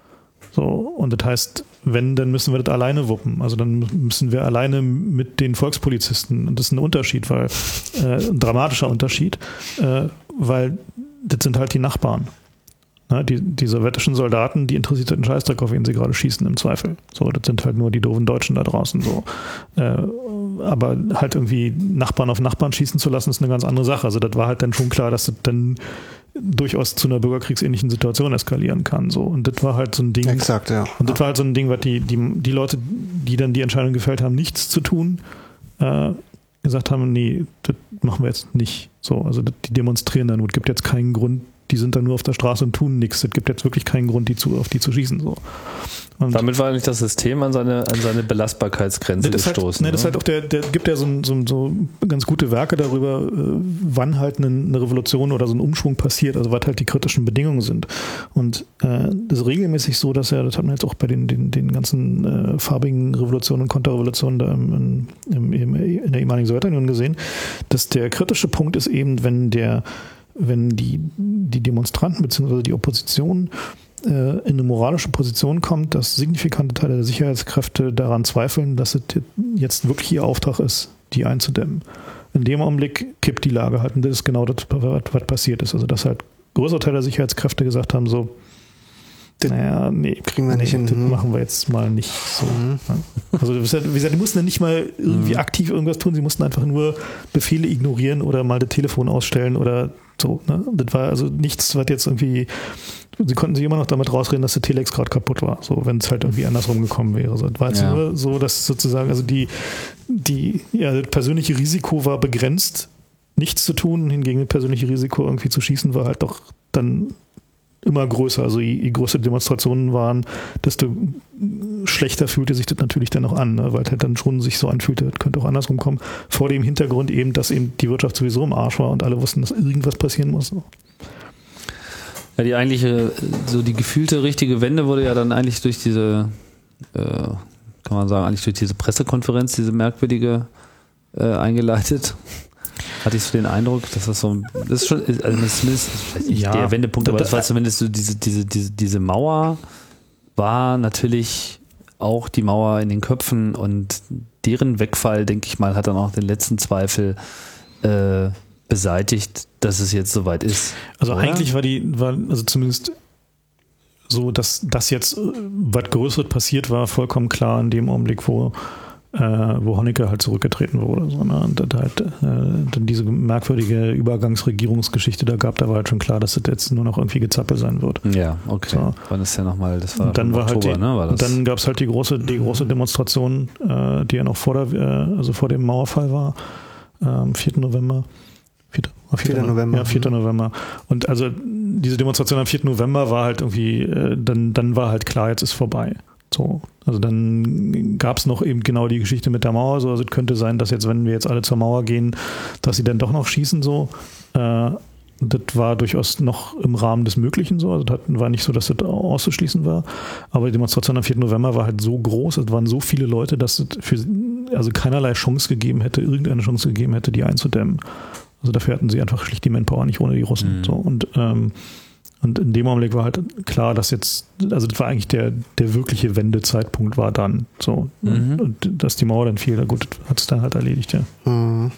S4: So, und das heißt, wenn, dann müssen wir das alleine wuppen. Also dann müssen wir alleine mit den Volkspolizisten. Und das ist ein Unterschied, weil äh, ein dramatischer Unterschied, äh, weil das sind halt die Nachbarn. Na, die, die sowjetischen Soldaten, die interessiert den Scheißdreck, auf wen sie gerade schießen, im Zweifel. So, das sind halt nur die doofen Deutschen da draußen. So. Äh, aber halt irgendwie Nachbarn auf Nachbarn schießen zu lassen, ist eine ganz andere Sache. Also das war halt dann schon klar, dass das dann durchaus zu einer bürgerkriegsähnlichen Situation eskalieren kann. So. Und das war halt so ein Ding.
S5: Exakt, ja.
S4: Und das war halt so ein Ding, was die, die, die Leute, die dann die Entscheidung gefällt haben, nichts zu tun, äh, gesagt haben, nee, das machen wir jetzt nicht. So, also das, die demonstrieren dann. Es gibt jetzt keinen Grund, die sind dann nur auf der Straße und tun nichts. Es gibt jetzt wirklich keinen Grund, die zu, auf die zu schießen. So. Und
S3: damit war eigentlich das System an seine, an seine Belastbarkeitsgrenze
S4: das
S3: gestoßen.
S4: Halt, ne, das ist halt auch der, der gibt ja so, so, so ganz gute Werke darüber, wann halt eine, eine Revolution oder so ein Umschwung passiert, also was halt die kritischen Bedingungen sind. Und äh, das ist regelmäßig so, dass ja, das hat man jetzt auch bei den, den, den ganzen äh, farbigen Revolutionen und Konterrevolutionen da im, im, im, in der ehemaligen Sowjetunion gesehen, dass der kritische Punkt ist eben, wenn der wenn die, die Demonstranten bzw. die Opposition äh, in eine moralische Position kommt, dass signifikante Teile der Sicherheitskräfte daran zweifeln, dass es jetzt wirklich ihr Auftrag ist, die einzudämmen. In dem Augenblick kippt die Lage halt, und das ist genau das, was passiert ist. Also dass halt größere Teile der Sicherheitskräfte gesagt haben, so, naja, nee,
S5: kriegen wir nicht
S4: nee,
S5: hin.
S4: Das machen wir jetzt mal nicht so. Mhm. Also wie gesagt, die mussten dann nicht mal irgendwie mhm. aktiv irgendwas tun, sie mussten einfach nur Befehle ignorieren oder mal das Telefon ausstellen oder so. Ne? Das war also nichts, was jetzt irgendwie, sie konnten sich immer noch damit rausreden, dass der Telex gerade kaputt war, so wenn es halt irgendwie andersrum gekommen wäre. So, das war jetzt ja. nur so, dass sozusagen, also die, die, ja, das persönliche Risiko war begrenzt, nichts zu tun, hingegen das persönliche Risiko irgendwie zu schießen war halt doch dann immer größer. Also je, je größer die Demonstrationen waren, desto schlechter fühlte sich das natürlich dann auch an, ne? Weil halt dann schon sich so anfühlte, das könnte auch andersrum kommen. Vor dem Hintergrund eben, dass eben die Wirtschaft sowieso im Arsch war und alle wussten, dass irgendwas passieren muss.
S3: Ja, die eigentliche, so die gefühlte richtige Wende wurde ja dann eigentlich durch diese, äh, kann man sagen, eigentlich durch diese Pressekonferenz, diese merkwürdige äh, eingeleitet. Hatte ich so den Eindruck, dass das so, das ist schon, also das ist zumindest, vielleicht nicht ja, der Wendepunkt, aber das war zumindest so diese, diese, diese, diese Mauer war natürlich auch die Mauer in den Köpfen und deren Wegfall, denke ich mal, hat dann auch den letzten Zweifel äh, beseitigt, dass es jetzt soweit ist.
S4: Also
S3: oder?
S4: Eigentlich war die, war also zumindest so, dass das jetzt was Größeres passiert war, vollkommen klar in dem Augenblick, wo Äh, wo Honecker halt zurückgetreten wurde. So, ne? Und da halt äh, dann diese merkwürdige Übergangsregierungsgeschichte da gab, da war halt schon klar, dass das jetzt nur noch irgendwie Gezappel sein wird.
S3: Ja, okay. So. Wann ist ja nochmal, das war
S4: und dann
S3: im
S4: war
S3: Oktober,
S4: halt die,
S3: ne? War das?
S4: Dann gab es halt die große, die große Demonstration, äh, die ja noch vor der, äh, also vor dem Mauerfall war, am ähm, vierten November. vierter November. Ja, vierter November. Und also diese Demonstration am vierten November war halt irgendwie, äh, dann, dann war halt klar, jetzt ist vorbei. So, also dann gab es noch eben genau die Geschichte mit der Mauer. So, also es könnte sein, dass jetzt, wenn wir jetzt alle zur Mauer gehen, dass sie dann doch noch schießen. So, äh, das war durchaus noch im Rahmen des Möglichen so. Also das war nicht so, dass das auszuschließen war. Aber die Demonstration am vierten November war halt so groß, es waren so viele Leute, dass es für also keinerlei Chance gegeben hätte, irgendeine Chance gegeben hätte, die einzudämmen. Also dafür hatten sie einfach schlicht die Manpower nicht ohne die Russen. Mhm. So, und ähm, Und in dem Augenblick war halt klar, dass jetzt, also das war eigentlich der, der wirkliche Wendezeitpunkt war dann so. Mhm. Und dass die Mauer dann fiel, na gut, hat es dann halt erledigt, ja.
S5: Mhm.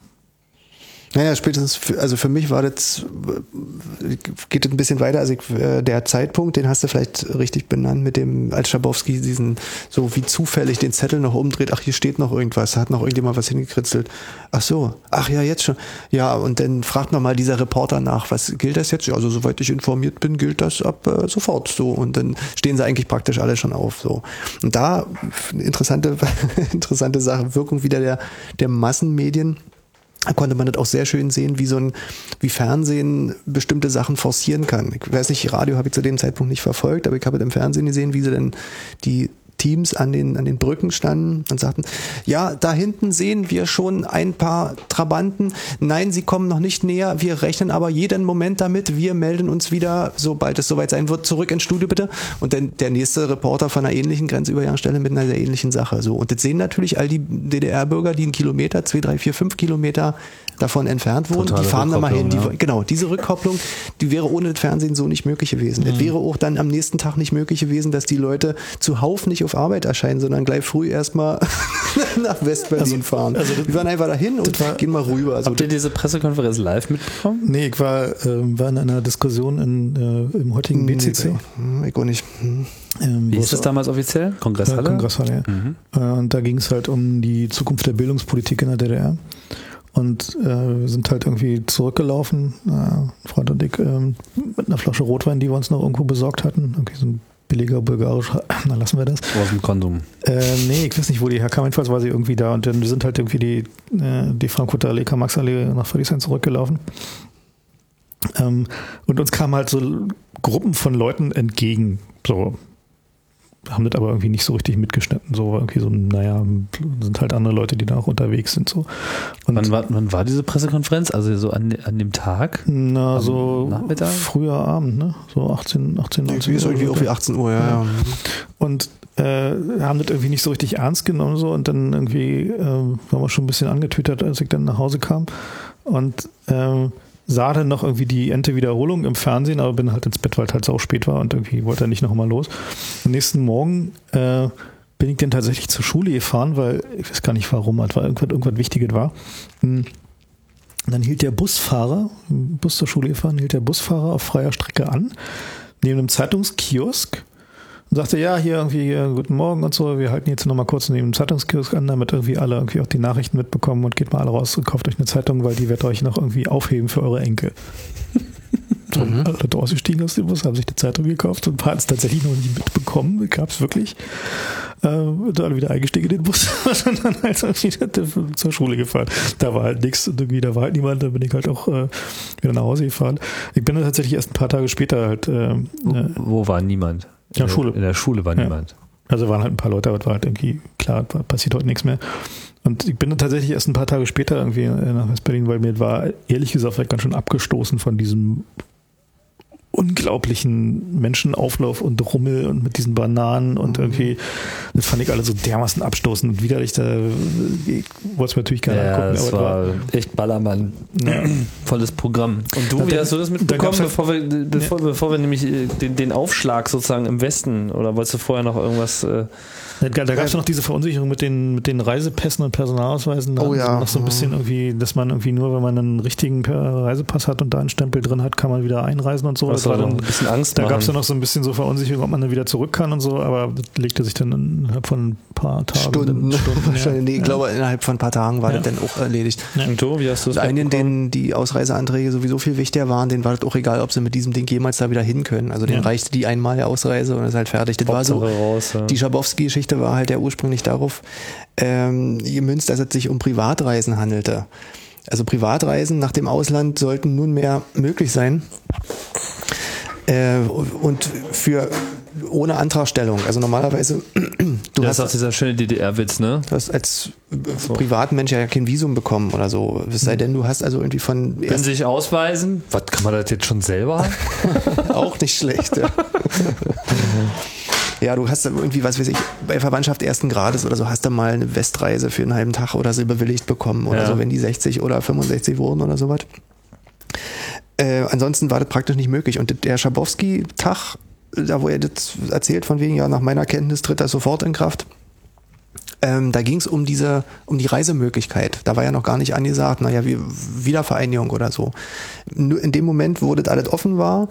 S5: Naja, spätestens, für, also für mich war das, geht das ein bisschen weiter, also ich, der Zeitpunkt, den hast du vielleicht richtig benannt mit dem, als Schabowski diesen, so wie zufällig den Zettel noch umdreht, ach, hier steht noch irgendwas, hat noch irgendjemand was hingekritzelt. Ach so, ach ja, jetzt schon. Ja, und dann fragt nochmal dieser Reporter nach, was gilt das jetzt? Ja, also soweit ich informiert bin, gilt das ab äh, sofort so. Und dann stehen sie eigentlich praktisch alle schon auf, so. Und da, interessante, interessante Sache, Wirkung wieder der, der Massenmedien. Da konnte man das auch sehr schön sehen, wie so ein, wie Fernsehen bestimmte Sachen forcieren kann. Ich weiß nicht, Radio habe ich zu dem Zeitpunkt nicht verfolgt, aber ich habe im Fernsehen gesehen, wie sie dann die Teams an den, an den Brücken standen und sagten, ja, da hinten sehen wir schon ein paar Trabanten. Nein, sie kommen noch nicht näher. Wir rechnen aber jeden Moment damit. Wir melden uns wieder, sobald es soweit sein wird, zurück ins Studio bitte. Und dann der nächste Reporter von einer ähnlichen Grenzübergangsstelle mit einer sehr ähnlichen Sache. So. Und das sehen natürlich all die D D R-Bürger, die einen Kilometer, zwei, drei, vier, fünf Kilometer davon entfernt wohnen. Totale die fahren da mal hin. Die, ja. Genau, diese Rückkopplung, die wäre ohne das Fernsehen so nicht möglich gewesen. Es mhm. wäre auch dann am nächsten Tag nicht möglich gewesen, dass die Leute zuhauf nicht auf Arbeit erscheinen, sondern gleich früh erstmal nach West-Berlin also, fahren. Also wir waren einfach dahin und war, gehen mal rüber. Also
S3: habt ihr diese Pressekonferenz live mitbekommen?
S4: Nee, ich war, äh, war in einer Diskussion in, äh, im heutigen B C C.
S5: Nee, ich auch nicht. Hm.
S3: Ähm, Wie ist das damals offiziell? Kongresshalle?
S4: Ja, Kongresshalle, ja. Mhm. Äh, und da ging es halt um die Zukunft der Bildungspolitik in der D D R. Und äh, wir sind halt irgendwie zurückgelaufen, äh, Freund und ich, äh, mit einer Flasche Rotwein, die wir uns noch irgendwo besorgt hatten. Irgendwie so ein billiger bulgarischer, na lassen wir das.
S3: Aus dem Konsum.
S4: Äh, nee, ich weiß nicht, wo die herkam. Jedenfalls war sie irgendwie da. Und dann sind halt irgendwie die, äh, die Frankfurter Allee, Karl-Marx-Allee nach Friedrichshain zurückgelaufen. Ähm, und uns kamen halt so Gruppen von Leuten entgegen. So. Haben das aber irgendwie nicht so richtig mitgeschnitten. So irgendwie so, naja, sind halt andere Leute, die da auch unterwegs sind. So. Und
S3: wann, war, wann war diese Pressekonferenz? Also so an, an dem Tag?
S4: Na, so Nachmittag? Früher Abend, ne? So achtzehn, achtzehn, neunzehn
S5: Uhr. Ist irgendwie auch wie achtzehn Uhr, ja. ja.
S4: Und äh, haben das irgendwie nicht so richtig ernst genommen. So. Und dann irgendwie äh, waren wir schon ein bisschen angetütert, als ich dann nach Hause kam. Und äh, sah dann noch irgendwie die Ente-Wiederholung im Fernsehen, aber bin halt ins Bett, weil es halt sau spät war und irgendwie wollte er nicht noch mal los. Am nächsten Morgen äh, bin ich dann tatsächlich zur Schule gefahren, weil ich weiß gar nicht warum, es war irgendwas, irgendwas Wichtiges war. Und dann hielt der Busfahrer, Bus zur Schule gefahren, hielt der Busfahrer auf freier Strecke an. neben einem Zeitungskiosk und sagte, ja, hier irgendwie äh, guten Morgen und so, wir halten jetzt nochmal kurz neben dem Zeitungskiosk an, damit irgendwie alle irgendwie auch die Nachrichten mitbekommen und geht mal alle raus und kauft euch eine Zeitung, weil die wird euch noch irgendwie aufheben für eure Enkel. So, mhm. Alle Leute ausgestiegen aus dem Bus, haben sich die Zeitung gekauft und haben es tatsächlich noch nicht mitbekommen, gab es wirklich. Äh, und alle wieder eingestiegen in den Bus und dann halt irgendwie zur Schule gefahren. Da war halt nichts, irgendwie, da war halt niemand, da bin ich halt auch äh, wieder nach Hause gefahren. Ich bin dann tatsächlich erst ein paar Tage später halt. Äh,
S6: wo, wo war niemand?
S4: In der Schule.
S6: In der Schule war
S4: ja.
S6: niemand.
S4: Also waren halt ein paar Leute, aber es war halt irgendwie klar, passiert heute nichts mehr. Und ich bin dann tatsächlich erst ein paar Tage später irgendwie nach West-Berlin, weil mir war ehrlich gesagt vielleicht ganz schön abgestoßen von diesem unglaublichen Menschenauflauf und Rummel und mit diesen Bananen und irgendwie, das fand ich alle so dermaßen abstoßend und widerlich, da ich wollte es mir natürlich gerne
S6: ja,
S4: angucken.
S6: Das
S4: aber
S6: war,
S4: war
S6: echt Ballermann.
S4: Ja.
S6: Volles Programm. Und du,
S4: da,
S6: wie hast du das mitbekommen,
S4: halt,
S6: bevor wir, bevor, ja. bevor wir nämlich den, den Aufschlag sozusagen im Westen, oder wolltest du vorher noch irgendwas... Äh
S4: Da, da gab es ja noch diese Verunsicherung mit den, mit den Reisepässen und Personalausweisen.
S5: Oh ja.
S4: Noch so ein bisschen irgendwie, dass man irgendwie nur, wenn man einen richtigen Reisepass hat und da einen Stempel drin hat, kann man wieder einreisen und so.
S6: Das war dann ein bisschen Angst.
S4: Da gab es ja noch so ein bisschen so Verunsicherung, ob man dann wieder zurück kann und so, aber das legte sich dann innerhalb von ein paar Tagen.
S5: Stunden.
S4: Stunden
S5: Wahrscheinlich.
S4: ja.
S5: Nee, ich
S4: ja.
S5: glaube, innerhalb von ein paar Tagen war
S4: ja.
S5: das dann auch erledigt.
S6: Ja. Und du, wie hast du das
S5: Einigen, denen die Ausreiseanträge sowieso viel wichtiger waren, denen war das auch egal, ob sie mit diesem Ding jemals da wieder hin können. Also denen
S4: ja.
S5: reichte die einmalige Ausreise und das ist halt fertig. Das war so,
S6: raus, ja.
S5: die Schabowski-Geschichte war halt der Ursprung nicht darauf ähm, gemünzt, dass es sich um Privatreisen handelte. Also Privatreisen nach dem Ausland sollten nunmehr möglich sein äh, und für ohne Antragstellung. Also normalerweise du
S6: das
S5: hast
S6: ist auch dieser schöne D D R-Witz, ne?
S5: Du hast als so. Privatmensch ja kein Visum bekommen oder so. Es sei denn, du hast also irgendwie von...
S6: Können Sie sich ausweisen? Was, kann man das jetzt schon selber?
S5: Auch nicht schlecht, ja. Ja, du hast irgendwie, was weiß ich, bei Verwandtschaft ersten Grades oder so, hast du mal eine Westreise für einen halben Tag oder so bewilligt bekommen oder
S6: ja.
S5: so, wenn die sechzig oder fünfundsechzig wurden oder sowas. Äh, ansonsten war das praktisch nicht möglich. Und der Schabowski-Tag, da wo er das erzählt, von wegen, ja, nach meiner Kenntnis tritt das sofort in Kraft. Ähm, da ging es um diese, um die Reisemöglichkeit. Da war ja noch gar nicht angesagt, naja, wie Wiedervereinigung oder so. Nur in dem Moment, wo das alles offen war,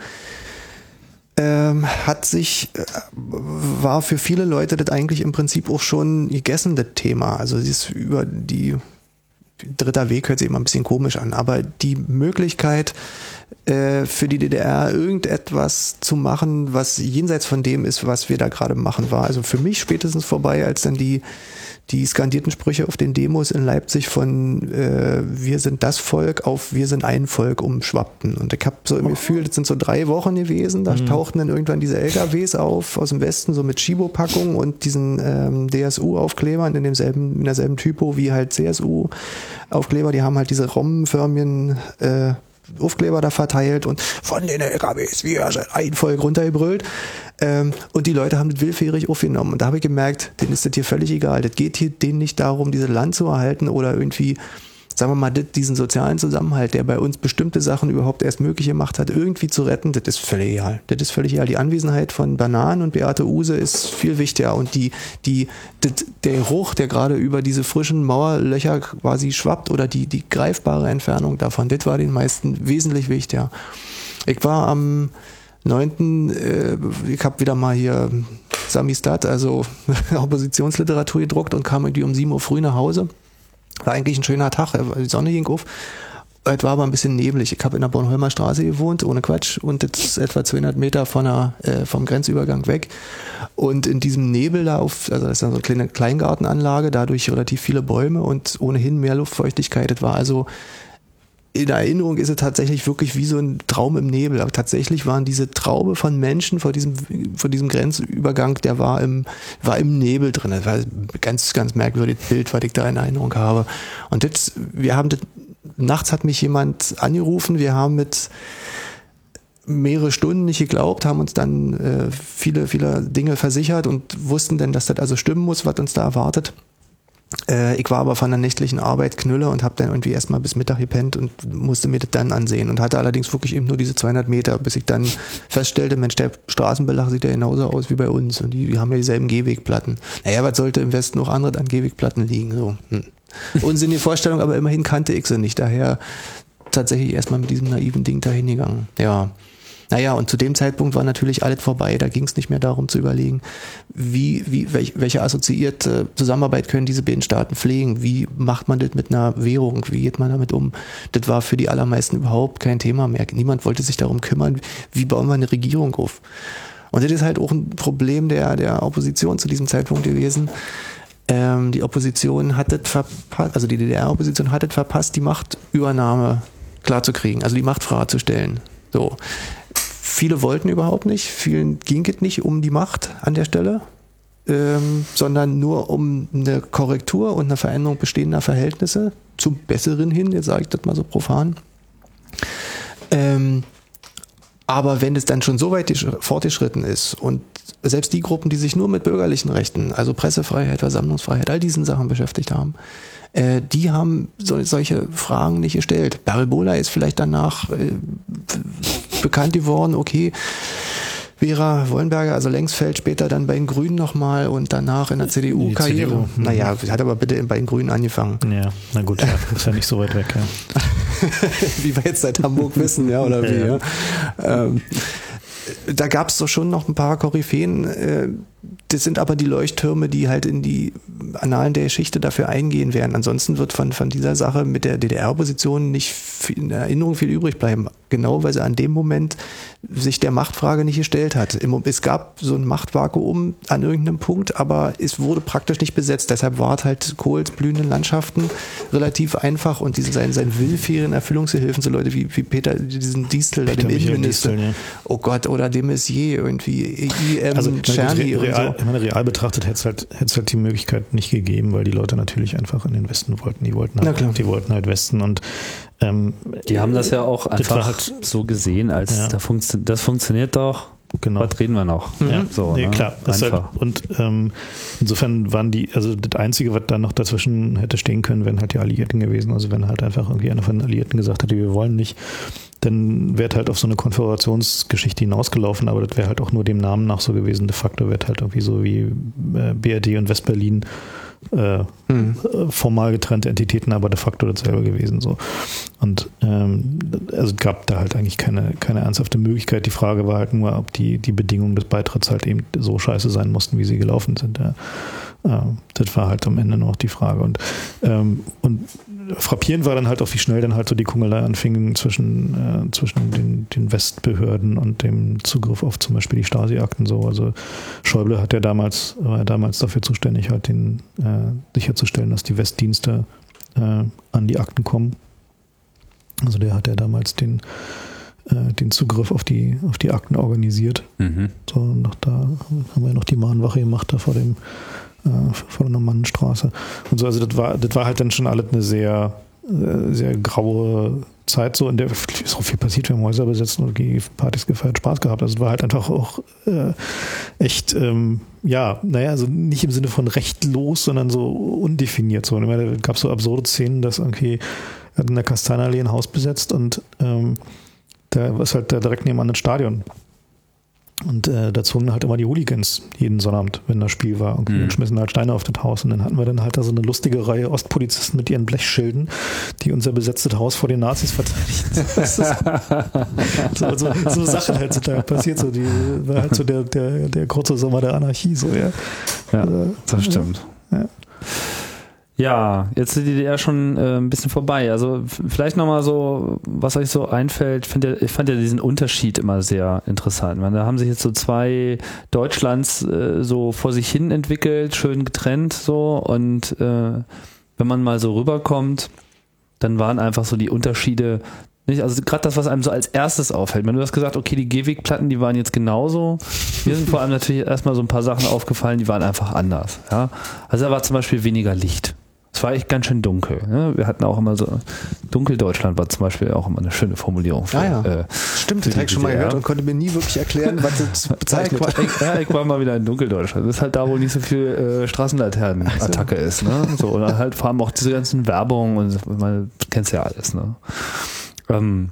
S5: ähm, hat sich, äh, war für viele Leute das eigentlich im Prinzip auch schon gegessen, das Thema. Also es ist über die, dritter Weg hört sich immer ein bisschen komisch an, aber die Möglichkeit, äh, für die D D R irgendetwas zu machen, was jenseits von dem ist, was wir da gerade machen, war also für mich spätestens vorbei, als dann die die skandierten Sprüche auf den Demos in Leipzig von äh, wir sind das Volk auf wir sind ein Volk umschwappten. Und ich habe so im Gefühl, das sind so drei Wochen gewesen, da mhm. tauchten dann irgendwann diese L K Ws auf aus dem Westen, so mit Schibo-Packungen und diesen ähm, D S U-Aufklebern in demselben, in derselben Typo wie halt C S U-Aufkleber, die haben halt diese rommenförmigen äh, Aufkleber da verteilt und von den L K Ws, wir sind ein Volk runtergebrüllt. Ähm, und die Leute haben das willfährig aufgenommen. Und da habe ich gemerkt, denen ist das hier völlig egal. Das geht hier denen nicht darum, dieses Land zu erhalten oder irgendwie, sagen wir mal, diesen sozialen Zusammenhalt, der bei uns bestimmte Sachen überhaupt erst möglich gemacht hat, irgendwie zu retten. Das ist völlig egal. Das ist völlig egal. Die Anwesenheit von Bananen und Beate Uhse ist viel wichtiger. Und die, die, das, der Geruch, der gerade über diese frischen Mauerlöcher quasi schwappt oder die, die greifbare Entfernung davon, das war den meisten wesentlich wichtiger. Ich war am neunten Äh, ich habe wieder mal hier Samistat, also Oppositionsliteratur gedruckt und kam irgendwie um sieben Uhr früh nach Hause. War eigentlich ein schöner Tag, die Sonne ging auf. Es war aber ein bisschen neblig. Ich habe in der Bornholmer Straße gewohnt, ohne Quatsch, und jetzt etwa zweihundert Meter von der, äh, vom Grenzübergang weg. Und in diesem Nebel da auf, also das ist ja so eine kleine Kleingartenanlage, dadurch relativ viele Bäume und ohnehin mehr Luftfeuchtigkeit. Das war also in Erinnerung ist es tatsächlich wirklich wie so ein Traum im Nebel. Aber tatsächlich waren diese Traube von Menschen vor diesem, vor diesem Grenzübergang, der war im, war im Nebel drin. Das war ein ganz, ganz merkwürdiges Bild, was ich da in Erinnerung habe. Und das, wir haben das, nachts hat mich jemand angerufen, wir haben mit mehrere Stunden nicht geglaubt, haben uns dann äh, viele, viele Dinge versichert und wussten dann, dass das also stimmen muss, was uns da erwartet. Äh, ich war aber von der nächtlichen Arbeit Knülle und habe dann irgendwie erstmal bis Mittag gepennt und musste mir das dann ansehen und hatte allerdings wirklich eben nur diese zweihundert Meter, bis ich dann feststellte, Mensch, der Straßenbelag sieht ja genauso aus wie bei uns und die, die haben ja dieselben Gehwegplatten. Naja, was sollte im Westen noch andere an Gehwegplatten liegen? So. Hm. Unsinnige Vorstellung, aber immerhin kannte ich sie nicht, daher tatsächlich erstmal mit diesem naiven Ding dahin gegangen. Ja. Naja, und zu dem Zeitpunkt war natürlich alles vorbei. Da ging es nicht mehr darum zu überlegen, wie, wie, welch, welche assoziierte Zusammenarbeit können diese beiden Staaten pflegen? Wie macht man das mit einer Währung? Wie geht man damit um? Das war für die allermeisten überhaupt kein Thema mehr. Niemand wollte sich darum kümmern, wie bauen wir eine Regierung auf? Und das ist halt auch ein Problem der, der Opposition zu diesem Zeitpunkt gewesen. Ähm, die Opposition hat das verpasst, also die D D R-Opposition hat es verpasst, die Machtübernahme klarzukriegen, also die Machtfrage zu stellen. So. Viele wollten überhaupt nicht, vielen ging es nicht um die Macht an der Stelle, ähm, sondern nur um eine Korrektur und eine Veränderung bestehender Verhältnisse zum Besseren hin, jetzt sage ich das mal so profan. Ähm, aber wenn es dann schon so weit fortgeschritten ist und selbst die Gruppen, die sich nur mit bürgerlichen Rechten, also Pressefreiheit, Versammlungsfreiheit, all diesen Sachen beschäftigt haben, äh, die haben so, solche Fragen nicht gestellt. Baribola ist vielleicht danach äh, bekannt geworden, okay, Vera Wollenberger, also Lengsfeld, später dann bei den Grünen nochmal und danach in der C D U-Karriere. C D U. Naja, hat aber bitte bei den Grünen angefangen.
S4: Ja, na gut, ja, ist ja nicht so weit weg. Ja.
S5: Wie wir jetzt seit Hamburg wissen, ja, oder wie, ja. ja. Ähm, da gab es doch schon noch ein paar Koryphäen, äh, das sind aber die Leuchttürme, die halt in die Annalen der Geschichte dafür eingehen werden. Ansonsten wird von, von dieser Sache mit der D D R-Opposition nicht viel, in Erinnerung viel übrig bleiben. Genau, weil sie an dem Moment sich der Machtfrage nicht gestellt hat. Es gab so ein Machtvakuum an irgendeinem Punkt, aber es wurde praktisch nicht besetzt. Deshalb war es halt Kohls blühenden Landschaften relativ einfach und diese, sein, sein willfährigen Erfüllungshilfen, so Leute wie, wie Peter, diesen Distel, dem Innenminister. Distel, ja. Oh Gott, oder de Maizière irgendwie, I M
S4: also,
S5: Czerny
S4: re real,
S5: und so.
S4: Ich meine, real betrachtet hätte es halt, hätte es halt die Möglichkeit nicht gegeben, weil die Leute natürlich einfach in den Westen wollten. Die wollten halt, die wollten halt Westen und ähm,
S6: die haben das ja auch einfach
S4: halt,
S6: so gesehen, als
S4: ja.
S6: da funktio das funktioniert doch.
S4: Genau.
S6: Was reden wir noch?
S4: Mhm. Ja,
S6: so,
S4: nee,
S6: ne?
S4: klar. Halt, und ähm, insofern waren die, also das Einzige, was da noch dazwischen hätte stehen können, wären halt die Alliierten gewesen. Also wenn halt einfach irgendwie einer von den Alliierten gesagt hätte, wir wollen nicht, dann wäre halt auf so eine Konföderationsgeschichte hinausgelaufen, aber das wäre halt auch nur dem Namen nach so gewesen. De facto wäre halt irgendwie so wie äh, B R D und Westberlin Äh, mhm. formal getrennte Entitäten, aber de facto dasselbe gewesen. So. Und ähm, also es gab da halt eigentlich keine, keine ernsthafte Möglichkeit. Die Frage war halt nur, ob die, die Bedingungen des Beitritts halt eben so scheiße sein mussten, wie sie gelaufen sind. Ja. Äh, das war halt am Ende noch die Frage. Und, ähm, und frappierend war dann halt auch, wie schnell dann halt so die Kungelei anfing zwischen, äh, zwischen den, den Westbehörden und dem Zugriff auf zum Beispiel die Stasi-Akten. So. Also Schäuble hat ja damals, war ja damals dafür zuständig, halt den äh, sicherzustellen, dass die Westdienste äh, an die Akten kommen. Also der hat ja damals den, äh, den Zugriff auf die, auf die Akten organisiert. Mhm. So, noch da haben wir noch die Mahnwache gemacht da vor dem äh, vor der Normannenstraße. Und so, also das war, das war halt dann schon alles eine sehr, äh, sehr graue Zeit, so in der so viel passiert, wir haben Häuser besetzt und Partys gefeiert, Spaß gehabt. Also es war halt einfach auch äh, echt, ähm, ja, naja, also nicht im Sinne von rechtlos, sondern so undefiniert. So. Da gab es so absurde Szenen, dass irgendwie hat in der Kastanallee ein Haus besetzt und ähm, da ist halt da direkt nebenan ein Stadion. Und äh, da zogen halt immer die Hooligans jeden Sonnabend, wenn das Spiel war. Und mhm. schmissen halt Steine auf das Haus. Und dann hatten wir dann halt da so eine lustige Reihe Ostpolizisten mit ihren Blechschilden, die unser besetztes Haus vor den Nazis verteidigen. so, so, so Sachen halt sind da passiert. So, die war halt so der, der, der kurze Sommer der Anarchie. So, ja,
S6: ja also, das stimmt.
S4: Ja.
S6: Ja, jetzt ist die D D R schon äh, ein bisschen vorbei. Also vielleicht nochmal so, was euch so einfällt. Find ja, ich fand ja diesen Unterschied immer sehr interessant. Meine, da haben sich jetzt so zwei Deutschlands äh, so vor sich hin entwickelt, schön getrennt so. Und äh, wenn man mal so rüberkommt, dann waren einfach so die Unterschiede nicht, also gerade das, was einem so als erstes auffällt. Wenn du hast gesagt, okay, die Gehwegplatten, die waren jetzt genauso. Mir sind vor allem natürlich erstmal so ein paar Sachen aufgefallen, die waren einfach anders. Ja? Also da war zum Beispiel weniger Licht. Es war echt ganz schön dunkel. Ne? Wir hatten auch immer so, Dunkeldeutschland war zum Beispiel auch immer eine schöne Formulierung. Für,
S5: ah ja,
S6: äh,
S5: stimmt, das habe ich schon mal gehört und konnte mir nie wirklich erklären, was das bezeichnet.
S6: Ja, ich, war, ich, ja, ich war mal wieder in Dunkeldeutschland. Das ist halt da, wo nicht so viel äh, Straßenlaternen-Attacke ist. Ne? So, und halt vor allem auch diese ganzen Werbungen und man kennst ja alles. Ne? Ähm,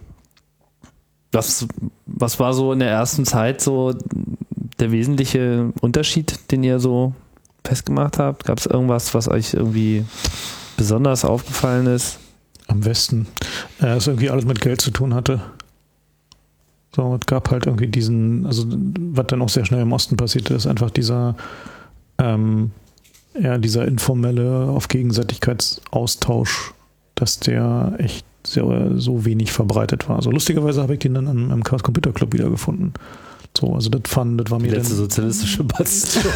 S6: was, was war so in der ersten Zeit so der wesentliche Unterschied, den ihr so festgemacht habt? Gab es irgendwas, was euch irgendwie besonders aufgefallen ist?
S4: Am Westen. Äh, es irgendwie alles mit Geld zu tun hatte. So, es gab halt irgendwie diesen, also was dann auch sehr schnell im Osten passierte, ist einfach dieser, ähm, ja, dieser informelle auf Gegenseitigkeitsaustausch, dass der echt sehr, so wenig verbreitet war. Also lustigerweise habe ich den dann am, am Chaos Computer Club wiedergefunden. So, also das fand, das war mir
S6: Die letzte
S4: dann,
S6: sozialistische Bastion.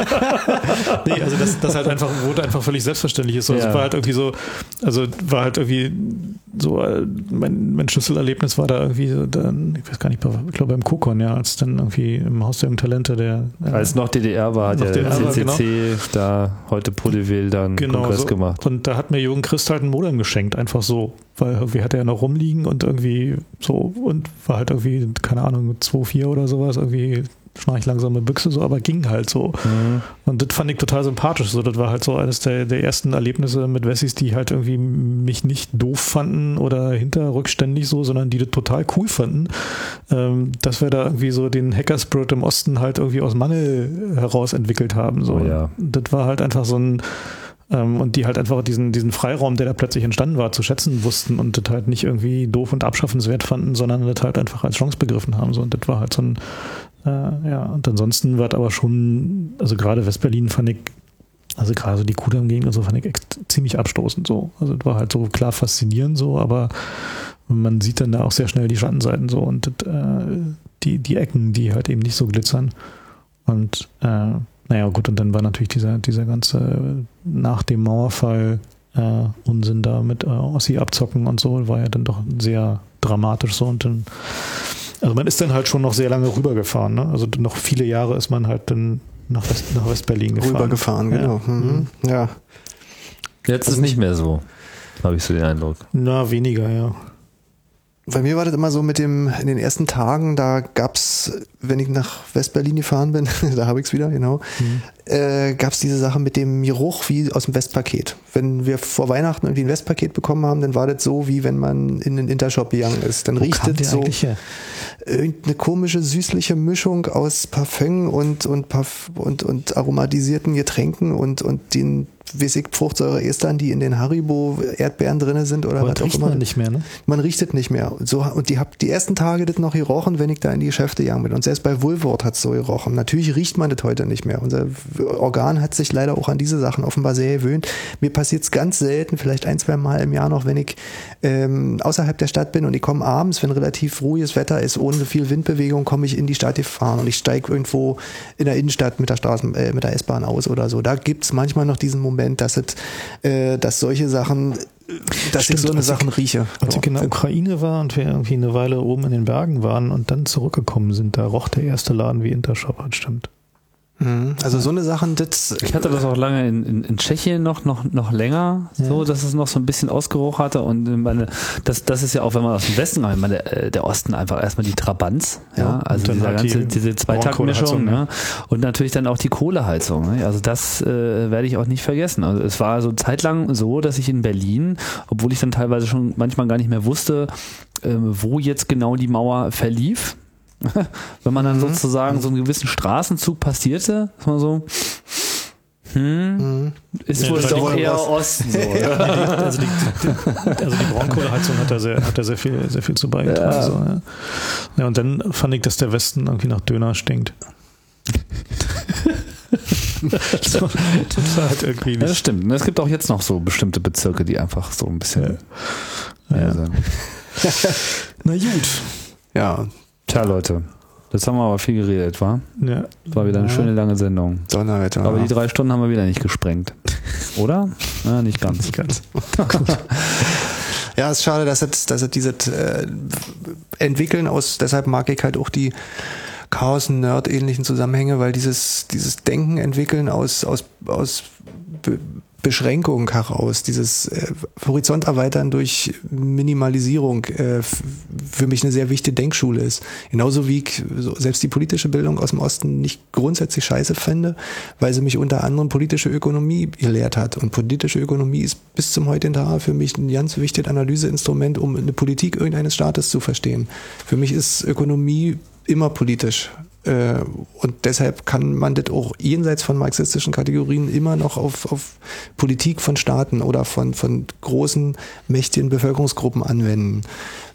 S4: nee, also das, das halt einfach, wurde einfach völlig selbstverständlich ist. So,
S6: Ja.
S4: Es war halt irgendwie so, also war halt irgendwie so, äh, mein, mein Schlüsselerlebnis war da irgendwie so dann, ich weiß gar nicht, ich glaube beim Kokon, ja, als dann irgendwie im Haus der jungen Talente der äh,
S6: Als noch D D R war, hat
S4: Noch
S6: ja
S4: D D R
S6: der
S4: war,
S6: C C C da heute Podeville dann
S4: genau
S6: Kongress
S4: so.
S6: gemacht.
S4: Und da hat mir Jürgen Christ halt ein Modem geschenkt, einfach so, weil irgendwie hat er ja noch rumliegen und irgendwie so und war halt irgendwie, keine Ahnung, zwei Komma vier oder sowas, irgendwie schnarchlangsame Büchse, so, aber ging halt so.
S6: Mhm.
S4: Und das fand ich total sympathisch. So, das war halt so eines der, der ersten Erlebnisse mit Wessis, die halt irgendwie mich nicht doof fanden oder hinterrückständig so, sondern die das total cool fanden, ähm, dass wir da irgendwie so den Hacker-Spirit im Osten halt irgendwie aus Mangel heraus entwickelt haben. So.
S6: Oh ja.
S4: Das war halt einfach so ein ähm, und die halt einfach diesen, diesen Freiraum, der da plötzlich entstanden war, zu schätzen wussten und das halt nicht irgendwie doof und abschaffenswert fanden, sondern das halt einfach als Chance begriffen haben. So. Und das war halt so ein Äh, ja, und ansonsten war es aber schon, also gerade Westberlin fand ich, also gerade so die Kudamm-Gegend und so fand ich echt ziemlich abstoßend so. Also es war halt so klar faszinierend so, aber man sieht dann da auch sehr schnell die Schattenseiten so und das, äh, die, die Ecken, die halt eben nicht so glitzern. Und äh, naja gut, und dann war natürlich dieser, dieser ganze nach dem Mauerfall äh, Unsinn da mit äh, Ossi abzocken und so, war ja dann doch sehr dramatisch so und dann also man ist dann halt schon noch sehr lange rübergefahren, ne? Also noch viele Jahre ist man halt dann nach, West, nach Westberlin gefahren.
S5: Rübergefahren, genau.
S4: Ja.
S5: Mhm. Ja.
S6: Jetzt ist es nicht mehr so, habe ich so den Eindruck.
S4: Na, weniger, ja.
S5: Bei mir war das immer so mit dem, in den ersten Tagen, da gab's, wenn ich nach Westberlin gefahren bin, da habe ich's wieder, genau, mhm. äh, gab's diese Sache mit dem Geruch wie aus dem Westpaket. Wenn wir vor Weihnachten irgendwie ein Westpaket bekommen haben, dann war das so, wie wenn man in den Intershop gegangen ist. Dann
S4: Wo
S5: riecht
S4: kam
S5: das
S4: der
S5: so
S4: eigentlich her?
S5: irgendeine komische, süßliche Mischung aus Parfüm und, und, Parf- und, und aromatisierten Getränken und, und den weiß ich, Fruchtsäure-Estern, die in den Haribo-Erdbeeren drin sind oder
S4: Aber
S5: was
S4: das
S5: auch
S4: riecht
S5: immer.
S4: man nicht mehr, ne?
S5: Man riecht es nicht mehr. So, und die hab die ersten Tage das noch gerochen, wenn ich da in die Geschäfte gegangen bin. Und selbst bei Woolworth hat es so gerochen. Natürlich riecht man das heute nicht mehr. Unser Organ hat sich leider auch an diese Sachen offenbar sehr gewöhnt. Mir passiert es ganz selten, vielleicht ein, zwei Mal im Jahr noch, wenn ich ähm, außerhalb der Stadt bin und ich komme abends, wenn relativ ruhiges Wetter ist, ohne viel Windbewegung, komme ich in die Stadt gefahren und ich steige irgendwo in der Innenstadt mit der Straßen, äh, mit der S-Bahn aus oder so. Da gibt es manchmal noch diesen Moment, dass es Äh, dass solche Sachen, dass
S4: Stimmt,
S5: ich so eine
S4: als
S5: Sachen
S4: ich,
S5: rieche.
S4: Als ich in der Ukraine war und wir irgendwie eine Weile oben in den Bergen waren und dann zurückgekommen sind, da roch der erste Laden wie Intershop, das stimmt.
S5: Also so eine Sachen, das...
S6: Ich hatte das auch lange in, in, in Tschechien noch, noch, noch länger, so, dass es noch so ein bisschen Ausgeruch hatte und meine, das, das ist ja auch, wenn man aus dem Westen kommt, meine, der, der Osten einfach erstmal die Trabants, ja,
S5: Ja,
S6: also
S4: dann
S6: dieser
S4: halt
S6: ganze,
S4: die
S6: diese Zweitaktmischung,
S4: Braunkohleheizung,
S6: ne? Und natürlich dann auch die Kohleheizung, ne? Also das äh, werde ich auch nicht vergessen. Also es war so zeitlang so, dass ich in Berlin, obwohl ich dann teilweise schon manchmal gar nicht mehr wusste, äh, wo jetzt genau die Mauer verlief, wenn man dann
S5: Mhm.
S6: sozusagen so einen gewissen Straßenzug passierte, ist man so, hm,
S5: Mhm.
S6: ist
S4: Ja,
S6: wohl
S4: das
S6: doch
S4: war die-
S6: eher Osten so. Oder?
S4: Also die, die, also die Braunkohleheizung hat da sehr, hat da sehr viel, sehr viel zu beigetragen.
S6: Ja.
S4: So, ja. Ja, und dann fand ich, dass der Westen irgendwie nach Döner stinkt. So, das war halt irgendwie
S6: Ja,
S4: nicht.
S6: das stimmt. Und es gibt auch jetzt noch so bestimmte Bezirke, die einfach so ein bisschen
S4: Ja.
S6: mehr
S4: Ja.
S6: sind.
S4: Na gut.
S5: Ja,
S6: Tja, Leute, jetzt haben wir aber viel geredet, wa?
S4: Ja.
S6: War wieder eine
S5: Ja.
S6: schöne lange Sendung.
S5: Donnerwetter.
S6: Aber die drei Stunden haben wir wieder nicht gesprengt. Oder? Ja, nicht ganz.
S4: Nicht ganz.
S5: Ja, es ist schade, dass es, dass es dieses äh, Entwickeln aus, deshalb mag ich halt auch die Chaos-Nerd-ähnlichen Zusammenhänge, weil dieses, dieses Denken entwickeln aus, aus, aus Be- Beschränkung heraus, dieses äh, Horizont erweitern durch Minimalisierung äh, f- für mich eine sehr wichtige Denkschule ist. Genauso wie ich so, selbst die politische Bildung aus dem Osten nicht grundsätzlich scheiße finde, weil sie mich unter anderem politische Ökonomie gelehrt hat. Und politische Ökonomie ist bis zum heutigen Tag für mich ein ganz wichtiges Analyseinstrument, um eine Politik irgendeines Staates zu verstehen. Für mich ist Ökonomie immer politisch. Und deshalb kann man das auch jenseits von marxistischen Kategorien immer noch auf, auf Politik von Staaten oder von, von großen, mächtigen Bevölkerungsgruppen anwenden.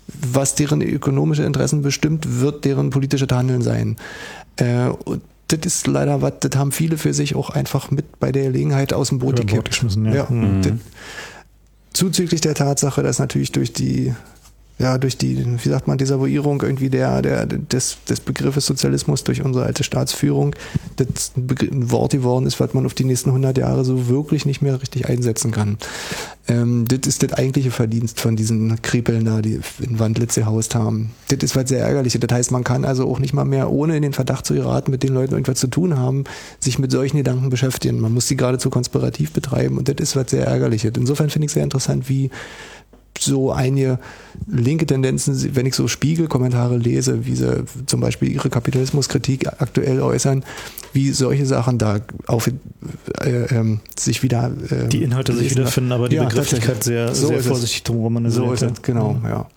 S5: was deren ökonomische Interessen bestimmt, wird deren politische Handeln sein. Äh, und das ist leider was, das haben viele für sich auch einfach mit bei der Gelegenheit aus dem Boot gekippt.
S4: Ja.
S5: Ja,
S4: Mhm.
S5: das, zuzüglich der Tatsache, dass natürlich durch die ja, durch die, wie sagt man, Desavouierung irgendwie der, der, des, des Begriffes Sozialismus durch unsere alte Staatsführung, das ein, Begr- ein Wort geworden ist, was man auf die nächsten hundert Jahre so wirklich nicht mehr richtig einsetzen kann. Ähm, das ist das eigentliche Verdienst von diesen Krepeln da, die in Wandlitz gehaust haben. Das ist was sehr ärgerliches. Das heißt, man kann also auch nicht mal mehr, ohne in den Verdacht zu geraten, mit den Leuten irgendwas zu tun haben, sich mit solchen Gedanken beschäftigen. Man muss die geradezu konspirativ betreiben und das ist was sehr ärgerliches. Insofern finde ich es sehr interessant, wie so einige linke Tendenzen, wenn ich so Spiegel-Kommentare lese, wie sie zum Beispiel ihre Kapitalismuskritik aktuell äußern, wie solche Sachen da auf, äh, äh, sich wieder äh,
S4: Die Inhalte sich
S5: lesen.
S4: wiederfinden, aber die
S5: Ja,
S4: Begrifflichkeit sehr,
S5: so
S4: sehr
S5: ist es.
S4: vorsichtig drum man
S5: So ist es, genau, ja.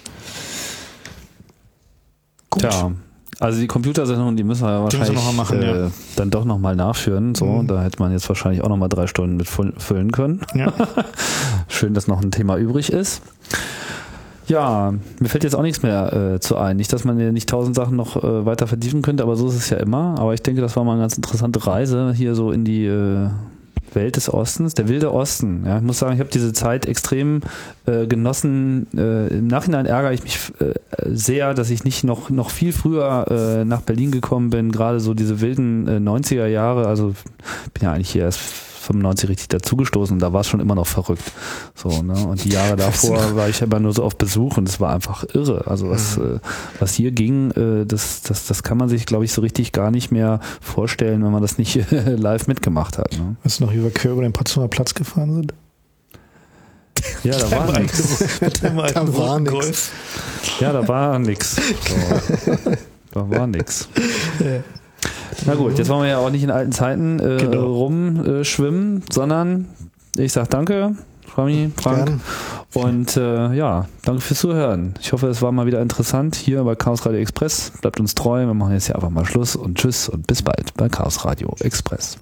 S5: Gut.
S6: Tja, also die Computersendung, die müssen wir ja
S4: Die müssen wir
S6: wahrscheinlich
S4: noch mal machen,
S6: äh,
S4: ja.
S6: dann doch nochmal nachführen. So,
S4: Mhm.
S6: da hätte man jetzt wahrscheinlich auch nochmal drei Stunden mit full- füllen können.
S4: Ja.
S6: Schön, dass noch ein Thema übrig ist. Ja, mir fällt jetzt auch nichts mehr äh, zu ein. Nicht, dass man hier nicht tausend Sachen noch äh, weiter vertiefen könnte, aber so ist es ja immer. Aber ich denke, das war mal eine ganz interessante Reise hier so in die äh, Welt des Ostens, der wilde Osten. Ja, ich muss sagen, ich habe diese Zeit extrem äh, genossen. Äh, Im Nachhinein ärgere ich mich äh, sehr, dass ich nicht noch noch viel früher äh, nach Berlin gekommen bin. Gerade so diese wilden äh, neunziger Jahre. Also bin ja eigentlich hier erst fünfundneunzig richtig dazugestoßen und da war es schon immer noch verrückt. So, ne? Und die Jahre davor war ich immer nur so auf Besuch und es war einfach irre. Also was, äh, was hier ging, äh, das, das, das kann man sich, glaube ich, so richtig gar nicht mehr vorstellen, wenn man das nicht live mitgemacht hat. Ne?
S4: Weißt du noch, wie wir quer über den Potsdamer Platz gefahren sind?
S6: Ja, da war nix.
S4: Da
S5: war nix.
S6: Ja, da war nix. So. Da war nix. Na gut, jetzt wollen wir ja auch nicht in alten Zeiten äh,
S4: Genau.
S6: rumschwimmen, sondern ich sag danke, Rami, Frank.
S5: Gern.
S6: Und äh, ja, danke fürs Zuhören. Ich hoffe, es war mal wieder interessant hier bei Chaos Radio Express. Bleibt uns treu, wir machen jetzt hier einfach mal Schluss und tschüss und bis bald bei Chaos Radio Express.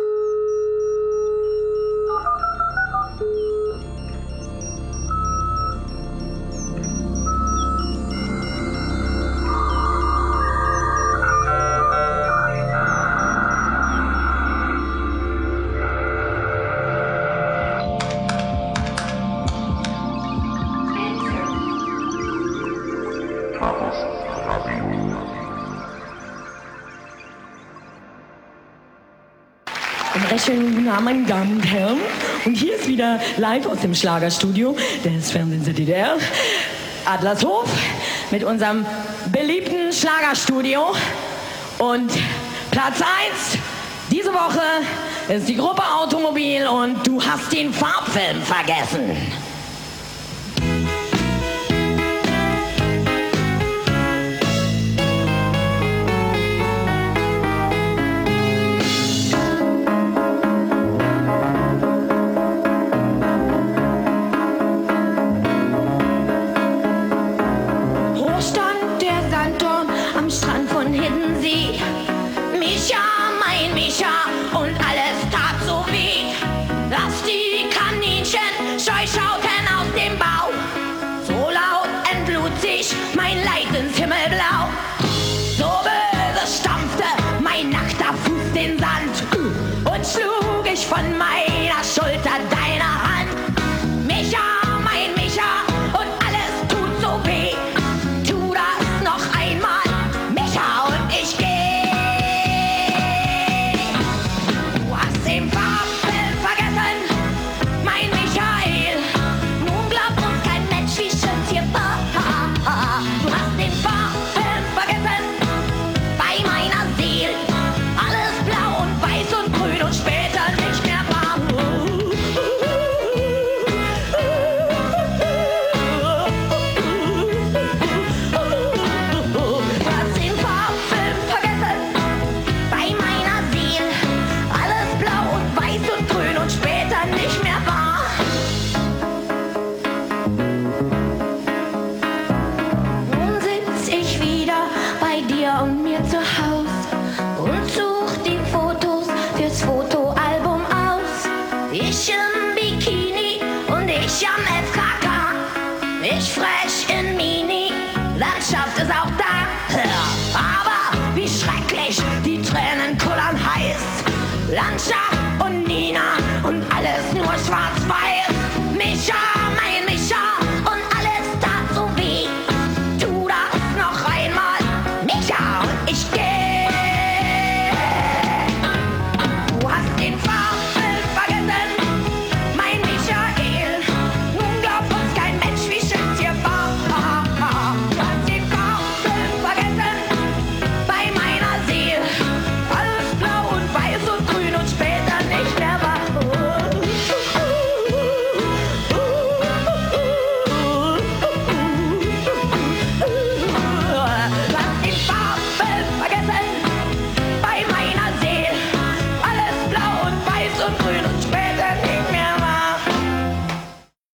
S7: Einen recht schönen guten Abend, meine Damen und Herren. Und hier ist wieder live aus dem Schlagerstudio des Fernsehens der D D R, Adlershof, mit unserem beliebten Schlagerstudio. Und Platz eins diese Woche ist die Gruppe Automobil und Du hast den Farbfilm vergessen.
S8: Wo stand der Sandturm am Strand von Hiddensee? Micha, mein Micha, und alles tat so weh, dass die Kaninchen scheu schauten aus dem Bau. So laut entlud sich mein Leid ins Himmelblau. So böse stampfte mein nackter Fuß den Sand und schlug ich von meiner Schulter deine Hand. Micha, mein Micha, und alles tut so weh. Tu das noch einmal, Micha, und ich geh. Du hast den Farbfilm vergessen, mein Michael. Nun glaubt uns kein Mensch, wie schön's hier war. Du hast den Farbfilm vergessen, bei meiner Seele. Alles blau und weiß und grün und später nicht mehr warm. traurig, die Tränen kullern heiß. Lancia und Nina und alles nur schwarz-weiß. Micha!